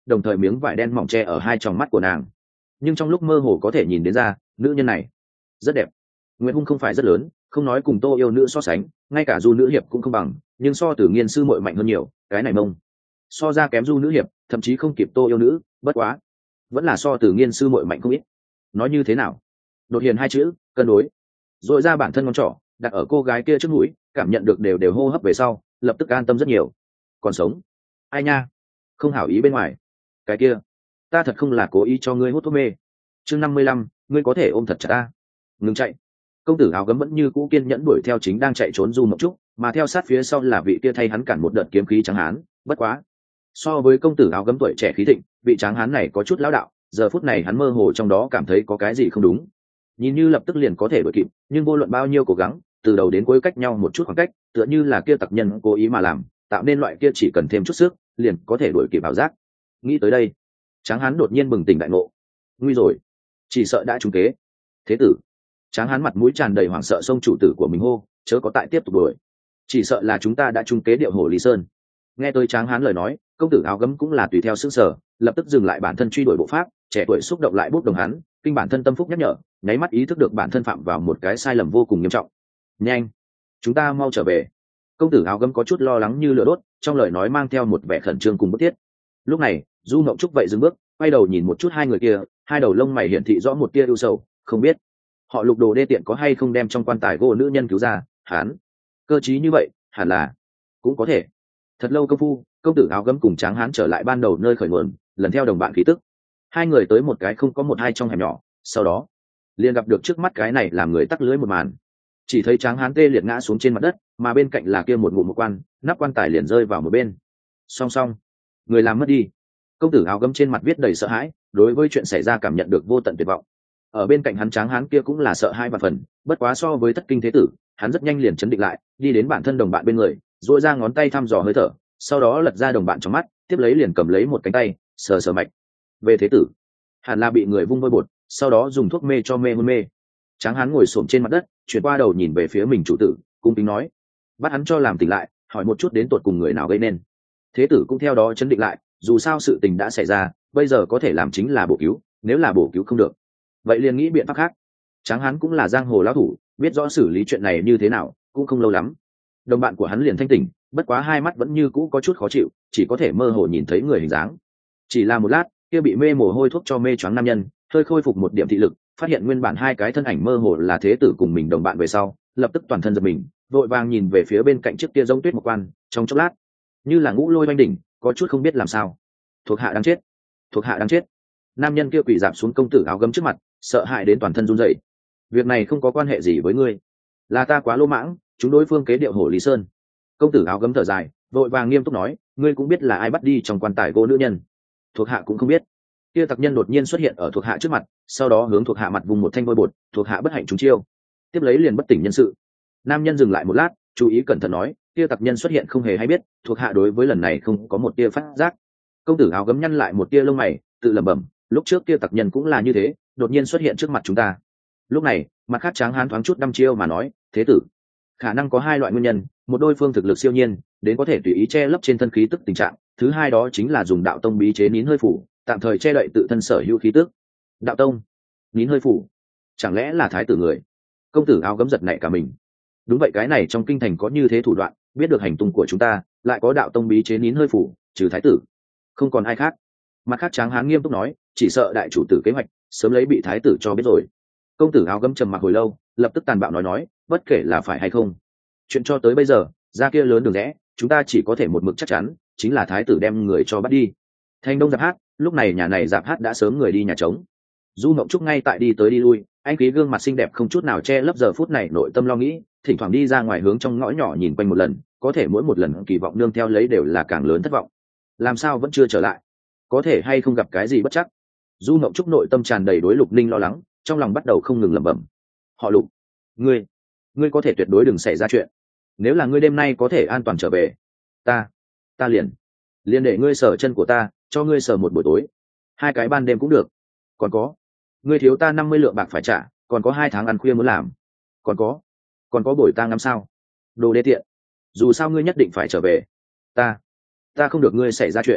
đồng thời miếng vải đen mỏng che ở hai tròng mắt của nàng, nhưng trong lúc mơ hồ có thể nhìn đến ra nữ nhân này rất đẹp. Nguyễn Hung không phải rất lớn, không nói cùng Tô Yêu Nữ so sánh, ngay cả Du Nữ Hiệp cũng không bằng, nhưng so Tử Nghiên sư muội mạnh hơn nhiều, cái này mông so ra kém Du Nữ Hiệp, thậm chí không kịp Tô Yêu Nữ, bất quá vẫn là so Tử Nghiên sư muội mạnh không ít. Nói như thế nào? Đột hiền hai chữ, cân đối. Rồi ra bản thân ngón trỏ đặt ở cô gái kia trước mũi, cảm nhận được đều đều hô hấp về sau, lập tức an tâm rất nhiều. Còn sống? Ai nha? Không hảo ý bên ngoài. Cái kia, ta thật không là cố ý cho ngươi hút thuốc mê. Chương năm mươi lăm, ngươi có thể ôm thật chặt ta. Ngừng chạy. Công tử áo gấm vẫn như cũ kiên nhẫn đuổi theo chính đang chạy trốn Du Mộng Trúc, mà theo sát phía sau là vị kia thay hắn cản một đợt kiếm khí trắng hán. Bất quá, so với công tử áo gấm tuổi trẻ khí thịnh, vị tráng hán này có chút lão đạo, giờ phút này hắn mơ hồ trong đó cảm thấy có cái gì không đúng. Nhìn như lập tức liền có thể đuổi kịp, nhưng vô luận bao nhiêu cố gắng, từ đầu đến cuối cách nhau một chút khoảng cách, tựa như là kia tặc nhân cố ý mà làm, tạo nên loại kia chỉ cần thêm chút sức, liền có thể đuổi kịp ảo giác. Nghĩ tới đây, tráng hán đột nhiên bừng tỉnh đại ngộ. Nguy rồi, chỉ sợ đã trúng kế. Thế tử. Tráng hán mặt mũi tràn đầy hoảng sợ xông chủ tử của mình hô, chớ có tại tiếp tục đuổi. Chỉ sợ là chúng ta đã trúng kế điệu hổ Lý Sơn. Nghe tới tráng hán lời nói, công tử áo gấm cũng là tùy theo sững sờ, lập tức dừng lại bản thân truy đuổi bộ pháp, trẻ tuổi xúc động lại bút đồng hắn, kinh bản thân tâm phúc nhắc nhở, nháy mắt ý thức được bản thân phạm vào một cái sai lầm vô cùng nghiêm trọng. Nhanh, chúng ta mau trở về. Công tử áo gấm có chút lo lắng như lửa đốt, trong lời nói mang theo một vẻ khẩn trương cùng bức thiết. Lúc này, Du Mộng Trúc vậy dừng bước, quay đầu nhìn một chút hai người kia, hai đầu lông mày hiển thị rõ một tia ưu sầu, không biết họ Lục Đồ đê tiện có hay không đem trong quan tài gỗ nữ nhân cứu ra. Hán cơ trí như vậy, hẳn là cũng có thể. Thật lâu công phu, công tử áo gấm cùng tráng hán trở lại ban đầu nơi khởi nguồn, lần theo đồng bạn khí tức, hai người tới một cái không có một hai trong hẻm nhỏ, sau đó liền gặp được trước mắt cái này làm người tắc lưới một màn. Chỉ thấy tráng hán tê liệt ngã xuống trên mặt đất, mà bên cạnh là kia một ngụm một quan, nắp quan tài liền rơi vào một bên. Song song, người làm mất đi. Công tử áo gấm trên mặt viết đầy sợ hãi, đối với chuyện xảy ra cảm nhận được vô tận tuyệt vọng. Ở bên cạnh hắn tráng hán kia cũng là sợ hai vạn phần, bất quá so với thất kinh thế tử, hắn rất nhanh liền chấn định lại, đi đến bản thân đồng bạn bên người, duỗi ra ngón tay thăm dò hơi thở, sau đó lật ra đồng bạn trong mắt, tiếp lấy liền cầm lấy một cánh tay, sờ sờ mạch. Về thế tử, hẳn là bị người vung vôi bột, sau đó dùng thuốc mê cho mê hôn mê. Tráng hán ngồi xổm trên mặt đất, chuyển qua đầu nhìn về phía mình chủ tử, cung kính nói, bắt hắn cho làm tỉnh lại, hỏi một chút đến tột cùng người nào gây nên. Thế tử cũng theo đó chấn định lại, dù sao sự tình đã xảy ra, bây giờ có thể làm chính là bổ cứu, nếu là bổ cứu không được, vậy liền nghĩ biện pháp khác. Tráng hán cũng là giang hồ lão thủ, biết rõ xử lý chuyện này như thế nào, cũng không lâu lắm, đồng bạn của hắn liền thanh tỉnh, bất quá hai mắt vẫn như cũ có chút khó chịu, chỉ có thể mơ hồ nhìn thấy người hình dáng. Chỉ là một lát, kia bị mê mồ hôi thuốc cho mê choáng nam nhân hơi khôi phục một điểm thị lực, phát hiện nguyên bản hai cái thân ảnh mơ hồ là thế tử cùng mình đồng bạn về sau, lập tức toàn thân giật mình, vội vàng nhìn về phía bên cạnh chiếc kia giống tuyết một quan, trong chốc lát như là ngũ lôi oanh đỉnh, có chút không biết làm sao. Thuộc hạ đang chết, thuộc hạ đang chết. Nam nhân kia quỳ dạp xuống công tử áo gấm trước mặt, sợ hãi đến toàn thân run rẩy. Việc này không có quan hệ gì với ngươi, là ta quá lỗ mãng, chúng đối phương kế điệu hổ Lý Sơn. Công tử áo gấm thở dài, vội vàng nghiêm túc nói, ngươi cũng biết là ai bắt đi trong quan tài gỗ nữ nhân. Thuộc hạ cũng không biết. Kia tặc nhân đột nhiên xuất hiện ở thuộc hạ trước mặt, sau đó hướng thuộc hạ mặt vùng một thanh vôi bột, thuộc hạ bất hạnh trúng chiêu, tiếp lấy liền bất tỉnh nhân sự. Nam nhân dừng lại một lát, chú ý cẩn thận nói, kia tặc nhân xuất hiện không hề hay biết, thuộc hạ đối với lần này không có một tia phát giác. Công tử áo gấm nhăn lại một tia lông mày, tự lẩm bẩm, lúc trước kia tặc nhân cũng là như thế, đột nhiên xuất hiện trước mặt chúng ta. Lúc này, mặt khác tráng hán thoáng chút đăm chiêu mà nói, thế tử, khả năng có hai loại nguyên nhân, một đôi phương thực lực siêu nhiên, đến có thể tùy ý che lấp trên thân khí tức tình trạng, thứ hai đó chính là dùng đạo tông bí chế nín hơi phủ, tạm thời che đậy tự thân sở hữu khí tức. Đạo tông, nín hơi phủ, chẳng lẽ là thái tử người? Công tử áo gấm giật nảy cả mình. Đúng vậy, cái này trong kinh thành có như thế thủ đoạn, biết được hành tung của chúng ta, lại có đạo tông bí chế nín hơi phủ, trừ thái tử, không còn ai khác. Mặt khác tráng hán nghiêm túc nói, chỉ sợ đại chủ tử kế hoạch sớm lấy bị thái tử cho biết rồi. Công tử áo gấm trầm mặc hồi lâu, lập tức tàn bạo nói nói, bất kể là phải hay không, chuyện cho tới bây giờ ra kia lớn đường rẽ, chúng ta chỉ có thể một mực chắc chắn, chính là thái tử đem người cho bắt đi. Thành Đông Dạp Hát, lúc này nhà này Dạp Hát đã sớm người đi nhà trống. Du Mộng Trúc ngay tại đi tới đi lui, anh khí gương mặt xinh đẹp không chút nào che lấp giờ phút này nội tâm lo nghĩ, thỉnh thoảng đi ra ngoài hướng trong ngõ nhỏ nhìn quanh một lần, có thể mỗi một lần kỳ vọng nương theo lấy đều là càng lớn thất vọng. Làm sao vẫn chưa trở lại? Có thể hay không gặp cái gì bất chắc? Du Mộng Trúc nội tâm tràn đầy đối Lục Ninh lo lắng, trong lòng bắt đầu không ngừng lẩm bẩm. Họ Lục, ngươi, ngươi có thể tuyệt đối đừng xảy ra chuyện. Nếu là ngươi đêm nay có thể an toàn trở về, ta, ta liền, liền để ngươi sờ chân của ta, cho ngươi sờ một buổi tối, hai cái ban đêm cũng được. Còn có, ngươi thiếu ta năm mươi lượng bạc phải trả, còn có hai tháng ăn khuya muốn làm, còn có, còn có bồi ta ngắm sao? Đồ đê tiện, dù sao ngươi nhất định phải trở về, ta, ta không được ngươi xảy ra chuyện.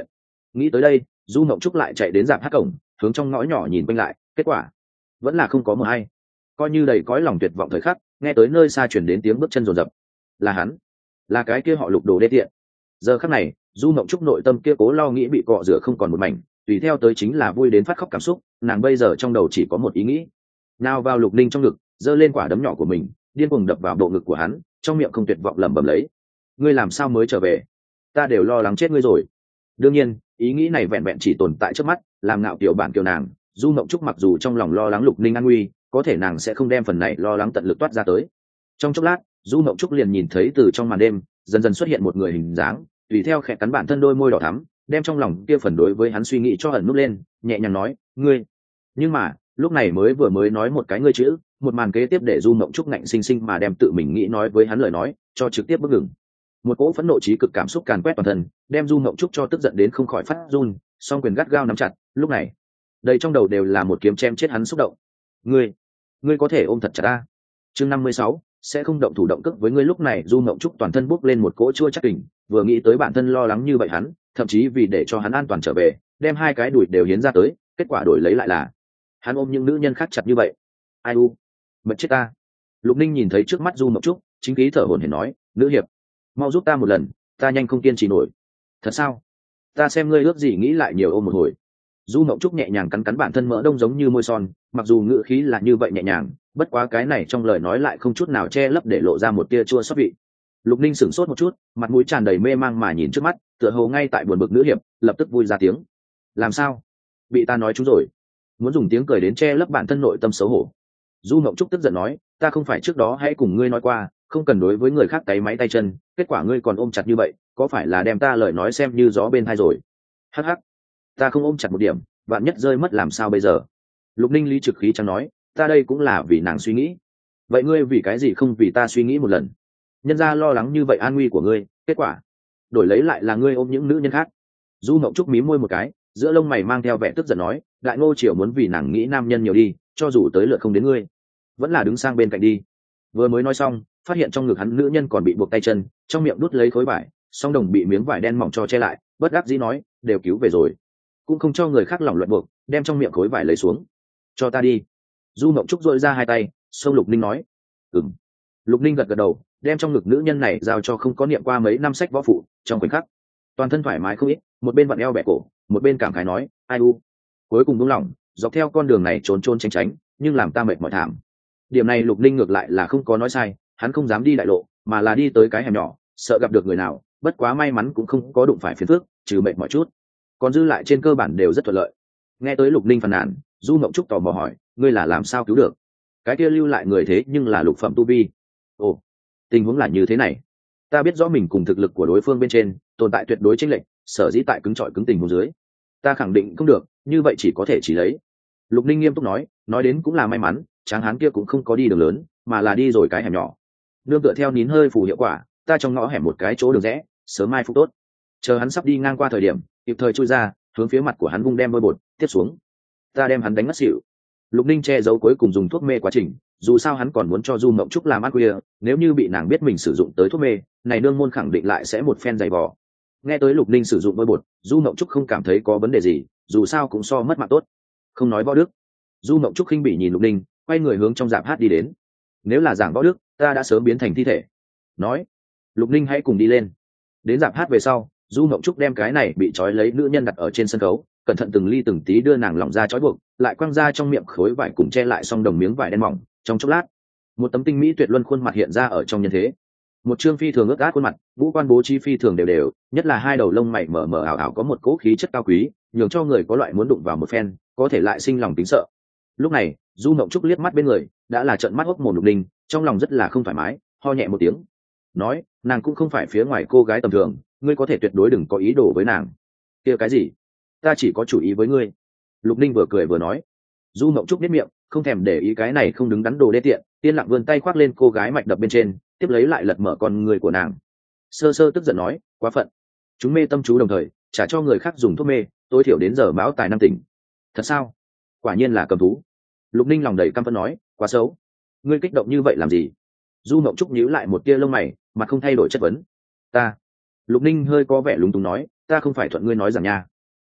Nghĩ tới đây, du mộng trúc lại chạy đến dạp hát cổng, hướng trong ngõ nhỏ nhìn quanh lại, kết quả vẫn là không có mờ hay. Coi như đầy cõi lòng tuyệt vọng thời khắc, nghe tới nơi xa chuyển đến tiếng bước chân rồn rập. Là hắn, là cái kia họ Lục đồ đê tiện. Giờ khắc này, du mộng trúc nội tâm kia cố lo nghĩ bị cọ rửa không còn một mảnh, tùy theo tới chính là vui đến phát khóc cảm xúc. Nàng bây giờ trong đầu chỉ có một ý nghĩ, nào vào Lục Ninh trong ngực, giơ lên quả đấm nhỏ của mình, điên cuồng đập vào bộ ngực của hắn, trong miệng không tuyệt vọng lẩm bẩm lấy: ngươi làm sao mới trở về? Ta đều lo lắng chết ngươi rồi. Đương nhiên, ý nghĩ này vẹn vẹn chỉ tồn tại trước mắt, làm ngạo kiểu bản kiểu nàng. Du mộng trúc mặc dù trong lòng lo lắng Lục Ninh an nguy, có thể nàng sẽ không đem phần này lo lắng tận lực toát ra tới. Trong chốc lát, du mộng trúc liền nhìn thấy từ trong màn đêm dần dần xuất hiện một người hình dáng, tùy theo khẽ cắn bản thân đôi môi đỏ thắm, đem trong lòng kia phần đối với hắn suy nghĩ cho ẩn nút lên, nhẹ nhàng nói: ngươi. Nhưng mà lúc này mới vừa mới nói một cái ngươi chữ, một màn kế tiếp để du mộng trúc ngạnh sinh sinh mà đem tự mình nghĩ nói với hắn lời nói cho trực tiếp bức ngừng. Một cỗ phẫn nộ trí cực cảm xúc càn quét toàn thân, đem du mộng trúc cho tức giận đến không khỏi phát run, song quyền gắt gao nắm chặt. Lúc này đầy trong đầu đều là một kiếm chém chết hắn xúc động. ngươi ngươi có thể ôm thật chặt ta. Chương năm mươi sáu, sẽ không động thủ động cước với ngươi. Lúc này du mộng trúc toàn thân bốc lên một cỗ chua chắc kình, vừa nghĩ tới bản thân lo lắng như vậy hắn, thậm chí vì để cho hắn an toàn trở về, đem hai cái đùi đều hiến ra tới, kết quả đổi lấy lại là hắn ôm những nữ nhân khác chặt như vậy. Ai u, mật chết ta. Lục Ninh nhìn thấy trước mắt du mộng trúc, chính khí thở hổn hển nói: nữ hiệp, mau giúp ta một lần, ta nhanh không kiên trì nổi. Thật sao? Ta xem ngươi ước gì nghĩ lại nhiều ôm một hồi. Du mộng trúc nhẹ nhàng cắn cắn bản thân mỡ đông giống như môi son, mặc dù ngữ khí là như vậy nhẹ nhàng, bất quá cái này trong lời nói lại không chút nào che lấp để lộ ra một tia chua xót vị. Lục Ninh sửng sốt một chút, mặt mũi tràn đầy mê mang mà nhìn trước mắt, tựa hồ ngay tại buồn bực nữ hiệp, lập tức vui ra tiếng: làm sao? Bị ta nói trúng rồi? Muốn dùng tiếng cười đến che lấp bản thân nội tâm xấu hổ. Du mộng trúc tức giận nói: ta không phải trước đó hãy cùng ngươi nói qua, không cần đối với người khác tay máy tay chân, kết quả ngươi còn ôm chặt như vậy, có phải là đem ta lời nói xem như gió bên tai rồi? Hắc hắc, ta không ôm chặt một điểm, vạn nhất rơi mất làm sao bây giờ? Lục Ninh lý trực khí chẳng nói: ta đây cũng là vì nàng suy nghĩ. Vậy ngươi vì cái gì không vì ta suy nghĩ một lần? Nhân ra lo lắng như vậy an nguy của ngươi, kết quả đổi lấy lại là ngươi ôm những nữ nhân khác. Du mộng trúc mí môi một cái, giữa lông mày mang theo vẻ tức giận nói: đại ngô triều muốn vì nàng nghĩ nam nhân nhiều đi, cho dù tới lượt không đến ngươi, vẫn là đứng sang bên cạnh đi. Vừa mới nói xong, phát hiện trong ngực hắn nữ nhân còn bị buộc tay chân, trong miệng đút lấy khối vải, song đồng bị miếng vải đen mỏng cho che lại, bất đắc dĩ nói: đều cứu về rồi, cũng không cho người khác lỏng luận buộc, đem trong miệng khối vải lấy xuống. Cho ta đi. Du mộng trúc dội ra hai tay, xông Lục Ninh nói: ừm. Lục Ninh gật gật đầu, đem trong ngực nữ nhân này giao cho không có niệm qua mấy năm sách võ phụ. Trong khoảnh khắc toàn thân thoải mái không ít, một bên vặn eo bẻ cổ, một bên cảm khái nói: ai u, cuối cùng đúng lòng, dọc theo con đường này trốn trốn tránh tránh, nhưng làm ta mệt mỏi thảm. Điểm này Lục Ninh ngược lại là không có nói sai, hắn không dám đi đại lộ, mà là đi tới cái hẻm nhỏ, sợ gặp được người nào, bất quá may mắn cũng không có đụng phải phiền phức, trừ mệt mỏi chút, còn dư lại trên cơ bản đều rất thuận lợi. Nghe tới Lục Ninh phàn nàn, du mộng trúc tò mò hỏi: ngươi là làm sao cứu được? Cái kia lưu lại người thế nhưng là lục phẩm tu vi. Ồ, tình huống là như thế này. Ta biết rõ mình cùng thực lực của đối phương bên trên tồn tại tuyệt đối chênh lệch, sở dĩ tại cứng trọi cứng tình huống dưới, ta khẳng định không được, như vậy chỉ có thể chỉ lấy. Lục Ninh nghiêm túc nói: nói đến cũng là may mắn, tráng hán kia cũng không có đi đường lớn, mà là đi rồi cái hẻm nhỏ. Nương tựa theo nín hơi phù hiệu quả, ta trong ngõ hẻm một cái chỗ đường rẽ, sớm mai phục tốt. Chờ hắn sắp đi ngang qua thời điểm, kịp thời chui ra, hướng phía mặt của hắn vung đem bôi bột tiếp xuống, ta đem hắn đánh ngất xỉu. Lục Ninh che giấu cuối cùng dùng thuốc mê quá trình, dù sao hắn còn muốn cho du mộng trúc làm ác khuya, nếu như bị nàng biết mình sử dụng tới thuốc mê này, đương môn khẳng định lại sẽ một phen dày vò. Nghe tới Lục Ninh sử dụng bôi bột, du mộng trúc không cảm thấy có vấn đề gì, dù sao cũng so mất mạng tốt. Không nói võ đức, du mộng trúc khinh bỉ nhìn Lục Ninh, quay người hướng trong dạp hát đi đến. Nếu là giảng võ đức, ta đã sớm biến thành thi thể. Nói, Lục Ninh hãy cùng đi lên. Đến dạp hát về sau, du mộng trúc đem cái này bị trói lấy nữ nhân đặt ở trên sân khấu, cẩn thận từng ly từng tí đưa nàng lỏng ra trói buộc, lại quăng ra trong miệng khối vải cùng che lại xong đồng miếng vải đen mỏng. Trong chốc lát, một tấm tinh mỹ tuyệt luân khuôn mặt hiện ra ở trong nhân thế. Một trương phi thường ướt át khuôn mặt, ngũ quan bố trí phi thường đều đều, nhất là hai đầu lông mày mờ mờ ảo ảo có một cỗ khí chất cao quý, nhường cho người có loại muốn đụng vào một phen, có thể lại sinh lòng tính sợ. Lúc này, du mộng trúc liếc mắt bên người, đã là trợn mắt hốc mồm Lục Ninh, trong lòng rất là không thoải mái, ho nhẹ một tiếng, nói: nàng cũng không phải phía ngoài cô gái tầm thường, ngươi có thể tuyệt đối đừng có ý đồ với nàng. Kia cái gì? Ta chỉ có chủ ý với ngươi. Lục Ninh vừa cười vừa nói. Du mộng trúc biết miệng, không thèm để ý cái này không đứng đắn đồ đê tiện, tiên lặng vươn tay khoác lên cô gái mạch đập bên trên, tiếp lấy lại lật mở con người của nàng. Sơ sơ tức giận nói: quá phận, chúng mê tâm chú đồng thời trả cho người khác dùng thuốc mê, tối thiểu đến giờ mão tài năm tỉnh. Thật sao? Quả nhiên là cầm thú. Lục Ninh lòng đầy căm phẫn nói: quá xấu, ngươi kích động như vậy làm gì? Du mộng trúc nhíu lại một tia lông mày, mặt không thay đổi chất vấn. Ta. Lục Ninh hơi có vẻ lúng túng nói: ta không phải thuận ngươi nói rằng nha.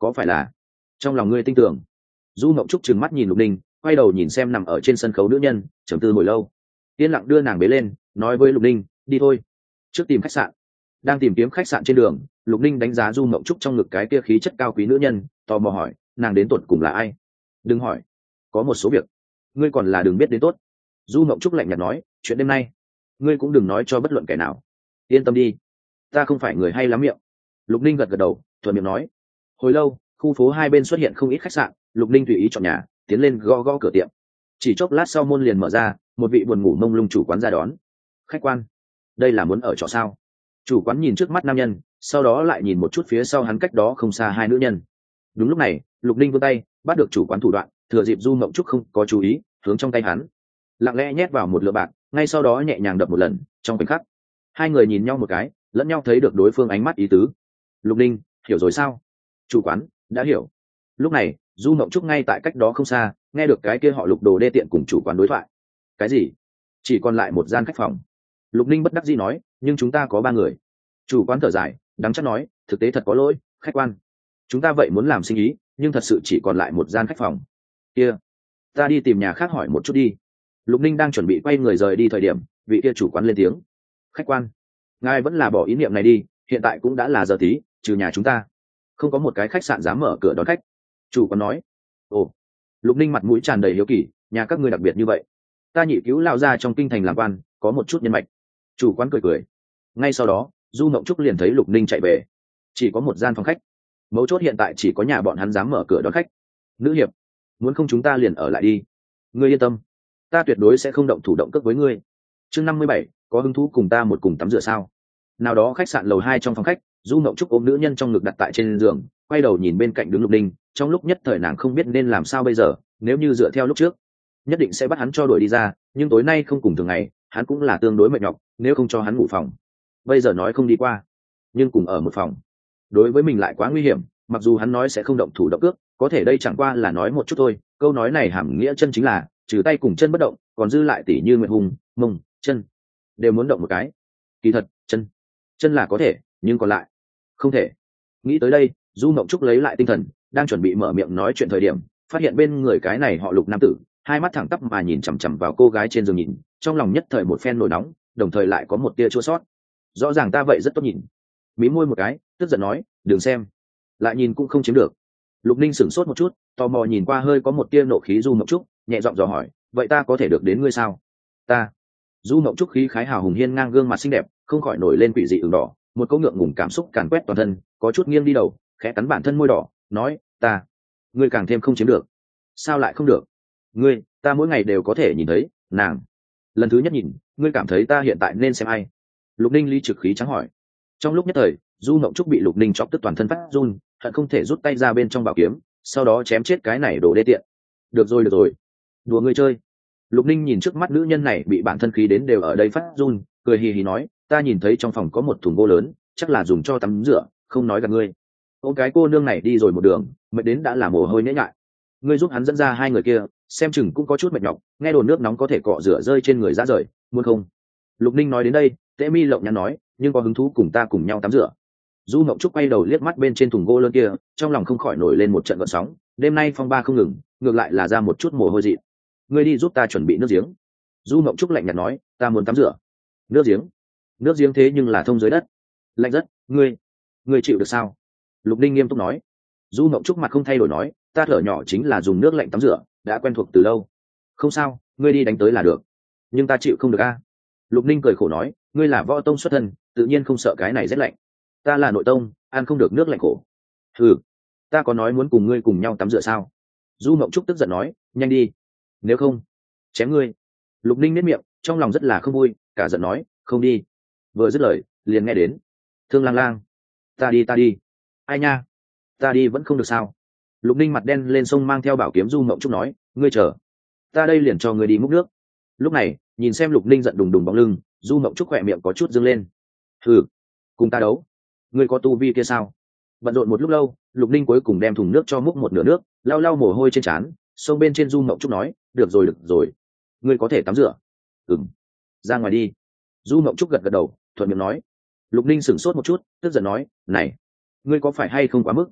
có phải là trong lòng ngươi tin tưởng? Du mộng trúc trừng mắt nhìn lục ninh, quay đầu nhìn xem nằm ở trên sân khấu nữ nhân, trầm tư hồi lâu, yên lặng đưa nàng bế lên, nói với lục ninh, đi thôi, trước tìm khách sạn. Đang tìm kiếm khách sạn trên đường, lục ninh đánh giá du mộng trúc trong ngực cái kia khí chất cao quý nữ nhân, tò mò hỏi, nàng đến tột cùng là ai? Đừng hỏi, có một số việc ngươi còn là đừng biết đến tốt. Du mộng trúc lạnh nhạt nói, chuyện đêm nay ngươi cũng đừng nói cho bất luận kẻ nào, yên tâm đi, ta không phải người hay lắm miệng. Lục ninh gật gật đầu, thuận miệng nói. Hồi lâu, khu phố hai bên xuất hiện không ít khách sạn, lục ninh tùy ý chọn nhà, tiến lên gõ gõ cửa tiệm. Chỉ chốc lát sau môn liền mở ra, một vị buồn ngủ mông lung chủ quán ra đón. Khách quan, đây là muốn ở trọ sao? Chủ quán nhìn trước mắt nam nhân, sau đó lại nhìn một chút phía sau hắn cách đó không xa hai nữ nhân. Đúng lúc này, lục ninh vươn tay bắt được chủ quán thủ đoạn, thừa dịp du mộng trúc không có chú ý, hướng trong tay hắn lặng lẽ nhét vào một lượng bạc, ngay sau đó nhẹ nhàng đập một lần. Trong khoảnh khắc, hai người nhìn nhau một cái, lẫn nhau thấy được đối phương ánh mắt ý tứ. Lục ninh, hiểu rồi sao? Chủ quán đã hiểu. Lúc này, du mộng trúc ngay tại cách đó không xa, nghe được cái kia họ lục đồ đê tiện cùng chủ quán đối thoại. Cái gì? Chỉ còn lại một gian khách phòng. Lục ninh bất đắc dĩ nói, nhưng chúng ta có ba người. Chủ quán thở dài, đắng chắc nói, thực tế thật có lỗi, khách quan, chúng ta vậy muốn làm sinh ý, nhưng thật sự chỉ còn lại một gian khách phòng. Kia, ta đi tìm nhà khác hỏi một chút đi. Lục ninh đang chuẩn bị quay người rời đi thời điểm, vị kia chủ quán lên tiếng, khách quan, ngài vẫn là bỏ ý niệm này đi, hiện tại cũng đã là giờ tí, trừ nhà chúng ta không có một cái khách sạn dám mở cửa đón khách. Chủ quán nói. Ồ. Lục ninh mặt mũi tràn đầy hiếu kỳ, nhà các ngươi đặc biệt như vậy? Ta nhị cứu lao ra trong kinh thành làm quan, có một chút nhân mạch. Chủ quán cười cười. Ngay sau đó, du mộng trúc liền thấy lục ninh chạy về. Chỉ có một gian phòng khách, mấu chốt hiện tại chỉ có nhà bọn hắn dám mở cửa đón khách. Nữ hiệp, muốn không chúng ta liền ở lại đi. Ngươi yên tâm, ta tuyệt đối sẽ không động thủ động cước với ngươi. Chương năm mươi bảy, có hứng thú cùng ta một cùng tắm rửa sao? Nào đó khách sạn lầu hai trong phòng khách, du mộng trúc ôm nữ nhân trong ngực đặt tại trên giường, quay đầu nhìn bên cạnh đứng lục ninh. Trong lúc nhất thời nàng không biết nên làm sao bây giờ. Nếu như dựa theo lúc trước, nhất định sẽ bắt hắn cho đuổi đi ra, nhưng tối nay không cùng thường ngày, hắn cũng là tương đối mệt nhọc, nếu không cho hắn ngủ phòng. Bây giờ nói không đi qua, nhưng cùng ở một phòng, đối với mình lại quá nguy hiểm. Mặc dù hắn nói sẽ không động thủ động cước, có thể đây chẳng qua là nói một chút thôi. Câu nói này hàm nghĩa chân chính là trừ tay cùng chân bất động, còn dư lại tỉ như nguyệt hùng, mông, chân đều muốn động một cái. Kỳ thật, chân chân là có thể, nhưng còn lại không thể. Nghĩ tới đây, du mộng trúc lấy lại tinh thần, đang chuẩn bị mở miệng nói chuyện thời điểm, phát hiện bên người cái này họ lục nam tử, hai mắt thẳng tắp mà nhìn chằm chằm vào cô gái trên giường nhìn, trong lòng nhất thời một phen nổi nóng, đồng thời lại có một tia chua sót. Rõ ràng ta vậy rất tốt nhìn. Mí môi một cái, tức giận nói, đừng xem, lại nhìn cũng không chiếm được. Lục ninh sửng sốt một chút, tò mò nhìn qua hơi có một tia nộ khí du mộng trúc, nhẹ giọng dò hỏi, vậy ta có thể được đến ngươi sao? Ta. Du mộng trúc khí khái hào hùng hiên ngang gương mặt xinh đẹp, không khỏi nổi lên quỷ dị ửng đỏ, một cỗ ngượng ngùng cảm xúc càn quét toàn thân, có chút nghiêng đi đầu, khẽ cắn bản thân môi đỏ, nói, ta. Ngươi càng thêm không chiếm được. Sao lại không được? Ngươi, ta mỗi ngày đều có thể nhìn thấy nàng. Lần thứ nhất nhìn, ngươi cảm thấy ta hiện tại nên xem ai? Lục ninh ly trực khí trắng hỏi. Trong lúc nhất thời, du mộng trúc bị lục ninh chọc tức toàn thân phát run, hận không thể rút tay ra bên trong bảo kiếm, sau đó chém chết cái này đồ đê tiện. Được rồi được rồi, đùa ngươi chơi. Lục ninh nhìn trước mắt nữ nhân này bị bản thân khí đến đều ở đây phát run, cười hì hì nói, ta nhìn thấy trong phòng có một thùng gỗ lớn, chắc là dùng cho tắm rửa, không nói gặp ngươi. Ô cái cô nương này đi rồi một đường, mệt đến đã là mồ hôi nhễ nhại. Ngươi giúp hắn dẫn ra hai người kia, xem chừng cũng có chút mệt nhọc, nghe đồn nước nóng có thể cọ rửa rơi trên người ra rời, muốn không? Lục ninh nói đến đây, Tễ Mi lộng nhắn nói, nhưng có hứng thú cùng ta cùng nhau tắm rửa. Du mộng trúc quay đầu liếc mắt bên trên thùng gỗ lớn kia, trong lòng không khỏi nổi lên một trận gợn sóng. Đêm nay phong ba không ngừng, ngược lại là ra một chút mồ hôi dị. Ngươi đi giúp ta chuẩn bị nước giếng. Du mộng trúc lạnh nhạt nói, ta muốn tắm rửa. Nước giếng? Nước giếng thế nhưng là thông dưới đất, lạnh rất. Ngươi, ngươi chịu được sao? Lục ninh nghiêm túc nói. Du mộng trúc mặt không thay đổi nói, ta thở nhỏ chính là dùng nước lạnh tắm rửa, đã quen thuộc từ lâu. Không sao, ngươi đi đánh tới là được. Nhưng ta chịu không được a. Lục ninh cười khổ nói, ngươi là võ tông xuất thân, tự nhiên không sợ cái này rét lạnh. Ta là nội tông, ăn không được nước lạnh khổ. Ừ, ta có nói muốn cùng ngươi cùng nhau tắm rửa sao? Du mộng trúc tức giận nói, nhanh đi, nếu không chém ngươi. Lục ninh nếp miệng, trong lòng rất là không vui, cả giận nói, không đi. Vừa dứt lời, liền nghe đến, thương lang lang, ta đi ta đi. Ai nha, ta đi vẫn không được sao? Lục ninh mặt đen lên sông mang theo bảo kiếm. Du mộng trúc nói, ngươi chờ, ta đây liền cho ngươi đi múc nước. Lúc này, nhìn xem lục ninh giận đùng đùng bóng lưng, du mộng trúc khỏe miệng có chút dâng lên. Thử, cùng ta đấu, ngươi có tu vi kia sao? Bận rộn một lúc lâu, lục ninh cuối cùng đem thùng nước cho múc một nửa nước, lau lau mồ hôi trên trán, xông bên trên du mộng trúc nói, được rồi được rồi, ngươi có thể tắm rửa. Ừm, ra ngoài đi. Du mộng trúc gật gật đầu, thuận miệng nói. Lục ninh sửng sốt một chút, tức giận nói, này, ngươi có phải hay không quá mức?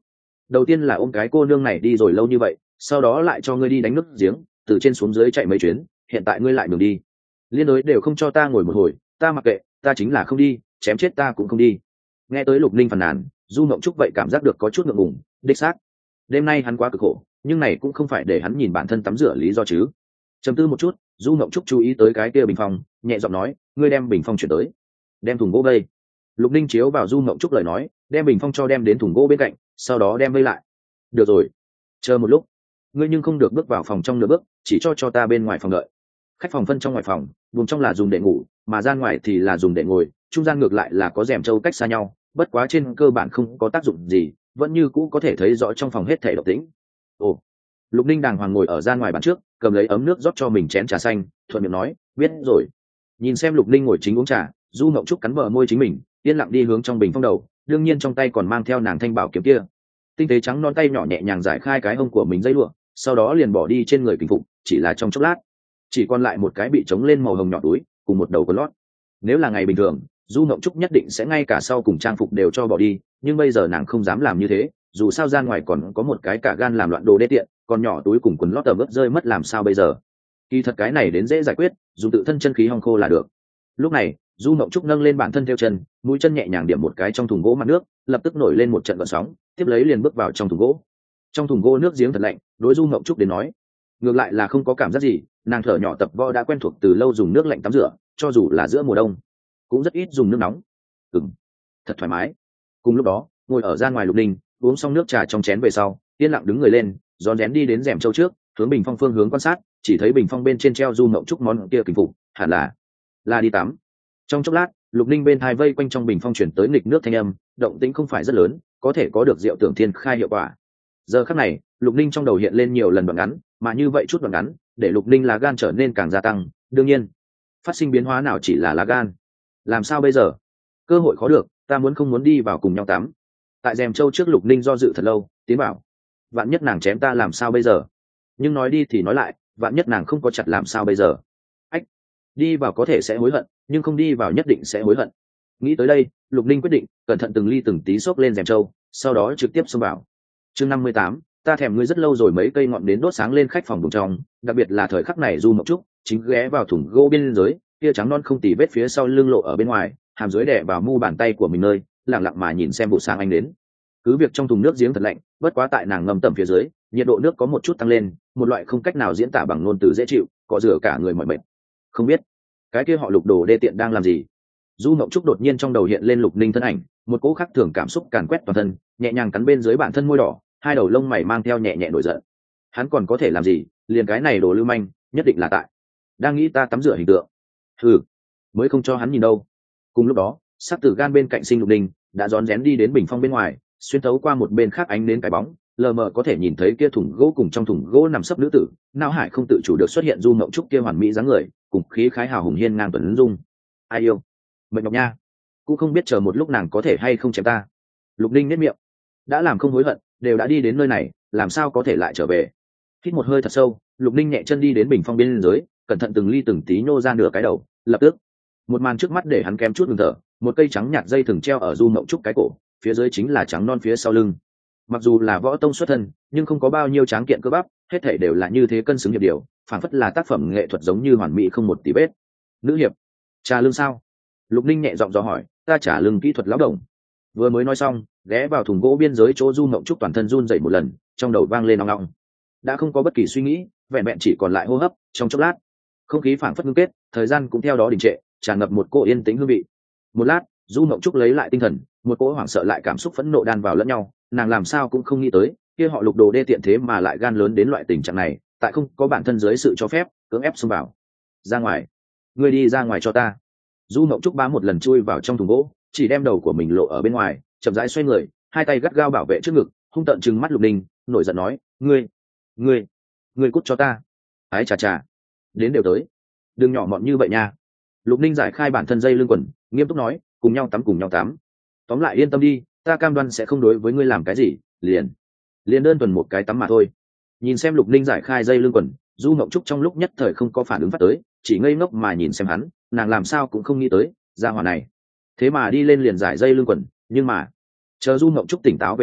đầu tiên là ôm cái cô nương này đi rồi lâu như vậy, sau đó lại cho ngươi đi đánh nước giếng, từ trên xuống dưới chạy mấy chuyến, hiện tại ngươi lại đường đi liên đối đều không cho ta ngồi một hồi, ta mặc kệ, ta chính là không đi, chém chết ta cũng không đi. Nghe tới Lục Ninh phàn nàn, Du Mộng Trúc vậy cảm giác được có chút ngượng ngùng, đích xác đêm nay hắn quá cực khổ, nhưng này cũng không phải để hắn nhìn bản thân tắm rửa lý do chứ. Trầm tư một chút, Du Mộng Trúc chú ý tới cái kia bình phong, nhẹ giọng nói, ngươi đem bình phong chuyển tới. Đem thùng gỗ vây. Lục Ninh chiếu vào Du Mộng Trúc lời nói, đem bình phong cho đem đến thùng gỗ bên cạnh, sau đó đem vây lại. Được rồi, chờ một lúc, ngươi nhưng không được bước vào phòng trong nửa bước, chỉ cho cho ta bên ngoài phòng đợi. Khách phòng phân trong ngoài phòng, vùng trong là dùng để ngủ, mà gian ngoài thì là dùng để ngồi, trung gian ngược lại là có rèm trâu cách xa nhau, bất quá trên cơ bản không có tác dụng gì, vẫn như cũ có thể thấy rõ trong phòng hết thể độc tĩnh. Ồ. Lục Ninh đàng hoàng ngồi ở gian ngoài bàn trước, cầm lấy ấm nước rót cho mình chén trà xanh, thuận miệng nói, biết rồi. Nhìn xem Lục Ninh ngồi chính uống trà, Du Mộng Trúc cắn bờ môi chính mình, yên lặng đi hướng trong bình phong đầu, đương nhiên trong tay còn mang theo nàng thanh bảo kiếm kia. Tinh tế trắng non tay nhỏ nhẹ nhàng giải khai cái hông của mình dây lụa, sau đó liền bỏ đi trên người kình phục, chỉ là trong chốc lát, chỉ còn lại một cái bị trống lên màu hồng nhỏ túi, cùng một đầu quần lót. Nếu là ngày bình thường, Du Mộng Trúc nhất định sẽ ngay cả sau cùng trang phục đều cho bỏ đi, nhưng bây giờ nàng không dám làm như thế, dù sao gian ngoài còn có một cái cả gan làm loạn đồ đê tiện, còn nhỏ túi cùng quần lót tờ vớt rơi mất làm sao bây giờ. Kỳ thật cái này đến dễ giải quyết, dùng tự thân chân khí hong khô là được. Lúc này, Du Mộng Trúc nâng lên bản thân theo chân, mũi chân nhẹ nhàng điểm một cái trong thùng gỗ mặt nước, lập tức nổi lên một trận gợn sóng, tiếp lấy liền bước vào trong thùng gỗ. Trong thùng gỗ nước giếng thật lạnh, đối Du Mộng Trúc đến nói, ngược lại là không có cảm giác gì, nàng thở nhỏ tập võ đã quen thuộc từ lâu dùng nước lạnh tắm rửa, cho dù là giữa mùa đông cũng rất ít dùng nước nóng. Ừm, thật thoải mái. Cùng lúc đó, ngồi ở gian ngoài Lục Ninh uống xong nước trà trong chén về sau, yên lặng đứng người lên, rón rén đi đến rèm châu trước, hướng bình phong phương hướng quan sát, chỉ thấy bình phong bên trên treo Du Mộng Trúc món kia kình phục, hẳn là là đi tắm. Trong chốc lát, Lục Ninh bên thai vây quanh trong bình phong chuyển tới nghịch nước thanh âm, động tĩnh không phải rất lớn, có thể có được diệu tưởng thiên khai hiệu quả. Giờ khắc này, Lục Ninh trong đầu hiện lên nhiều lần đoạn ngắn, mà như vậy chút đoạn ngắn, để Lục Ninh lá gan trở nên càng gia tăng, đương nhiên, phát sinh biến hóa nào chỉ là lá gan. Làm sao bây giờ? Cơ hội khó được, ta muốn không muốn đi vào cùng nhau tắm. Tại rèm châu trước Lục Ninh do dự thật lâu, tiến bảo, vạn nhất nàng chém ta làm sao bây giờ? Nhưng nói đi thì nói lại, vạn nhất nàng không có chặt làm sao bây giờ? Ách, đi vào có thể sẽ hối hận, nhưng không đi vào nhất định sẽ hối hận. Nghĩ tới đây, Lục Ninh quyết định cẩn thận từng ly từng tí xốc lên rèm châu, sau đó trực tiếp xông vào. Chương năm mươi tám, ta thèm ngươi rất lâu rồi. Mấy cây ngọn đến đốt sáng lên khách phòng vùng trong, đặc biệt là thời khắc này Du Mộng Trúc chính ghé vào thùng gỗ bên dưới, kia trắng non không tì vết phía sau lưng lộ ở bên ngoài, hàm dưới đè vào mu bàn tay của mình nơi, lặng lặng mà nhìn xem bộ sáng anh đến. Cứ việc trong thùng nước giếng thật lạnh, bất quá tại nàng ngâm tẩm phía dưới, nhiệt độ nước có một chút tăng lên, một loại không cách nào diễn tả bằng ngôn từ dễ chịu, cọ rửa cả người mỏi mệt. Không biết cái kia họ Lục đồ đê tiện đang làm gì. Du Mộng Trúc đột nhiên trong đầu hiện lên Lục Ninh thân ảnh, một cỗ khắc thường cảm xúc càn quét toàn thân, nhẹ nhàng cắn bên dưới bản thân môi đỏ, hai đầu lông mày mang theo nhẹ nhẹ nổi giận. Hắn còn có thể làm gì, liền cái này đồ lưu manh, nhất định là tại đang nghĩ ta tắm rửa hình tượng. Ừ, mới không cho hắn nhìn đâu. Cùng lúc đó, sắc tử gan bên cạnh Sinh Lục Ninh đã rón rén đi đến bình phong bên ngoài, xuyên thấu qua một bên khác ánh đến cái bóng, lờ mờ có thể nhìn thấy kia thùng gỗ cùng trong thùng gỗ nằm sấp nữ tử, não hải không tự chủ được xuất hiện Du Mộng Trúc kia hoàn mỹ dáng người, cùng khí khái hào hùng hiên ngang tuấn dung. Ai yêu, mệt nhọc nha, cũng không biết chờ một lúc nàng có thể hay không chém ta. Lục Ninh nét miệng, đã làm không hối hận, đều đã đi đến nơi này, làm sao có thể lại trở về. Hít một hơi thật sâu, Lục Ninh nhẹ chân đi đến bình phong bên dưới, cẩn thận từng ly từng tí nhô ra nửa cái đầu, lập tức một màn trước mắt để hắn kém chút ngừng thở. Một cây trắng nhạt dây thừng treo ở Du Mộng Trúc cái cổ, phía dưới chính là trắng non phía sau lưng. Mặc dù là võ tông xuất thân, nhưng không có bao nhiêu tráng kiện cơ bắp, hết thảy đều là như thế cân xứng hiệp điều, phản phất là tác phẩm nghệ thuật giống như hoàn mỹ không một tí vết. Nữ hiệp, trà lưng sao? Lục Ninh nhẹ giọng dò hỏi. Ta trả lưng kỹ thuật lão đồng. Vừa mới nói xong, ghé vào thùng gỗ biên giới chỗ Du Mộng Trúc toàn thân run dậy một lần, trong đầu vang lên ong ong. Đã không có bất kỳ suy nghĩ, vẹn vẹn chỉ còn lại hô hấp. Trong chốc lát, không khí phảng phất ngưng kết, thời gian cũng theo đó đình trệ, tràn ngập một cỗ yên tĩnh hương vị. Một lát, Du Mộng Trúc lấy lại tinh thần, một cỗ hoảng sợ lại cảm xúc phẫn nộ đan vào lẫn nhau, nàng làm sao cũng không nghĩ tới, kia họ Lục đồ đê tiện thế mà lại gan lớn đến loại tình trạng này, tại không có bản thân dưới sự cho phép, cưỡng ép xông vào. Ra ngoài, ngươi đi ra ngoài cho ta. Du Mộng Trúc bá một lần chui vào trong thùng gỗ, chỉ đem đầu của mình lộ ở bên ngoài, chậm rãi xoay người, hai tay gắt gao bảo vệ trước ngực, hung tợn trừng mắt Lục Ninh, nổi giận nói, ngươi, ngươi, ngươi cút cho ta. Ái chà chà, đến đều tới, đừng nhỏ mọn như vậy nha. Lục Ninh giải khai bản thân dây lưng quần, nghiêm túc nói, cùng nhau tắm cùng nhau tắm. Tóm lại yên tâm đi, ta cam đoan sẽ không đối với ngươi làm cái gì, liền liền đơn thuần một cái tắm mà thôi. Nhìn xem Lục Ninh giải khai dây lưng quần, Du Mộng Trúc trong lúc nhất thời không có phản ứng phát tới, chỉ ngây ngốc mà nhìn xem hắn, nàng làm sao cũng không nghĩ tới, gia hỏa này thế mà đi lên liền giải dây lưng quần. Nhưng mà chờ Du Mộng Trúc tỉnh táo về sau,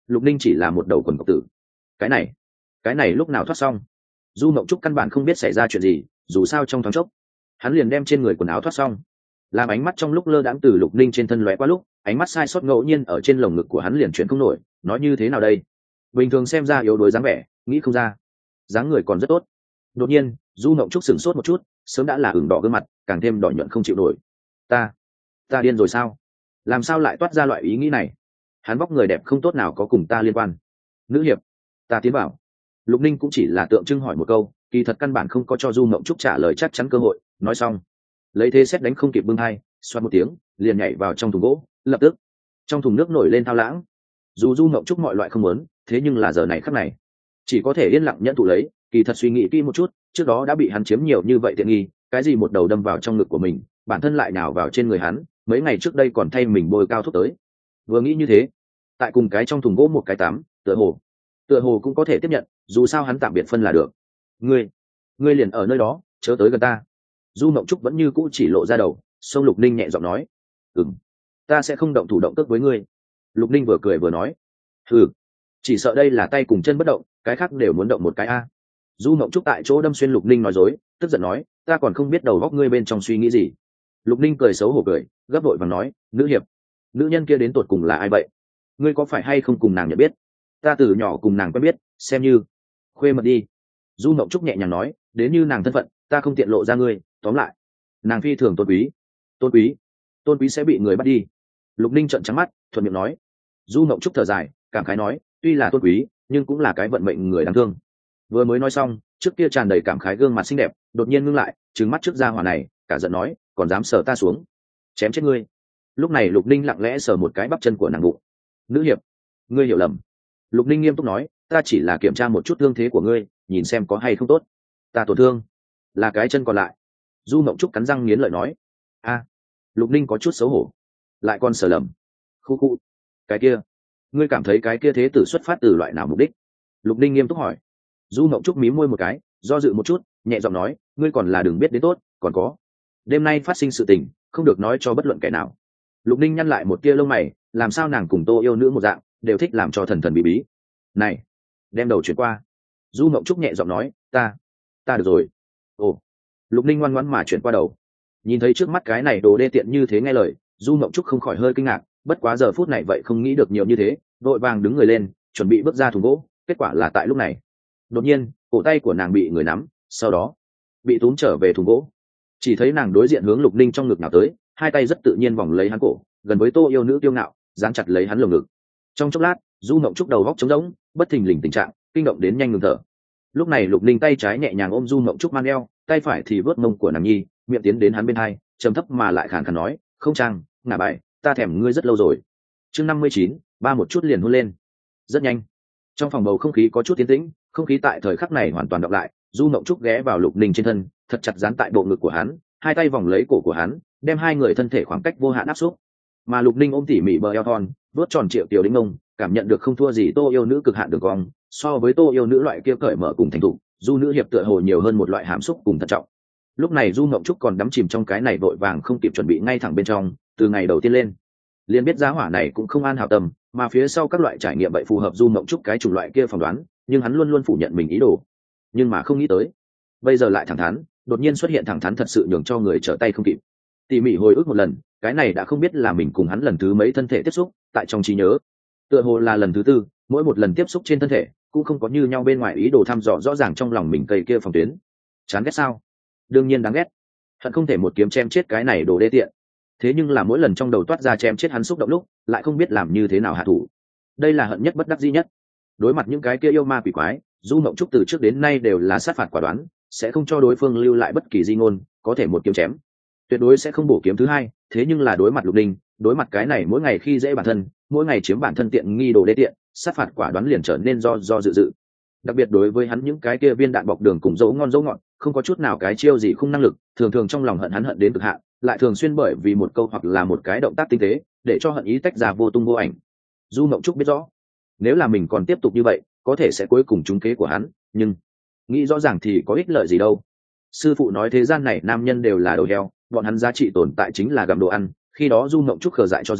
Lục ninh chỉ là một đầu quần cọc tử. cái này cái này lúc nào thoát xong? Du mộng trúc căn bản không biết xảy ra chuyện gì, dù sao trong thoáng chốc hắn liền đem trên người quần áo thoát xong. Làm ánh mắt trong lúc lơ đãng từ lục ninh trên thân lóe qua lúc, ánh mắt sai sót ngẫu nhiên ở trên lồng ngực của hắn liền chuyển không nổi. Nói như thế nào đây? Bình thường xem ra yếu đuối dáng vẻ, nghĩ không ra dáng người còn rất tốt. Đột nhiên du mộng trúc sửng sốt một chút, sớm đã là ửng đỏ gương mặt, càng thêm đỏ nhuận không chịu nổi. ta ta điên rồi sao? Làm sao lại toát ra loại ý nghĩ này? Hắn vóc người đẹp không tốt nào có cùng ta liên quan. Nữ hiệp, ta tiến bảo. Lục ninh cũng chỉ là tượng trưng hỏi một câu, kỳ thật căn bản không có cho du mộng trúc trả lời chắc chắn cơ hội. Nói xong lấy thế xét đánh không kịp bưng hai, xoát một tiếng liền nhảy vào trong thùng gỗ. Lập tức trong thùng nước nổi lên thao lãng. Dù du mộng trúc mọi loại không muốn, thế nhưng là giờ này khắc này chỉ có thể yên lặng nhẫn thụ lấy. Kỳ thật suy nghĩ kỹ một chút, trước đó đã bị hắn chiếm nhiều như vậy tiện nghi, cái gì một đầu đâm vào trong ngực của mình, bản thân lại nào vào trên người hắn, mấy ngày trước đây còn thay mình bôi cao thuốc tới. Vừa nghĩ như thế, tại cùng cái trong thùng gỗ một cái tắm, tựa hồ tựa hồ cũng có thể tiếp nhận, dù sao hắn tạm biệt phân là được. Ngươi, ngươi liền ở nơi đó, chớ tới gần ta. Du mộng trúc vẫn như cũ chỉ lộ ra đầu. Sông Lục ninh nhẹ giọng nói, ừm, ta sẽ không động thủ động tức với ngươi. Lục ninh vừa cười vừa nói, ừ, chỉ sợ đây là tay cùng chân bất động, cái khác đều muốn động một cái a. Du mộng trúc tại chỗ đâm xuyên Lục ninh nói dối, tức giận nói, ta còn không biết đầu góc ngươi bên trong suy nghĩ gì. Lục ninh cười xấu hổ cười, gấp vội và nói, nữ hiệp, nữ nhân kia đến tột cùng là ai vậy? Ngươi có phải hay không cùng nàng nhận biết? Ta từ nhỏ cùng nàng quen biết, xem như khuê mật đi. Du mộng trúc nhẹ nhàng nói, đến như nàng thân phận ta không tiện lộ ra ngươi, tóm lại nàng phi thường tôn quý. Tôn quý? Tôn quý sẽ bị người bắt đi? Lục ninh trợn trắng mắt, thuận miệng nói. Du mộng trúc thở dài, cảm khái nói, tuy là tôn quý nhưng cũng là cái vận mệnh người đáng thương. Vừa mới nói xong, trước kia tràn đầy cảm khái gương mặt xinh đẹp đột nhiên ngưng lại, trừng mắt trước gia hỏa này, cả giận nói, còn dám sờ ta xuống, chém chết ngươi. Lúc này Lục ninh lặng lẽ sờ một cái bắp chân của nàng bụng. Nữ hiệp, ngươi hiểu lầm. Lục ninh nghiêm túc nói, ta chỉ là kiểm tra một chút thương thế của ngươi, nhìn xem có hay không tốt. Ta tổn thương là cái chân còn lại. Du mộng trúc cắn răng nghiến lợi nói. A. Lục ninh có chút xấu hổ, lại còn sờ lầm. Khu khu, cái kia, ngươi cảm thấy cái kia thế tử xuất phát từ loại nào mục đích? Lục ninh nghiêm túc hỏi. Du mộng trúc mím môi một cái, do dự một chút, nhẹ giọng nói, ngươi còn là đừng biết đến tốt. Còn có, đêm nay phát sinh sự tình không được nói cho bất luận kẻ nào. Lục ninh nhăn lại một tia lông mày, làm sao nàng cùng Tô yêu nữ một dạng, đều thích làm cho thần thần bí bí. Này, đem đầu chuyển qua. Du mộng trúc nhẹ giọng nói, ta ta được rồi. Ồ. Lục ninh ngoan ngoãn mà chuyển qua đầu. Nhìn thấy trước mắt cái này đồ đê tiện như thế nghe lời, Du mộng trúc không khỏi hơi kinh ngạc, bất quá giờ phút này vậy không nghĩ được nhiều như thế, vội vàng đứng người lên chuẩn bị bước ra thùng gỗ. Kết quả là tại lúc này đột nhiên cổ tay của nàng bị người nắm, sau đó bị túm trở về thùng gỗ. Chỉ thấy nàng đối diện hướng Lục ninh trong ngực nào tới, hai tay rất tự nhiên vòng lấy hắn cổ, gần với Tô yêu nữ tiêu ngạo dán chặt lấy hắn lồng ngực. Trong chốc lát Du mộng trúc đầu góc trống rỗng, bất thình lình tình trạng kinh động đến nhanh ngừng thở. Lúc này Lục ninh tay trái nhẹ nhàng ôm Du mộng trúc man eo, tay phải thì vớt mông của nàng nhi, miệng tiến đến hắn bên hai, trầm thấp mà lại khàn khàn nói, không trang ngả bài, ta thèm ngươi rất lâu rồi. Chương năm mươi chín, ba một chút liền hôn lên. Rất nhanh trong phòng bầu không khí có chút tiến tĩnh, không khí tại thời khắc này hoàn toàn đọc lại. Du mộng trúc ghé vào Lục ninh trên thân, thật chặt dán tại bộ ngực của hắn, hai tay vòng lấy cổ của hắn, đem hai người thân thể khoảng cách vô hạn áp xúc. Mà Lục ninh ôm tỉ mỉ bờ eo thon, vớt tròn triệu tiểu đĩnh ông, cảm nhận được không thua gì Tô yêu nữ cực hạn đường cong. So với Tô yêu nữ loại kia cởi mở cùng thành thục, Du nữ hiệp tựa hồ nhiều hơn một loại hàm xúc cùng thận trọng. Lúc này Du mộng trúc còn đắm chìm trong cái này vội vàng không kịp chuẩn bị ngay thẳng bên trong. Từ ngày đầu tiên lên liền biết giá hỏa này cũng không an hảo tâm, mà phía sau các loại trải nghiệm vậy phù hợp Du mộng trúc cái chủng loại kia phỏng đoán, nhưng hắn luôn luôn phủ nhận mình ý đồ. Nhưng mà không nghĩ tới bây giờ lại thẳng thắn, đột nhiên xuất hiện thẳng thắn thật sự nhường cho người trở tay không kịp. Tỉ mỉ hồi ức một lần, cái này đã không biết là mình cùng hắn lần thứ mấy thân thể tiếp xúc, tại trong trí nhớ tựa hồ là lần thứ tư, mỗi một lần tiếp xúc trên thân thể cũng không có như nhau bên ngoài ý đồ thăm dò rõ ràng trong lòng mình cây kia phòng tuyến. Chán ghét sao? Đương nhiên đáng ghét, hận không thể một kiếm chém chết cái này đồ đê tiện. Thế nhưng là mỗi lần trong đầu toát ra chém chết hắn xúc động lúc, lại không biết làm như thế nào hạ thủ. Đây là hận nhất bất đắc dĩ nhất. Đối mặt những cái kia yêu ma quỷ quái, Du mộng trúc từ trước đến nay đều là sát phạt quả đoán, sẽ không cho đối phương lưu lại bất kỳ di ngôn, có thể một kiếm chém, tuyệt đối sẽ không bổ kiếm thứ hai. Thế nhưng là đối mặt Lục ninh, đối mặt cái này mỗi ngày khi dễ bản thân, mỗi ngày chiếm bản thân tiện nghi đồ đê tiện, sát phạt quả đoán liền trở nên do do dự dự. Đặc biệt đối với hắn những cái kia viên đạn bọc đường cùng dấu ngon dấu ngọt, không có chút nào cái chiêu gì không năng lực, thường thường trong lòng hận hắn hận đến cực hạn, lại thường xuyên bởi vì một câu hoặc là một cái động tác tinh tế, để cho hận ý tách ra vô tung vô ảnh. Du mộng trúc biết rõ, nếu là mình còn tiếp tục như vậy, có thể sẽ cuối cùng trúng kế của hắn, nhưng nghĩ rõ ràng thì có ích lợi gì đâu. Sư phụ nói thế gian này nam nhân đều là đầu heo, bọn hắn giá trị tồn tại chính là gặm đồ ăn. Khi đó Du mộng trúc khờ dại cho rằng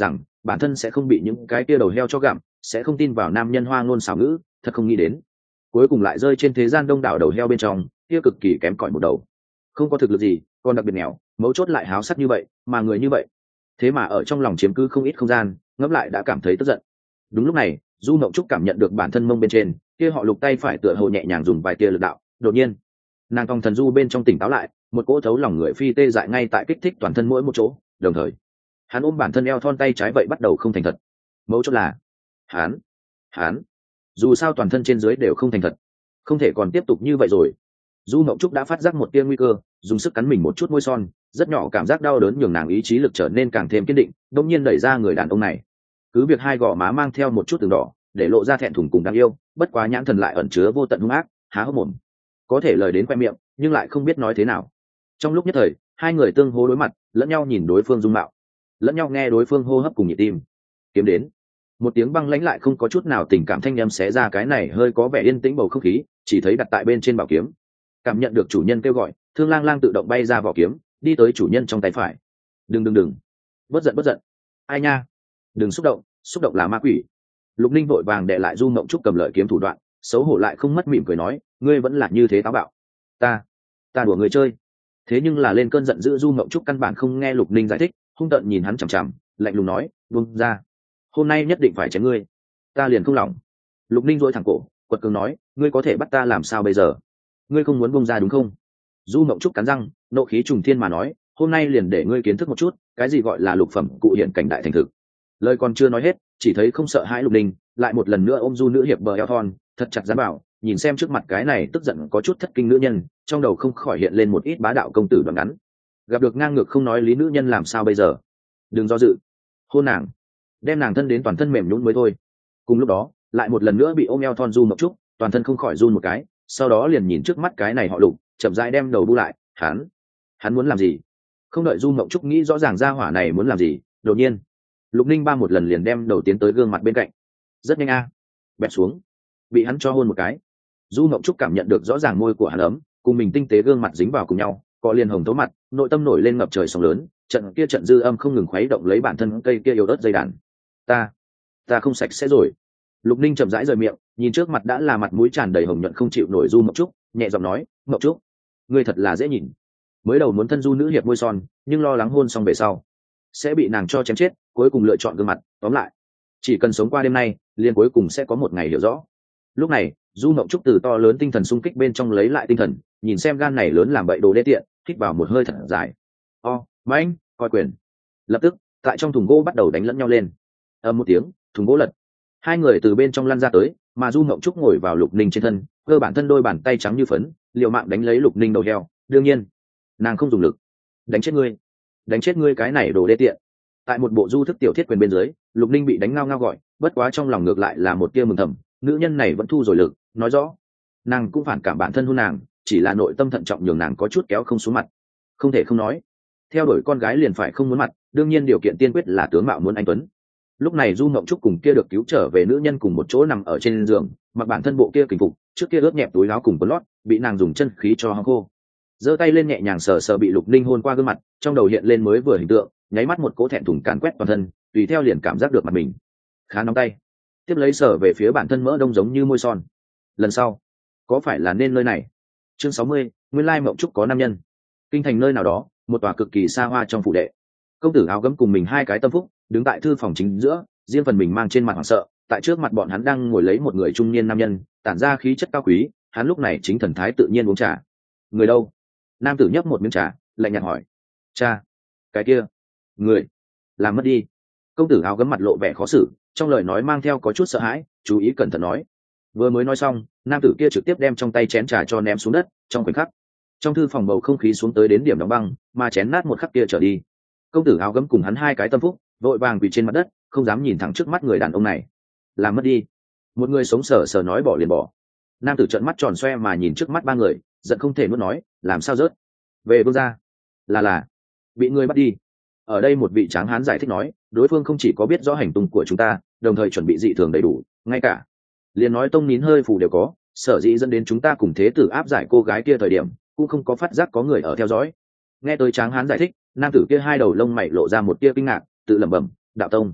bản thân sẽ không bị những cái kia đầu heo cho gặm, sẽ không tin vào nam nhân hoa ngôn xảo ngữ, thật không nghĩ đến cuối cùng lại rơi trên thế gian đông đảo đầu heo bên trong kia cực kỳ kém cỏi một đầu, không có thực lực gì, còn đặc biệt nghèo, mấu chốt lại háo sắc như vậy, mà người như vậy thế mà ở trong lòng chiếm cứ không ít không gian, ngẫm lại đã cảm thấy tức giận. Đúng lúc này du mộng trúc cảm nhận được bản thân mông bên trên kia họ lục tay phải tựa hồ nhẹ nhàng dùng vài tia lực đạo, đột nhiên nàng thong thần du bên trong tỉnh táo lại, một cỗ thấu lòng người phi tê dại ngay tại kích thích toàn thân mỗi một chỗ, đồng thời hắn ôm bản thân eo thon tay trái vậy bắt đầu không thành thật. Mấu chốt là hắn hắn dù sao toàn thân trên dưới đều không thành thật, không thể còn tiếp tục như vậy rồi. Du mộng trúc đã phát giác một tia nguy cơ, dùng sức cắn mình một chút môi son, rất nhỏ cảm giác đau đớn nhường nàng ý chí lực trở nên càng thêm kiên định, đông nhiên đẩy ra người đàn ông này. Cứ việc hai gò má mang theo một chút từng đỏ để lộ ra thẹn thùng cùng đáng yêu, bất quá nhãn thần lại ẩn chứa vô tận hung ác, há hốc mồm có thể lời đến khoe miệng nhưng lại không biết nói thế nào. Trong lúc nhất thời hai người tương hô đối mặt, lẫn nhau nhìn đối phương dung mạo, lẫn nhau nghe đối phương hô hấp cùng nhịp tim. Kiếm đến, một tiếng băng lãnh lại không có chút nào tình cảm thanh â m xé ra cái này hơi có vẻ yên tĩnh bầu không khí, chỉ thấy đặt tại bên trên bảo kiếm. Cảm nhận được chủ nhân kêu gọi, Thương Lang Lang tự động bay ra vỏ kiếm, đi tới chủ nhân trong tay phải. Đừng đừng đừng, bất giận bất giận, ai nha, đừng xúc động, xúc động là ma quỷ. Lục Ninh vội vàng đệ lại du mộng trúc cầm lợi kiếm thủ đoạn, xấu hổ lại không mất mỉm cười nói, ngươi vẫn là như thế táo bạo. Ta, ta đùa người chơi. Thế nhưng là lên cơn giận dữ du mộng trúc căn bản không nghe Lục Ninh giải thích, hung tợn nhìn hắn chằm chằm, lạnh lùng nói, buông ra, hôm nay nhất định phải chém ngươi. Ta liền không lòng. Lục Ninh dỗi thẳng cổ, quật cường nói, ngươi có thể bắt ta làm sao bây giờ? Ngươi không muốn buông ra đúng không? Du mộng trúc cắn răng, nộ khí trùng thiên mà nói, hôm nay liền để ngươi kiến thức một chút cái gì gọi là lục phẩm cụ hiện cảnh đại thành thực. Lời còn chưa nói hết, chỉ thấy không sợ hãi Lục Ninh lại một lần nữa ôm du nữ hiệp bờ eo thon thật chặt dán bảo, nhìn xem trước mặt cái này tức giận có chút thất kinh nữ nhân, trong đầu không khỏi hiện lên một ít bá đạo công tử đoạn ngắn. Gặp được ngang ngược không nói lý nữ nhân làm sao bây giờ? Đừng do dự, hôn nàng, đem nàng thân đến toàn thân mềm nhũn mới thôi. Cùng lúc đó lại một lần nữa bị ôm eo thon du mộng trúc, toàn thân không khỏi run một cái, sau đó liền nhìn trước mắt cái này họ Lục, chậm rãi đem đầu bu lại. Hắn, hắn muốn làm gì? Không đợi du mộng trúc nghĩ rõ ràng ra hỏa này muốn làm gì, đột nhiên Lục Ninh ba một lần liền đem đầu tiến tới gương mặt bên cạnh. Rất nhanh a, à. Bẹp xuống, bị hắn cho hôn một cái. Du mộng trúc cảm nhận được rõ ràng môi của hắn ấm, cùng mình tinh tế gương mặt dính vào cùng nhau, có liền hồng tấu mặt, nội tâm nổi lên ngập trời sóng lớn, trận kia trận dư âm không ngừng khuấy động lấy bản thân cây kia yếu ớt dây đàn. Ta, ta không sạch sẽ rồi. Lục Ninh chậm rãi rời miệng, nhìn trước mặt đã là mặt mũi tràn đầy hồng nhuận không chịu nổi du mộng trúc, nhẹ giọng nói, mộng trúc, ngươi thật là dễ nhìn. Mới đầu muốn thân du nữ hiệp môi son, nhưng lo lắng hôn xong về sau sẽ bị nàng cho chém chết, cuối cùng lựa chọn gương mặt. Tóm lại, chỉ cần sống qua đêm nay, liền cuối cùng sẽ có một ngày hiểu rõ. Lúc này du mộng trúc từ to lớn tinh thần sung kích bên trong lấy lại tinh thần, nhìn xem gan này lớn làm bậy đồ đê tiện, hít vào một hơi thật dài. O, mãnh, coi quyền. Lập tức tại trong thùng gỗ bắt đầu đánh lẫn nhau lên. Ầm một tiếng, thùng gỗ lật, hai người từ bên trong lăn ra tới, mà du mộng trúc ngồi vào Lục Ninh trên thân, cơ bản thân đôi bàn tay trắng như phấn, liều mạng đánh lấy Lục Ninh đầu heo. Đương nhiên nàng không dùng lực. Đánh chết ngươi, đánh chết ngươi cái này đồ đê tiện. Tại một bộ du thức tiểu thiết quyền bên dưới, Lục Ninh bị đánh ngao ngao gọi, bất quá trong lòng ngược lại là một tia mừng thầm, nữ nhân này vẫn thu rồi lực, nói rõ nàng cũng phản cảm bản thân hôn nàng, chỉ là nội tâm thận trọng nhường nàng có chút kéo không xuống mặt. Không thể không nói, theo đuổi con gái liền phải không muốn mặt, đương nhiên điều kiện tiên quyết là tướng mạo muốn anh tuấn. Lúc này du mộng trúc cùng kia được cứu trở về nữ nhân cùng một chỗ nằm ở trên giường, mặc bản thân bộ kia kình phục, trước kia ướt nhẹp túi áo cùng quần lót bị nàng dùng chân khí cho hong khô, giơ tay lên nhẹ nhàng sờ sờ bị Lục Ninh hôn qua gương mặt, trong đầu hiện lên mới vừa hình tượng, nháy mắt một cỗ thẹn thùng càn quét toàn thân, tùy theo liền cảm giác được mặt mình khá nóng tay, tiếp lấy sờ về phía bản thân mỡ đông giống như môi son. Lần sau có phải là nên nơi này? Chương sáu mươi, nguyên lai mộng trúc có nam nhân. Kinh thành nơi nào đó, một tòa cực kỳ xa hoa trong phủ đệ, công tử áo gấm cùng mình hai cái tâm phúc đứng tại thư phòng chính giữa, riêng phần mình mang trên mặt hoảng sợ. Tại trước mặt bọn hắn đang ngồi lấy một người trung niên nam nhân, tản ra khí chất cao quý, hắn lúc này chính thần thái tự nhiên uống trà. Người đâu? Nam tử nhấp một miếng trà, lạnh nhạt hỏi. Cha, cái kia người làm mất đi. Công tử áo gấm mặt lộ vẻ khó xử, trong lời nói mang theo có chút sợ hãi, chú ý cẩn thận nói. Vừa mới nói xong, nam tử kia trực tiếp đem trong tay chén trà cho ném xuống đất. Trong khoảnh khắc, trong thư phòng bầu không khí xuống tới đến điểm đóng băng, mà chén nát một khắc kia trở đi. Công tử áo gấm cùng hắn hai cái tâm phúc vội vàng quỳ trên mặt đất, không dám nhìn thẳng trước mắt người đàn ông này. Làm mất đi. Một người sống sờ sờ nói bỏ liền bỏ. Nam tử trợn mắt tròn xoe mà nhìn trước mắt ba người, giận không thể nuốt nói, làm sao rớt về vương gia, là là bị người bắt đi. Ở đây một vị tráng hán giải thích nói, đối phương không chỉ có biết rõ hành tung của chúng ta, đồng thời chuẩn bị dị thường đầy đủ, ngay cả liền nói tông nín hơi phù đều có, sở dĩ dẫn đến chúng ta cùng thế tử áp giải cô gái kia thời điểm cũng không có phát giác có người ở theo dõi. Nghe tới tráng hán giải thích, nam tử kia hai đầu lông mày lộ ra một tia kinh ngạc, tự lẩm bẩm, đạo tông.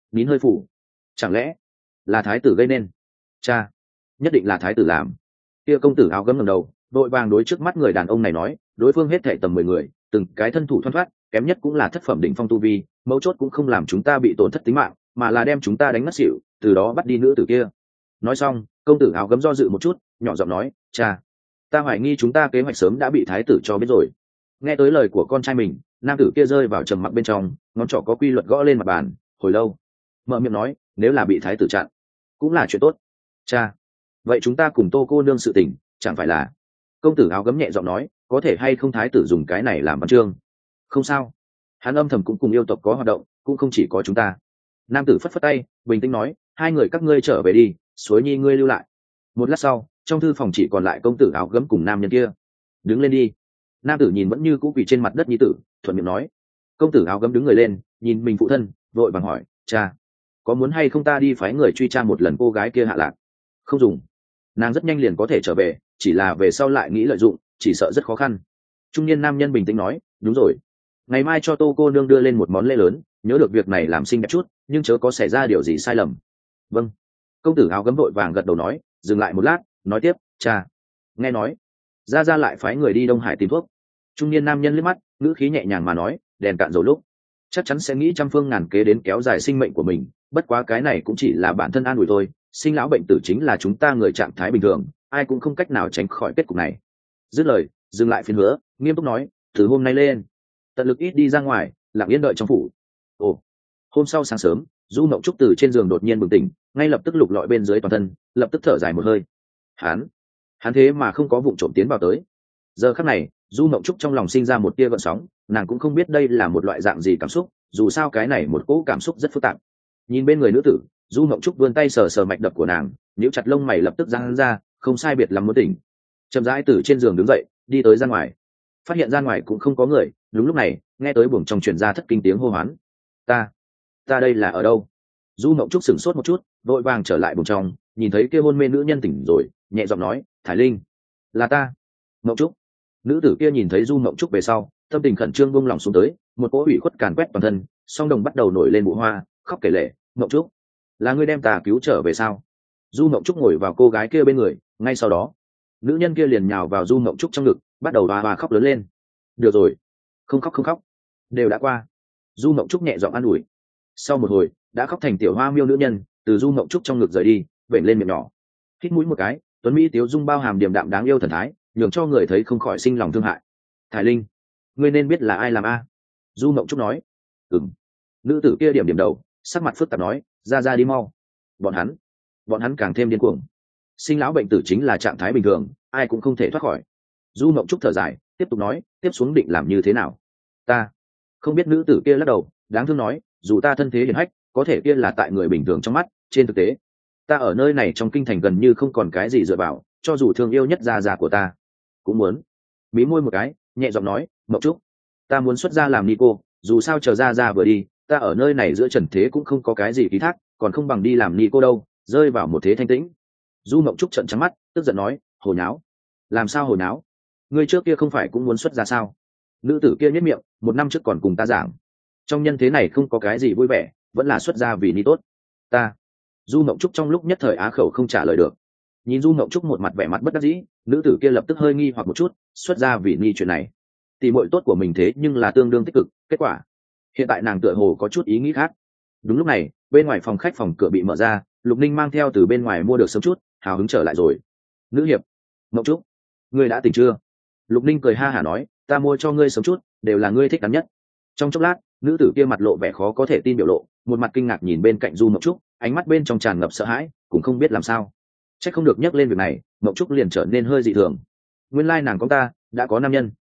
nín hơi phủ. Chẳng lẽ là thái tử gây nên? Cha, nhất định là thái tử làm. Kia công tử áo gấm ngẩng đầu, đội vàng đối trước mắt người đàn ông này nói, đối phương hết thảy tầm mười người, từng cái thân thủ thoăn thoắt, kém nhất cũng là thất phẩm đỉnh phong tu vi, mấu chốt cũng không làm chúng ta bị tổn thất tính mạng, mà là đem chúng ta đánh ngất xỉu, từ đó bắt đi nữ tử kia. Nói xong, công tử áo gấm do dự một chút, nhỏ giọng nói, cha, ta hoài nghi chúng ta kế hoạch sớm đã bị thái tử cho biết rồi. Nghe tới lời của con trai mình, nam tử kia rơi vào trầm mặc bên trong, ngón trỏ có quy luật gõ lên mặt bàn, hồi lâu mở miệng nói, nếu là bị thái tử chặn cũng là chuyện tốt. Cha, vậy chúng ta cùng Tô cô nương sự tình chẳng phải là? Công tử áo gấm nhẹ giọng nói, có thể hay không thái tử dùng cái này làm văn chương? Không sao, hắn âm thầm cũng cùng yêu tộc có hoạt động, cũng không chỉ có chúng ta. Nam tử phất phất tay, bình tĩnh nói, hai người các ngươi trở về đi, Suối Nhi ngươi lưu lại. Một lát sau, trong thư phòng chỉ còn lại công tử áo gấm cùng nam nhân kia. Đứng lên đi. Nam tử nhìn vẫn như cũ quỳ trên mặt đất nhi tử, thuận miệng nói. Công tử áo gấm đứng người lên, nhìn mình phụ thân, vội vàng hỏi, cha, có muốn hay không ta đi phái người truy tra một lần cô gái kia hạ lạc? Không dùng, nàng rất nhanh liền có thể trở về, chỉ là về sau lại nghĩ lợi dụng, chỉ sợ rất khó khăn. Trung niên nam nhân bình tĩnh nói, đúng rồi, ngày mai cho Tô cô nương đưa lên một món lễ lớn, nhớ được việc này làm xinh đẹp chút, nhưng chớ có xảy ra điều gì sai lầm. Vâng. Công tử áo gấm vội vàng gật đầu nói, dừng lại một lát, nói tiếp, cha, nghe nói ra ra lại phái người đi Đông Hải tìm thuốc. Trung niên nam nhân liếc mắt, ngữ khí nhẹ nhàng mà nói, đèn cạn dầu lúc, chắc chắn sẽ nghĩ trăm phương ngàn kế đến kéo dài sinh mệnh của mình, bất quá cái này cũng chỉ là bản thân an ủi thôi, sinh lão bệnh tử chính là chúng ta người trạng thái bình thường, ai cũng không cách nào tránh khỏi kết cục này. Dứt lời, dừng lại phiên hứa, nghiêm túc nói, từ hôm nay lên tận lực ít đi ra ngoài, lặng yên đợi trong phủ. Ồ. Hôm sau sáng sớm, Du Mộng Trúc từ trên giường đột nhiên bừng tỉnh, ngay lập tức lục lọi bên dưới toàn thân, lập tức thở dài một hơi. Hắn, hắn thế mà không có vụng trộm tiến vào tới. Giờ khắc này, Du Mộng Trúc trong lòng sinh ra một tia gợn sóng, nàng cũng không biết đây là một loại dạng gì cảm xúc, dù sao cái này một cỗ cảm xúc rất phức tạp. Nhìn bên người nữ tử, Du Mộng Trúc vươn tay sờ sờ mạch đập của nàng, nhíu chặt lông mày lập tức giãn ra, không sai biệt lắm muốn tỉnh. Chậm rãi từ trên giường đứng dậy, đi tới ra ngoài. Phát hiện ra ngoài cũng không có người, đúng lúc này, nghe tới buồng trong truyền ra thất kinh tiếng hô hoán. Ta, ta đây là ở đâu? Du Mộng Trúc sửng sốt một chút, vội vàng trở lại buồng trong, nhìn thấy kia hôn mê nữ nhân tỉnh rồi, nhẹ giọng nói, Thải Linh, là ta. Mộng Trúc. Nữ tử kia nhìn thấy Du Mộng Trúc về sau, tâm tình khẩn trương buông lòng xuống tới, một cỗ ủy khuất càn quét toàn thân, song đồng bắt đầu nổi lên bụi hoa, khóc kể lể. Mộng Trúc, là ngươi đem ta cứu trở về sao? Du Mộng Trúc ngồi vào cô gái kia bên người, ngay sau đó, nữ nhân kia liền nhào vào Du Mộng Trúc trong ngực, bắt đầu hoa hoa khóc lớn lên. Được rồi, không khóc không khóc, đều đã qua. Du Mộng Trúc nhẹ giọng an ủi. Sau một hồi, đã khóc thành tiểu hoa miêu nữ nhân, từ Du Mộng Trúc trong ngực rời đi, vểnh lên miệng nhỏ, hít mũi một cái, tuấn mỹ tiếu dung bao hàm điềm đạm đáng yêu thần thái, nhường cho người thấy không khỏi sinh lòng thương hại. Thải Linh, ngươi nên biết là ai làm a? Du Mộng Trúc nói. Ừm. Nữ tử kia điểm điểm đầu, sắc mặt phức tạp nói, ra ra đi mau. Bọn hắn, bọn hắn càng thêm điên cuồng. Sinh lão bệnh tử chính là trạng thái bình thường, ai cũng không thể thoát khỏi. Du Mộng Trúc thở dài, tiếp tục nói, tiếp xuống định làm như thế nào? Ta không biết. Nữ tử kia lắc đầu, đáng thương nói, dù ta thân thế hiển hách, có thể kia là tại người bình thường trong mắt, trên thực tế ta ở nơi này trong kinh thành gần như không còn cái gì dựa vào, cho dù thương yêu nhất gia già của ta cũng muốn. Mí môi một cái, nhẹ giọng nói, Mộng Trúc, ta muốn xuất gia làm ni cô, dù sao chờ gia gia vừa đi, ta ở nơi này giữa trần thế cũng không có cái gì ký thác, còn không bằng đi làm ni cô đâu, rơi vào một thế thanh tĩnh. Du Mộng Trúc trợn trắng mắt, tức giận nói, hồ nháo. Làm sao hồ nháo? Ngươi trước kia không phải cũng muốn xuất gia sao? Nữ tử kia nhếch miệng, một năm trước còn cùng ta giảng, trong nhân thế này không có cái gì vui vẻ, vẫn là xuất gia vì ni tốt. Ta. Du Mộng Trúc trong lúc nhất thời á khẩu không trả lời được. Nhìn Du Mộng Trúc một mặt vẻ mặt bất đắc dĩ, nữ tử kia lập tức hơi nghi hoặc một chút, xuất gia vì ni chuyện này, tỷ muội tốt của mình thế nhưng là tương đương tích cực, kết quả hiện tại nàng tựa hồ có chút ý nghĩ khác. Đúng lúc này, bên ngoài phòng khách phòng cửa bị mở ra, Lục Ninh mang theo từ bên ngoài mua được sớm chút, hào hứng trở lại rồi. Nữ hiệp, Mộng Trúc, ngươi đã tỉnh chưa? Lục Ninh cười ha hả nói, ta mua cho ngươi sớm chút, đều là ngươi thích đắn nhất. Trong chốc lát, nữ tử kia mặt lộ vẻ khó có thể tin biểu lộ, một mặt kinh ngạc nhìn bên cạnh Du Mộng Trúc, ánh mắt bên trong tràn ngập sợ hãi, cũng không biết làm sao. Chắc không được nhắc lên việc này, Mộng Trúc liền trở nên hơi dị thường. Nguyên lai nàng con ta đã có nam nhân.